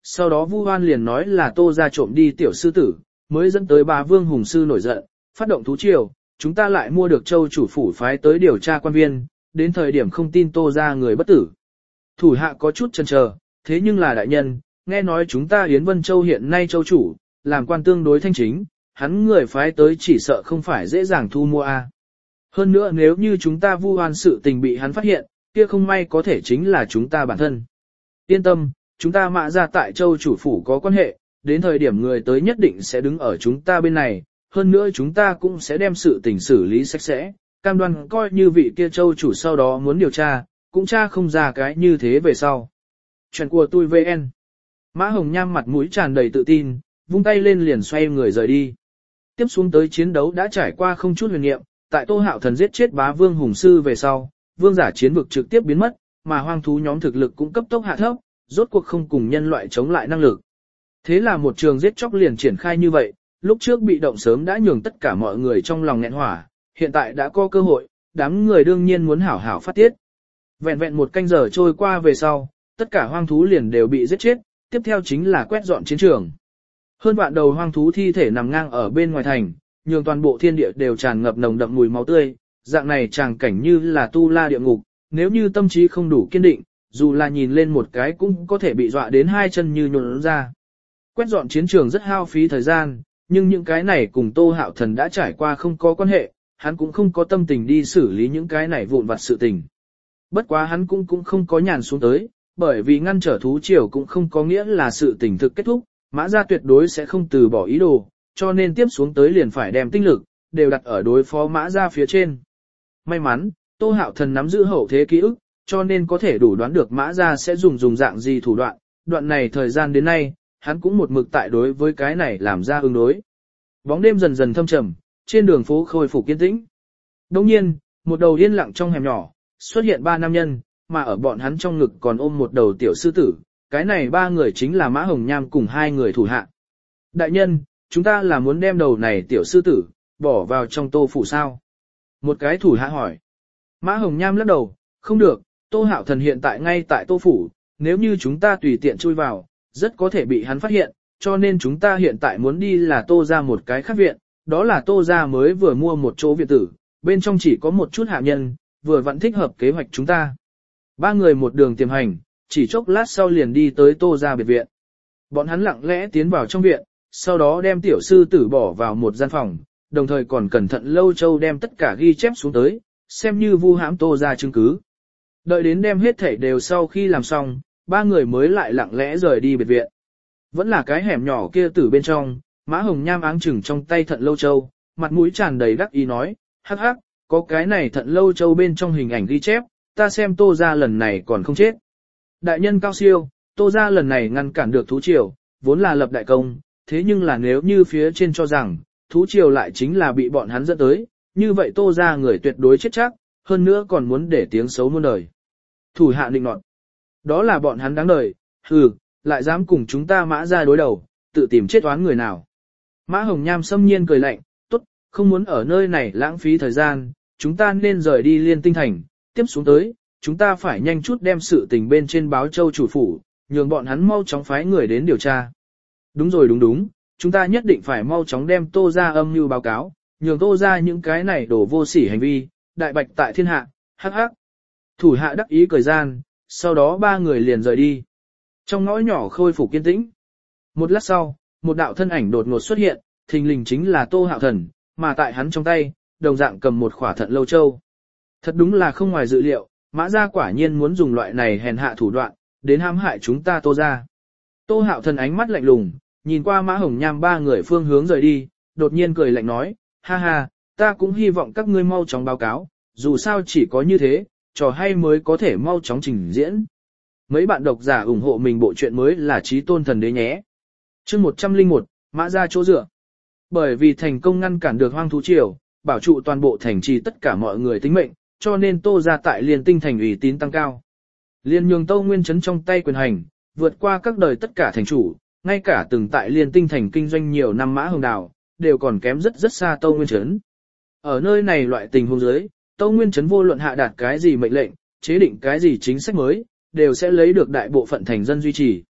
sau đó Vu Hoan liền nói là Tô gia trộm đi tiểu sư tử, mới dẫn tới bá vương hùng sư nổi giận, phát động thú triều, chúng ta lại mua được châu chủ phủ phái tới điều tra quan viên, đến thời điểm không tin Tô gia người bất tử. Thủ hạ có chút chần chờ, thế nhưng là đại nhân, nghe nói chúng ta Yến Vân Châu hiện nay châu chủ, làm quan tương đối thanh chính, hắn người phái tới chỉ sợ không phải dễ dàng thu mua a. Hơn nữa nếu như chúng ta vu oan sự tình bị hắn phát hiện, kia không may có thể chính là chúng ta bản thân. Yên tâm, chúng ta Mã gia tại châu chủ phủ có quan hệ, đến thời điểm người tới nhất định sẽ đứng ở chúng ta bên này, hơn nữa chúng ta cũng sẽ đem sự tình xử lý sạch sẽ, cam đoan coi như vị kia châu chủ sau đó muốn điều tra, cũng tra không ra cái như thế về sau. Chuyện của tôi vê en. Mã Hồng Nham mặt mũi tràn đầy tự tin, vung tay lên liền xoay người rời đi. Tiếp xuống tới chiến đấu đã trải qua không chút huyền niệm, tại Tô Hạo Thần giết chết bá vương hùng sư về sau, vương giả chiến vực trực tiếp biến mất, mà hoang thú nhóm thực lực cũng cấp tốc hạ thấp, rốt cuộc không cùng nhân loại chống lại năng lực. Thế là một trường giết chóc liền triển khai như vậy, lúc trước bị động sớm đã nhường tất cả mọi người trong lòng nghẹn hỏa, hiện tại đã có cơ hội, đám người đương nhiên muốn hảo hảo phát tiết. Vẹn vẹn một canh giờ trôi qua về sau, tất cả hoang thú liền đều bị giết chết, tiếp theo chính là quét dọn chiến trường. Hơn vạn đầu hoang thú thi thể nằm ngang ở bên ngoài thành, nhường toàn bộ thiên địa đều tràn ngập nồng đậm mùi máu tươi, dạng này tràng cảnh như là tu la địa ngục, nếu như tâm trí không đủ kiên định, dù là nhìn lên một cái cũng có thể bị dọa đến hai chân như nhũn ra. Quét dọn chiến trường rất hao phí thời gian, nhưng những cái này cùng Tô Hạo Thần đã trải qua không có quan hệ, hắn cũng không có tâm tình đi xử lý những cái này vụn vặt sự tình. Bất quá hắn cũng cũng không có nhàn xuống tới, bởi vì ngăn trở thú triều cũng không có nghĩa là sự tình thực kết thúc, Mã gia tuyệt đối sẽ không từ bỏ ý đồ, cho nên tiếp xuống tới liền phải đem tinh lực, đều đặt ở đối phó Mã gia phía trên. May mắn, Tô Hạo Thần nắm giữ hậu thế ký ức, cho nên có thể đủ đoán được Mã gia sẽ dùng dùng dạng gì thủ đoạn, đoạn này thời gian đến nay, hắn cũng một mực tại đối với cái này làm ra ứng đối. Bóng đêm dần dần thâm trầm, trên đường phố khôi phục yên tĩnh. Đồng nhiên, một đầu yên lặng trong hẻm nhỏ, xuất hiện ba nam nhân, mà ở bọn hắn trong ngực còn ôm một đầu tiểu sư tử, cái này ba người chính là Mã Hồng Nham cùng hai người thủ hạ. Đại nhân, chúng ta là muốn đem đầu này tiểu sư tử, bỏ vào trong Tô phủ sao? Một cái thủ hạ hỏi. Mã Hồng Nham lắc đầu, không được, Tô Hạo Thần hiện tại ngay tại Tô phủ, nếu như chúng ta tùy tiện chui vào, rất có thể bị hắn phát hiện, cho nên chúng ta hiện tại muốn đi là Tô ra một cái khác viện, đó là Tô ra mới vừa mua một chỗ viện tử, bên trong chỉ có một chút hạ nhân, vừa vẫn thích hợp kế hoạch chúng ta. Ba người một đường tiềm hành, chỉ chốc lát sau liền đi tới Tô ra biệt viện. Bọn hắn lặng lẽ tiến vào trong viện, sau đó đem tiểu sư tử bỏ vào một gian phòng, đồng thời còn cẩn thận Lâu Châu đem tất cả ghi chép xuống tới, xem như vu hãm Tô ra chứng cứ. Đợi đến đem hết thảy đều sau khi làm xong, ba người mới lại lặng lẽ rời đi biệt viện. Vẫn là cái hẻm nhỏ kia tử bên trong, Mã Hồng Nham áng chừng trong tay thận Lâu Châu, mặt mũi tràn đầy đắc ý nói, hắc hắc, có cái này thận Lâu Châu bên trong hình ảnh ghi chép, ta xem Tô ra lần này còn không chết. Đại nhân cao siêu, Tô ra lần này ngăn cản được thú triều, vốn là lập đại công, thế nhưng là nếu như phía trên cho rằng, thú triều lại chính là bị bọn hắn dẫn tới, như vậy Tô ra người tuyệt đối chết chắc, hơn nữa còn muốn để tiếng xấu muôn đời. Thủ hạ định nọt. Đó là bọn hắn đáng đời, hừ, lại dám cùng chúng ta Mã ra đối đầu, tự tìm chết oán người nào. Mã Hồng Nham xâm nhiên cười lạnh, tốt, không muốn ở nơi này lãng phí thời gian, chúng ta nên rời đi Liên Tinh Thành, tiếp xuống tới, chúng ta phải nhanh chút đem sự tình bên trên báo châu chủ phủ, nhường bọn hắn mau chóng phái người đến điều tra. Đúng rồi đúng đúng, chúng ta nhất định phải mau chóng đem Tô ra âm mưu báo cáo, nhường Tô ra những cái này đổ vô sỉ hành vi, đại bạch tại thiên hạ, hắc hắc. Thủ hạ đắc ý cười gian, sau đó ba người liền rời đi. Trong ngõ nhỏ khôi phục kiên tĩnh. Một lát sau, một đạo thân ảnh đột ngột xuất hiện, thình lình chính là Tô Hạo Thần, mà tại hắn trong tay, đồng dạng cầm một khỏa thận Lâu Châu. Thật đúng là không ngoài dự liệu, Mã gia quả nhiên muốn dùng loại này hèn hạ thủ đoạn, đến hãm hại chúng ta Tô gia. Tô Hạo Thần ánh mắt lạnh lùng, nhìn qua Mã Hồng Nham ba người phương hướng rời đi, đột nhiên cười lạnh nói, ha ha, ta cũng hy vọng các ngươi mau chóng báo cáo, dù sao chỉ có như thế, trò hay mới có thể mau chóng trình diễn. Mấy bạn độc giả ủng hộ mình bộ truyện mới là Chí Tôn Thần Đế nhé. Chương một trăm lẻ một, Mã gia chỗ dựa. Bởi vì thành công ngăn cản được hoang thú triều, bảo trụ toàn bộ thành trì tất cả mọi người tính mệnh, cho nên Tô gia tại Liên Tinh Thành ủy tín tăng cao. Liên nhường Tô Nguyên Chấn trong tay quyền hành, vượt qua các đời tất cả thành chủ, ngay cả từng tại Liên Tinh Thành kinh doanh nhiều năm Mã Hồng Đào, đều còn kém rất rất xa Tô Nguyên Chấn. Ở nơi này loại tình huống dưới, Tô Nguyên Chấn vô luận hạ đạt cái gì mệnh lệnh, chế định cái gì chính sách mới, đều sẽ lấy được đại bộ phận thành dân duy trì.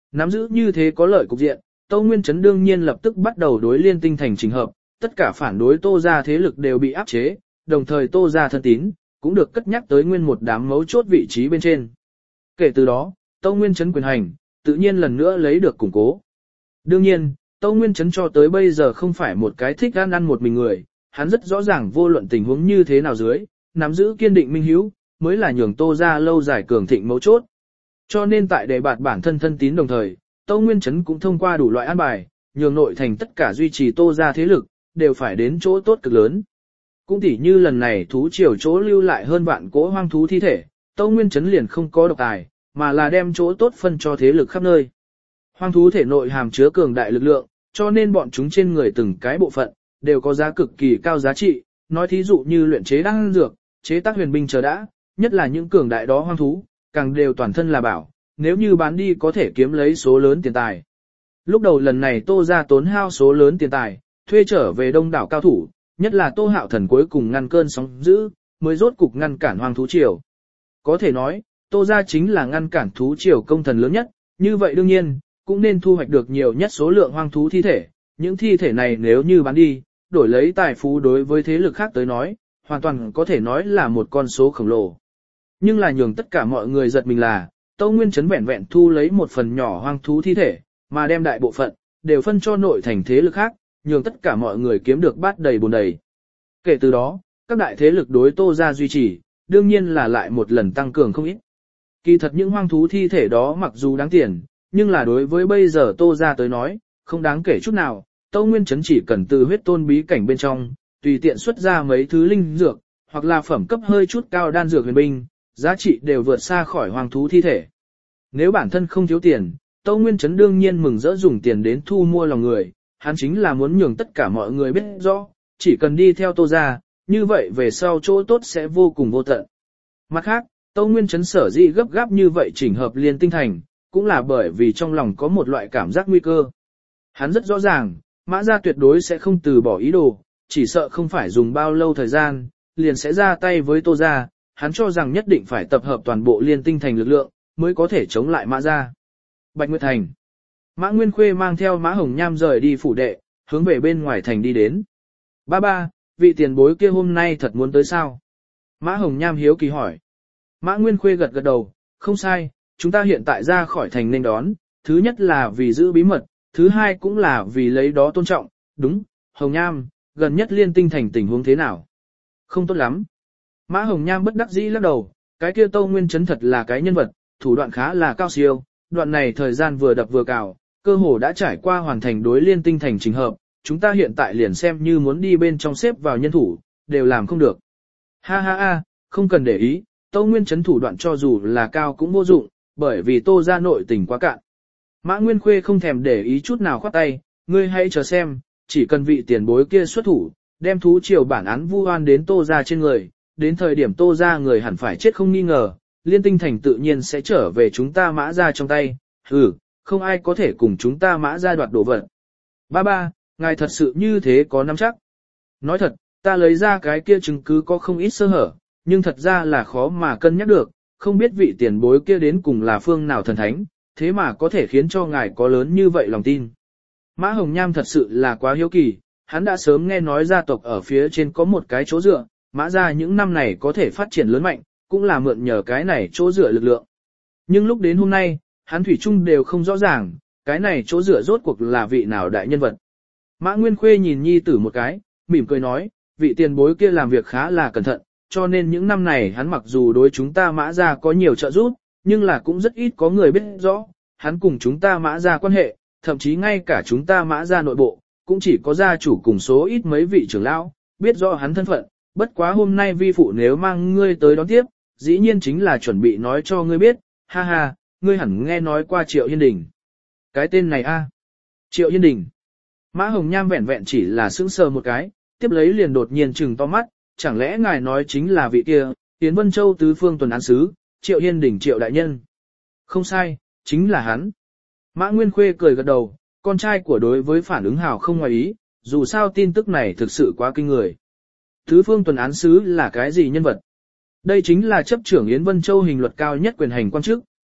Nắm giữ như thế có lợi cục diện, Tâu Nguyên Trấn đương nhiên lập tức bắt đầu đối Liên Tinh Thành chỉnh hợp, tất cả phản đối Tô gia thế lực đều bị áp chế, đồng thời Tô gia thân tín cũng được cất nhắc tới nguyên một đám mấu chốt vị trí bên trên. Kể từ đó, Tâu Nguyên Trấn quyền hành tự nhiên lần nữa lấy được củng cố. Đương nhiên, Tâu Nguyên Trấn cho tới bây giờ không phải một cái thích ăn ăn một mình người, hắn rất rõ ràng vô luận tình huống như thế nào dưới, nắm giữ kiên định minh hiếu, mới là nhường Tô gia lâu dài cường thịnh mấu chốt. Cho nên tại đề bạt bản thân thân tín đồng thời, Tâu Nguyên Trấn cũng thông qua đủ loại an bài, nhường nội thành tất cả duy trì Tô gia thế lực, đều phải đến chỗ tốt cực lớn. Cũng tỉ như lần này thú triều chỗ lưu lại hơn vạn cỗ hoang thú thi thể, Tâu Nguyên Trấn liền không có độc tài, mà là đem chỗ tốt phân cho thế lực khắp nơi. Hoang thú thể nội hàm chứa cường đại lực lượng, cho nên bọn chúng trên người từng cái bộ phận, đều có giá cực kỳ cao giá trị, nói thí dụ như luyện chế đan dược, chế tác huyền binh chờ đã, nhất là những cường đại đó hoang thú, càng đều toàn thân là bảo, nếu như bán đi có thể kiếm lấy số lớn tiền tài. Lúc đầu lần này Tô gia tốn hao số lớn tiền tài, thuê trở về đông đảo cao thủ, nhất là Tô Hạo Thần cuối cùng ngăn cơn sóng dữ, mới rốt cục ngăn cản hoang thú triều. Có thể nói, Tô gia chính là ngăn cản thú triều công thần lớn nhất, như vậy đương nhiên, cũng nên thu hoạch được nhiều nhất số lượng hoang thú thi thể, những thi thể này nếu như bán đi, đổi lấy tài phú đối với thế lực khác tới nói, hoàn toàn có thể nói là một con số khổng lồ. Nhưng là nhường tất cả mọi người giật mình là, Tâu Nguyên Trấn vẹn vẹn thu lấy một phần nhỏ hoang thú thi thể, mà đem đại bộ phận, đều phân cho nội thành thế lực khác, nhường tất cả mọi người kiếm được bát đầy bồn đầy. Kể từ đó, các đại thế lực đối Tô gia duy trì, đương nhiên là lại một lần tăng cường không ít. Kỳ thật những hoang thú thi thể đó mặc dù đáng tiền, nhưng là đối với bây giờ Tô gia tới nói, không đáng kể chút nào, Tâu Nguyên Trấn chỉ cần từ huyết tôn bí cảnh bên trong, tùy tiện xuất ra mấy thứ linh dược, hoặc là phẩm cấp hơi chút cao đan dược huyền binh, giá trị đều vượt xa khỏi hoang thú thi thể. Nếu bản thân không thiếu tiền, Tâu Nguyên Trấn đương nhiên mừng rỡ dùng tiền đến thu mua lòng người, hắn chính là muốn nhường tất cả mọi người biết rõ, chỉ cần đi theo Tô gia, như vậy về sau chỗ tốt sẽ vô cùng vô tận. Mặt khác, Tâu Nguyên Trấn sở dĩ gấp gáp như vậy chỉnh hợp Liên Tinh Thành, cũng là bởi vì trong lòng có một loại cảm giác nguy cơ. Hắn rất rõ ràng, Mã gia tuyệt đối sẽ không từ bỏ ý đồ, chỉ sợ không phải dùng bao lâu thời gian, liền sẽ ra tay với Tô gia, hắn cho rằng nhất định phải tập hợp toàn bộ Liên Tinh Thành lực lượng, mới có thể chống lại Mã gia. Bạch Nguyệt Thành. Mã Nguyên Khuê mang theo Mã Hồng Nham rời đi phủ đệ, hướng về bên ngoài thành đi đến. Ba ba, vị tiền bối kia hôm nay thật muốn tới sao? Mã Hồng Nham hiếu kỳ hỏi. Mã Nguyên Khuê gật gật đầu, không sai, chúng ta hiện tại ra khỏi thành nên đón, thứ nhất là vì giữ bí mật, thứ hai cũng là vì lấy đó tôn trọng, đúng, Hồng Nham, gần nhất Liên Tinh Thành tình huống thế nào? Không tốt lắm. Mã Hồng Nham bất đắc dĩ lắc đầu, cái kia Tâu Nguyên Trấn thật là cái nhân vật, thủ đoạn khá là cao siêu, đoạn này thời gian vừa đập vừa cào, cơ hồ đã trải qua hoàn thành đối Liên Tinh Thành trình hợp, chúng ta hiện tại liền xem như muốn đi bên trong xếp vào nhân thủ, đều làm không được. Ha ha ha, không cần để ý, Tâu Nguyên Trấn thủ đoạn cho dù là cao cũng vô dụng, bởi vì Tô gia nội tình quá cạn. Mã Nguyên Khuê không thèm để ý chút nào khoát tay, ngươi hãy chờ xem, chỉ cần vị tiền bối kia xuất thủ, đem thú triều bản án vu oan đến Tô gia trên người, đến thời điểm Tô gia người hẳn phải chết không nghi ngờ, Liên Tinh Thành tự nhiên sẽ trở về chúng ta Mã gia trong tay, hừ, không ai có thể cùng chúng ta Mã gia đoạt đồ vật. Ba ba, ngài thật sự như thế có nắm chắc. Nói thật, ta lấy ra cái kia chứng cứ có không ít sơ hở, nhưng thật ra là khó mà cân nhắc được, không biết vị tiền bối kia đến cùng là phương nào thần thánh, thế mà có thể khiến cho ngài có lớn như vậy lòng tin. Mã Hồng Nham thật sự là quá hiếu kỳ, hắn đã sớm nghe nói gia tộc ở phía trên có một cái chỗ dựa, Mã gia những năm này có thể phát triển lớn mạnh, cũng là mượn nhờ cái này chỗ dựa lực lượng. Nhưng lúc đến hôm nay, hắn thủy chung đều không rõ ràng, cái này chỗ dựa rốt cuộc là vị nào đại nhân vật. Mã Nguyên Khuê nhìn nhi tử một cái, mỉm cười nói, vị tiền bối kia làm việc khá là cẩn thận, cho nên những năm này hắn mặc dù đối chúng ta Mã gia có nhiều trợ giúp, nhưng là cũng rất ít có người biết rõ, hắn cùng chúng ta Mã gia quan hệ, thậm chí ngay cả chúng ta Mã gia nội bộ, cũng chỉ có gia chủ cùng số ít mấy vị trưởng lão, biết rõ hắn thân phận, bất quá hôm nay vi phụ nếu mang ngươi tới đón tiếp, dĩ nhiên chính là chuẩn bị nói cho ngươi biết, ha ha, ngươi hẳn nghe nói qua Triệu Hiên Đình. Cái tên này a, Triệu Hiên Đình. Mã Hồng Nham vẹn vẹn chỉ là sững sờ một cái, tiếp lấy liền đột nhiên trừng to mắt, chẳng lẽ ngài nói chính là vị kia, Yến Vân Châu tứ phương tuần án sứ, Triệu Hiên Đình Triệu đại nhân. Không sai, chính là hắn. Mã Nguyên Khuê cười gật đầu, con trai của đối với phản ứng hào không ngoài ý, dù sao tin tức này thực sự quá kinh người. Tứ phương tuần án sứ là cái gì nhân vật? Đây chính là chấp trưởng Yến Vân Châu hình luật cao nhất quyền hành quan chức,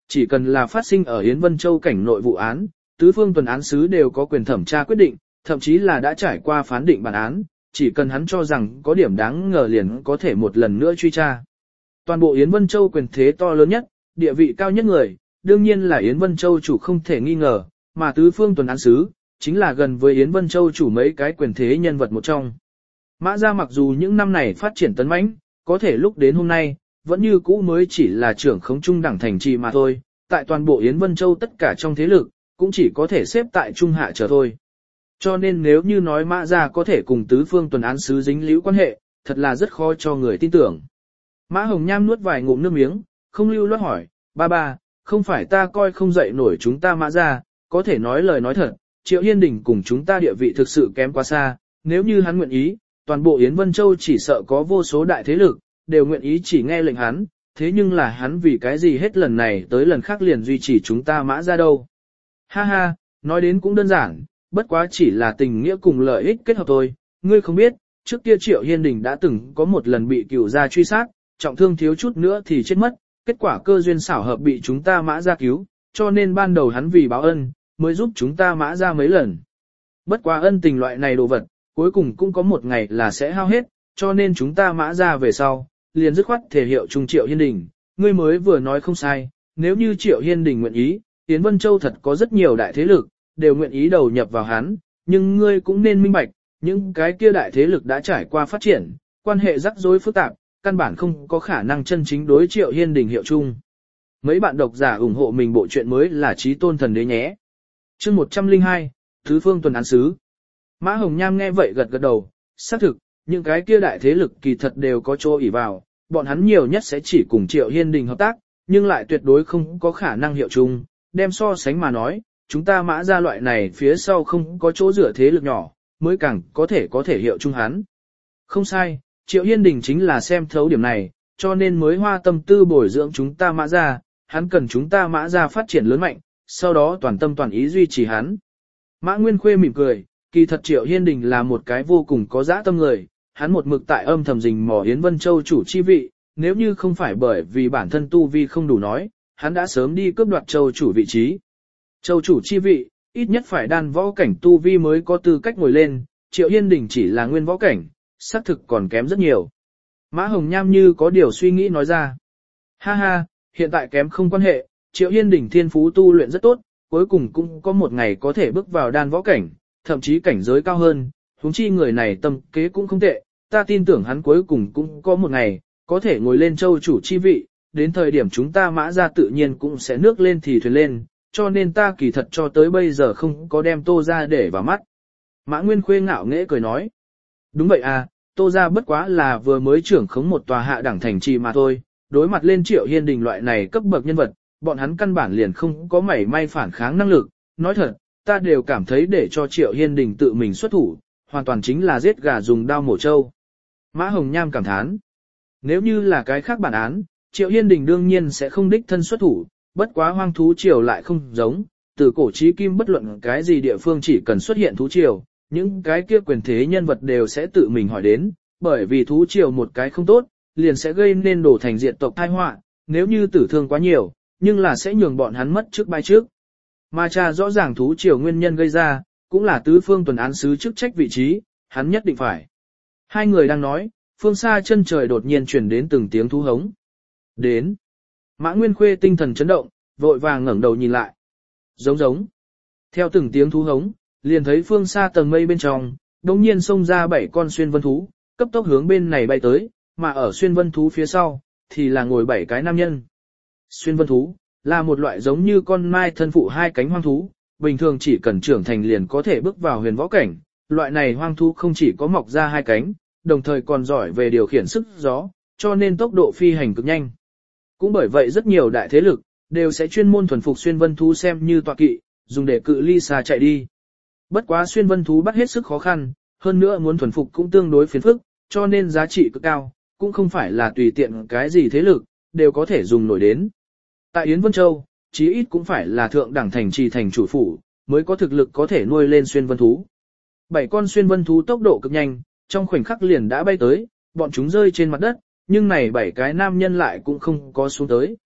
chỉ cần là phát sinh ở Yến Vân Châu cảnh nội vụ án, tứ phương tuần án sứ đều có quyền thẩm tra quyết định, thậm chí là đã trải qua phán định bản án, chỉ cần hắn cho rằng có điểm đáng ngờ liền có thể một lần nữa truy tra. Toàn bộ Yến Vân Châu quyền thế to lớn nhất, địa vị cao nhất người, đương nhiên là Yến Vân Châu chủ không thể nghi ngờ, mà tứ phương tuần án sứ, chính là gần với Yến Vân Châu chủ mấy cái quyền thế nhân vật một trong. Mã gia mặc dù những năm này phát triển tấn mãnh, có thể lúc đến hôm nay, vẫn như cũ mới chỉ là trưởng khống trung đẳng thành trì mà thôi, tại toàn bộ Yến Vân Châu tất cả trong thế lực, cũng chỉ có thể xếp tại trung hạ trở thôi. Cho nên nếu như nói Mã gia có thể cùng tứ phương tuần án sứ dính líu quan hệ, thật là rất khó cho người tin tưởng. Mã Hồng Nham nuốt vài ngụm nước miếng, không lưu loát hỏi, ba ba, không phải ta coi không dậy nổi chúng ta Mã gia, có thể nói lời nói thật, Triệu Hiên Đình cùng chúng ta địa vị thực sự kém quá xa, nếu như hắn nguyện ý, toàn bộ Yến Vân Châu chỉ sợ có vô số đại thế lực, đều nguyện ý chỉ nghe lệnh hắn, thế nhưng là hắn vì cái gì hết lần này tới lần khác liền duy trì chúng ta Mã gia đâu. Ha ha, nói đến cũng đơn giản, bất quá chỉ là tình nghĩa cùng lợi ích kết hợp thôi, ngươi không biết, trước kia Triệu Hiên Đình đã từng có một lần bị cửu gia truy sát, trọng thương thiếu chút nữa thì chết mất, kết quả cơ duyên xảo hợp bị chúng ta Mã gia cứu, cho nên ban đầu hắn vì báo ân, mới giúp chúng ta Mã gia mấy lần. Bất quá ân tình loại này đồ vật, cuối cùng cũng có một ngày là sẽ hao hết, cho nên chúng ta Mã gia về sau, liền dứt khoát thể hiệu trung Triệu Hiên Đình, ngươi mới vừa nói không sai, nếu như Triệu Hiên Đình nguyện ý, Yến Vân Châu thật có rất nhiều đại thế lực, đều nguyện ý đầu nhập vào hắn, nhưng ngươi cũng nên minh bạch, những cái kia đại thế lực đã trải qua phát triển, quan hệ rắc rối phức tạp, căn bản không có khả năng chân chính đối Triệu Hiên Đình hiệu chung. Mấy bạn độc giả ủng hộ mình bộ truyện mới là Chí Tôn Thần Đế nhé. Chương một trăm lẻ hai, Tứ Phương Tuần Án Sứ. Mã Hồng Nham nghe vậy gật gật đầu, xác thực, những cái kia đại thế lực kỳ thật đều có chỗ ỷ vào, bọn hắn nhiều nhất sẽ chỉ cùng Triệu Hiên Đình hợp tác, nhưng lại tuyệt đối không có khả năng hiệu chung, đem so sánh mà nói, chúng ta Mã gia loại này phía sau không có chỗ dựa thế lực nhỏ, mới càng có thể có thể hiệu chung hắn. Không sai, Triệu Hiên Đình chính là xem thấu điểm này, cho nên mới hoa tâm tư bồi dưỡng chúng ta Mã gia, hắn cần chúng ta Mã gia phát triển lớn mạnh, sau đó toàn tâm toàn ý duy trì hắn. Mã Nguyên Khuê mỉm cười, kỳ thật Triệu Hiên Đình là một cái vô cùng có dã tâm người, hắn một mực tại âm thầm rình mò Yến Vân Châu chủ chi vị, nếu như không phải bởi vì bản thân tu vi không đủ nói, hắn đã sớm đi cướp đoạt Châu chủ vị trí. Châu chủ chi vị, ít nhất phải đan võ cảnh tu vi mới có tư cách ngồi lên, Triệu Hiên Đình chỉ là nguyên võ cảnh, xác thực còn kém rất nhiều. Mã Hồng Nham như có điều suy nghĩ nói ra. Ha ha, hiện tại kém không quan hệ, Triệu Hiên Đình thiên phú tu luyện rất tốt, cuối cùng cũng có một ngày có thể bước vào đan võ cảnh, thậm chí cảnh giới cao hơn, huống chi người này tâm kế cũng không tệ, ta tin tưởng hắn cuối cùng cũng có một ngày, có thể ngồi lên châu chủ chi vị, đến thời điểm chúng ta Mã gia tự nhiên cũng sẽ nước lên thì thuyền lên, cho nên ta kỳ thật cho tới bây giờ không có đem Tô gia để vào mắt. Mã Nguyên Khuê ngạo nghễ cười nói, đúng vậy à, Tô gia bất quá là vừa mới trưởng khống một tòa hạ đẳng thành trì mà thôi, đối mặt lên Triệu Hiên Đình loại này cấp bậc nhân vật, bọn hắn căn bản liền không có mảy may phản kháng năng lực, nói thật, ta đều cảm thấy để cho Triệu Hiên Đình tự mình xuất thủ, hoàn toàn chính là giết gà dùng đao mổ trâu. Mã Hồng Nham cảm thán, nếu như là cái khác bản án, Triệu Hiên Đình đương nhiên sẽ không đích thân xuất thủ, bất quá hoang thú triều lại không giống, từ cổ chí kim bất luận cái gì địa phương chỉ cần xuất hiện thú triều, những cái kia quyền thế nhân vật đều sẽ tự mình hỏi đến, bởi vì thú triều một cái không tốt, liền sẽ gây nên đổ thành diện tộc tai họa, nếu như tử thương quá nhiều, nhưng là sẽ nhường bọn hắn mất trước bay trước. Mà cha rõ ràng thú triều nguyên nhân gây ra, cũng là tứ phương tuần án sứ chức trách vị trí, hắn nhất định phải. Hai người đang nói, phương xa chân trời đột nhiên truyền đến từng tiếng thú hống. Đến. Mã Nguyên Khuê tinh thần chấn động, vội vàng ngẩng đầu nhìn lại. Giống giống. Theo từng tiếng thú hống, liền thấy phương xa tầng mây bên trong, đột nhiên xông ra bảy con xuyên vân thú, cấp tốc hướng bên này bay tới, mà ở xuyên vân thú phía sau, thì là ngồi bảy cái nam nhân. Xuyên vân thú là một loại giống như con mai thân phụ hai cánh hoang thú, bình thường chỉ cần trưởng thành liền có thể bước vào huyền võ cảnh. Loại này hoang thú không chỉ có mọc ra hai cánh, đồng thời còn giỏi về điều khiển sức gió, cho nên tốc độ phi hành cực nhanh. Cũng bởi vậy rất nhiều đại thế lực đều sẽ chuyên môn thuần phục xuyên vân thú xem như tọa kỵ, dùng để cự ly xa chạy đi. Bất quá xuyên vân thú bắt hết sức khó khăn, hơn nữa muốn thuần phục cũng tương đối phiền phức, cho nên giá trị cực cao, cũng không phải là tùy tiện cái gì thế lực đều có thể dùng nổi đến. Tại Yến Vân Châu, chí ít cũng phải là thượng đẳng thành trì thành chủ phủ, mới có thực lực có thể nuôi lên xuyên vân thú. Bảy con xuyên vân thú tốc độ cực nhanh, trong khoảnh khắc liền đã bay tới, bọn chúng rơi trên mặt đất, nhưng này bảy cái nam nhân lại cũng không có xuống tới.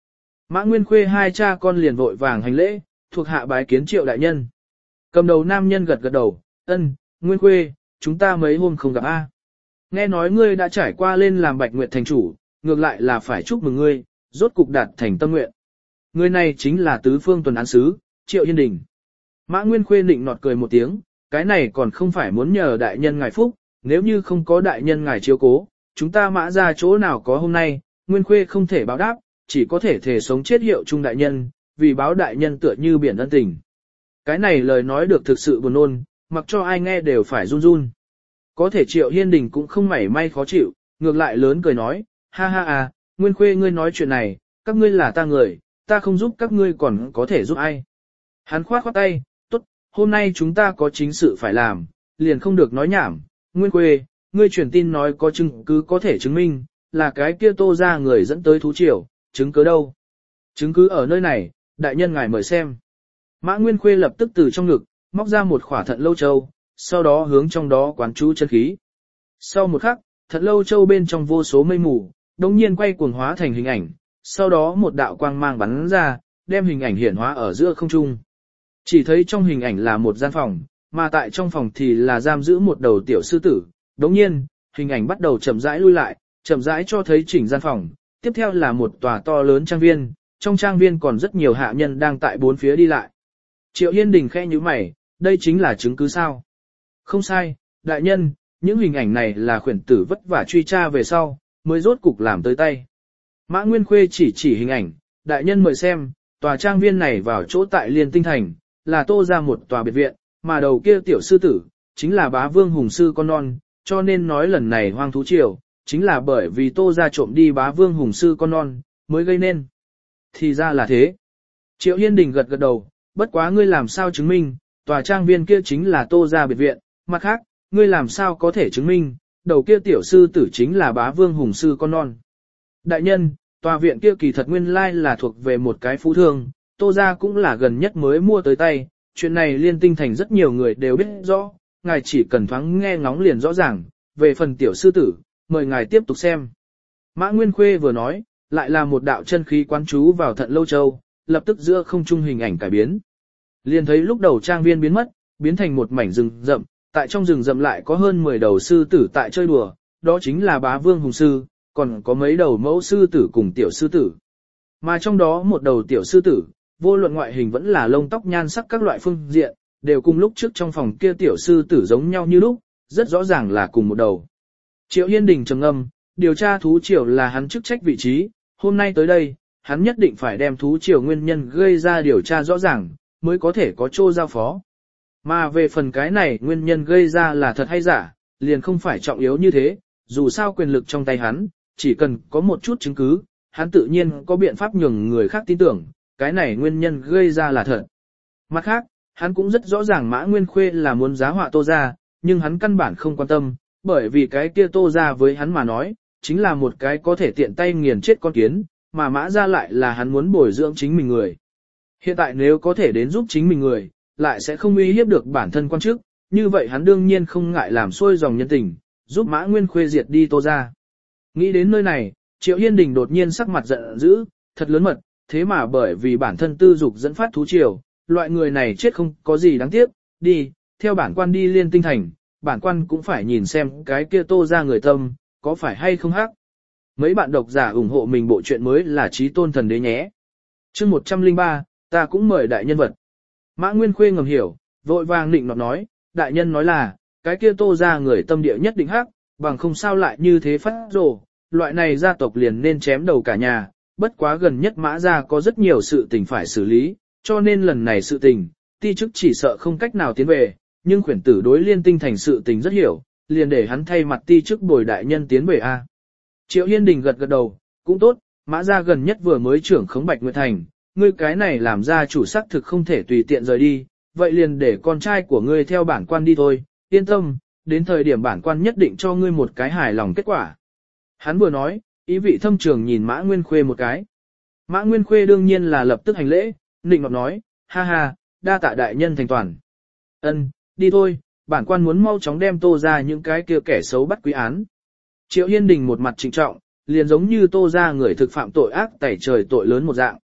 Mã Nguyên Khuê hai cha con liền vội vàng hành lễ, thuộc hạ bái kiến Triệu đại nhân. Cầm đầu nam nhân gật gật đầu, ân, Nguyên Khuê, chúng ta mấy hôm không gặp a. Nghe nói ngươi đã trải qua lên làm Bạch Nguyệt thành chủ, ngược lại là phải chúc mừng ngươi, rốt cục đạt thành tâm nguyện. Người này chính là tứ phương tuần án sứ, Triệu Hiên Đình. Mã Nguyên Khuê nịnh nọt cười một tiếng, cái này còn không phải muốn nhờ đại nhân ngài phúc, nếu như không có đại nhân ngài chiếu cố, chúng ta mã ra chỗ nào có hôm nay, Nguyên Khuê không thể báo đáp, chỉ có thể thể sống chết hiệu chung đại nhân, vì báo đại nhân tựa như biển ân tình. Cái này lời nói được thực sự buồn nôn, mặc cho ai nghe đều phải run run. Có thể Triệu Hiên Đình cũng không mảy may khó chịu, ngược lại lớn cười nói, ha ha à, Nguyên Khuê ngươi nói chuyện này, các ngươi là ta người, ta không giúp các ngươi còn có thể giúp ai. Hắn khoát khoát tay, tốt, hôm nay chúng ta có chính sự phải làm, liền không được nói nhảm, Nguyên Khuê, ngươi truyền tin nói có chứng cứ có thể chứng minh, là cái kia Tô ra người dẫn tới thú triều, chứng cứ đâu? Chứng cứ ở nơi này, đại nhân ngài mời xem. Mã Nguyên Khuê lập tức từ trong ngực, móc ra một khỏa thận lâu châu, sau đó hướng trong đó quán chú chân khí. Sau một khắc, thận lâu châu bên trong vô số mây mù, đồng nhiên quay cuồng hóa thành hình ảnh, sau đó một đạo quang mang bắn ra, đem hình ảnh hiển hóa ở giữa không trung. Chỉ thấy trong hình ảnh là một gian phòng, mà tại trong phòng thì là giam giữ một đầu tiểu sư tử. Đồng nhiên, hình ảnh bắt đầu chậm rãi lui lại, chậm rãi cho thấy chỉnh gian phòng, tiếp theo là một tòa to lớn trang viên, trong trang viên còn rất nhiều hạ nhân đang tại bốn phía đi lại. Triệu Hiên Đình khẽ nhíu mày, đây chính là chứng cứ sao? Không sai, đại nhân, những hình ảnh này là khuyển tử vất vả truy tra về sau, mới rốt cục làm tới tay. Mã Nguyên Khuê chỉ chỉ hình ảnh, đại nhân mời xem, tòa trang viên này vào chỗ tại Liên Tinh Thành, là Tô ra một tòa biệt viện, mà đầu kia tiểu sư tử, chính là bá vương hùng sư con non, cho nên nói lần này hoang thú triều, chính là bởi vì Tô ra trộm đi bá vương hùng sư con non, mới gây nên. Thì ra là thế. Triệu Hiên Đình gật gật đầu, bất quá ngươi làm sao chứng minh, tòa trang viên kia chính là Tô ra biệt viện, mặt khác, ngươi làm sao có thể chứng minh, đầu kia tiểu sư tử chính là bá vương hùng sư con non. Đại nhân, tòa viện kia kỳ thật nguyên lai là thuộc về một cái phú thương, Tô ra cũng là gần nhất mới mua tới tay, chuyện này Liên Tinh Thành rất nhiều người đều biết rõ, ngài chỉ cần thoáng nghe ngóng liền rõ ràng, về phần tiểu sư tử, mời ngài tiếp tục xem. Mã Nguyên Khuê vừa nói, lại là một đạo chân khí quán chú vào thận lâu châu, lập tức giữa không trung hình ảnh cải biến. Liền thấy lúc đầu trang viên biến mất, biến thành một mảnh rừng rậm, tại trong rừng rậm lại có hơn mười đầu sư tử tại chơi đùa, đó chính là bá vương hùng sư, còn có mấy đầu mẫu sư tử cùng tiểu sư tử. Mà trong đó một đầu tiểu sư tử, vô luận ngoại hình vẫn là lông tóc nhan sắc các loại phương diện, đều cùng lúc trước trong phòng kia tiểu sư tử giống nhau như lúc, rất rõ ràng là cùng một đầu. Triệu Hiên Đình trầm ngâm, điều tra thú triều là hắn chức trách vị trí, hôm nay tới đây, hắn nhất định phải đem thú triều nguyên nhân gây ra điều tra rõ ràng, mới có thể có chỗ giao phó. Mà về phần cái này nguyên nhân gây ra là thật hay giả, liền không phải trọng yếu như thế, dù sao quyền lực trong tay hắn, chỉ cần có một chút chứng cứ, hắn tự nhiên có biện pháp nhường người khác tin tưởng, cái này nguyên nhân gây ra là thật. Mặt khác, hắn cũng rất rõ ràng Mã Nguyên Khuê là muốn giá họa Tô ra, nhưng hắn căn bản không quan tâm, bởi vì cái kia Tô ra với hắn mà nói, chính là một cái có thể tiện tay nghiền chết con kiến, mà Mã ra lại là hắn muốn bồi dưỡng chính mình người. Hiện tại nếu có thể đến giúp chính mình người, lại sẽ không uy hiếp được bản thân quan chức, như vậy hắn đương nhiên không ngại làm xuôi dòng nhân tình, giúp Mã Nguyên Khuê diệt đi Tô ra. Nghĩ đến nơi này, Triệu Hiên Đình đột nhiên sắc mặt giận dữ, thật lớn mật, thế mà bởi vì bản thân tư dục dẫn phát thú triều, loại người này chết không có gì đáng tiếc, đi, theo bản quan đi Liên Tinh Thành, bản quan cũng phải nhìn xem cái kia Tô ra người tâm, có phải hay không hắc. Mấy bạn độc giả ủng hộ mình bộ truyện mới là Chí Tôn Thần Đế nhé. Chương một trăm lẻ ba, ta cũng mời đại nhân vật. Mã Nguyên Khuê ngầm hiểu, vội vàng định nọt nói, đại nhân nói là, cái kia Tô ra người tâm địa nhất định hắc, bằng không sao lại như thế phát rồ, loại này gia tộc liền nên chém đầu cả nhà, bất quá gần nhất Mã gia có rất nhiều sự tình phải xử lý, cho nên lần này sự tình, ti chức chỉ sợ không cách nào tiến về, nhưng khuyển tử đối Liên Tinh Thành sự tình rất hiểu, liền để hắn thay mặt ti chức bồi đại nhân tiến về a. Triệu Hiên Đình gật gật đầu, cũng tốt, Mã gia gần nhất vừa mới trưởng khống Bạch Nguyệt Thành, ngươi cái này làm ra chủ sắc thực không thể tùy tiện rời đi, vậy liền để con trai của ngươi theo bản quan đi thôi, yên tâm, đến thời điểm bản quan nhất định cho ngươi một cái hài lòng kết quả. Hắn vừa nói, ý vị thâm trường nhìn Mã Nguyên Khuê một cái. Mã Nguyên Khuê đương nhiên là lập tức hành lễ, nịnh nọt nói, ha ha, đa tạ đại nhân thành toàn. Ân, đi thôi, bản quan muốn mau chóng đem Tô ra những cái kia kẻ xấu bắt quý án. Triệu Hiên Đình một mặt trịnh trọng, liền giống như Tô ra người thực phạm tội ác tẩy trời tội lớn một dạng.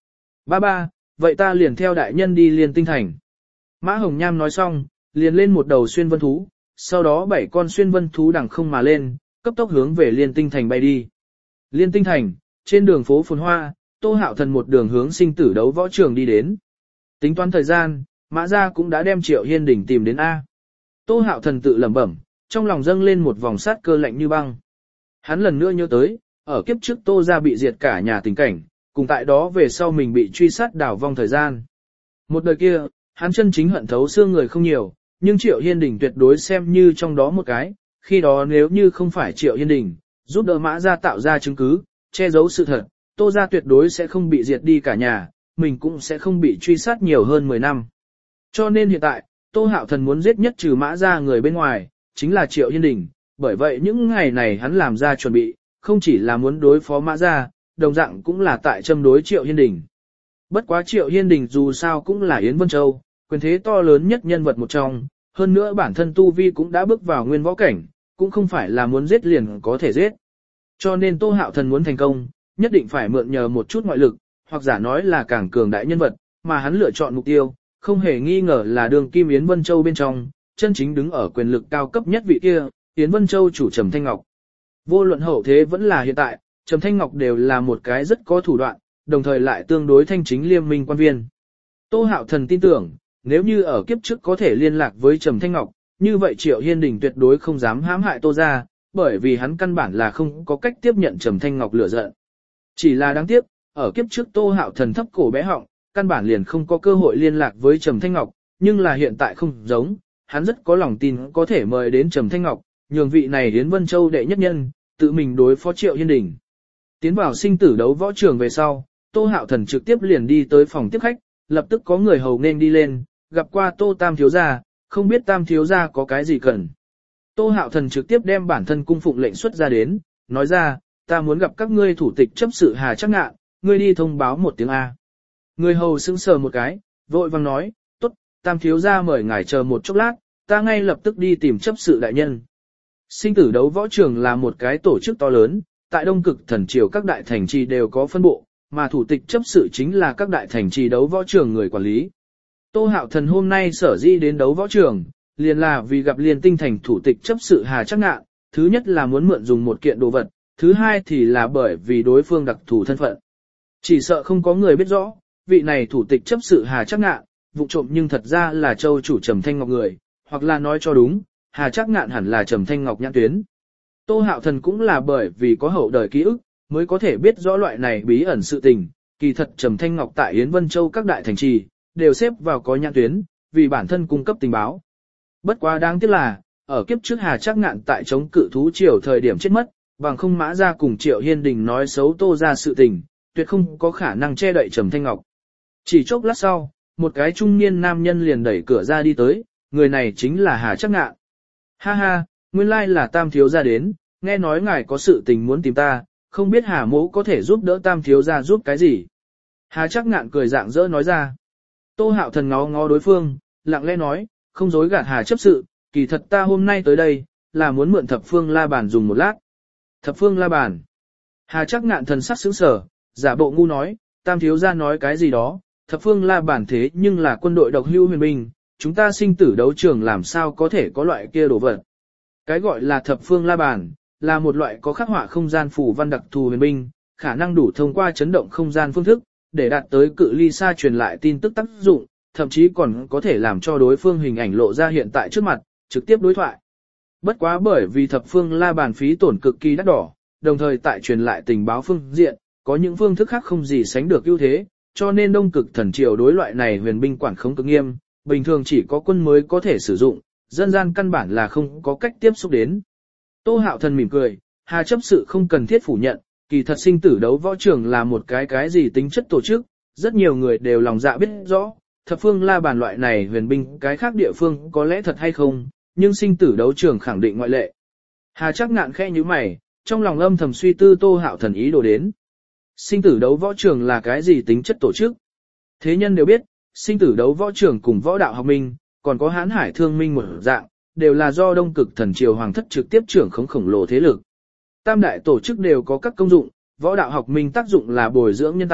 Ba ba, vậy ta liền theo đại nhân đi Liên Tinh Thành. Mã Hồng Nham nói xong, liền lên một đầu xuyên vân thú, sau đó bảy con xuyên vân thú đằng không mà lên, cấp tốc hướng về Liên Tinh Thành bay đi. Liên Tinh Thành, trên đường phố phồn hoa, Tô Hạo Thần một đường hướng sinh tử đấu võ trường đi đến. Tính toán thời gian, Mã Gia cũng đã đem Triệu Hiên Đình tìm đến A. Tô Hạo Thần tự lẩm bẩm, trong lòng dâng lên một vòng sát cơ lạnh như băng. Hắn lần nữa nhớ tới, ở kiếp trước Tô Gia bị diệt cả nhà tình cảnh, cùng tại đó về sau mình bị truy sát đảo vong thời gian. Một đời kia, hắn chân chính hận thấu xương người không nhiều, nhưng Triệu Hiên Đình tuyệt đối xem như trong đó một cái, khi đó nếu như không phải Triệu Hiên Đình, giúp đỡ Mã Gia tạo ra chứng cứ, che giấu sự thật, Tô Gia tuyệt đối sẽ không bị diệt đi cả nhà, mình cũng sẽ không bị truy sát nhiều hơn mười năm. Cho nên hiện tại, Tô Hạo Thần muốn giết nhất trừ Mã Gia người bên ngoài, chính là Triệu Hiên Đình, bởi vậy những ngày này hắn làm ra chuẩn bị, không chỉ là muốn đối phó Mã Gia, đồng dạng cũng là tại châm đối Triệu Hiên Đình. Bất quá Triệu Hiên Đình dù sao cũng là Yến Vân Châu, quyền thế to lớn nhất nhân vật một trong, hơn nữa bản thân Tu Vi cũng đã bước vào nguyên võ cảnh, cũng không phải là muốn giết liền có thể giết. Cho nên Tô Hạo Thần muốn thành công, nhất định phải mượn nhờ một chút ngoại lực, hoặc giả nói là càng cường đại nhân vật, mà hắn lựa chọn mục tiêu, không hề nghi ngờ là đường kim Yến Vân Châu bên trong, chân chính đứng ở quyền lực cao cấp nhất vị kia, Yến Vân Châu chủ Trầm Thanh Ngọc. Vô luận hậu thế vẫn là hiện tại, Trầm Thanh Ngọc đều là một cái rất có thủ đoạn, đồng thời lại tương đối thanh chính liêm minh quan viên. Tô Hạo Thần tin tưởng, nếu như ở kiếp trước có thể liên lạc với Trầm Thanh Ngọc, như vậy Triệu Hiên Đình tuyệt đối không dám hãm hại Tô Gia, bởi vì hắn căn bản là không có cách tiếp nhận Trầm Thanh Ngọc lửa giận. Chỉ là đáng tiếc, ở kiếp trước Tô Hạo Thần thấp cổ bé họng, căn bản liền không có cơ hội liên lạc với Trầm Thanh Ngọc, nhưng là hiện tại không giống, hắn rất có lòng tin có thể mời đến Trầm Thanh Ngọc, nhường vị này Yến Vân Châu đệ nhất nhân, tự mình đối phó Triệu Hiên Đình. Tiến vào sinh tử đấu võ trường về sau, Tô Hạo Thần trực tiếp liền đi tới phòng tiếp khách, lập tức có người hầu nên đi lên, gặp qua Tô Tam thiếu gia, không biết Tam thiếu gia có cái gì cần. Tô Hạo Thần trực tiếp đem bản thân cung phụng lệnh xuất ra đến, nói ra, ta muốn gặp các ngươi thủ tịch chấp sự Hà Trác Ngạn, ngươi đi thông báo một tiếng A. Người hầu sững sờ một cái, vội vàng nói, tốt, Tam thiếu gia mời ngài chờ một chốc lát, ta ngay lập tức đi tìm chấp sự đại nhân. Sinh tử đấu võ trường là một cái tổ chức to lớn, tại Đông Cực Thần Triều các đại thành trì đều có phân bộ, mà thủ tịch chấp sự chính là các đại thành trì đấu võ trường người quản lý. Tô Hạo Thần hôm nay sở dĩ đến đấu võ trường, liền là vì gặp Liên Tinh Thành thủ tịch chấp sự Hà Trác Ngạn, thứ nhất là muốn mượn dùng một kiện đồ vật, thứ hai thì là bởi vì đối phương đặc thù thân phận. Chỉ sợ không có người biết rõ, vị này thủ tịch chấp sự Hà Trác Ngạn, vụ trộm nhưng thật ra là châu chủ Trầm Thanh Ngọc người, hoặc là nói cho đúng, Hà Trác Ngạn hẳn là Trầm Thanh Ngọc nhãn tuyến. Tô Hạo Thần cũng là bởi vì có hậu đời ký ức, mới có thể biết rõ loại này bí ẩn sự tình, kỳ thật Trầm Thanh Ngọc tại Yến Vân Châu các đại thành trì, đều xếp vào có nhãn tuyến, vì bản thân cung cấp tình báo. Bất quá đáng tiếc là, ở kiếp trước Hà Trác Ngạn tại chống cự thú triều thời điểm chết mất, bằng không Mã Gia cùng Triệu Hiên Đình nói xấu Tô Gia sự tình, tuyệt không có khả năng che đậy Trầm Thanh Ngọc. Chỉ chốc lát sau, một cái trung niên nam nhân liền đẩy cửa ra đi tới, người này chính là Hà Trác Ngạn. Ha ha, nguyên lai là Tam thiếu gia đến, nghe nói ngài có sự tình muốn tìm ta, không biết Hà mỗ có thể giúp đỡ Tam thiếu gia giúp cái gì. Hà Trác Ngạn cười rạng rỡ nói ra. Tô Hạo Thần ngó ngó đối phương, lặng lẽ nói, không dối gạt Hà chấp sự, kỳ thật ta hôm nay tới đây, là muốn mượn thập phương la bàn dùng một lát. Thập phương la bàn. Hà Trác Ngạn thần sắc sững sờ, giả bộ ngu nói, Tam thiếu gia nói cái gì đó, thập phương la bàn thế nhưng là quân đội độc hưu huyền binh, chúng ta sinh tử đấu trường làm sao có thể có loại kia đồ vật. Cái gọi là thập phương la bàn, là một loại có khắc họa không gian phù văn đặc thù huyền binh, khả năng đủ thông qua chấn động không gian phương thức, để đạt tới cự ly xa truyền lại tin tức tác dụng, thậm chí còn có thể làm cho đối phương hình ảnh lộ ra hiện tại trước mặt, trực tiếp đối thoại. Bất quá bởi vì thập phương la bàn phí tổn cực kỳ đắt đỏ, đồng thời tại truyền lại tình báo phương diện, có những phương thức khác không gì sánh được ưu thế, cho nên Đông Cực Thần Triều đối loại này huyền binh quản khống cực nghiêm, bình thường chỉ có quân mới có thể sử dụng, dân gian căn bản là không có cách tiếp xúc đến. Tô Hạo Thần mỉm cười, Hà chấp sự không cần thiết phủ nhận, kỳ thật sinh tử đấu võ trường là một cái cái gì tính chất tổ chức, rất nhiều người đều lòng dạ biết rõ, thập phương la bàn loại này huyền binh cái khác địa phương có lẽ thật hay không, nhưng sinh tử đấu trường khẳng định ngoại lệ. Hà Trác Ngạn khẽ như mày, trong lòng âm thầm suy tư Tô Hạo Thần ý đồ đến. Sinh tử đấu võ trường là cái gì tính chất tổ chức? Thế nhân đều biết, sinh tử đấu võ trường cùng võ đạo học minh, còn có Hán Hải Thương Minh một dạng, đều là do Đông Cực Thần Triều Hoàng thất trực tiếp trưởng khống khổng lồ thế lực. Tam đại tổ chức đều có các công dụng, võ đạo học minh tác dụng là bồi dưỡng nhân tài,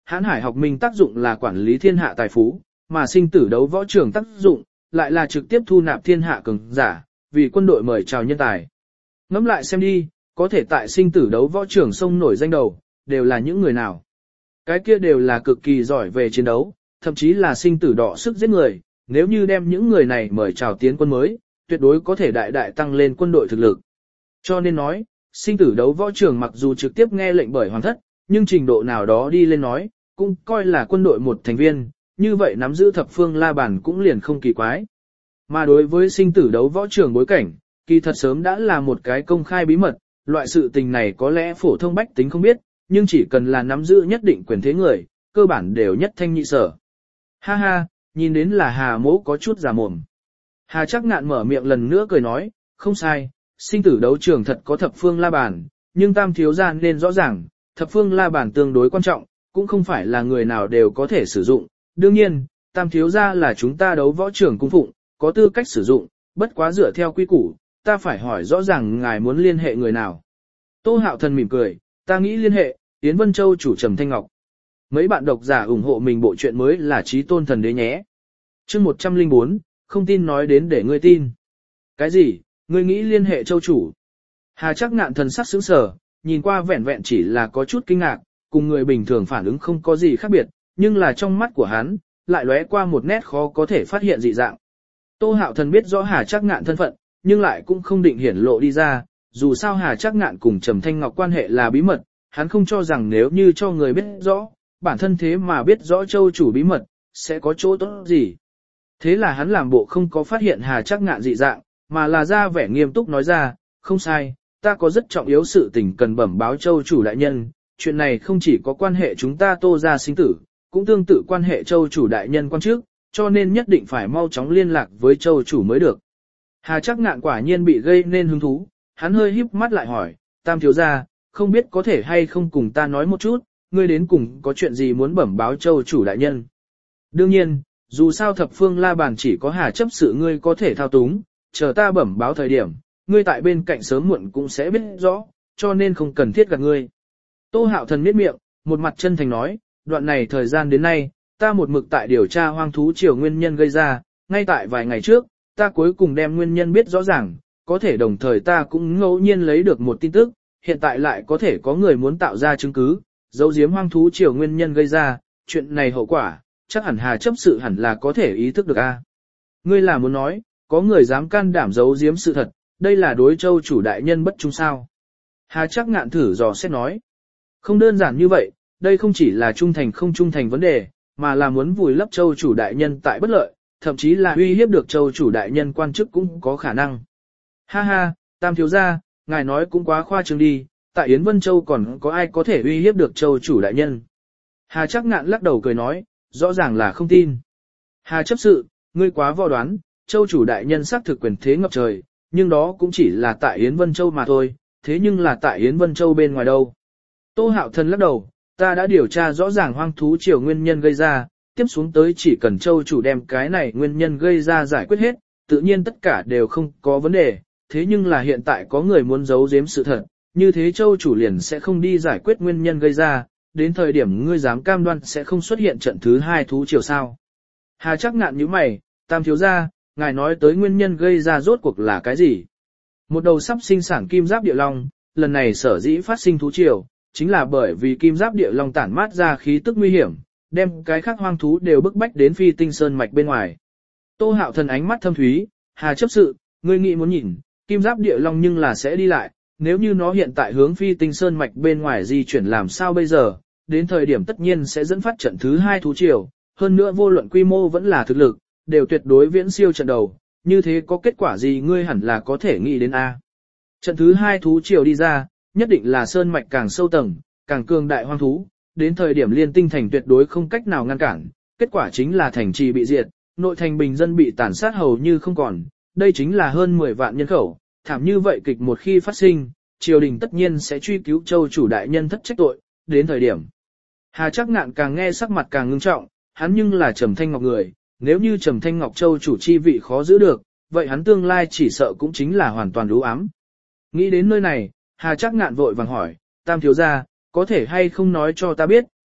Hán Hải học minh tác dụng là quản lý thiên hạ tài phú, mà sinh tử đấu võ trường tác dụng lại là trực tiếp thu nạp thiên hạ cường giả, vì quân đội mời chào nhân tài. Ngẫm lại xem đi, có thể tại sinh tử đấu võ trường sông nổi danh đầu, đều là những người nào? Cái kia đều là cực kỳ giỏi về chiến đấu, thậm chí là sinh tử đỏ sức giết người, nếu như đem những người này mời chào tiến quân mới, tuyệt đối có thể đại đại tăng lên quân đội thực lực. Cho nên nói, sinh tử đấu võ trường mặc dù trực tiếp nghe lệnh bởi hoàng thất, nhưng trình độ nào đó đi lên nói, cũng coi là quân đội một thành viên, như vậy nắm giữ thập phương la bàn cũng liền không kỳ quái. Mà đối với sinh tử đấu võ trường bối cảnh, kỳ thật sớm đã là một cái công khai bí mật, loại sự tình này có lẽ phổ thông bách tính không biết, nhưng chỉ cần là nắm giữ nhất định quyền thế người, cơ bản đều nhất thanh nhị sở. Ha ha, nhìn đến là Hà Mỗ có chút giả mồm. Hà Trác Ngạn mở miệng lần nữa cười nói, không sai, sinh tử đấu trường thật có thập phương la bàn, nhưng tam thiếu gia nên rõ ràng, thập phương la bàn tương đối quan trọng, cũng không phải là người nào đều có thể sử dụng. Đương nhiên, tam thiếu gia là chúng ta đấu võ trường cung phụng, có tư cách sử dụng, bất quá dựa theo quy củ, ta phải hỏi rõ ràng ngài muốn liên hệ người nào. Tô Hạo Thần mỉm cười, ta nghĩ liên hệ, Yến Vân Châu chủ Trầm Thanh Ngọc. Mấy bạn độc giả ủng hộ mình bộ truyện mới là Chí Tôn Thần Đế nhé. Chương một trăm lẻ bốn, không tin nói đến để ngươi tin. Cái gì, ngươi nghĩ liên hệ Châu chủ? Hà Trác Ngạn thần sắc sững sờ, nhìn qua vẻn vẹn chỉ là có chút kinh ngạc, cùng người bình thường phản ứng không có gì khác biệt, nhưng là trong mắt của hắn, lại lóe qua một nét khó có thể phát hiện dị dạng. Tô Hạo Thần biết rõ Hà Trác Ngạn thân phận, nhưng lại cũng không định hiển lộ đi ra, dù sao Hà Trác Ngạn cùng Trầm Thanh Ngọc quan hệ là bí mật, hắn không cho rằng nếu như cho người biết rõ, bản thân thế mà biết rõ Châu chủ bí mật, sẽ có chỗ tốt gì. Thế là hắn làm bộ không có phát hiện Hà Trác Ngạn dị dạng, mà là ra vẻ nghiêm túc nói ra, không sai, ta có rất trọng yếu sự tình cần bẩm báo Châu chủ đại nhân, chuyện này không chỉ có quan hệ chúng ta Tô gia sinh tử, cũng tương tự quan hệ Châu chủ đại nhân quan trước, cho nên nhất định phải mau chóng liên lạc với Châu chủ mới được. Hà Trác Ngạn quả nhiên bị gây nên hứng thú, hắn hơi híp mắt lại hỏi, tam thiếu gia, không biết có thể hay không cùng ta nói một chút, ngươi đến cùng có chuyện gì muốn bẩm báo Châu chủ đại nhân. Đương nhiên, dù sao thập phương la bàn chỉ có Hà chấp sự ngươi có thể thao túng, chờ ta bẩm báo thời điểm, ngươi tại bên cạnh sớm muộn cũng sẽ biết rõ, cho nên không cần thiết gạt ngươi. Tô Hạo Thần miết miệng, một mặt chân thành nói, đoạn này thời gian đến nay, ta một mực tại điều tra hoang thú triều nguyên nhân gây ra, ngay tại vài ngày trước, ta cuối cùng đem nguyên nhân biết rõ ràng, có thể đồng thời ta cũng ngẫu nhiên lấy được một tin tức, hiện tại lại có thể có người muốn tạo ra chứng cứ, giấu giếm hoang thú triều nguyên nhân gây ra, chuyện này hậu quả, chắc hẳn Hà chấp sự hẳn là có thể ý thức được a. Ngươi là muốn nói, có người dám can đảm giấu giếm sự thật, đây là đối Châu chủ đại nhân bất trung sao? Hà Trác Ngạn thử dò xét nói, không đơn giản như vậy, đây không chỉ là trung thành không trung thành vấn đề, mà là muốn vùi lấp Châu chủ đại nhân tại bất lợi, thậm chí là uy hiếp được Châu chủ đại nhân quan chức cũng có khả năng. Ha ha, tam thiếu gia, ngài nói cũng quá khoa trương đi, tại Yến Vân Châu còn có ai có thể uy hiếp được Châu chủ đại nhân. Hà Trác Ngạn lắc đầu cười nói, rõ ràng là không tin. Hà chấp sự, ngươi quá vò đoán, Châu chủ đại nhân xác thực quyền thế ngập trời, nhưng đó cũng chỉ là tại Yến Vân Châu mà thôi, thế nhưng là tại Yến Vân Châu bên ngoài đâu. Tô Hạo Thần lắc đầu, ta đã điều tra rõ ràng hoang thú triều nguyên nhân gây ra, tiếp xuống tới chỉ cần Châu chủ đem cái này nguyên nhân gây ra giải quyết hết, tự nhiên tất cả đều không có vấn đề, thế nhưng là hiện tại có người muốn giấu giếm sự thật, như thế Châu chủ liền sẽ không đi giải quyết nguyên nhân gây ra, đến thời điểm ngươi dám cam đoan sẽ không xuất hiện trận thứ hai thú triều sao. Hà Trác Ngạn nhíu mày, tam thiếu gia, ngài nói tới nguyên nhân gây ra rốt cuộc là cái gì? Một đầu sắp sinh sản kim giáp địa long, lần này sở dĩ phát sinh thú triều, chính là bởi vì kim giáp địa long tản mát ra khí tức nguy hiểm, đem cái khác hoang thú đều bức bách đến Phi Tinh Sơn mạch bên ngoài. Tô Hạo Thần ánh mắt thâm thúy, Hà chấp sự, ngươi nghĩ muốn nhìn, kim giáp địa long nhưng là sẽ đi lại, nếu như nó hiện tại hướng Phi Tinh Sơn mạch bên ngoài di chuyển làm sao bây giờ, đến thời điểm tất nhiên sẽ dẫn phát trận thứ hai thú triều, hơn nữa vô luận quy mô vẫn là thực lực, đều tuyệt đối viễn siêu trận đầu, như thế có kết quả gì ngươi hẳn là có thể nghĩ đến a. Trận thứ hai thú triều đi ra, nhất định là sơn mạch càng sâu tầng, càng cường đại hoang thú, đến thời điểm Liên Tinh thành tuyệt đối không cách nào ngăn cản, kết quả chính là thành trì bị diệt, nội thành bình dân bị tàn sát hầu như không còn, đây chính là hơn mười vạn nhân khẩu, thảm như vậy kịch một khi phát sinh, triều đình tất nhiên sẽ truy cứu Châu chủ đại nhân thất trách tội, đến thời điểm. Hà Trác Ngạn càng nghe sắc mặt càng ngưng trọng, hắn nhưng là Trầm Thanh Ngọc người, nếu như Trầm Thanh Ngọc Châu chủ chi vị khó giữ được, vậy hắn tương lai chỉ sợ cũng chính là hoàn toàn u ám. Nghĩ đến nơi này, Hà Trác Ngạn vội vàng hỏi, tam thiếu gia, có thể hay không nói cho ta biết,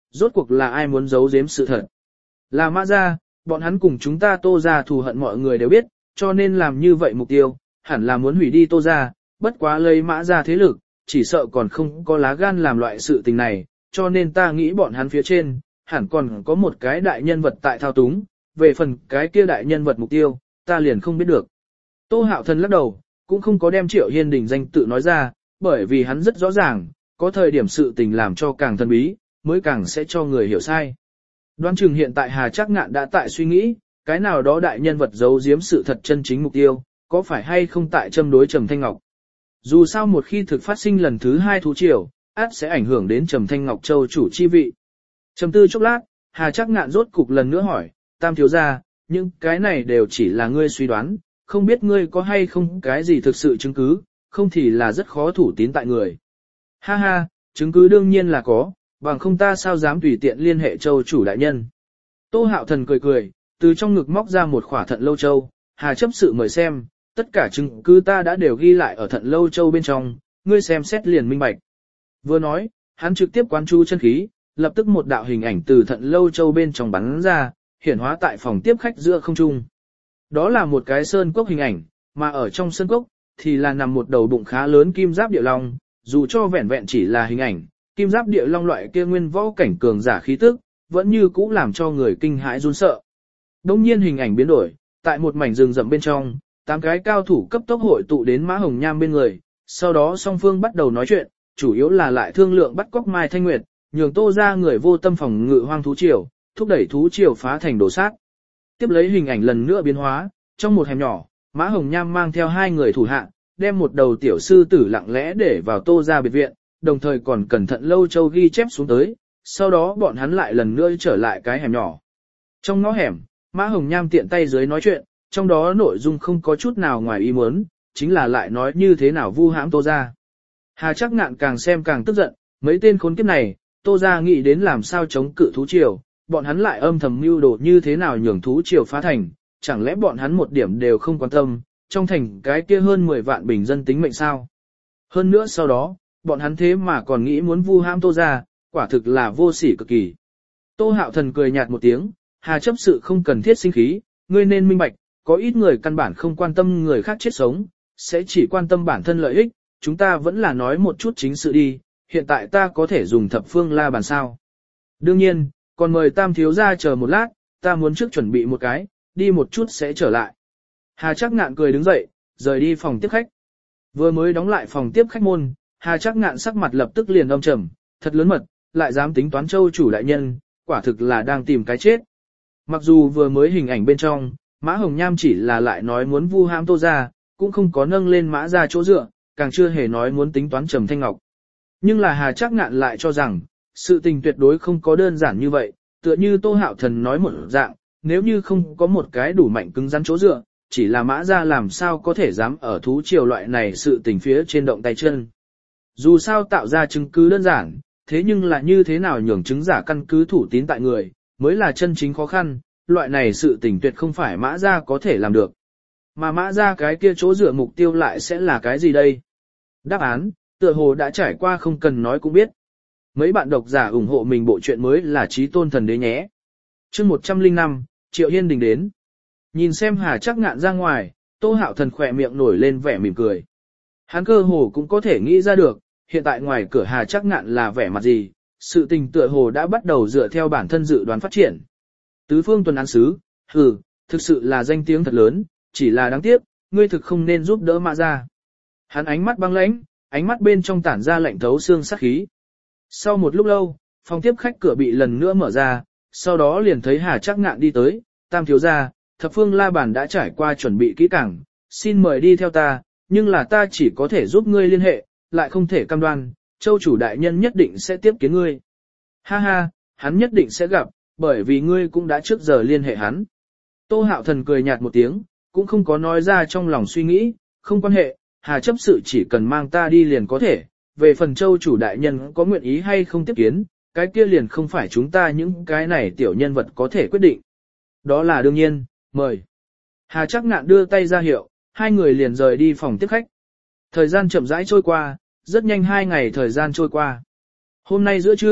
rốt cuộc là ai muốn giấu giếm sự thật. Là Mã gia, bọn hắn cùng chúng ta Tô gia thù hận mọi người đều biết, cho nên làm như vậy mục tiêu, hẳn là muốn hủy đi Tô gia, bất quá lấy Mã gia thế lực, chỉ sợ còn không có lá gan làm loại sự tình này, cho nên ta nghĩ bọn hắn phía trên, hẳn còn có một cái đại nhân vật tại thao túng, về phần cái kia đại nhân vật mục tiêu, ta liền không biết được. Tô Hạo Thần lắc đầu, cũng không có đem Triệu Hiên Đình danh tự nói ra, bởi vì hắn rất rõ ràng, có thời điểm sự tình làm cho càng thần bí, mới càng sẽ cho người hiểu sai. Đoán chừng hiện tại Hà Trác Ngạn đã tại suy nghĩ, cái nào đó đại nhân vật giấu giếm sự thật chân chính mục tiêu, có phải hay không tại châm đối Trầm Thanh Ngọc. Dù sao một khi thực phát sinh lần thứ hai thú triều, át sẽ ảnh hưởng đến Trầm Thanh Ngọc Châu chủ chi vị. Trầm tư chốc lát, Hà Trác Ngạn rốt cục lần nữa hỏi, Tam thiếu gia, nhưng cái này đều chỉ là ngươi suy đoán, không biết ngươi có hay không cái gì thực sự chứng cứ, không thì là rất khó thủ tín tại người. Ha ha, chứng cứ đương nhiên là có, bằng không ta sao dám tùy tiện liên hệ Châu chủ đại nhân. Tô Hạo Thần cười cười, từ trong ngực móc ra một khỏa thận lâu châu, Hà chấp sự mời xem, tất cả chứng cứ ta đã đều ghi lại ở thận lâu châu bên trong, ngươi xem xét liền minh bạch. Vừa nói, hắn trực tiếp quán chú chân khí, lập tức một đạo hình ảnh từ thận lâu châu bên trong bắn ra, hiển hóa tại phòng tiếp khách giữa không trung. Đó là một cái sơn cốc hình ảnh, mà ở trong sơn cốc, thì là nằm một đầu bụng khá lớn kim giáp địa long, dù cho vẹn vẹn chỉ là hình ảnh, kim giáp địa long loại kia nguyên võ cảnh cường giả khí tức, vẫn như cũ làm cho người kinh hãi run sợ. Đông nhiên hình ảnh biến đổi, tại một mảnh rừng rậm bên trong, tám cái cao thủ cấp tốc hội tụ đến Mã Hồng Nham bên người, sau đó song phương bắt đầu nói chuyện, chủ yếu là lại thương lượng bắt cóc Mai Thanh Nguyệt, nhường Tô ra người vô tâm phòng ngự hoang thú triều, thúc đẩy thú triều phá thành đổ sát. Tiếp lấy hình ảnh lần nữa biến hóa, trong một hẻm nhỏ, Mã Hồng Nham mang theo hai người thủ hạ, đem một đầu tiểu sư tử lặng lẽ để vào Tô ra biệt viện, đồng thời còn cẩn thận lâu châu ghi chép xuống tới, sau đó bọn hắn lại lần nữa trở lại cái hẻm nhỏ. Trong ngõ hẻm, Mã Hồng Nham tiện tay dưới nói chuyện, trong đó nội dung không có chút nào ngoài ý muốn, chính là lại nói như thế nào vu hãm Tô ra. Hà Trác Ngạn càng xem càng tức giận, mấy tên khốn kiếp này, Tô ra nghĩ đến làm sao chống cự thú triều, bọn hắn lại âm thầm mưu đồ như thế nào nhường thú triều phá thành, chẳng lẽ bọn hắn một điểm đều không quan tâm, trong thành cái kia hơn mười vạn bình dân tính mệnh sao. Hơn nữa sau đó, bọn hắn thế mà còn nghĩ muốn vu hãm Tô ra, quả thực là vô sỉ cực kỳ. Tô Hạo Thần cười nhạt một tiếng, Hà chấp sự không cần thiết sinh khí, ngươi nên minh bạch, có ít người căn bản không quan tâm người khác chết sống, sẽ chỉ quan tâm bản thân lợi ích, chúng ta vẫn là nói một chút chính sự đi, hiện tại ta có thể dùng thập phương la bàn sao. Đương nhiên, còn mời Tam thiếu gia chờ một lát, ta muốn trước chuẩn bị một cái, đi một chút sẽ trở lại. Hà Trác Ngạn cười đứng dậy, rời đi phòng tiếp khách. Vừa mới đóng lại phòng tiếp khách môn, Hà Trác Ngạn sắc mặt lập tức liền âm trầm, thật lớn mật, lại dám tính toán Châu chủ đại nhân, quả thực là đang tìm cái chết. Mặc dù vừa mới hình ảnh bên trong, Mã Hồng Nham chỉ là lại nói muốn vu hãm Tô ra, cũng không có nâng lên Mã ra chỗ dựa, càng chưa hề nói muốn tính toán Trầm Thanh Ngọc. Nhưng là Hà Trác Ngạn lại cho rằng, sự tình tuyệt đối không có đơn giản như vậy, tựa như Tô Hạo Thần nói một dạng, nếu như không có một cái đủ mạnh cứng rắn chỗ dựa, chỉ là Mã ra làm sao có thể dám ở thú triều loại này sự tình phía trên động tay chân. Dù sao tạo ra chứng cứ đơn giản, thế nhưng là như thế nào nhường chứng giả căn cứ thủ tín tại người, mới là chân chính khó khăn, loại này sự tình tuyệt không phải Mã ra có thể làm được. Mà Mã ra cái kia chỗ dựa mục tiêu lại sẽ là cái gì đây? Đáp án, tựa hồ đã trải qua không cần nói cũng biết. Mấy bạn độc giả ủng hộ mình bộ truyện mới là Chí Tôn Thần Đế nhé. Chương một trăm lẻ năm, Triệu Hiên Đình đến. Nhìn xem Hà Trác Ngạn ra ngoài, Tô Hạo Thần khỏe miệng nổi lên vẻ mỉm cười. Hắn cơ hồ cũng có thể nghĩ ra được, hiện tại ngoài cửa Hà Trác Ngạn là vẻ mặt gì, sự tình tựa hồ đã bắt đầu dựa theo bản thân dự đoán phát triển. Tứ phương tuần án sứ, hừ, thực sự là danh tiếng thật lớn, chỉ là đáng tiếc, ngươi thực không nên giúp đỡ Mã ra. Hắn ánh mắt băng lãnh, ánh mắt bên trong tản ra lạnh thấu xương sát khí. Sau một lúc lâu, phòng tiếp khách cửa bị lần nữa mở ra, sau đó liền thấy Hà Trác Ngạn đi tới, Tam thiếu gia, thập phương la bàn đã trải qua chuẩn bị kỹ càng, xin mời đi theo ta, nhưng là ta chỉ có thể giúp ngươi liên hệ, lại không thể cam đoan, Châu chủ đại nhân nhất định sẽ tiếp kiến ngươi. Ha ha, hắn nhất định sẽ gặp, bởi vì ngươi cũng đã trước giờ liên hệ hắn. Tô Hạo Thần cười nhạt một tiếng, cũng không có nói ra trong lòng suy nghĩ, không quan hệ, Hà chấp sự chỉ cần mang ta đi liền có thể, về phần Châu chủ đại nhân có nguyện ý hay không tiếp kiến, cái kia liền không phải chúng ta những cái này tiểu nhân vật có thể quyết định. Đó là đương nhiên, mời. Hà Trác Ngạn đưa tay ra hiệu, hai người liền rời đi phòng tiếp khách. Thời gian chậm rãi trôi qua, rất nhanh hai ngày thời gian trôi qua. Hôm nay giữa trưa,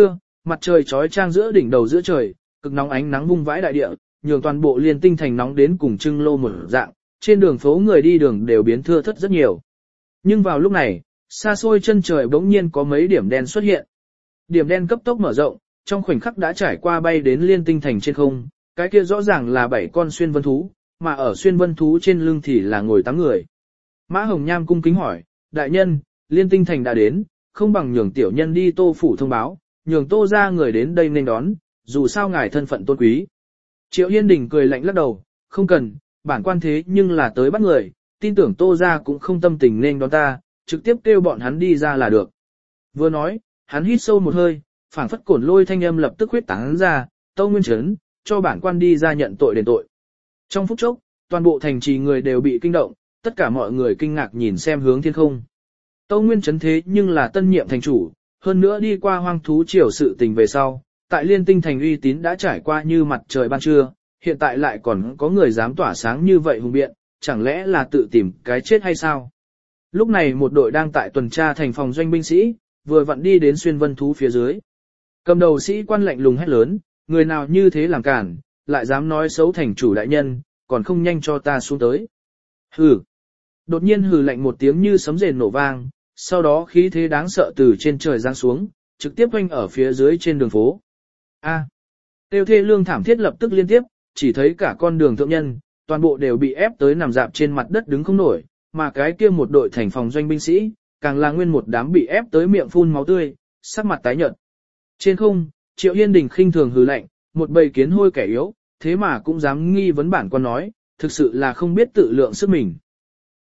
mặt trời chói chang giữa đỉnh đầu giữa trời, cực nóng ánh nắng vung vãi đại địa, nhường toàn bộ Liên Tinh thành nóng đến cùng trưng lô một dạng, trên đường phố người đi đường đều biến thưa thớt rất nhiều. Nhưng vào lúc này, xa xôi chân trời bỗng nhiên có mấy điểm đen xuất hiện. Điểm đen cấp tốc mở rộng, trong khoảnh khắc đã trải qua bay đến Liên Tinh thành trên không, cái kia rõ ràng là bảy con xuyên vân thú, mà ở xuyên vân thú trên lưng thì là ngồi tám người. Mã Hồng Nham cung kính hỏi, đại nhân, Liên Tinh thành đã đến, không bằng nhường tiểu nhân đi Tô phủ thông báo, nhường Tô ra người đến đây nên đón, dù sao ngài thân phận tôn quý. Triệu Yên Đình cười lạnh lắc đầu, không cần, bản quan thế nhưng là tới bắt người, tin tưởng Tô ra cũng không tâm tình nên đón ta, trực tiếp kêu bọn hắn đi ra là được. Vừa nói, hắn hít sâu một hơi, phảng phất cổn lôi thanh âm lập tức huyết tán ra, Tâu Nguyên Trấn, cho bản quan đi ra nhận tội đền tội. Trong phút chốc, toàn bộ thành trì người đều bị kinh động, tất cả mọi người kinh ngạc nhìn xem hướng thiên không. Tâu Nguyên Trấn thế nhưng là tân nhiệm thành chủ, hơn nữa đi qua hoang thú triều sự tình về sau, tại Liên Tinh thành uy tín đã trải qua như mặt trời ban trưa, hiện tại lại còn có người dám tỏa sáng như vậy hùng biện, chẳng lẽ là tự tìm cái chết hay sao? Lúc này một đội đang tại tuần tra thành phòng doanh binh sĩ, vừa vặn đi đến xuyên vân thú phía dưới. Cầm đầu sĩ quan lạnh lùng hét lớn, người nào như thế làm cản, lại dám nói xấu thành chủ đại nhân, còn không nhanh cho ta xuống tới. Hừ. Đột nhiên hừ lạnh một tiếng như sấm rền nổ vang, sau đó khí thế đáng sợ từ trên trời giáng xuống, trực tiếp oanh ở phía dưới trên đường phố. A. Tiêu thê lương thảm thiết lập tức liên tiếp, chỉ thấy cả con đường thượng nhân, toàn bộ đều bị ép tới nằm dạp trên mặt đất đứng không nổi, mà cái kia một đội thành phòng doanh binh sĩ, càng là nguyên một đám bị ép tới miệng phun máu tươi, sắc mặt tái nhợt. Trên không, Triệu Yên Đình khinh thường hừ lạnh, một bầy kiến hôi kẻ yếu, thế mà cũng dám nghi vấn bản quan nói, thực sự là không biết tự lượng sức mình.